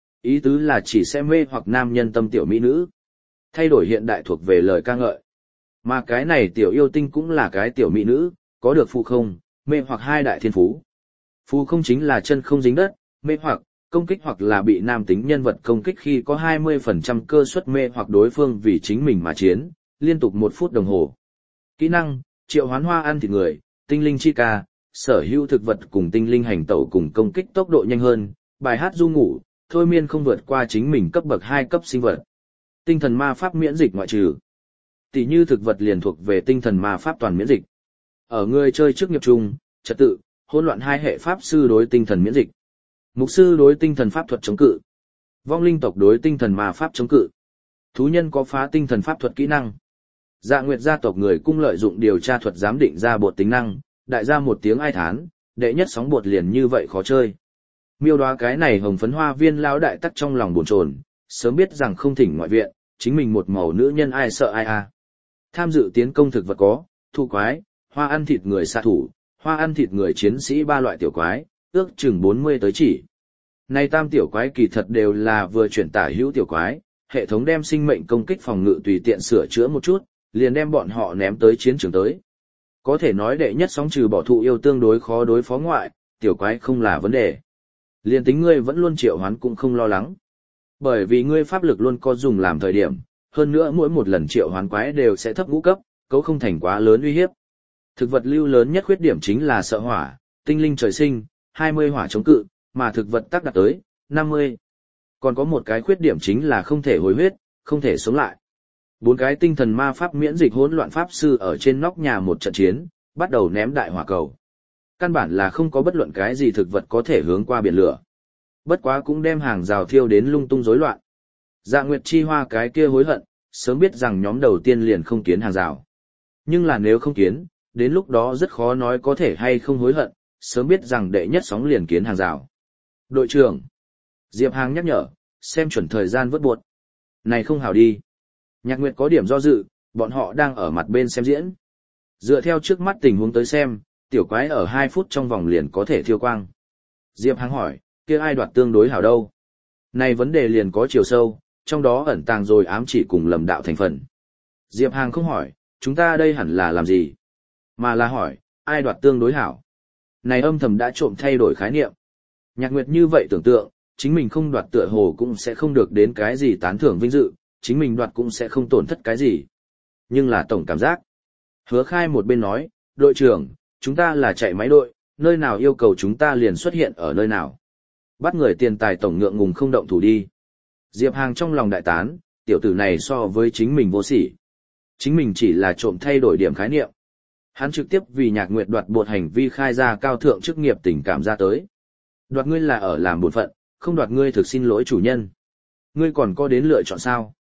Ý tứ là chỉ sẽ mê hoặc nam nhân tâm tiểu mỹ nữ. Thay đổi hiện đại thuộc về lời ca ngợi. Mà cái này tiểu yêu tinh cũng là cái tiểu mỹ nữ, có được phù không, mê hoặc hai đại thiên phú. Phù không chính là chân không dính đất, mê hoặc, công kích hoặc là bị nam tính nhân vật công kích khi có hai mươi phần trăm cơ suất mê hoặc đối phương vì chính mình mà chiến, liên tục một phút đồng hồ. Kỹ năng, triệu hoán hoa ăn thịt người, tinh linh chi ca, sở hữu thực vật cùng tinh linh hành tẩu cùng công kích tốc độ nhanh hơn, bài hát du ngủ, thôi miên không vượt qua chính mình cấp bậc hai cấp sinh vật. Tinh thần ma pháp miễn dịch ngoại trừ. Tỷ như thực vật liền thuộc về tinh thần ma pháp toàn miễn dịch. Ở người chơi trước nghiệp chung, trật tự, hỗn loạn hai hệ pháp sư đối tinh thần miễn dịch. Mục sư đối tinh thần pháp thuật chống cự. Vong linh tộc đối tinh thần ma pháp chống cự. Thú nhân có phá tinh thần pháp thuật kỹ năng. Dạ Nguyệt gia tộc người cung lợi dụng điều tra thuật giám định ra bột tính năng, đại gia một tiếng ai thán, đệ nhất sóng bột liền như vậy khó chơi. Miêu đoá cái này hồng phấn hoa viên lão đại tắc trong lòng buồn chồn, sớm biết rằng không thỉnh ngoại viện, chính mình một màu nữ nhân ai sợ ai à. Tham dự tiến công thực vật có, thu quái, hoa ăn thịt người xạ thủ, hoa ăn thịt người chiến sĩ ba loại tiểu quái, ước chừng bốn mươi tới chỉ. Này tam tiểu quái kỳ thật đều là vừa chuyển tả hữu tiểu quái, hệ thống đem sinh mệnh công kích phòng ngự tùy tiện sửa chữa một chút, liền đem bọn họ ném tới chiến trường tới. Có thể nói đệ nhất sóng trừ bỏ thụ yêu tương đối khó đối phó ngoại, tiểu quái không là vấn đề. Liền tính ngươi vẫn luôn triệu hoán cũng không lo lắng. Bởi vì ngươi pháp lực luôn có dùng làm thời điểm, hơn nữa mỗi một lần triệu hoán quái đều sẽ thấp ngũ cấp, cấu không thành quá lớn uy hiếp. Thực vật lưu lớn nhất khuyết điểm chính là sợ hỏa, tinh linh trời sinh, hai mươi hỏa chống cự, mà thực vật tác đạt tới, năm mươi. Còn có một cái khuyết điểm chính là không thể hồi huyết, không thể sống lại. Bốn cái tinh thần ma pháp miễn dịch hỗn loạn pháp sư ở trên nóc nhà một trận chiến, bắt đầu ném đại hỏa cầu. Căn bản là không có bất luận cái gì thực vật có thể hướng qua biển lửa. Bất quá cũng đem hàng rào thiêu đến lung tung rối loạn. Dạ Nguyệt Chi Hoa cái kia hối hận, sớm biết rằng nhóm đầu tiên liền không kiến hàng rào. Nhưng là nếu không kiến, đến lúc đó rất khó nói có thể hay không hối hận, sớm biết rằng đệ nhất sóng liền kiến hàng rào. Đội trưởng Diệp Hàng nhắc nhở, xem chuẩn thời gian vớt buộc. Này không hảo đi. Nhạc Nguyệt có điểm do dự, bọn họ đang ở mặt bên xem diễn. Dựa theo trước mắt tình huống tới xem, tiểu quái ở hai phút trong vòng liền có thể thiêu quang. Diệp Hàng hỏi, kia ai đoạt tương đối hảo đâu? Này vấn đề liền có chiều sâu, trong đó ẩn tàng rồi ám chỉ cùng lầm đạo thành phần. Diệp Hàng không hỏi, chúng ta đây hẳn là làm gì? Mà là hỏi, ai đoạt tương đối hảo? Này âm thầm đã trộm thay đổi khái niệm. Nhạc Nguyệt như vậy tưởng tượng, chính mình không đoạt tựa hồ cũng sẽ không được đến cái gì tán thưởng vinh dự, chính mình đoạt cũng sẽ không tổn thất cái gì. Nhưng là tổng cảm giác. Hứa Khai một bên nói, đội trưởng, chúng ta là chạy máy đội, nơi nào yêu cầu chúng ta liền xuất hiện ở nơi nào. Bắt người tiền tài tổng ngượng ngùng không động thủ đi. Diệp Hàng trong lòng đại tán, tiểu tử này so với chính mình vô sỉ. Chính mình chỉ là trộm thay đổi điểm khái niệm. Hắn trực tiếp vì Nhạc Nguyệt đoạt bột hành vi khai ra cao thượng chức nghiệp tình cảm ra tới. Đoạt ngươi là ở làm bổn phận, không đoạt ngươi thực xin lỗi chủ nhân. Ngươi còn có đến lựa chọn sao?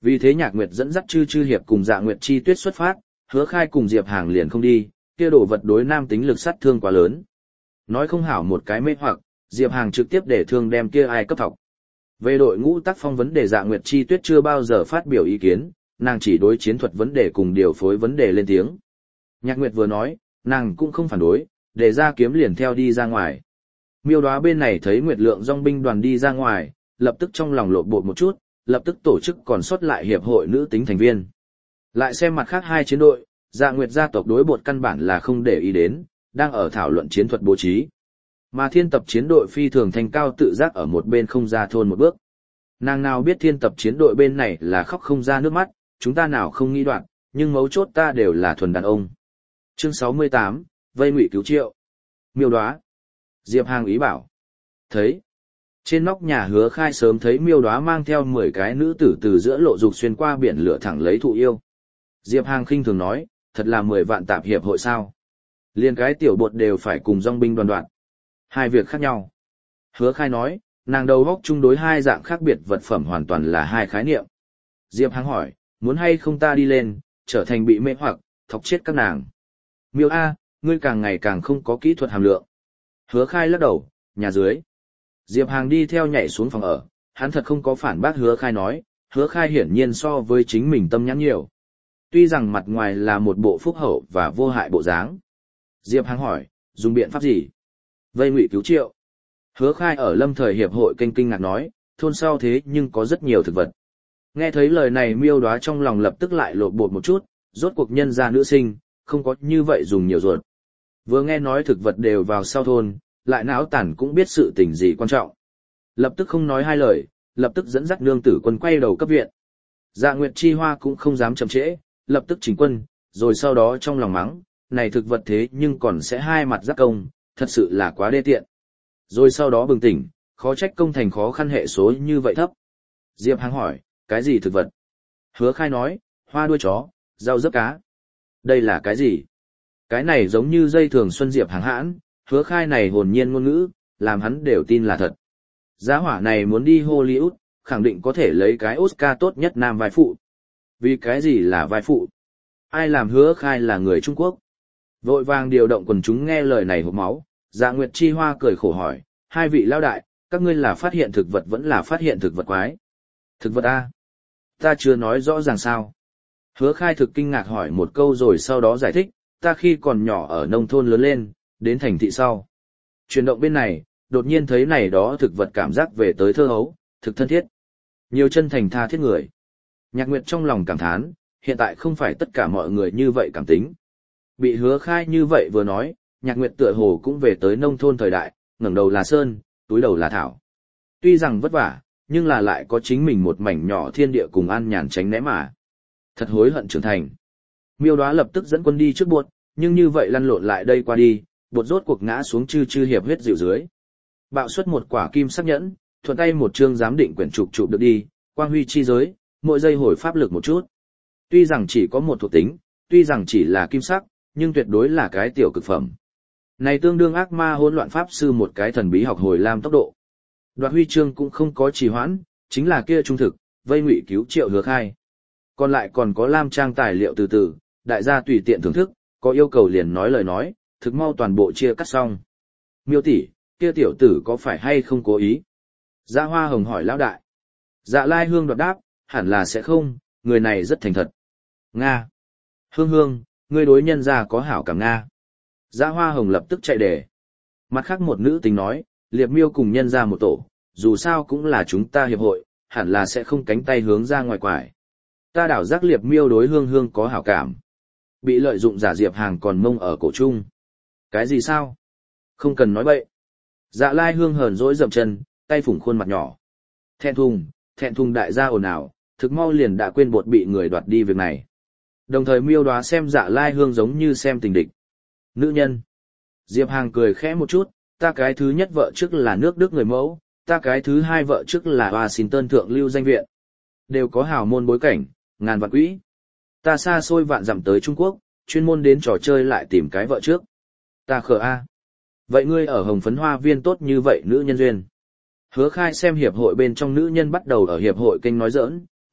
Vì thế Nhạc Nguyệt dẫn dắt Chư Chư Hiệp cùng Dạ Nguyệt Chi Tuyết xuất phát, Hứa Khai cùng Diệp Hàng liền không đi, kia đồ vật đối nam tính lực sát thương quá lớn. Nói không hảo một cái mê hoặc, Diệp Hàng trực tiếp để thương đem kia ai cấp thọc. Về đội ngũ tác phong vấn đề Dạ Nguyệt Chi Tuyết chưa bao giờ phát biểu ý kiến, nàng chỉ đối chiến thuật vấn đề cùng điều phối vấn đề lên tiếng. Nhạc Nguyệt vừa nói, nàng cũng không phản đối, để ra kiếm liền theo đi ra ngoài. Miêu Đóa bên này thấy Nguyệt Lượng dòng binh đoàn đi ra ngoài, lập tức trong lòng lộn bột một chút, lập tức tổ chức còn sót lại hiệp hội nữ tính thành viên. Lại xem mặt khác hai chiến đội, Dạ Nguyệt gia tộc đối bột căn bản là không để ý đến, đang ở thảo luận chiến thuật bố trí. Mà thiên tập chiến đội phi thường thành cao tự giác ở một bên không ra thôn một bước. Nàng nào biết thiên tập chiến đội bên này là khóc không ra nước mắt, chúng ta nào không nghĩ đoạn, nhưng mấu chốt ta đều là thuần đàn ông. Chương sáu mươi tám, Vây Ngụy Cứu Triệu. Miêu Đóa. Diệp Hàng ý bảo. Thấy. Trên nóc nhà Hứa Khai sớm thấy Miêu Đóa mang theo mười cái nữ tử từ giữa lộ dục xuyên qua biển lửa thẳng lấy thụ yêu. Diệp Hàng khinh thường nói, thật là mười vạn tạp hiệp hội sao. Liên cái tiểu bột đều phải cùng dòng binh đoàn đoạn. Hai việc khác nhau. Hứa Khai nói, nàng đầu góc chung đối hai dạng khác biệt vật phẩm hoàn toàn là hai khái niệm. Diệp Hàng hỏi, muốn hay không ta đi lên, trở thành bị mê hoặc, thọc chết các nàng. Miêu A, ngươi càng ngày càng không có kỹ thuật hàm lượng. Hứa Khai lắc đầu, nhà dưới. Diệp Hàng đi theo nhảy xuống phòng ở, hắn thật không có phản bác Hứa Khai nói, Hứa Khai hiển nhiên so với chính mình tâm nhãn nhiều. Tuy rằng mặt ngoài là một bộ phúc hậu và vô hại bộ dáng. Diệp Hàng hỏi, dùng biện pháp gì? Vây Ngụy Cứu Triệu. Hứa Khai ở lâm thời hiệp hội kinh kinh ngạc nói, thôn sau thế nhưng có rất nhiều thực vật. Nghe thấy lời này Miêu Đóa trong lòng lập tức lại lột bột một chút, rốt cuộc nhân gia nữ sinh, không có như vậy dùng nhiều ruột. Vừa nghe nói thực vật đều vào sau thôn, lại não tản cũng biết sự tình gì quan trọng. Lập tức không nói hai lời, lập tức dẫn dắt nương tử quân quay đầu cấp viện. Dạ Nguyệt Chi Hoa cũng không dám chậm trễ, lập tức chỉnh quân, rồi sau đó trong lòng mắng, này thực vật thế nhưng còn sẽ hai mặt giác công, thật sự là quá đê tiện. Rồi sau đó bừng tỉnh, khó trách công thành khó khăn hệ số như vậy thấp. Diệp Hàng hỏi, cái gì thực vật? Hứa Khai nói, hoa đuôi chó, rau dấp cá. Đây là cái gì? Cái này giống như dây thường xuân Diệp Hàng hãn, Hứa Khai này hồn nhiên ngôn ngữ, làm hắn đều tin là thật. Giá hỏa này muốn đi Hollywood, khẳng định có thể lấy cái Oscar tốt nhất nam vai phụ. Vì cái gì là vai phụ? Ai làm Hứa Khai là người Trung Quốc? Vội vàng điều động quần chúng nghe lời này hộp máu, Dạ Nguyệt Chi Hoa cười khổ hỏi, hai vị lao đại, các ngươi là phát hiện thực vật vẫn là phát hiện thực vật quái? Thực vật A? Ta chưa nói rõ ràng sao? Hứa Khai thực kinh ngạc hỏi một câu rồi sau đó giải thích, ta khi còn nhỏ ở nông thôn lớn lên, đến thành thị sau. Chuyển động bên này, đột nhiên thấy này đó thực vật cảm giác về tới thơ hấu, thực thân thiết. Nhiều chân thành tha thiết người. Nhạc Nguyệt trong lòng cảm thán, hiện tại không phải tất cả mọi người như vậy cảm tính. Bị Hứa Khai như vậy vừa nói, Nhạc Nguyệt tựa hồ cũng về tới nông thôn thời đại, ngẩng đầu là sơn, túi đầu là thảo. Tuy rằng vất vả, nhưng là lại có chính mình một mảnh nhỏ thiên địa cùng an nhàn tránh né mà. Thật hối hận trưởng thành. Miêu Đóa lập tức dẫn quân đi trước buột, nhưng như vậy lăn lộn lại đây qua đi, buột rốt cuộc ngã xuống Chư Chư Hiệp huyết dịu dưới. Bạo xuất một quả kim sắc nhẫn, thuận tay một chương giám định quyển trục chụp được đi, quang huy chi giới, mỗi giây hồi pháp lực một chút. Tuy rằng chỉ có một thuộc tính, tuy rằng chỉ là kim sắc, nhưng tuyệt đối là cái tiểu cực phẩm. Này tương đương ác ma hỗn loạn pháp sư một cái thần bí học hồi lam tốc độ. Đoạt huy chương cũng không có trì hoãn, chính là kia trung thực, Vây Ngụy Cứu Triệu Hứa Khai. Còn lại còn có lam trang tài liệu từ từ, đại gia tùy tiện thưởng thức, có yêu cầu liền nói lời nói, thực mau toàn bộ chia cắt xong. Miêu tỷ, kia tiểu tử có phải hay không cố ý? Dạ Hoa Hồng hỏi lão đại. Dạ Lai Hương đoạt đáp, hẳn là sẽ không, người này rất thành thật. Nga. Hương Hương, ngươi đối nhân gia có hảo cảm Nga. Dạ Hoa Hồng lập tức chạy đề. Mặt khác một nữ tính nói, Liệp Miêu cùng nhân gia một tổ, dù sao cũng là chúng ta hiệp hội, hẳn là sẽ không cánh tay hướng ra ngoài quải. Ta đảo giác Liệp Miêu đối Hương Hương có hảo cảm. Bị lợi dụng giả Diệp Hàng còn mông ở cổ trung. Cái gì sao? Không cần nói bậy. Dạ Lai Hương hờn dỗi dậm chân, tay phủng khuôn mặt nhỏ. Thẹn thùng, thẹn thùng đại gia ồn ào, thực mau liền đã quên bột bị người đoạt đi việc này. Đồng thời Miêu Đóa xem Dạ Lai Hương giống như xem tình địch. Nữ nhân. Diệp Hàng cười khẽ một chút, ta cái thứ nhất vợ trước là nước Đức người mẫu, ta cái thứ hai vợ trước là Washington thượng lưu danh viện. Đều có hào môn bối cảnh, ngàn vạn quỹ. Ta xa xôi vạn dặm tới Trung Quốc, chuyên môn đến trò chơi lại tìm cái vợ trước. Ta khờ a. Vậy ngươi ở Hồng Phấn Hoa Viên tốt như vậy nữ nhân duyên. Hứa Khai xem hiệp hội bên trong nữ nhân bắt đầu ở hiệp hội kênh nói giỡn,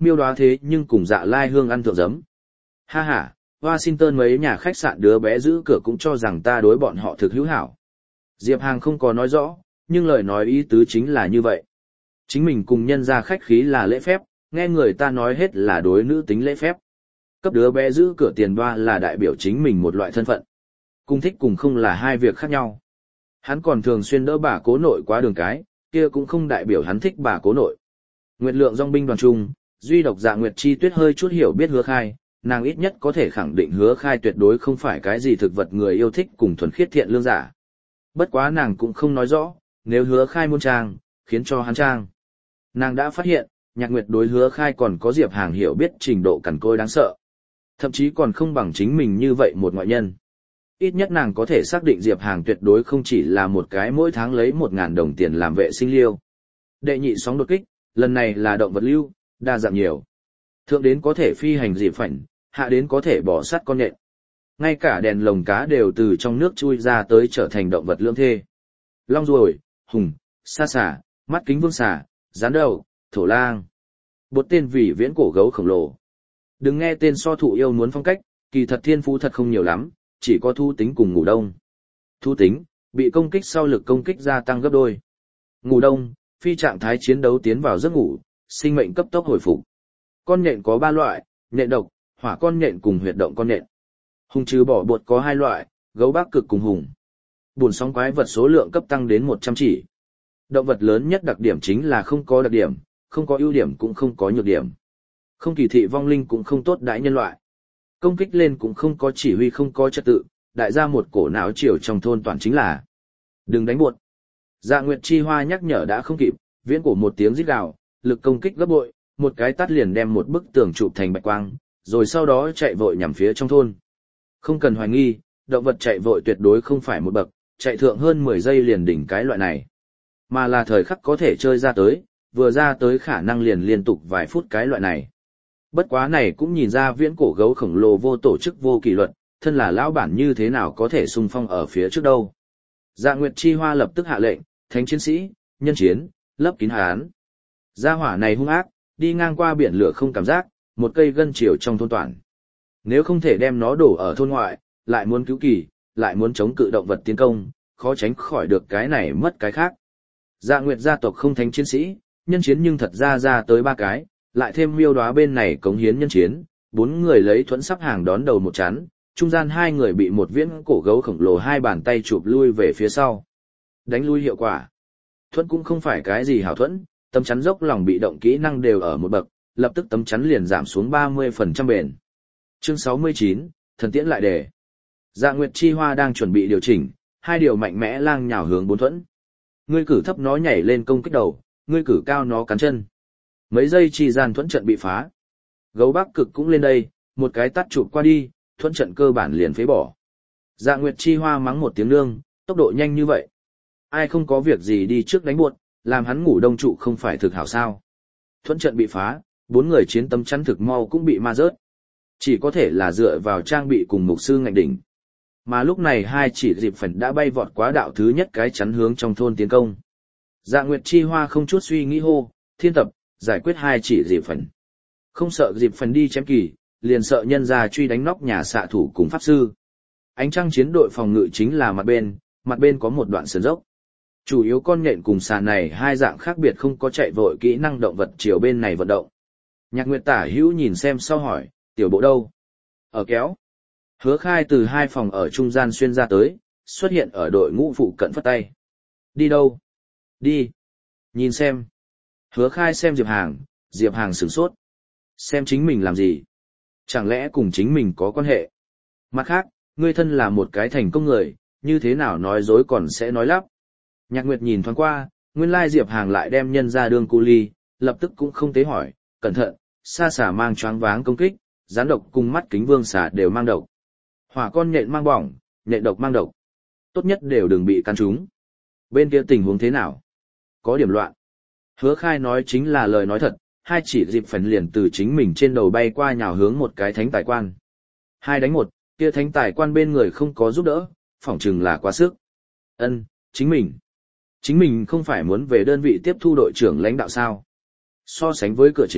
miêu đoá thế nhưng cùng Dạ Lai Hương ăn thượng giấm. Ha ha, Washington mấy nhà khách sạn đứa bé giữ cửa cũng cho rằng ta đối bọn họ thực hữu hảo. Diệp Hàng không có nói rõ, nhưng lời nói ý tứ chính là như vậy. Chính mình cùng nhân ra khách khí là lễ phép, nghe người ta nói hết là đối nữ tính lễ phép. Cấp đứa bé giữ cửa tiền đoa là đại biểu chính mình một loại thân phận. Cùng thích cùng không là hai việc khác nhau. Hắn còn thường xuyên đỡ bà cố nội qua đường cái, kia cũng không đại biểu hắn thích bà cố nội. Nguyệt lượng dòng binh đoàn trung, duy độc Dạ Nguyệt Chi Tuyết hơi chút hiểu biết Hứa Khai, nàng ít nhất có thể khẳng định Hứa Khai tuyệt đối không phải cái gì thực vật người yêu thích cùng thuần khiết thiện lương giả. Bất quá nàng cũng không nói rõ, nếu Hứa Khai muốn trang, khiến cho hắn trang. Nàng đã phát hiện, Nhạc Nguyệt đối Hứa Khai còn có Diệp Hàng hiểu biết trình độ cằn côi đáng sợ. Thậm chí còn không bằng chính mình như vậy một ngoại nhân. Ít nhất nàng có thể xác định Diệp Hàng tuyệt đối không chỉ là một cái mỗi tháng lấy một ngàn đồng tiền làm vệ sinh liêu. Đệ nhị sóng đột kích, lần này là động vật lưu, đa dạng nhiều. Thượng đến có thể phi hành dị phảnh, hạ đến có thể bỏ sắt con nhện. Ngay cả đèn lồng cá đều từ trong nước chui ra tới trở thành động vật lương thê. Long ruồi, hùng, sa xà, mắt kính vương xà, rắn đầu, thổ lang. Bột tên vì viễn cổ gấu khổng lồ. Đừng nghe tên so thụ yêu muốn phong cách, kỳ thật thiên phú thật không nhiều lắm, chỉ có thu tính cùng ngủ đông. Thu tính, bị công kích sau lực công kích gia tăng gấp đôi. Ngủ đông, phi trạng thái chiến đấu tiến vào giấc ngủ, sinh mệnh cấp tốc hồi phục. Con nhện có ba loại, nhện độc, hỏa con nhện cùng huyệt động con nhện. Hùng trừ bỏ bột có hai loại, gấu bắc cực cùng hùng. Bùn sóng quái vật số lượng cấp tăng đến một trăm chỉ. Động vật lớn nhất đặc điểm chính là không có đặc điểm, không có ưu điểm cũng không có nhược điểm. Không kỳ thị vong linh cũng không tốt đãi nhân loại. Công kích lên cũng không có chỉ huy không có trật tự, đại gia một cổ não chiều trong thôn toàn chính là đừng đánh buột. Dạ Nguyệt Chi Hoa nhắc nhở đã không kịp, viễn cổ một tiếng rít gào, lực công kích gấp bội, một cái tát liền đem một bức tường chụp thành bạch quang, rồi sau đó chạy vội nhằm phía trong thôn. Không cần hoài nghi, động vật chạy vội tuyệt đối không phải một bậc, chạy thượng hơn mười giây liền đỉnh cái loại này, mà là thời khắc có thể chơi ra tới, vừa ra tới khả năng liền liên tục vài phút cái loại này. Bất quá này cũng nhìn ra viễn cổ gấu khổng lồ vô tổ chức vô kỷ luật, thân là lão bản như thế nào có thể xung phong ở phía trước đâu. Dạ Nguyệt Chi Hoa lập tức hạ lệnh, thánh chiến sĩ, nhân chiến, lấp kín hán. Gia hỏa này hung ác, đi ngang qua biển lửa không cảm giác, một cây gân chiều trong thôn toàn. Nếu không thể đem nó đổ ở thôn ngoại, lại muốn cứu kỳ, lại muốn chống cự động vật tiến công, khó tránh khỏi được cái này mất cái khác. Dạ Nguyệt gia tộc không thánh chiến sĩ, nhân chiến nhưng thật ra ra tới ba cái, lại thêm miêu đoá bên này cống hiến nhân chiến, bốn người lấy thuẫn sắp hàng đón đầu một chán, trung gian hai người bị một viễn cổ gấu khổng lồ hai bàn tay chụp lui về phía sau. Đánh lui hiệu quả. Thuẫn cũng không phải cái gì hảo thuẫn, tấm chắn dốc lòng bị động kỹ năng đều ở một bậc, lập tức tấm chắn liền giảm xuống ba mươi phần trăm bền. Chương sáu mươi chín, thần tiễn lại đề. Dạ Nguyệt Chi Hoa đang chuẩn bị điều chỉnh, hai điều mạnh mẽ lang nhào hướng bốn thuẫn. Ngươi cử thấp nó nhảy lên công kích đầu, ngươi cử cao nó cắn chân. Mấy giây chi gian thuẫn trận bị phá. Gấu Bắc Cực cũng lên đây, một cái tát chụp qua đi, thuẫn trận cơ bản liền phế bỏ. Dạ Nguyệt Chi Hoa mắng một tiếng nương, tốc độ nhanh như vậy. Ai không có việc gì đi trước đánh buột, làm hắn ngủ đông trụ không phải thực hảo sao. Thuẫn trận bị phá, bốn người chiến tấm chắn thực mau cũng bị ma rớt. Chỉ có thể là dựa vào trang bị cùng mục sư ngạnh đỉnh. Mà lúc này hai chỉ dịp phần đã bay vọt quá đạo thứ nhất cái chắn hướng trong thôn tiến công. Dạ Nguyệt Chi Hoa không chút suy nghĩ hô, thiên tập, giải quyết hai chỉ dịp phần. Không sợ dịp phần đi chém kỳ, liền sợ nhân ra truy đánh nóc nhà xạ thủ cùng pháp sư. Ánh trăng chiến đội phòng ngự chính là mặt bên, mặt bên có một đoạn sườn dốc. Chủ yếu con nhện cùng xà này hai dạng khác biệt không có chạy vội kỹ năng động vật chiều bên này vận động. Nhạc Nguyệt tả hữu nhìn xem sau hỏi, tiểu bộ đâu? Ở kéo. Hứa Khai từ hai phòng ở trung gian xuyên ra tới, xuất hiện ở đội ngũ phụ cận phất tay. Đi đâu? Đi. Nhìn xem. Hứa Khai xem Diệp Hàng, Diệp Hàng sửng sốt. Xem chính mình làm gì? Chẳng lẽ cùng chính mình có quan hệ? Mặt khác, ngươi thân là một cái thành công người, như thế nào nói dối còn sẽ nói lắp. Nhạc Nguyệt nhìn thoáng qua, nguyên lai Diệp Hàng lại đem nhân ra đương cu ly, lập tức cũng không tế hỏi, cẩn thận, sa xả mang choáng váng công kích, gián độc cùng mắt kính vương xả đều mang độc. Hỏa con nhện mang bỏng, nhện độc mang độc. Tốt nhất đều đừng bị căn trúng. Bên kia tình huống thế nào? Có điểm loạn. Hứa Khai nói chính là lời nói thật, hai chỉ dịp phần liền từ chính mình trên đầu bay qua nhào hướng một cái thánh tài quan. Hai đánh một, kia thánh tài quan bên người không có giúp đỡ, phỏng chừng là quá sức. Ân, chính mình. Chính mình không phải muốn về đơn vị tiếp thu đội trưởng lãnh đạo sao. So sánh với cửa chính,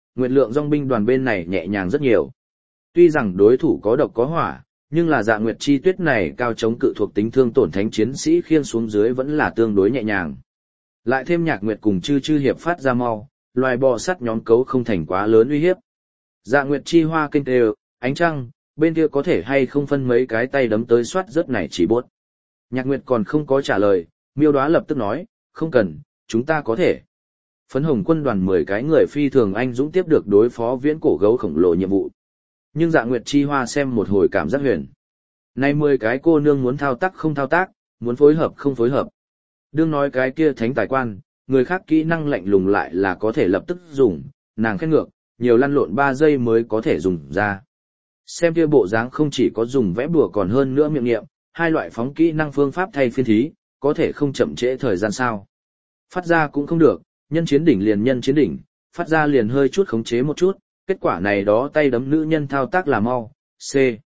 Nguyệt Lượng dòng binh đoàn bên này nhẹ nhàng rất nhiều. Tuy rằng đối thủ có độc có hỏa, nhưng là Dạ Nguyệt Chi Tuyết này cao chống cự thuộc tính thương tổn thánh chiến sĩ khiêng xuống dưới vẫn là tương đối nhẹ nhàng. Lại thêm Nhạc Nguyệt cùng Chư Chư hiệp phát ra mau, loài bò sắt nhóm cấu không thành quá lớn uy hiếp. Dạ Nguyệt Chi Hoa kênh đều, ánh trăng, bên kia có thể hay không phân mấy cái tay đấm tới soát rất này chỉ bốt. Nhạc Nguyệt còn không có trả lời, Miêu Đoá lập tức nói, không cần, chúng ta có thể. Phấn Hồng quân đoàn mười cái người phi thường anh dũng tiếp được đối phó viễn cổ gấu khổng lồ nhiệm vụ. Nhưng Dạ Nguyệt Chi Hoa xem một hồi cảm giác huyền. Nay mười cái cô nương muốn thao tác không thao tác, muốn phối hợp không phối hợp. Đương nói cái kia thánh tài quan, người khác kỹ năng lạnh lùng lại là có thể lập tức dùng, nàng khét ngược, nhiều lăn lộn ba giây mới có thể dùng ra. Xem kia bộ dáng không chỉ có dùng vẽ bùa còn hơn nữa miệng nghiệm, hai loại phóng kỹ năng phương pháp thay phiên thí, có thể không chậm trễ thời gian sao. Phát ra cũng không được, nhân chiến đỉnh liền nhân chiến đỉnh, phát ra liền hơi chút khống chế một chút, kết quả này đó tay đấm nữ nhân thao tác là mau. C.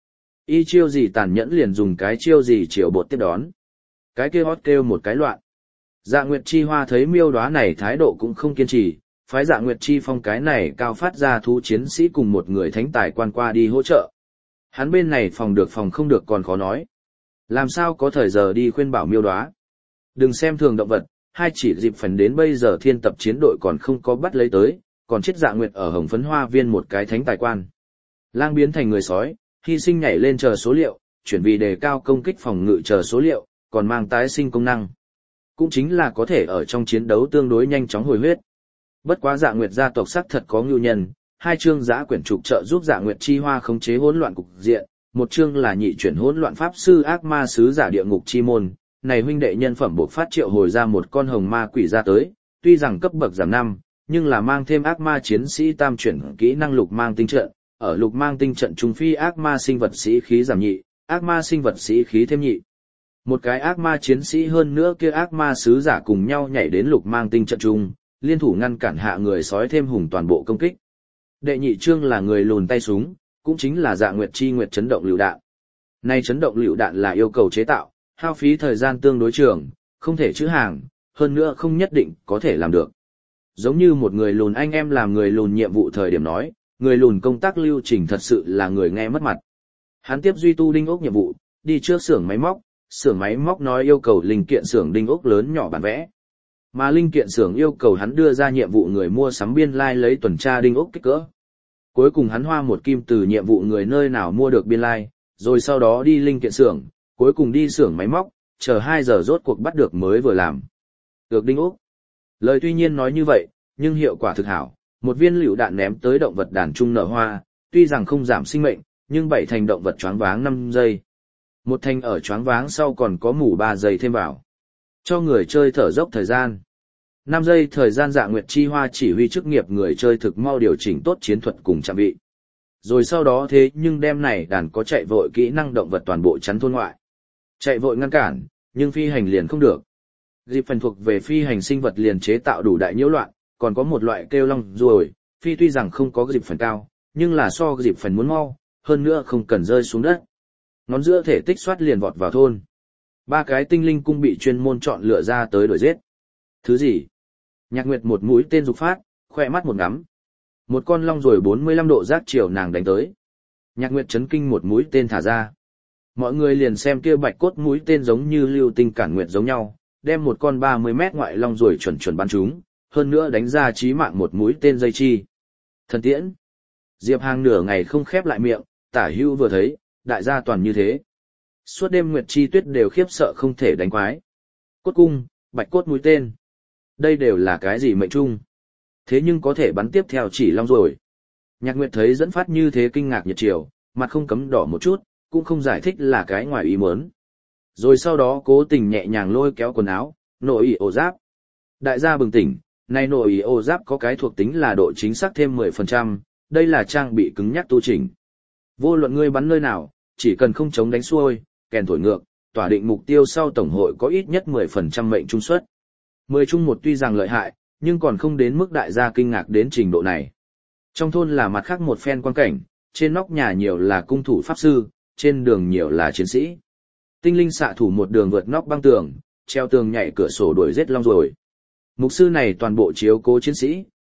Y chiêu gì tàn nhẫn liền dùng cái chiêu gì chiều bột tiếp đón. Cái kia hót kêu một cái loạn. Dạ Nguyệt Chi Hoa thấy Miêu Đoá này thái độ cũng không kiên trì, phái Dạ Nguyệt Chi Phong cái này cao phát ra thú chiến sĩ cùng một người thánh tài quan qua đi hỗ trợ. Hắn bên này phòng được phòng không được còn khó nói. Làm sao có thời giờ đi khuyên bảo Miêu Đoá. Đừng xem thường động vật, hai chỉ dịp phần đến bây giờ thiên tập chiến đội còn không có bắt lấy tới, còn chết Dạ Nguyệt ở Hồng Phấn Hoa Viên một cái thánh tài quan. Lang biến thành người sói, hy sinh nhảy lên chờ số liệu, chuyển vì đề cao công kích phòng ngự chờ số liệu, còn mang tái sinh công năng. Cũng chính là có thể ở trong chiến đấu tương đối nhanh chóng hồi huyết. Bất quá Dạ Nguyệt gia tộc sắc thật có ngưu nhân, hai chương giã quyển trục trợ giúp Dạ Nguyệt Chi Hoa khống chế hỗn loạn cục diện, một chương là nhị chuyển hỗn loạn pháp sư ác ma sứ giả địa ngục chi môn, này huynh đệ nhân phẩm buộc phát triệu hồi ra một con hồng ma quỷ ra tới, tuy rằng cấp bậc giảm năm, nhưng là mang thêm ác ma chiến sĩ tam chuyển kỹ năng lục mang tinh trận, ở lục mang tinh trận trung phi ác ma sinh vật sĩ khí giảm nhị, ác ma sinh vật sĩ khí thêm nhị. Một cái ác ma chiến sĩ hơn nữa kia ác ma sứ giả cùng nhau nhảy đến lục mang tinh trận trung, liên thủ ngăn cản hạ người sói thêm hùng toàn bộ công kích. Đệ nhị chương là người lùn tay súng, cũng chính là Dạ Nguyệt Chi Nguyệt chấn động lựu đạn. Nay chấn động lựu đạn là yêu cầu chế tạo, hao phí thời gian tương đối trường, không thể trữ hàng, hơn nữa không nhất định có thể làm được. Giống như một người lùn anh em làm người lùn nhiệm vụ thời điểm nói, người lùn công tác lưu trình thật sự là người nghe mất mặt. Hắn tiếp duy tu đinh ốc nhiệm vụ, đi trước xưởng máy móc, xưởng máy móc nói yêu cầu linh kiện xưởng đinh ốc lớn nhỏ bản vẽ. Mà linh kiện xưởng yêu cầu hắn đưa ra nhiệm vụ người mua sắm biên lai like lấy tuần tra đinh ốc kích cỡ. Cuối cùng hắn hoa một kim từ nhiệm vụ người nơi nào mua được biên lai, like, rồi sau đó đi linh kiện xưởng, cuối cùng đi xưởng máy móc, chờ hai giờ rốt cuộc bắt được mới vừa làm. Được đinh ốc. Lời tuy nhiên nói như vậy, nhưng hiệu quả thực hảo, một viên lựu đạn ném tới động vật đàn trung nở hoa, tuy rằng không giảm sinh mệnh, nhưng bảy thành động vật choáng váng năm giây. Một thành ở choáng váng sau còn có mủ ba giây thêm vào. Cho người chơi thở dốc thời gian. năm giây thời gian Dạ Nguyệt Chi Hoa chỉ huy chức nghiệp người chơi thực mau điều chỉnh tốt chiến thuật cùng trang bị. Rồi sau đó thế nhưng đem này đàn có chạy vội kỹ năng động vật toàn bộ chắn thôn ngoại. Chạy vội ngăn cản, nhưng phi hành liền không được. Dịp phần thuộc về phi hành sinh vật liền chế tạo đủ đại nhiễu loạn, còn có một loại kêu long ruồi, phi tuy rằng không có dịp phần cao, nhưng là so dịp phần muốn mau, hơn nữa không cần rơi xuống đất. Ngón giữa thể tích xoát liền vọt vào thôn. Ba cái tinh linh cung bị chuyên môn chọn lựa ra tới đuổi giết. Thứ gì? Nhạc Nguyệt một mũi tên dục phát, khoe mắt một ngắm. Một con long ruồi bốn mươi lăm độ giác chiều nàng đánh tới. Nhạc Nguyệt chấn kinh một mũi tên thả ra. Mọi người liền xem kia bạch cốt mũi tên giống như lưu tinh cản nguyệt giống nhau, đem một con ba mươi mét ngoại long ruồi chuẩn chuẩn bắn trúng, hơn nữa đánh ra chí mạng một mũi tên dây chi. Thần tiễn. Diệp Hàng nửa ngày không khép lại miệng, Tả Hữu vừa thấy, đại gia toàn như thế. Suốt đêm Nguyệt Chi Tuyết đều khiếp sợ không thể đánh quái. Cốt cung, bạch cốt mũi tên. Đây đều là cái gì mệnh trung? Thế nhưng có thể bắn tiếp theo chỉ long rồi. Nhạc Nguyệt thấy dẫn phát như thế kinh ngạc nhiệt chiều, mặt không cấm đỏ một chút, cũng không giải thích là cái ngoài ý muốn. Rồi sau đó cố tình nhẹ nhàng lôi kéo quần áo, nội ý ổ giáp. Đại gia bừng tỉnh, nay nội ý ổ giáp có cái thuộc tính là độ chính xác thêm mười phần trăm, đây là trang bị cứng nhắc tu chỉnh. Vô luận ngươi bắn nơi nào, chỉ cần không chống đánh xuôi, kèn thổi ngược, tỏa định mục tiêu sau tổng hội có ít nhất mười phần trăm mệnh trung suất. mười trung một tuy rằng lợi hại, nhưng còn không đến mức đại gia kinh ngạc đến trình độ này. Trong thôn là mặt khác một phen quan cảnh, trên nóc nhà nhiều là cung thủ pháp sư, trên đường nhiều là chiến sĩ. Tinh linh xạ thủ một đường vượt nóc băng tường, treo tường nhảy cửa sổ đuổi giết long rồi. Mục sư này toàn bộ chiếu cố chiến sĩ,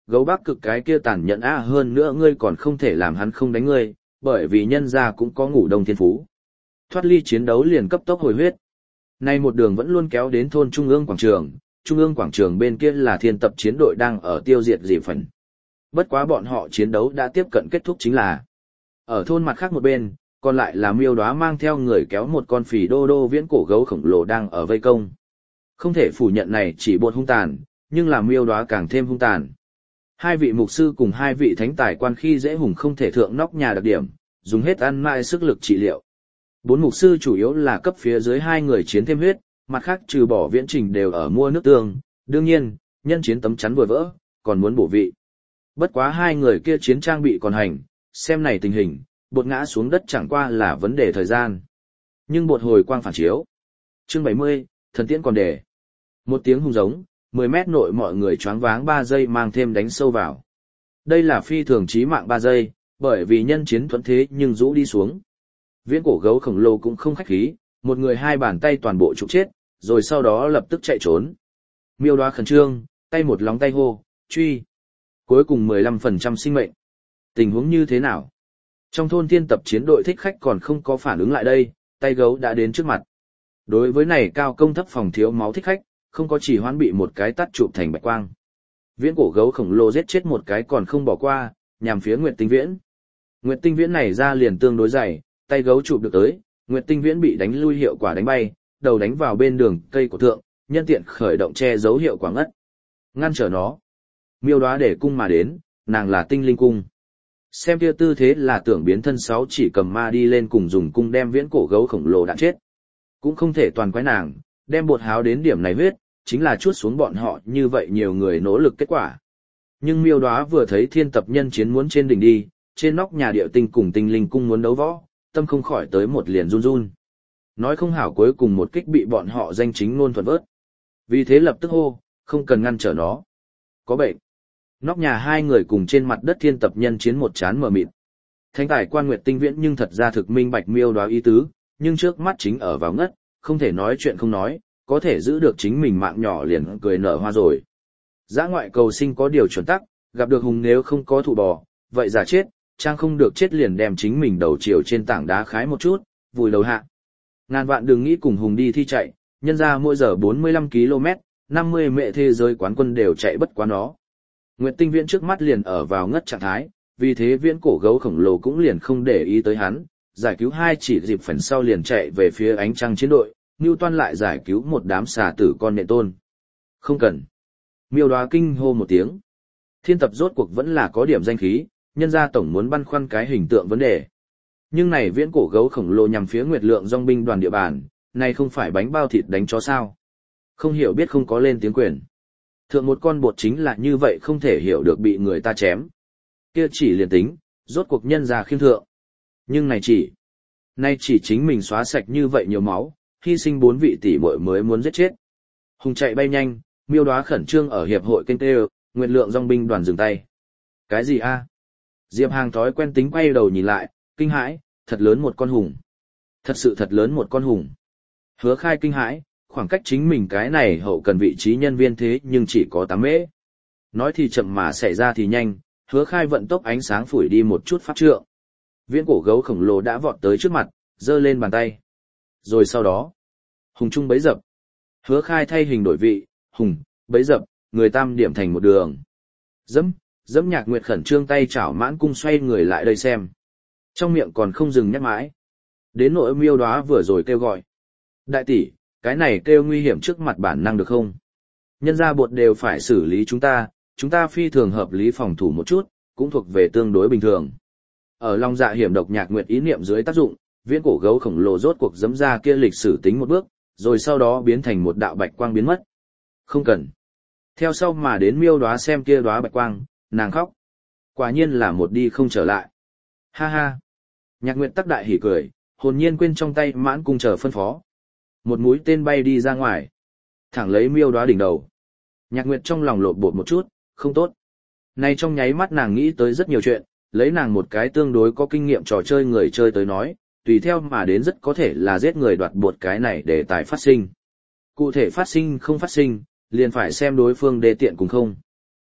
gấu bắc cực cái kia tàn nhẫn á hơn nữa ngươi còn không thể làm hắn không đánh ngươi, bởi vì nhân gia cũng có ngủ đông thiên phú. Thoát ly chiến đấu liền cấp tốc hồi huyết. Nay một đường vẫn luôn kéo đến thôn Trung ương quảng trường, Trung ương quảng trường bên kia là thiên tập chiến đội đang ở tiêu diệt dị phần. Bất quá bọn họ chiến đấu đã tiếp cận kết thúc chính là. Ở thôn mặt khác một bên, còn lại là miêu đóa mang theo người kéo một con phì đô đô viễn cổ gấu khổng lồ đang ở vây công. Không thể phủ nhận này chỉ bột hung tàn, nhưng là miêu đóa càng thêm hung tàn. Hai vị mục sư cùng hai vị thánh tài quan khi dễ hùng không thể thượng nóc nhà đặc điểm, dùng hết ăn mãi sức lực trị liệu. Bốn mục sư chủ yếu là cấp phía dưới hai người chiến thêm huyết, mặt khác trừ bỏ viễn trình đều ở mua nước tương, đương nhiên, nhân chiến tấm chắn vừa vỡ, còn muốn bổ vị. Bất quá hai người kia chiến trang bị còn hành, xem này tình hình, bột ngã xuống đất chẳng qua là vấn đề thời gian. Nhưng bột hồi quang phản chiếu. Chương bảy mươi, thần tiễn còn đề. Một tiếng hung giống, mười mét nội mọi người choáng váng ba giây mang thêm đánh sâu vào. Đây là phi thường chí mạng ba giây, bởi vì nhân chiến thuận thế nhưng rũ đi xuống. Viễn cổ gấu khổng lồ cũng không khách khí, một người hai bàn tay toàn bộ trục chết, rồi sau đó lập tức chạy trốn. Miêu Đóa khẩn trương, tay một lóng tay hô, truy. Cuối cùng mười lăm phần trăm sinh mệnh. Tình huống như thế nào? Trong thôn thiên tập chiến đội thích khách còn không có phản ứng lại đây, tay gấu đã đến trước mặt. Đối với này cao công thấp phòng thiếu máu thích khách, không có chỉ hoán bị một cái tắt chụp thành bạch quang. Viễn cổ gấu khổng lồ giết chết một cái còn không bỏ qua, nhằm phía Nguyệt Tinh Viễn. Nguyệt Tinh Viễn này ra liền tương đối dày, tay gấu chụp được tới, Nguyệt Tinh Viễn bị đánh lui hiệu quả đánh bay, đầu đánh vào bên đường cây cổ thượng, nhân tiện khởi động che giấu hiệu quả ngất. Ngăn trở nó. Miêu Đóa để cung mà đến, nàng là tinh linh cung. Xem kia tư thế là tưởng biến thân sáu chỉ cầm ma đi lên cùng dùng cung đem viễn cổ gấu khổng lồ đạn chết. Cũng không thể toàn quái nàng, đem bột háo đến điểm này huyết, chính là chuốt xuống bọn họ như vậy nhiều người nỗ lực kết quả. Nhưng Miêu Đóa vừa thấy thiên tập nhân chiến muốn trên đỉnh đi, trên nóc nhà điệu tinh cùng tinh linh cung muốn đấu võ, tâm không khỏi tới một liền run run. Nói không hảo cuối cùng một kích bị bọn họ danh chính ngôn thuận vớt. Vì thế lập tức hô, không cần ngăn trở nó. Có bệnh. Nóc nhà hai người cùng trên mặt đất thiên tập nhân chiến một chán mờ mịt. Thánh tài quan Nguyệt Tinh Viễn nhưng thật ra thực minh bạch Miêu Đóa ý tứ, nhưng trước mắt chính ở vào ngất, không thể nói chuyện không nói, có thể giữ được chính mình mạng nhỏ liền cười nở hoa rồi. Dã ngoại cầu sinh có điều chuẩn tắc, gặp được hùng nếu không có thụ bò, vậy giả chết, trang không được chết liền đem chính mình đầu chiều trên tảng đá khái một chút, vùi đầu hạ. Ngàn vạn đừng nghĩ cùng hùng đi thi chạy, nhân ra mỗi giờ bốn mươi lăm ki lô mét, năm mươi mệ thế giới quán quân đều chạy bất quá nó. Nguyệt Tinh Viễn trước mắt liền ở vào ngất trạng thái, vì thế viễn cổ gấu khổng lồ cũng liền không để ý tới hắn, giải cứu hai chỉ dịp phần sau liền chạy về phía ánh trăng chiến đội, Newton lại giải cứu một đám xà tử con nện tôn. Không cần. Miêu Đóa kinh hô một tiếng. Thiên tập rốt cuộc vẫn là có điểm danh khí, nhân gia tổng muốn băn khoăn cái hình tượng vấn đề. Nhưng này viễn cổ gấu khổng lồ nhằm phía Nguyệt Lượng dòng binh đoàn địa bàn, này không phải bánh bao thịt đánh chó sao? Không hiểu biết không có lên tiếng quyền. Thượng một con bột chính là như vậy không thể hiểu được bị người ta chém. Kia chỉ liền tính, rốt cuộc nhân gia khiêm thượng. Nhưng này chỉ, nay chỉ chính mình xóa sạch như vậy nhiều máu, hy sinh bốn vị tỷ muội mới muốn giết chết. Hùng chạy bay nhanh, Miêu Đóa khẩn trương ở hiệp hội kênh tê, Nguyệt Lượng dòng binh đoàn dừng tay. Cái gì a? Diệp Hàng thói quen tính quay đầu nhìn lại, kinh hãi, thật lớn một con hùng. Thật sự thật lớn một con hùng. Hứa Khai kinh hãi, khoảng cách chính mình cái này hậu cần vị trí nhân viên thế nhưng chỉ có tám mễ. Nói thì chậm mà xảy ra thì nhanh, Hứa Khai vận tốc ánh sáng phủi đi một chút pháp trượng. Viễn cổ gấu khổng lồ đã vọt tới trước mặt, giơ lên bàn tay. Rồi sau đó, hùng trung bấy dập. Hứa Khai thay hình đổi vị, hùng, bấy dập, người tam điểm thành một đường. Dẫm, dẫm Nhạc Nguyệt khẩn trương tay chảo mãn cung xoay người lại đây xem. Trong miệng còn không dừng nhắc mãi. Đến nỗi Miêu Đóa vừa rồi kêu gọi. Đại tỷ, cái này kêu nguy hiểm trước mặt bản năng được không? Nhân gia bột đều phải xử lý chúng ta, chúng ta phi thường hợp lý phòng thủ một chút, cũng thuộc về tương đối bình thường. Ở lòng dạ hiểm độc Nhạc Nguyệt ý niệm dưới tác dụng, viễn cổ gấu khổng lồ rốt cuộc giẫm ra kia lịch sử tính một bước, rồi sau đó biến thành một đạo bạch quang biến mất. Không cần. Theo sau mà đến Miêu Đóa xem kia đóa bạch quang, nàng khóc. Quả nhiên là một đi không trở lại. Ha ha. Nhạc Nguyệt tắc đại hỉ cười, hồn nhiên quên trong tay mãn cung chờ phân phó. Một mũi tên bay đi ra ngoài, thẳng lấy Miêu Đóa đỉnh đầu. Nhạc Nguyệt trong lòng lột bột một chút, không tốt. Nay trong nháy mắt nàng nghĩ tới rất nhiều chuyện, lấy nàng một cái tương đối có kinh nghiệm trò chơi người chơi tới nói, tùy theo mà đến rất có thể là giết người đoạt bột cái này để tài phát sinh. Cụ thể phát sinh không phát sinh, liền phải xem đối phương đề tiện cùng không.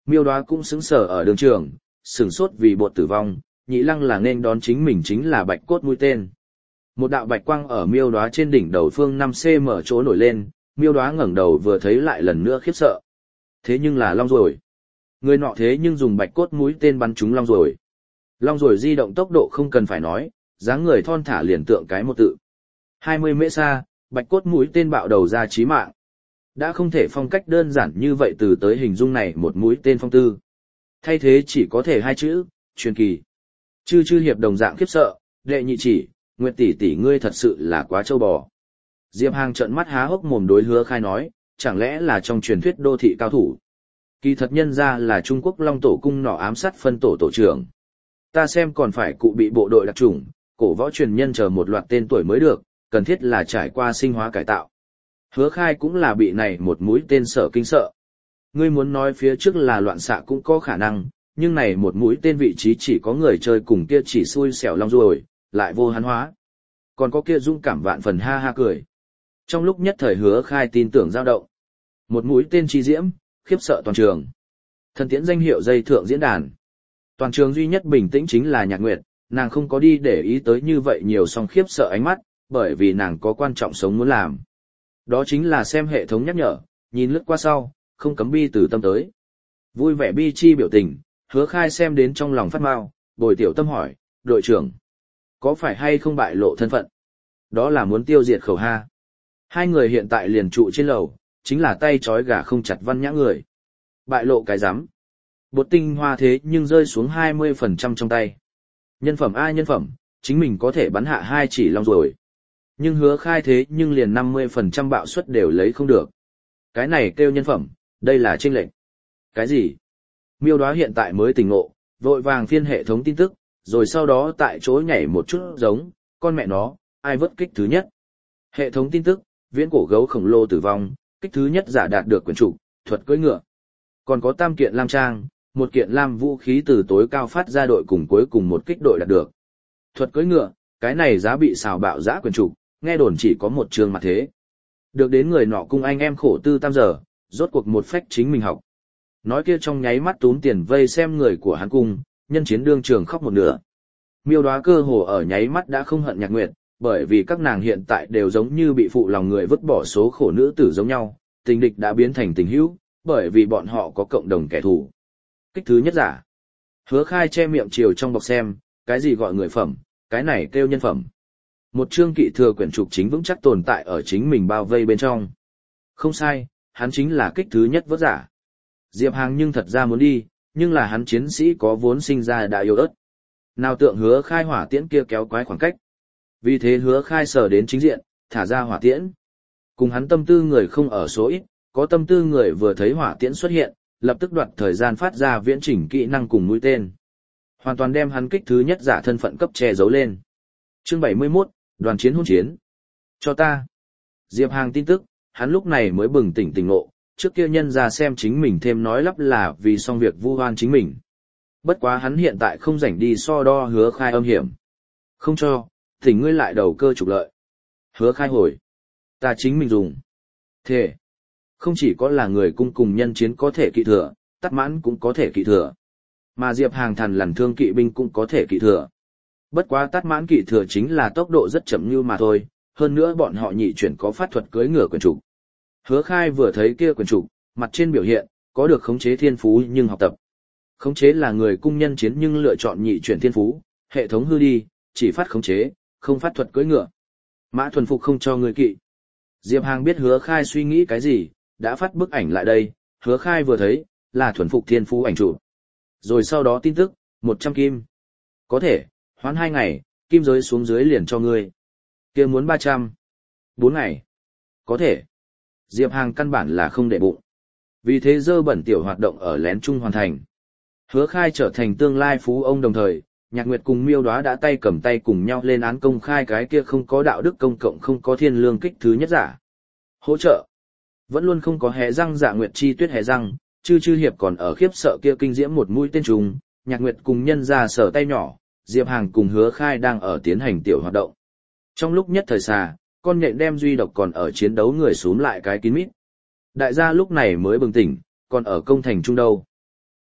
Miêu Đóa cũng sững sờ ở đường trường, sửng sốt vì bột tử vong, Nhị Lăng là nên đón chính mình chính là bạch cốt mũi tên. Một đạo bạch quang ở Miêu Đóa trên đỉnh đầu phương năm xăng-ti-mét chỗ nổi lên, Miêu Đóa ngẩng đầu vừa thấy lại lần nữa khiếp sợ. Thế nhưng là long rồi. Người nọ thế nhưng dùng bạch cốt mũi tên bắn trúng long rồi. Long rồi di động tốc độ không cần phải nói, dáng người thon thả liền tượng cái một tự. hai mươi mễ xa, bạch cốt mũi tên bạo đầu ra chí mạng. Đã không thể phong cách đơn giản như vậy từ tới hình dung này một mũi tên phong tư. Thay thế chỉ có thể hai chữ, truyền kỳ. Chư chư hiệp đồng dạng khiếp sợ, đệ nhị chỉ, Nguyệt tỷ tỷ ngươi thật sự là quá trâu bò. Diệp Hàng trợn mắt há hốc mồm đối Hứa Khai nói, chẳng lẽ là trong truyền thuyết đô thị cao thủ. Kỳ thật nhân ra là Trung Quốc Long Tổ cung nỏ ám sát phân tổ tổ trưởng. Ta xem còn phải cụ bị bộ đội đặc chủng, cổ võ truyền nhân chờ một loạt tên tuổi mới được, cần thiết là trải qua sinh hóa cải tạo. Hứa Khai cũng là bị này một mũi tên sợ kinh sợ. Ngươi muốn nói phía trước là loạn xạ cũng có khả năng, nhưng này một mũi tên vị trí chỉ có người chơi cùng kia chỉ xui xẻo long rồi, lại vô hắn hóa. Còn có kia dũng cảm vạn phần ha ha cười. Trong lúc nhất thời Hứa Khai tin tưởng dao động. Một mũi tên chi diễm, khiếp sợ toàn trường. Thần tiễn danh hiệu dây thượng diễn đàn. Toàn trường duy nhất bình tĩnh chính là Nhạc Nguyệt, nàng không có đi để ý tới như vậy nhiều song khiếp sợ ánh mắt, bởi vì nàng có quan trọng sống muốn làm. Đó chính là xem hệ thống nhắc nhở, nhìn lướt qua sau, không cấm bi từ tâm tới. Vui vẻ bi chi biểu tình, Hứa Khai xem đến trong lòng phát mau, bồi tiểu tâm hỏi, đội trưởng, có phải hay không bại lộ thân phận? Đó là muốn tiêu diệt Khẩu Ha. Hai người hiện tại liền trụ trên lầu, chính là tay trói gà không chặt văn nhã người. Bại lộ cái rắm Bột tinh hoa thế nhưng rơi xuống hai mươi phần trăm trong tay. Nhân phẩm ai nhân phẩm, chính mình có thể bắn hạ hai chỉ long rồi. Nhưng Hứa Khai thế nhưng liền năm mươi phần trăm bạo suất đều lấy không được. Cái này kêu nhân phẩm, đây là chênh lệch. Cái gì? Miêu Đóa hiện tại mới tỉnh ngộ, vội vàng phiên hệ thống tin tức, rồi sau đó tại chỗ nhảy một chút giống, con mẹ nó, ai vớt kích thứ nhất. Hệ thống tin tức, viễn cổ gấu khổng lồ tử vong, kích thứ nhất giả đạt được quyền trục, thuật cưỡi ngựa. Còn có tam kiện lam trang, một kiện lam vũ khí từ tối cao phát ra đội cùng cuối cùng một kích đội đạt được. Thuật cưỡi ngựa, cái này giá bị xào bạo giã quyền trục, nghe đồn chỉ có một trường mặt thế. Được đến người nọ cung anh em khổ tư tam giờ, rốt cuộc một phách chính mình học. Nói kia trong nháy mắt túm tiền vây xem người của hắn cung, nhân chiến đương trường khóc một nửa. Miêu Đóa cơ hồ ở nháy mắt đã không hận Nhạc Nguyệt, bởi vì các nàng hiện tại đều giống như bị phụ lòng người vứt bỏ số khổ nữ tử giống nhau, tình địch đã biến thành tình hữu, bởi vì bọn họ có cộng đồng kẻ thù. Kích thứ nhất giả. Hứa Khai che miệng chiều trong bọc xem, cái gì gọi người phẩm, cái này kêu nhân phẩm. Một chương kỵ thừa quyển trục chính vững chắc tồn tại ở chính mình bao vây bên trong. Không sai, hắn chính là kích thứ nhất vớt giả. Diệp Hàng nhưng thật ra muốn đi, nhưng là hắn chiến sĩ có vốn sinh ra đã yếu ớt. Nào tượng Hứa Khai hỏa tiễn kia kéo quái khoảng cách. Vì thế Hứa Khai sở đến chính diện, thả ra hỏa tiễn. Cùng hắn tâm tư người không ở số ít, có tâm tư người vừa thấy hỏa tiễn xuất hiện, lập tức đoạt thời gian phát ra viễn chỉnh kỹ năng cùng mũi tên. Hoàn toàn đem hắn kích thứ nhất giả thân phận cấp che giấu lên. Chương bảy mươi mốt, đoàn chiến hôn chiến. Cho ta. Diệp Hàng tin tức, hắn lúc này mới bừng tỉnh tỉnh ngộ, trước kia nhân ra xem chính mình thêm nói lắp là vì xong việc vu oan chính mình. Bất quá hắn hiện tại không rảnh đi so đo Hứa Khai âm hiểm. Không cho, thỉnh ngươi lại đầu cơ trục lợi. Hứa Khai hồi. Ta chính mình dùng. Thế. Không chỉ có là người cung cùng nhân chiến có thể kỵ thừa, tắt mãn cũng có thể kỵ thừa. Mà Diệp Hàng thần lằn thương kỵ binh cũng có thể kỵ thừa. Bất quá tắt mãn kỵ thừa chính là tốc độ rất chậm như mà thôi, hơn nữa bọn họ nhị chuyển có phát thuật cưỡi ngựa quyền trục. Hứa Khai vừa thấy kia quyền trục, mặt trên biểu hiện, có được khống chế thiên phú nhưng học tập. Khống chế là người cung nhân chiến nhưng lựa chọn nhị chuyển thiên phú, hệ thống hư đi, chỉ phát khống chế, không phát thuật cưỡi ngựa. Mã thuần phục không cho người kỵ. Diệp Hàng biết Hứa Khai suy nghĩ cái gì, đã phát bức ảnh lại đây, Hứa Khai vừa thấy, là thuần phục thiên phú ảnh chụp. Rồi sau đó tin tức, một trăm kim. Có thể, hoán hai ngày, kim giới xuống dưới liền cho ngươi. Kia muốn ba trăm. bốn ngày. Có thể. Diệp Hàng căn bản là không để bụng. Vì thế dơ bẩn tiểu hoạt động ở lén trung hoàn thành. Hứa Khai trở thành tương lai phú ông đồng thời, Nhạc Nguyệt cùng Miêu Đóa đã tay cầm tay cùng nhau lên án công khai cái kia không có đạo đức công cộng không có thiên lương kích thứ nhất giả. Hỗ trợ. Vẫn luôn không có hé răng Dạ Nguyệt chi tuyết hé răng, chư chư hiệp còn ở khiếp sợ kia kinh diễm một mũi tên trùng, Nhạc Nguyệt cùng nhân ra sở tay nhỏ, Diệp Hàng cùng Hứa Khai đang ở tiến hành tiểu hoạt động. Trong lúc nhất thời xà, con nhện đem duy độc còn ở chiến đấu người xuống lại cái kín mít. Đại gia lúc này mới bừng tỉnh, còn ở công thành trung đâu.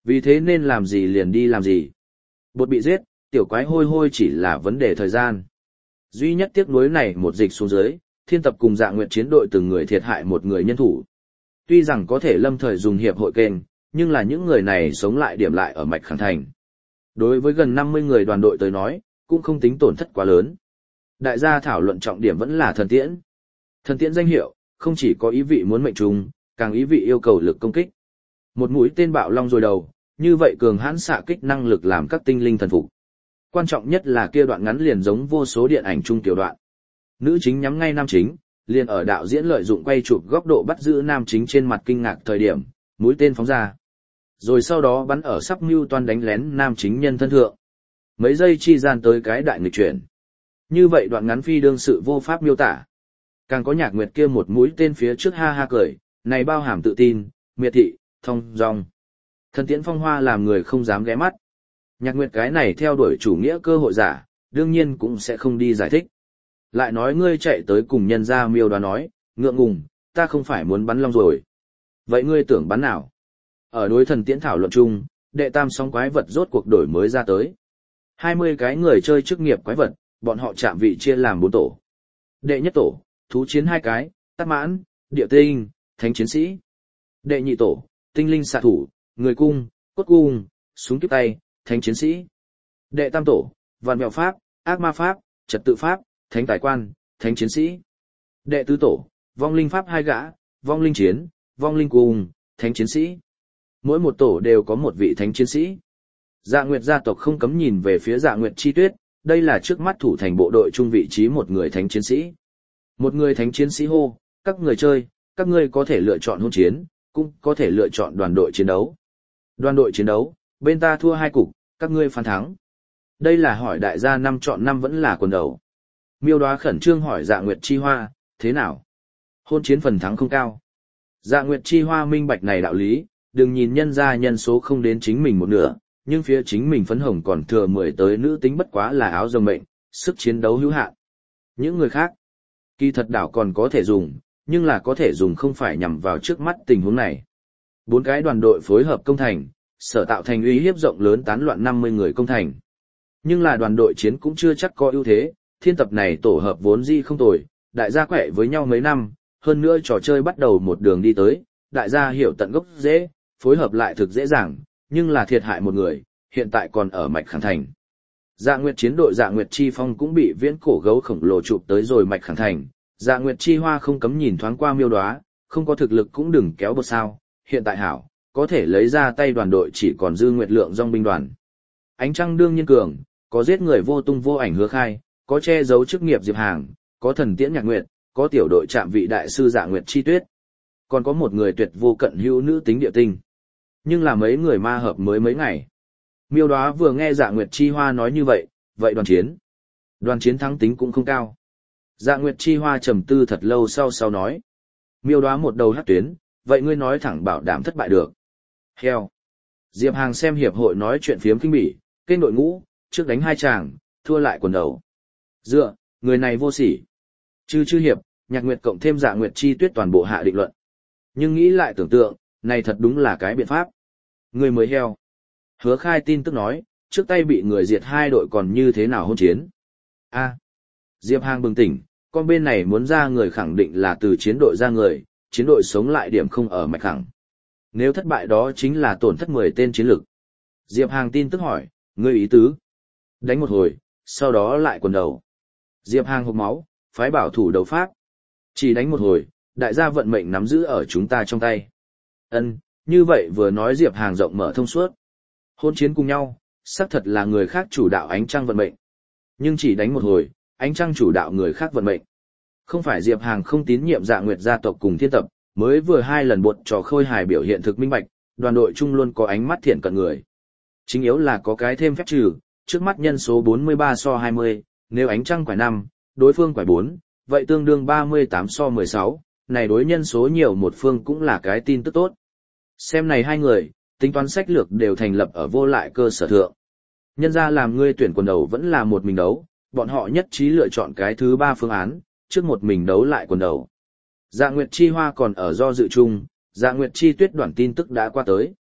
Vì thế nên làm gì liền đi làm gì. Bột bị giết, tiểu quái hôi hôi chỉ là vấn đề thời gian. Duy nhất tiếc nuối này một dịch xuống dưới, Thiên Tập cùng Dạ Nguyệt chiến đội từng người thiệt hại một người nhân thủ. Tuy rằng có thể lâm thời dùng hiệp hội kênh, nhưng là những người này sống lại điểm lại ở Mạch Khẳng Thành. Đối với gần năm mươi người đoàn đội tới nói, cũng không tính tổn thất quá lớn. Đại gia thảo luận trọng điểm vẫn là thần tiễn. Thần tiễn danh hiệu, không chỉ có ý vị muốn mệnh trùng, càng ý vị yêu cầu lực công kích. Một mũi tên bạo long rồi đầu, như vậy cường hãn xạ kích năng lực làm các tinh linh thần phục. Quan trọng nhất là kia đoạn ngắn liền giống vô số điện ảnh chung tiểu đoạn. Nữ chính nhắm ngay nam chính, liền ở đạo diễn lợi dụng quay chụp góc độ bắt giữ nam chính trên mặt kinh ngạc thời điểm, mũi tên phóng ra. Rồi sau đó bắn ở sắp mưu toan đánh lén nam chính nhân thân thượng. Mấy giây chi gian tới cái đại nghịch chuyển. Như vậy đoạn ngắn phi đương sự vô pháp miêu tả. Càng có Nhạc Nguyệt kia một mũi tên phía trước ha ha cười, này bao hàm tự tin, miệt thị, thông dong. Thần tiễn phong hoa làm người không dám ghé mắt. Nhạc Nguyệt cái này theo đuổi chủ nghĩa cơ hội giả, đương nhiên cũng sẽ không đi giải thích. Lại nói ngươi chạy tới cùng nhân gia miêu đoán nói, ngượng ngùng, ta không phải muốn bắn long rồi. Vậy ngươi tưởng bắn nào? Ở đối thần tiễn thảo luận chung, đệ tam song quái vật rốt cuộc đổi mới ra tới. hai mươi cái người chơi chức nghiệp quái vật, bọn họ chạm vị chia làm bốn tổ. Đệ nhất tổ, thú chiến hai cái, tát mãn, địa tinh, thánh chiến sĩ. Đệ nhị tổ, tinh linh xạ thủ, người cung, cốt cung, súng kiếp tay, thánh chiến sĩ. Đệ tam tổ, vạn mẹo pháp, ác ma pháp, trật tự pháp, thánh tài quan, thánh chiến sĩ. Đệ tứ tổ, vong linh pháp hai gã, vong linh chiến, vong linh cung, thánh chiến sĩ. Mỗi một tổ đều có một vị thánh chiến sĩ. Dạ Nguyệt gia tộc không cấm nhìn về phía Dạ Nguyệt Chi Tuyết, đây là trước mắt thủ thành bộ đội trung vị trí một người thánh chiến sĩ. Một người thánh chiến sĩ hô, các người chơi, các ngươi có thể lựa chọn hôn chiến, cũng có thể lựa chọn đoàn đội chiến đấu. Đoàn đội chiến đấu, bên ta thua hai cục, các ngươi phán thắng. Đây là hỏi đại gia năm chọn năm vẫn là quần đầu. Miêu Đoá khẩn trương hỏi Dạ Nguyệt Chi Hoa, thế nào? Hôn chiến phần thắng không cao. Dạ Nguyệt Chi Hoa minh bạch này đạo lý, đừng nhìn nhân ra nhân số không đến chính mình một nửa, nhưng phía chính mình phấn hồng còn thừa mười tới nữ tính bất quá là áo rồng mệnh, sức chiến đấu hữu hạn. Những người khác, kỳ thật đảo còn có thể dùng, nhưng là có thể dùng không phải nhằm vào trước mắt tình huống này. Bốn cái đoàn đội phối hợp công thành, sở tạo thành uy hiếp rộng lớn tán loạn năm mươi người công thành. Nhưng là đoàn đội chiến cũng chưa chắc có ưu thế, Thiên Tập này tổ hợp vốn di không tồi, đại gia quẹ với nhau mấy năm, hơn nữa trò chơi bắt đầu một đường đi tới, đại gia hiểu tận gốc dễ, phối hợp lại thực dễ dàng, nhưng là thiệt hại một người, hiện tại còn ở Mạch Khẳng Thành. Dạ Nguyệt chiến đội Dạ Nguyệt Chi Phong cũng bị viễn cổ gấu khổng lồ chụp tới rồi Mạch Khẳng Thành, Dạ Nguyệt Chi Hoa không cấm nhìn thoáng qua Miêu Đoá, không có thực lực cũng đừng kéo bột sao, hiện tại hảo, có thể lấy ra tay đoàn đội chỉ còn dư Nguyệt Lượng dòng binh đoàn. Ánh trăng đương nhiên cường, có giết người vô tung vô ảnh Hứa Khai, có che giấu chức nghiệp Diệp Hàng, có thần tiễn Nhạc Nguyệt, có tiểu đội trạm vị đại sư Dạ Nguyệt Chi Tuyết. Còn có một người tuyệt vô cận hữu nữ tính địa tinh. Nhưng là mấy người ma hợp mới mấy ngày. Miêu Đoá vừa nghe Dạ Nguyệt Chi Hoa nói như vậy, vậy đoàn chiến. Đoàn chiến thắng tính cũng không cao. Dạ Nguyệt Chi Hoa trầm tư thật lâu sau sau nói. Miêu Đoá một đầu hất tuyến, vậy ngươi nói thẳng bảo đảm thất bại được. Heo. Diệp Hàng xem hiệp hội nói chuyện phiếm kinh bỉ, kênh đội ngũ, trước đánh hai chàng, thua lại quần đầu. Dựa, người này vô sỉ. Chư chư hiệp, Nhạc Nguyệt cộng thêm Dạ Nguyệt Chi Tuyết toàn bộ hạ định luận. Nhưng nghĩ lại tưởng tượng, này thật đúng là cái biện pháp. Người mới heo. Hứa Khai tin tức nói, trước tay bị người diệt hai đội còn như thế nào hôn chiến. A. Diệp Hàng bừng tỉnh, con bên này muốn ra người khẳng định là từ chiến đội ra người, chiến đội sống lại điểm không ở Mạch Khẳng. Nếu thất bại đó chính là tổn thất mười tên chiến lực. Diệp Hàng tin tức hỏi, ngươi ý tứ. Đánh một hồi, sau đó lại quần đầu. Diệp Hàng hộc máu, phái bảo thủ đấu pháp. Chỉ đánh một hồi, đại gia vận mệnh nắm giữ ở chúng ta trong tay. Ân, như vậy vừa nói Diệp Hàng rộng mở thông suốt. Hôn chiến cùng nhau, xác thật là người khác chủ đạo ánh trăng vận mệnh. Nhưng chỉ đánh một hồi, ánh trăng chủ đạo người khác vận mệnh. Không phải Diệp Hàng không tín nhiệm Dạ Nguyệt gia tộc cùng Thiên Tập, mới vừa hai lần bột trò khôi hài biểu hiện thực minh bạch, đoàn đội chung luôn có ánh mắt thiện cận người. Chính yếu là có cái thêm phép trừ, trước mắt nhân số bốn mươi ba so hai mươi, nếu ánh trăng quải năm, đối phương quải bốn, vậy tương đương ba mươi tám so mười sáu, này đối nhân số nhiều một phương cũng là cái tin tức tốt. Xem này hai người, tính toán sách lược đều thành lập ở vô lại cơ sở thượng. Nhân ra làm ngươi tuyển quần đầu vẫn là một mình đấu, bọn họ nhất trí lựa chọn cái thứ ba phương án, trước một mình đấu lại quần đầu. Dạ Nguyệt Chi Hoa còn ở do dự chung, Dạ Nguyệt Chi Tuyết đoạn tin tức đã qua tới.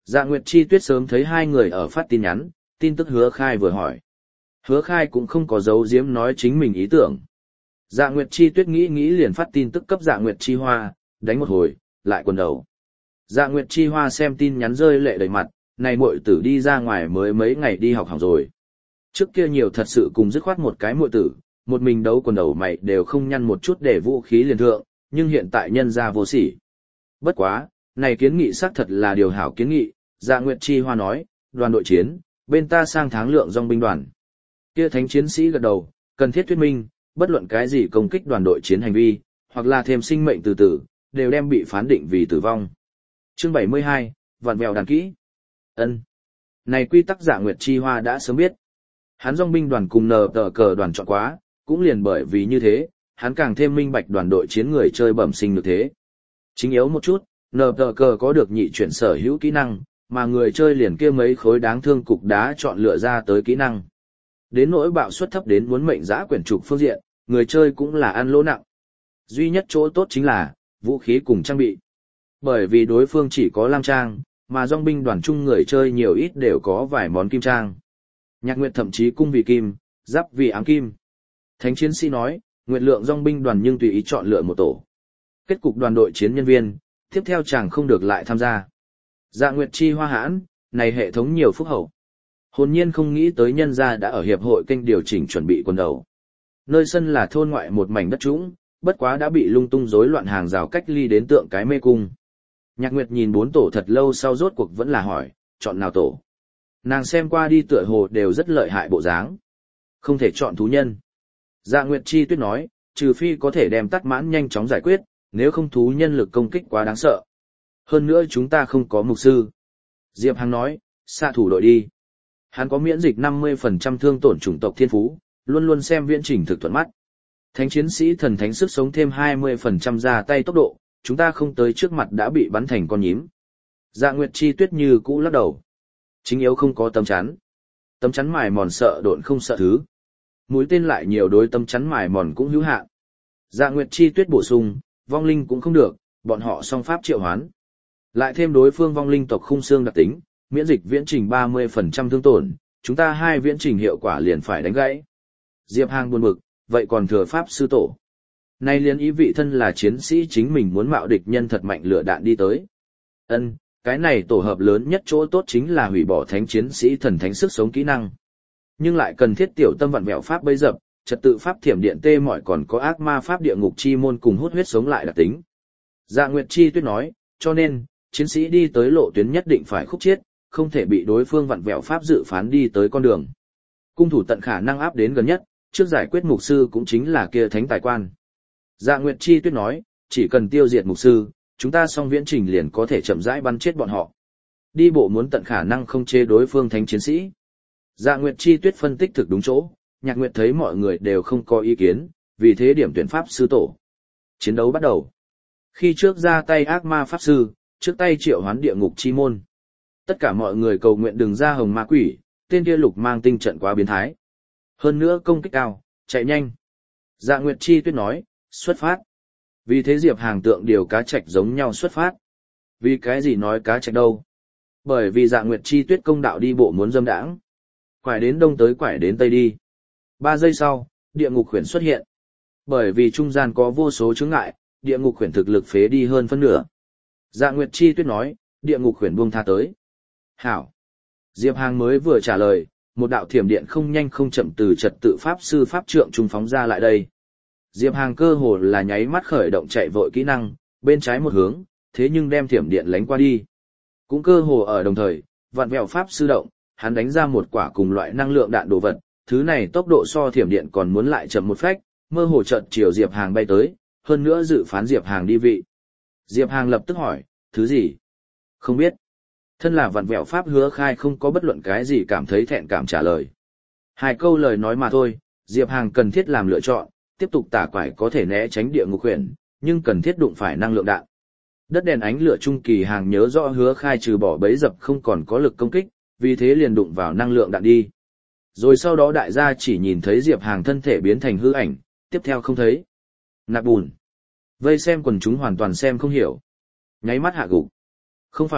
Dạ Nguyệt Chi Tuyết sớm thấy hai người ở phát tin nhắn, tin tức Hứa Khai vừa hỏi. Hứa Khai cũng không có giấu giếm nói chính mình ý tưởng. Dạ Nguyệt Chi Tuyết nghĩ nghĩ liền phát tin tức cấp Dạ Nguyệt Chi Hoa, đánh một hồi, lại quần đầu. Dạ Nguyệt Chi Hoa xem tin nhắn rơi lệ đầy mặt, này muội tử đi ra ngoài mới mấy ngày đi học hỏng rồi. Trước kia nhiều thật sự cùng dứt khoát một cái muội tử, một mình đấu quần đầu mày đều không nhăn một chút để vũ khí liền thượng, nhưng hiện tại nhân ra vô sỉ. Bất quá, này kiến nghị xác thật là điều hảo kiến nghị, Dạ Nguyệt Chi Hoa nói, đoàn đội chiến, bên ta sang tháng lượng dòng binh đoàn. Kia thánh chiến sĩ gật đầu, cần thiết thuyết minh, bất luận cái gì công kích đoàn đội chiến hành vi, hoặc là thêm sinh mệnh từ tử, đều đem bị phán định vì tử vong. Chương bảy mươi hai, vặn vẹo đàn kỹ. Ân. Này quy tắc Dạ Nguyệt Chi Hoa đã sớm biết. Hắn dòng binh đoàn cùng nờ tờ cờ đoàn chọn quá, cũng liền bởi vì như thế, hắn càng thêm minh bạch đoàn đội chiến người chơi bẩm sinh được thế. Chính yếu một chút, nờ tờ cờ có được nhị chuyển sở hữu kỹ năng, mà người chơi liền kia mấy khối đáng thương cục đá chọn lựa ra tới kỹ năng. Đến nỗi bạo suất thấp đến muốn mệnh giã quyển trục phương diện, người chơi cũng là ăn lỗ nặng. Duy nhất chỗ tốt chính là, vũ khí cùng trang bị. Bởi vì đối phương chỉ có lam trang, mà dòng binh đoàn chung người chơi nhiều ít đều có vài món kim trang. Nhạc Nguyệt thậm chí cung vì kim, giáp vì ám kim. Thánh chiến sĩ nói, Nguyệt lượng dòng binh đoàn nhưng tùy ý chọn lựa một tổ. Kết cục đoàn đội chiến nhân viên, tiếp theo chàng không được lại tham gia. Dạ Nguyệt Chi Hoa hãn, này hệ thống nhiều phúc hậu. Hồn nhiên không nghĩ tới nhân gia đã ở hiệp hội kênh điều chỉnh chuẩn bị quần đầu. Nơi sân là thôn ngoại một mảnh đất trũng, bất quá đã bị lung tung rối loạn hàng rào cách ly đến tượng cái mê cung. Nhạc Nguyệt nhìn bốn tổ thật lâu sau rốt cuộc vẫn là hỏi, chọn nào tổ. Nàng xem qua đi tựa hồ đều rất lợi hại bộ dáng. Không thể chọn thú nhân. Dạ Nguyệt Chi Tuyết nói, trừ phi có thể đem tắt mãn nhanh chóng giải quyết, nếu không thú nhân lực công kích quá đáng sợ. Hơn nữa chúng ta không có mục sư. Diệp Hằng nói, xạ thủ đội đi. Hắn có miễn dịch năm mươi phần trăm thương tổn chủng tộc thiên phú, luôn luôn xem viễn trình thực thuận mắt. Thánh chiến sĩ thần thánh sức sống thêm hai mươi phần trăm ra tay tốc độ, chúng ta không tới trước mặt đã bị bắn thành con nhím. Dạ Nguyệt Chi Tuyết như cũ lắc đầu. Chính yếu không có tấm chắn. Tấm chắn mài mòn sợ độn không sợ thứ. Mũi tên lại nhiều đối tấm chắn mài mòn cũng hữu hạn. Dạ Nguyệt Chi Tuyết bổ sung, vong linh cũng không được, bọn họ song pháp triệu hoán. Lại thêm đối phương vong linh tộc khung xương đặc tính, miễn dịch viễn trình ba mươi phần trăm thương tổn, chúng ta hai viễn trình hiệu quả liền phải đánh gãy. Diệp Hàng buồn bực, vậy còn thừa pháp sư tổ. Nay liên ý vị thân là chiến sĩ chính mình muốn mạo địch nhân thật mạnh lửa đạn đi tới. Ân, cái này tổ hợp lớn nhất chỗ tốt chính là hủy bỏ thánh chiến sĩ thần thánh sức sống kỹ năng. Nhưng lại cần thiết tiểu tâm vặn vẹo pháp bấy dập, trật tự pháp thiểm điện tê mọi còn có ác ma pháp địa ngục chi môn cùng hút huyết sống lại đặc tính. Dạ Nguyệt Chi Tuyết nói, cho nên, chiến sĩ đi tới lộ tuyến nhất định phải khúc chiết, không thể bị đối phương vặn vẹo pháp dự phán đi tới con đường. Cung thủ tận khả năng áp đến gần nhất, trước giải quyết mục sư cũng chính là kia thánh tài quan. Dạ Nguyệt Chi Tuyết nói, chỉ cần tiêu diệt mục sư, chúng ta xong viễn trình liền có thể chậm rãi bắn chết bọn họ. Đi bộ muốn tận khả năng không chế đối phương thánh chiến sĩ. Dạ Nguyệt Chi Tuyết phân tích thực đúng chỗ, Nhạc Nguyệt thấy mọi người đều không có ý kiến, vì thế điểm tuyển pháp sư tổ. Chiến đấu bắt đầu. Khi trước ra tay ác ma pháp sư, trước tay triệu hoán địa ngục chi môn. Tất cả mọi người cầu nguyện đừng ra hồng ma quỷ, tên kia lục mang tinh trận quá biến thái. Hơn nữa công kích cao, chạy nhanh. Dạ Nguyệt Chi Tuyết nói, xuất phát. Vì thế Diệp Hàng tượng điều cá trạch giống nhau xuất phát. Vì cái gì nói cá trạch đâu? Bởi vì Dạ Nguyệt Chi Tuyết công đạo đi bộ muốn dâm đãng. Quải đến đông tới quải đến tây đi. Ba giây sau, địa ngục khuyển xuất hiện. Bởi vì trung gian có vô số chướng ngại, địa ngục khuyển thực lực phế đi hơn phân nửa. Dạ Nguyệt Chi Tuyết nói, địa ngục khuyển buông tha tới. Hảo. Diệp Hàng mới vừa trả lời, một đạo thiểm điện không nhanh không chậm từ trật tự pháp sư pháp trượng trung phóng ra lại đây. Diệp Hàng cơ hồ là nháy mắt khởi động chạy vội kỹ năng, bên trái một hướng, thế nhưng đem thiểm điện lánh qua đi. Cũng cơ hồ ở đồng thời, vặn vẹo pháp sư động, hắn đánh ra một quả cùng loại năng lượng đạn đồ vật, thứ này tốc độ so thiểm điện còn muốn lại chậm một phách, mơ hồ chợt chiều Diệp Hàng bay tới, hơn nữa dự phán Diệp Hàng đi vị. Diệp Hàng lập tức hỏi, thứ gì? Không biết. Thân là vặn vẹo pháp Hứa Khai không có bất luận cái gì cảm thấy thẹn cảm trả lời. Hai câu lời nói mà thôi, Diệp Hàng cần thiết làm lựa chọn, tiếp tục tả quải có thể né tránh địa ngục khuyển, nhưng cần thiết đụng phải năng lượng đạn. Đất đèn ánh lửa trung kỳ Hàng nhớ rõ Hứa Khai trừ bỏ bấy dập không còn có lực công kích, vì thế liền đụng vào năng lượng đạn đi. Rồi sau đó đại gia chỉ nhìn thấy Diệp Hàng thân thể biến thành hư ảnh, tiếp theo không thấy. Nạp bùn. Vây xem quần chúng hoàn toàn xem không hiểu. Nháy mắt hạ gục. Không phải,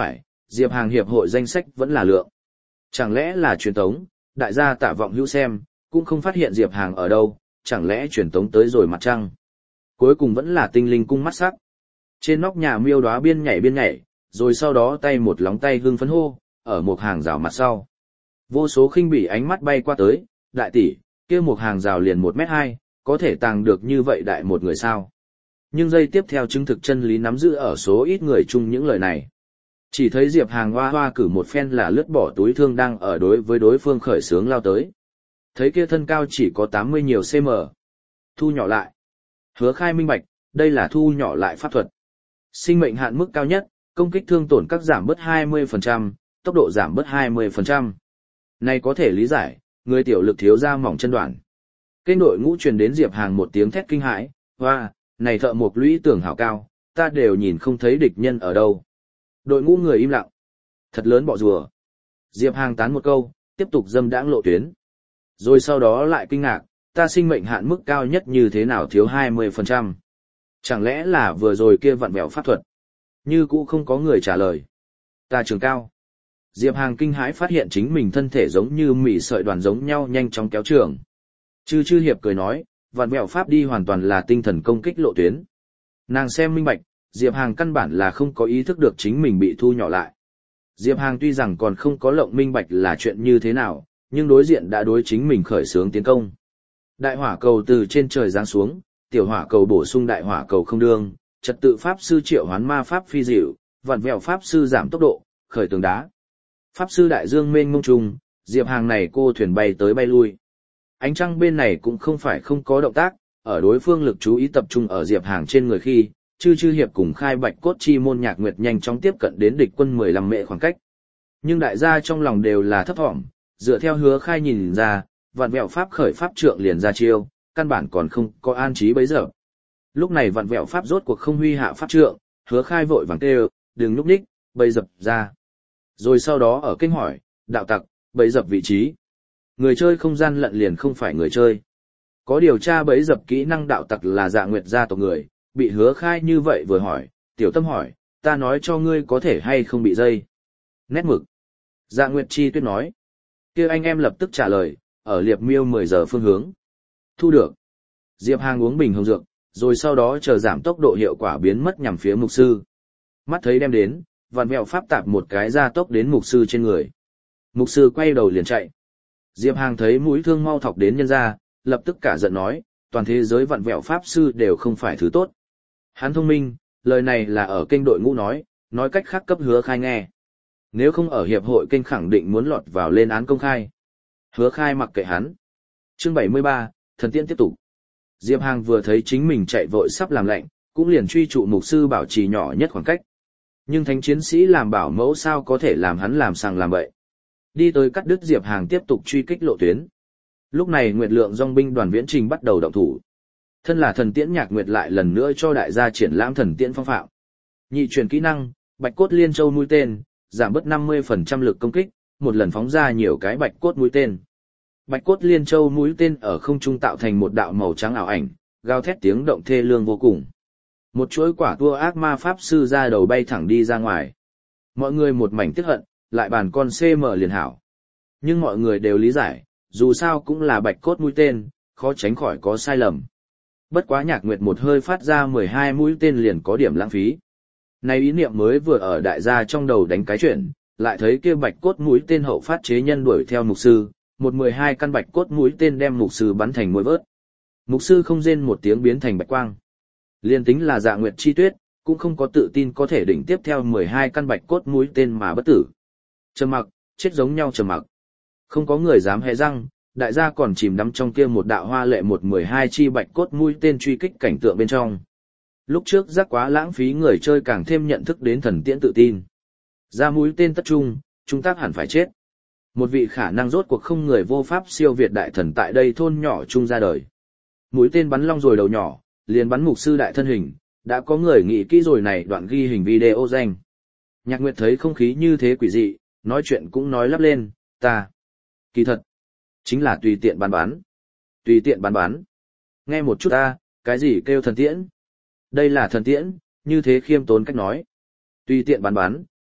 Diệp Hàng hiệp hội danh sách vẫn là lượng. Chẳng lẽ là truyền tống, đại gia Tạ Vọng Hữu xem, cũng không phát hiện Diệp Hàng ở đâu, chẳng lẽ truyền tống tới rồi mặt trăng. Cuối cùng vẫn là tinh linh cung mắt sắc. Trên nóc nhà miêu đóa biên nhảy biên nhảy, rồi sau đó tay một lóng tay hưng phấn hô, ở một hàng rào mặt sau. Vô số khinh bỉ ánh mắt bay qua tới, đại tỷ, kia một hàng rào liền một mét hai, có thể tàng được như vậy đại một người sao. Nhưng giây tiếp theo chứng thực chân lý nắm giữ ở số ít người chung những lời này. Chỉ thấy Diệp Hàng hoa hoa cử một phen là lướt bỏ túi thương đang ở đối với đối phương khởi sướng lao tới. Thấy kia thân cao chỉ có tám mươi nhiều cm. Thu nhỏ lại. Hứa Khai minh bạch, đây là thu nhỏ lại pháp thuật. Sinh mệnh hạn mức cao nhất, công kích thương tổn các giảm bớt hai mươi phần trăm, tốc độ giảm bớt hai mươi phần trăm. Này có thể lý giải, người tiểu lực thiếu da mỏng chân đoạn. Kênh đội ngũ truyền đến Diệp Hàng một tiếng thét kinh hãi, hoa, này thợ mộc lũy tưởng hảo cao, ta đều nhìn không thấy địch nhân ở đâu. Đội ngũ người im lặng. Thật lớn bọ rùa. Diệp Hàng tán một câu, tiếp tục dâm đãng lộ tuyến. Rồi sau đó lại kinh ngạc, ta sinh mệnh hạn mức cao nhất như thế nào thiếu hai mươi phần trăm. Chẳng lẽ là vừa rồi kia vặn vẹo pháp thuật? Như cũ không có người trả lời. Ta trường cao. Diệp Hàng kinh hãi phát hiện chính mình thân thể giống như mỉ sợi đoàn giống nhau nhanh chóng kéo trường. Chư chư hiệp cười nói, vặn vẹo pháp đi hoàn toàn là tinh thần công kích lộ tuyến. Nàng xem minh bạch, Diệp Hàng căn bản là không có ý thức được chính mình bị thu nhỏ lại. Diệp Hàng tuy rằng còn không có lộng minh bạch là chuyện như thế nào, nhưng đối diện đã đối chính mình khởi xướng tiến công. Đại hỏa cầu từ trên trời giáng xuống, tiểu hỏa cầu bổ sung đại hỏa cầu không đương, trật tự pháp sư triệu hoán ma pháp phi dịu, vặn vẹo pháp sư giảm tốc độ, khởi tường đá. Pháp sư đại dương mênh mông trùng, Diệp Hàng này cô thuyền bay tới bay lui. Ánh trăng bên này cũng không phải không có động tác, ở đối phương lực chú ý tập trung ở Diệp Hàng trên người khi, chư chư hiệp cùng khai bạch cốt chi môn nhạc nguyệt nhanh chóng tiếp cận đến địch quân mười lăm mệ khoảng cách. Nhưng đại gia trong lòng đều là thấp thỏm, dựa theo Hứa Khai nhìn ra, vạn vẹo pháp khởi pháp trượng liền ra chiêu, căn bản còn không có an trí bấy giờ. Lúc này vạn vẹo pháp rốt cuộc không huy hạ pháp trượng, Hứa Khai vội vàng kêu, đừng núp đích, bấy dập ra. Rồi sau đó ở kinh hỏi, đạo tặc, bấy dập vị trí. Người chơi không gian lận liền không phải người chơi. Có điều tra bấy dập kỹ năng đạo tặc là Dạ Nguyệt gia tộc người, bị Hứa Khai như vậy vừa hỏi, tiểu tâm hỏi, ta nói cho ngươi có thể hay không bị dây. Nét mực. Dạ Nguyệt Chi Tuyết nói. Kia anh em lập tức trả lời, ở liệp miêu mười giờ phương hướng. Thu được. Diệp Hàng uống bình hồng dược, rồi sau đó chờ giảm tốc độ hiệu quả biến mất nhằm phía mục sư. Mắt thấy đem đến, vạn vẹo pháp tạp một cái ra tốc đến mục sư trên người. Mục sư quay đầu liền chạy. Diệp Hàng thấy mũi thương mau thọc đến nhân ra, lập tức cả giận nói, toàn thế giới vạn vẹo pháp sư đều không phải thứ tốt. Hắn thông minh, lời này là ở kênh đội ngũ nói, nói cách khác cấp Hứa Khai nghe. Nếu không ở hiệp hội kênh khẳng định muốn lọt vào lên án công khai. Hứa Khai mặc kệ hắn. Chương bảy mươi ba, thần tiễn tiếp tục. Diệp Hàng vừa thấy chính mình chạy vội sắp làm lạnh, cũng liền truy trụ mục sư bảo trì nhỏ nhất khoảng cách. Nhưng thánh chiến sĩ làm bảo mẫu sao có thể làm hắn làm sằng làm bậy. Đi tới cắt đứt Diệp Hàng tiếp tục truy kích lộ tuyến. Lúc này Nguyệt Lượng dòng binh đoàn viễn trình bắt đầu động thủ. Thân là thần tiễn Nhạc Nguyệt lại lần nữa cho đại gia triển lãm thần tiễn phong phạm. Nhị truyền kỹ năng, Bạch cốt liên châu mũi tên, giảm bớt năm mươi phần trăm lực công kích, một lần phóng ra nhiều cái bạch cốt mũi tên. Bạch cốt liên châu mũi tên ở không trung tạo thành một đạo màu trắng ảo ảnh, gào thét tiếng động thê lương vô cùng. Một chuỗi quả tua ác ma pháp sư ra đầu bay thẳng đi ra ngoài. Mọi người một mảnh tiếc hận, lại bàn con xê em liền hảo. Nhưng mọi người đều lý giải, dù sao cũng là bạch cốt mũi tên, khó tránh khỏi có sai lầm. Bất quá Nhạc Nguyệt một hơi phát ra mười hai mũi tên liền có điểm lãng phí. Này ý niệm mới vừa ở đại gia trong đầu đánh cái chuyện, lại thấy kia bạch cốt mũi tên hậu phát chế nhân đuổi theo mục sư, một mười hai căn bạch cốt mũi tên đem mục sư bắn thành muỗi vớt. Mục sư không rên một tiếng biến thành bạch quang. Liên tính là Dạ Nguyệt Chi Tuyết, cũng không có tự tin có thể đỉnh tiếp theo mười hai căn bạch cốt mũi tên mà bất tử. Trầm mặc, chết giống nhau trầm mặc. Không có người dám hé răng, đại gia còn chìm đắm trong kia một đạo hoa lệ một mười hai chi bạch cốt mũi tên truy kích cảnh tượng bên trong. Lúc trước giác quá lãng phí người chơi càng thêm nhận thức đến thần tiễn tự tin. Ra mũi tên tất trung, chúng ta hẳn phải chết. Một vị khả năng rốt cuộc không người vô pháp siêu việt đại thần tại đây thôn nhỏ chung ra đời. Mũi tên bắn long rồi đầu nhỏ, liền bắn mục sư đại thân hình, đã có người nghĩ kỹ rồi này đoạn ghi hình video danh. Nhạc Nguyệt thấy không khí như thế quỷ dị, nói chuyện cũng nói lắp lên, ta. Kỳ thật, chính là tùy tiện bắn bắn. Tùy tiện bắn bắn. Nghe một chút ta, cái gì kêu thần tiễn? Đây là thần tiễn, như thế khiêm tốn cách nói. Tùy tiện bắn bắn,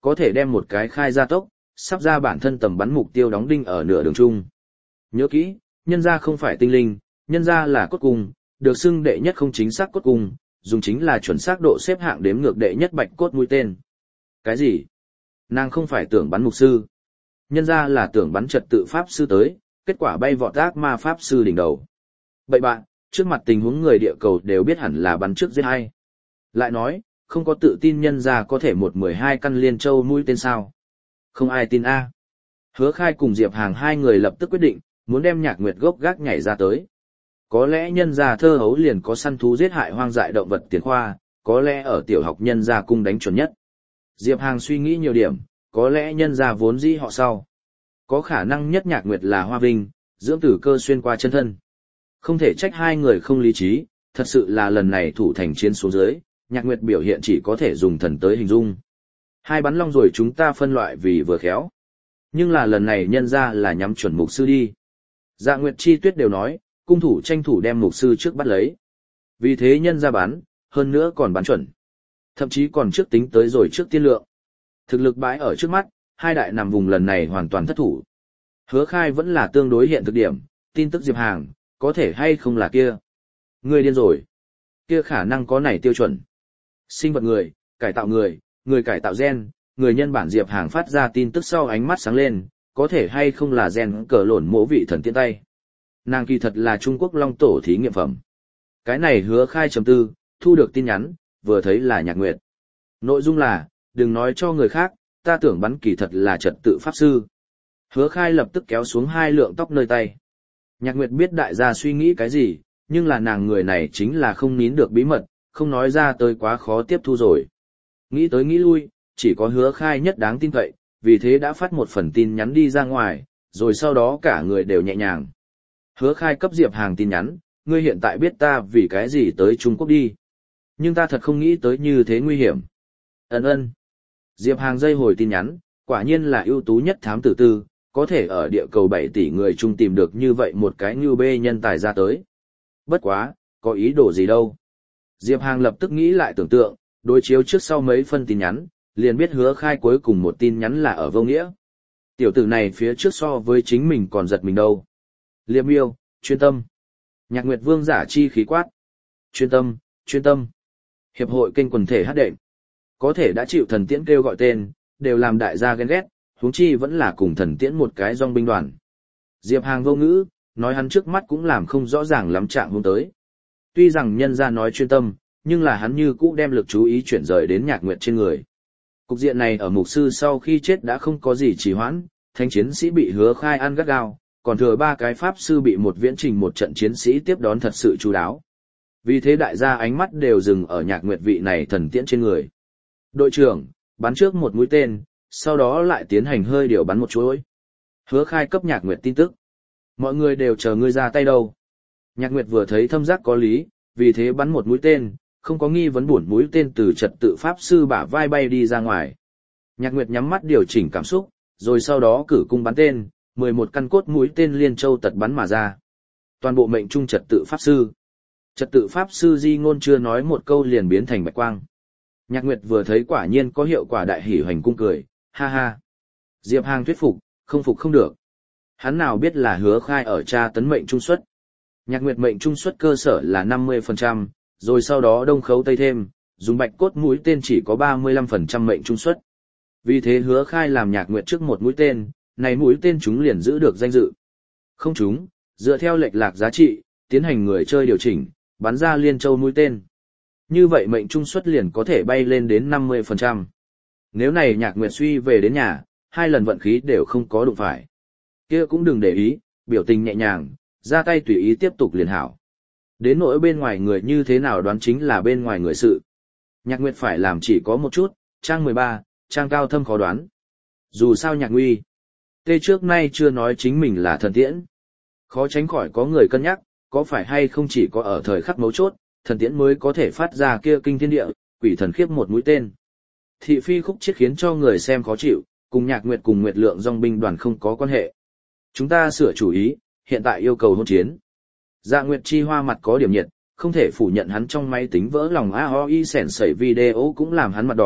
có thể đem một cái khai gia tốc, sắp ra bản thân tầm bắn mục tiêu đóng đinh ở nửa đường chung. Nhớ kỹ, nhân ra không phải tinh linh, nhân ra là cốt cung, được xưng đệ nhất không chính xác cốt cung, dùng chính là chuẩn xác độ xếp hạng đếm ngược đệ nhất bạch cốt mũi tên. Cái gì? Nàng không phải tưởng bắn mục sư. Nhân ra là tưởng bắn trật tự pháp sư tới, kết quả bay vọt ác ma pháp sư đỉnh đầu. Vậy bạn, trước mặt tình huống người địa cầu đều biết hẳn là bắn trước giết hay. Lại nói, không có tự tin nhân ra có thể một mười hai căn liên châu mũi tên sao. Không ai tin A. Hứa Khai cùng Diệp Hàng hai người lập tức quyết định, muốn đem Nhạc Nguyệt gốc gác nhảy ra tới. Có lẽ nhân gia thơ hấu liền có săn thú giết hại hoang dại động vật tiền khoa, có lẽ ở tiểu học nhân gia cung đánh chuẩn nhất. Diệp Hàng suy nghĩ nhiều điểm, có lẽ nhân gia vốn dĩ họ sau. Có khả năng nhất Nhạc Nguyệt là Hoa Vinh, dưỡng tử cơ xuyên qua chân thân. Không thể trách hai người không lý trí, thật sự là lần này thủ thành chiến xuống dưới, Nhạc Nguyệt biểu hiện chỉ có thể dùng thần tới hình dung. Hai bắn long rồi chúng ta phân loại vì vừa khéo. Nhưng là lần này nhân ra là nhắm chuẩn mục sư đi. Dạ Nguyệt Chi Tuyết đều nói, cung thủ tranh thủ đem mục sư trước bắt lấy. Vì thế nhân ra bắn, hơn nữa còn bắn chuẩn. Thậm chí còn trước tính tới rồi trước tiên lượng. Thực lực bãi ở trước mắt, hai đại nằm vùng lần này hoàn toàn thất thủ. Hứa Khai vẫn là tương đối hiện thực điểm, tin tức Diệp Hàng, có thể hay không là kia. Người điên rồi. Kia khả năng có này tiêu chuẩn. Sinh vật người, cải tạo người, người cải tạo gen, người nhân bản Diệp Hàng phát ra tin tức sau ánh mắt sáng lên, có thể hay không là gen cờ lộn mỗ vị thần tiên tay. Nàng kỳ thật là Trung Quốc Long Tổ thí nghiệm phẩm. Cái này Hứa Khai chấm tư, thu được tin nhắn, vừa thấy là Nhạc Nguyệt. Nội dung là, đừng nói cho người khác, ta tưởng bắn kỳ thật là trật tự pháp sư. Hứa Khai lập tức kéo xuống hai lượng tóc nơi tay. Nhạc Nguyệt biết đại gia suy nghĩ cái gì, nhưng là nàng người này chính là không nín được bí mật, không nói ra tới quá khó tiếp thu rồi. Nghĩ tới nghĩ lui, chỉ có Hứa Khai nhất đáng tin cậy, vì thế đã phát một phần tin nhắn đi ra ngoài, rồi sau đó cả người đều nhẹ nhàng. Hứa Khai cấp Diệp Hàng tin nhắn, ngươi hiện tại biết ta vì cái gì tới Trung Quốc đi. Nhưng ta thật không nghĩ tới như thế nguy hiểm. Ấn ơn. Diệp Hàng dây hồi tin nhắn, quả nhiên là ưu tú nhất thám tử tư, có thể ở địa cầu bảy tỷ người chung tìm được như vậy một cái như bê nhân tài ra tới. Bất quá, có ý đồ gì đâu. Diệp Hàng lập tức nghĩ lại tưởng tượng, đối chiếu trước sau mấy phân tin nhắn, liền biết Hứa Khai cuối cùng một tin nhắn là ở vô nghĩa. Tiểu tử này phía trước so với chính mình còn giật mình đâu. Liêm yêu, chuyên tâm. Nhạc Nguyệt Vương giả chi khí quát. Chuyên tâm, chuyên tâm. Hiệp hội kênh quần thể hát đệm. Có thể đã chịu thần tiễn kêu gọi tên, đều làm đại gia ghen ghét, huống chi vẫn là cùng thần tiễn một cái dòng binh đoàn. Diệp Hàng vô ngữ, nói hắn trước mắt cũng làm không rõ ràng lắm trạng hướng tới. Tuy rằng nhân ra nói chuyên tâm, nhưng là hắn như cũ đem lực chú ý chuyển rời đến Nhạc Nguyệt trên người. Cục diện này ở mục sư sau khi chết đã không có gì trì hoãn, thánh chiến sĩ bị Hứa Khai ăn gắt gao, còn thừa ba cái pháp sư bị một viễn trình một trận chiến sĩ tiếp đón thật sự chú đáo. Vì thế đại gia ánh mắt đều dừng ở Nhạc Nguyệt vị này thần tiễn trên người. Đội trưởng, bắn trước một mũi tên, sau đó lại tiến hành hơi điều bắn một chuỗi. Hứa Khai cấp Nhạc Nguyệt tin tức. Mọi người đều chờ ngươi ra tay đâu. Nhạc Nguyệt vừa thấy thâm giác có lý, vì thế bắn một mũi tên, không có nghi vấn buồn mũi tên từ trật tự pháp sư bả vai bay đi ra ngoài. Nhạc Nguyệt nhắm mắt điều chỉnh cảm xúc, rồi sau đó cử cung bắn tên, mười một căn cốt mũi tên liên châu tật bắn mà ra. Toàn bộ mệnh trung trật tự pháp sư. Trật tự pháp sư Di Ngôn chưa nói một câu liền biến thành bạch quang. Nhạc Nguyệt vừa thấy quả nhiên có hiệu quả đại hỉ hoành cung cười, ha ha. Diệp Hàng thuyết phục, không phục không được. Hắn nào biết là Hứa Khai ở tra tấn mệnh trung suất. Nhạc Nguyệt mệnh trung suất cơ sở là năm mươi phần trăm, rồi sau đó đông khấu tây thêm, dùng bạch cốt mũi tên chỉ có ba mươi lăm phần trăm mệnh trung suất. Vì thế Hứa Khai làm Nhạc Nguyệt trước một mũi tên, này mũi tên chúng liền giữ được danh dự. Không chúng, dựa theo lệch lạc giá trị, tiến hành người chơi điều chỉnh, bắn ra liên châu mũi tên. Như vậy mệnh trung suất liền có thể bay lên đến năm mươi phần trăm. Nếu này Nhạc Nguyệt suy về đến nhà, hai lần vận khí đều không có đụng phải. Kia cũng đừng để ý, biểu tình nhẹ nhàng, ra tay tùy ý tiếp tục liền hảo. Đến nỗi bên ngoài người như thế nào đoán chính là bên ngoài người sự. Nhạc Nguyệt phải làm chỉ có một chút, trang mười ba, trang cao thâm khó đoán. Dù sao Nhạc Nguy, tê trước nay chưa nói chính mình là thần tiễn. Khó tránh khỏi có người cân nhắc, có phải hay không chỉ có ở thời khắc mấu chốt, thần tiễn mới có thể phát ra kia kinh thiên địa, quỷ thần khiếp một mũi tên. Thị phi khúc chiết khiến cho người xem khó chịu, cùng Nhạc Nguyệt cùng Nguyệt Lượng dòng binh đoàn không có quan hệ. Chúng ta sửa chủ ý, hiện tại yêu cầu hôn chiến. Dạ Nguyệt Chi Hoa mặt có điểm nhiệt, không thể phủ nhận hắn trong máy tính vỡ lòng a o i sẻn sẩy video cũng làm hắn mặt đỏ,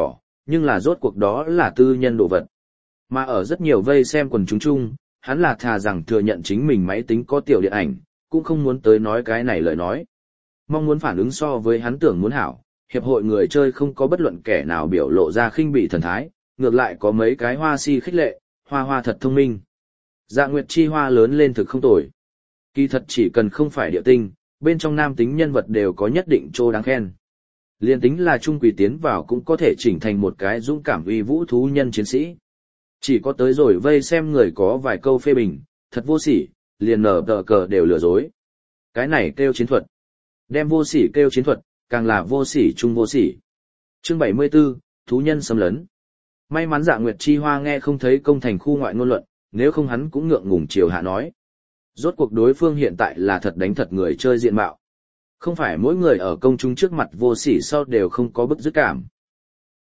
nhưng là rốt cuộc đó là tư nhân đồ vật. Mà ở rất nhiều vây xem quần chúng chung, hắn là thà rằng thừa nhận chính mình máy tính có tiểu điện ảnh, cũng không muốn tới nói cái này lời nói. Mong muốn phản ứng so với hắn tưởng muốn hảo, hiệp hội người chơi không có bất luận kẻ nào biểu lộ ra khinh bị thần thái, ngược lại có mấy cái hoa si khích lệ, hoa hoa thật thông minh. Dạ Nguyệt Chi Hoa lớn lên thực không tồi. Kỳ thật chỉ cần không phải địa tinh, bên trong nam tính nhân vật đều có nhất định chỗ đáng khen. Liên tính là trung quỷ tiến vào cũng có thể chỉnh thành một cái dũng cảm uy vũ thú nhân chiến sĩ. Chỉ có tới rồi vây xem người có vài câu phê bình, thật vô sỉ, liền nở tờ cờ đều lừa dối. Cái này kêu chiến thuật. Đem vô sỉ kêu chiến thuật, càng là vô sỉ chung vô sỉ. Chương bảy mươi 74, thú nhân xâm lấn. May mắn Dạ Nguyệt Chi Hoa nghe không thấy công thành khu ngoại ngôn luận, nếu không hắn cũng ngượng ngùng chiều hạ nói. Rốt cuộc đối phương hiện tại là thật đánh thật người chơi diện mạo. Không phải mỗi người ở công chúng trước mặt vô sỉ sau đều không có bức dứt cảm.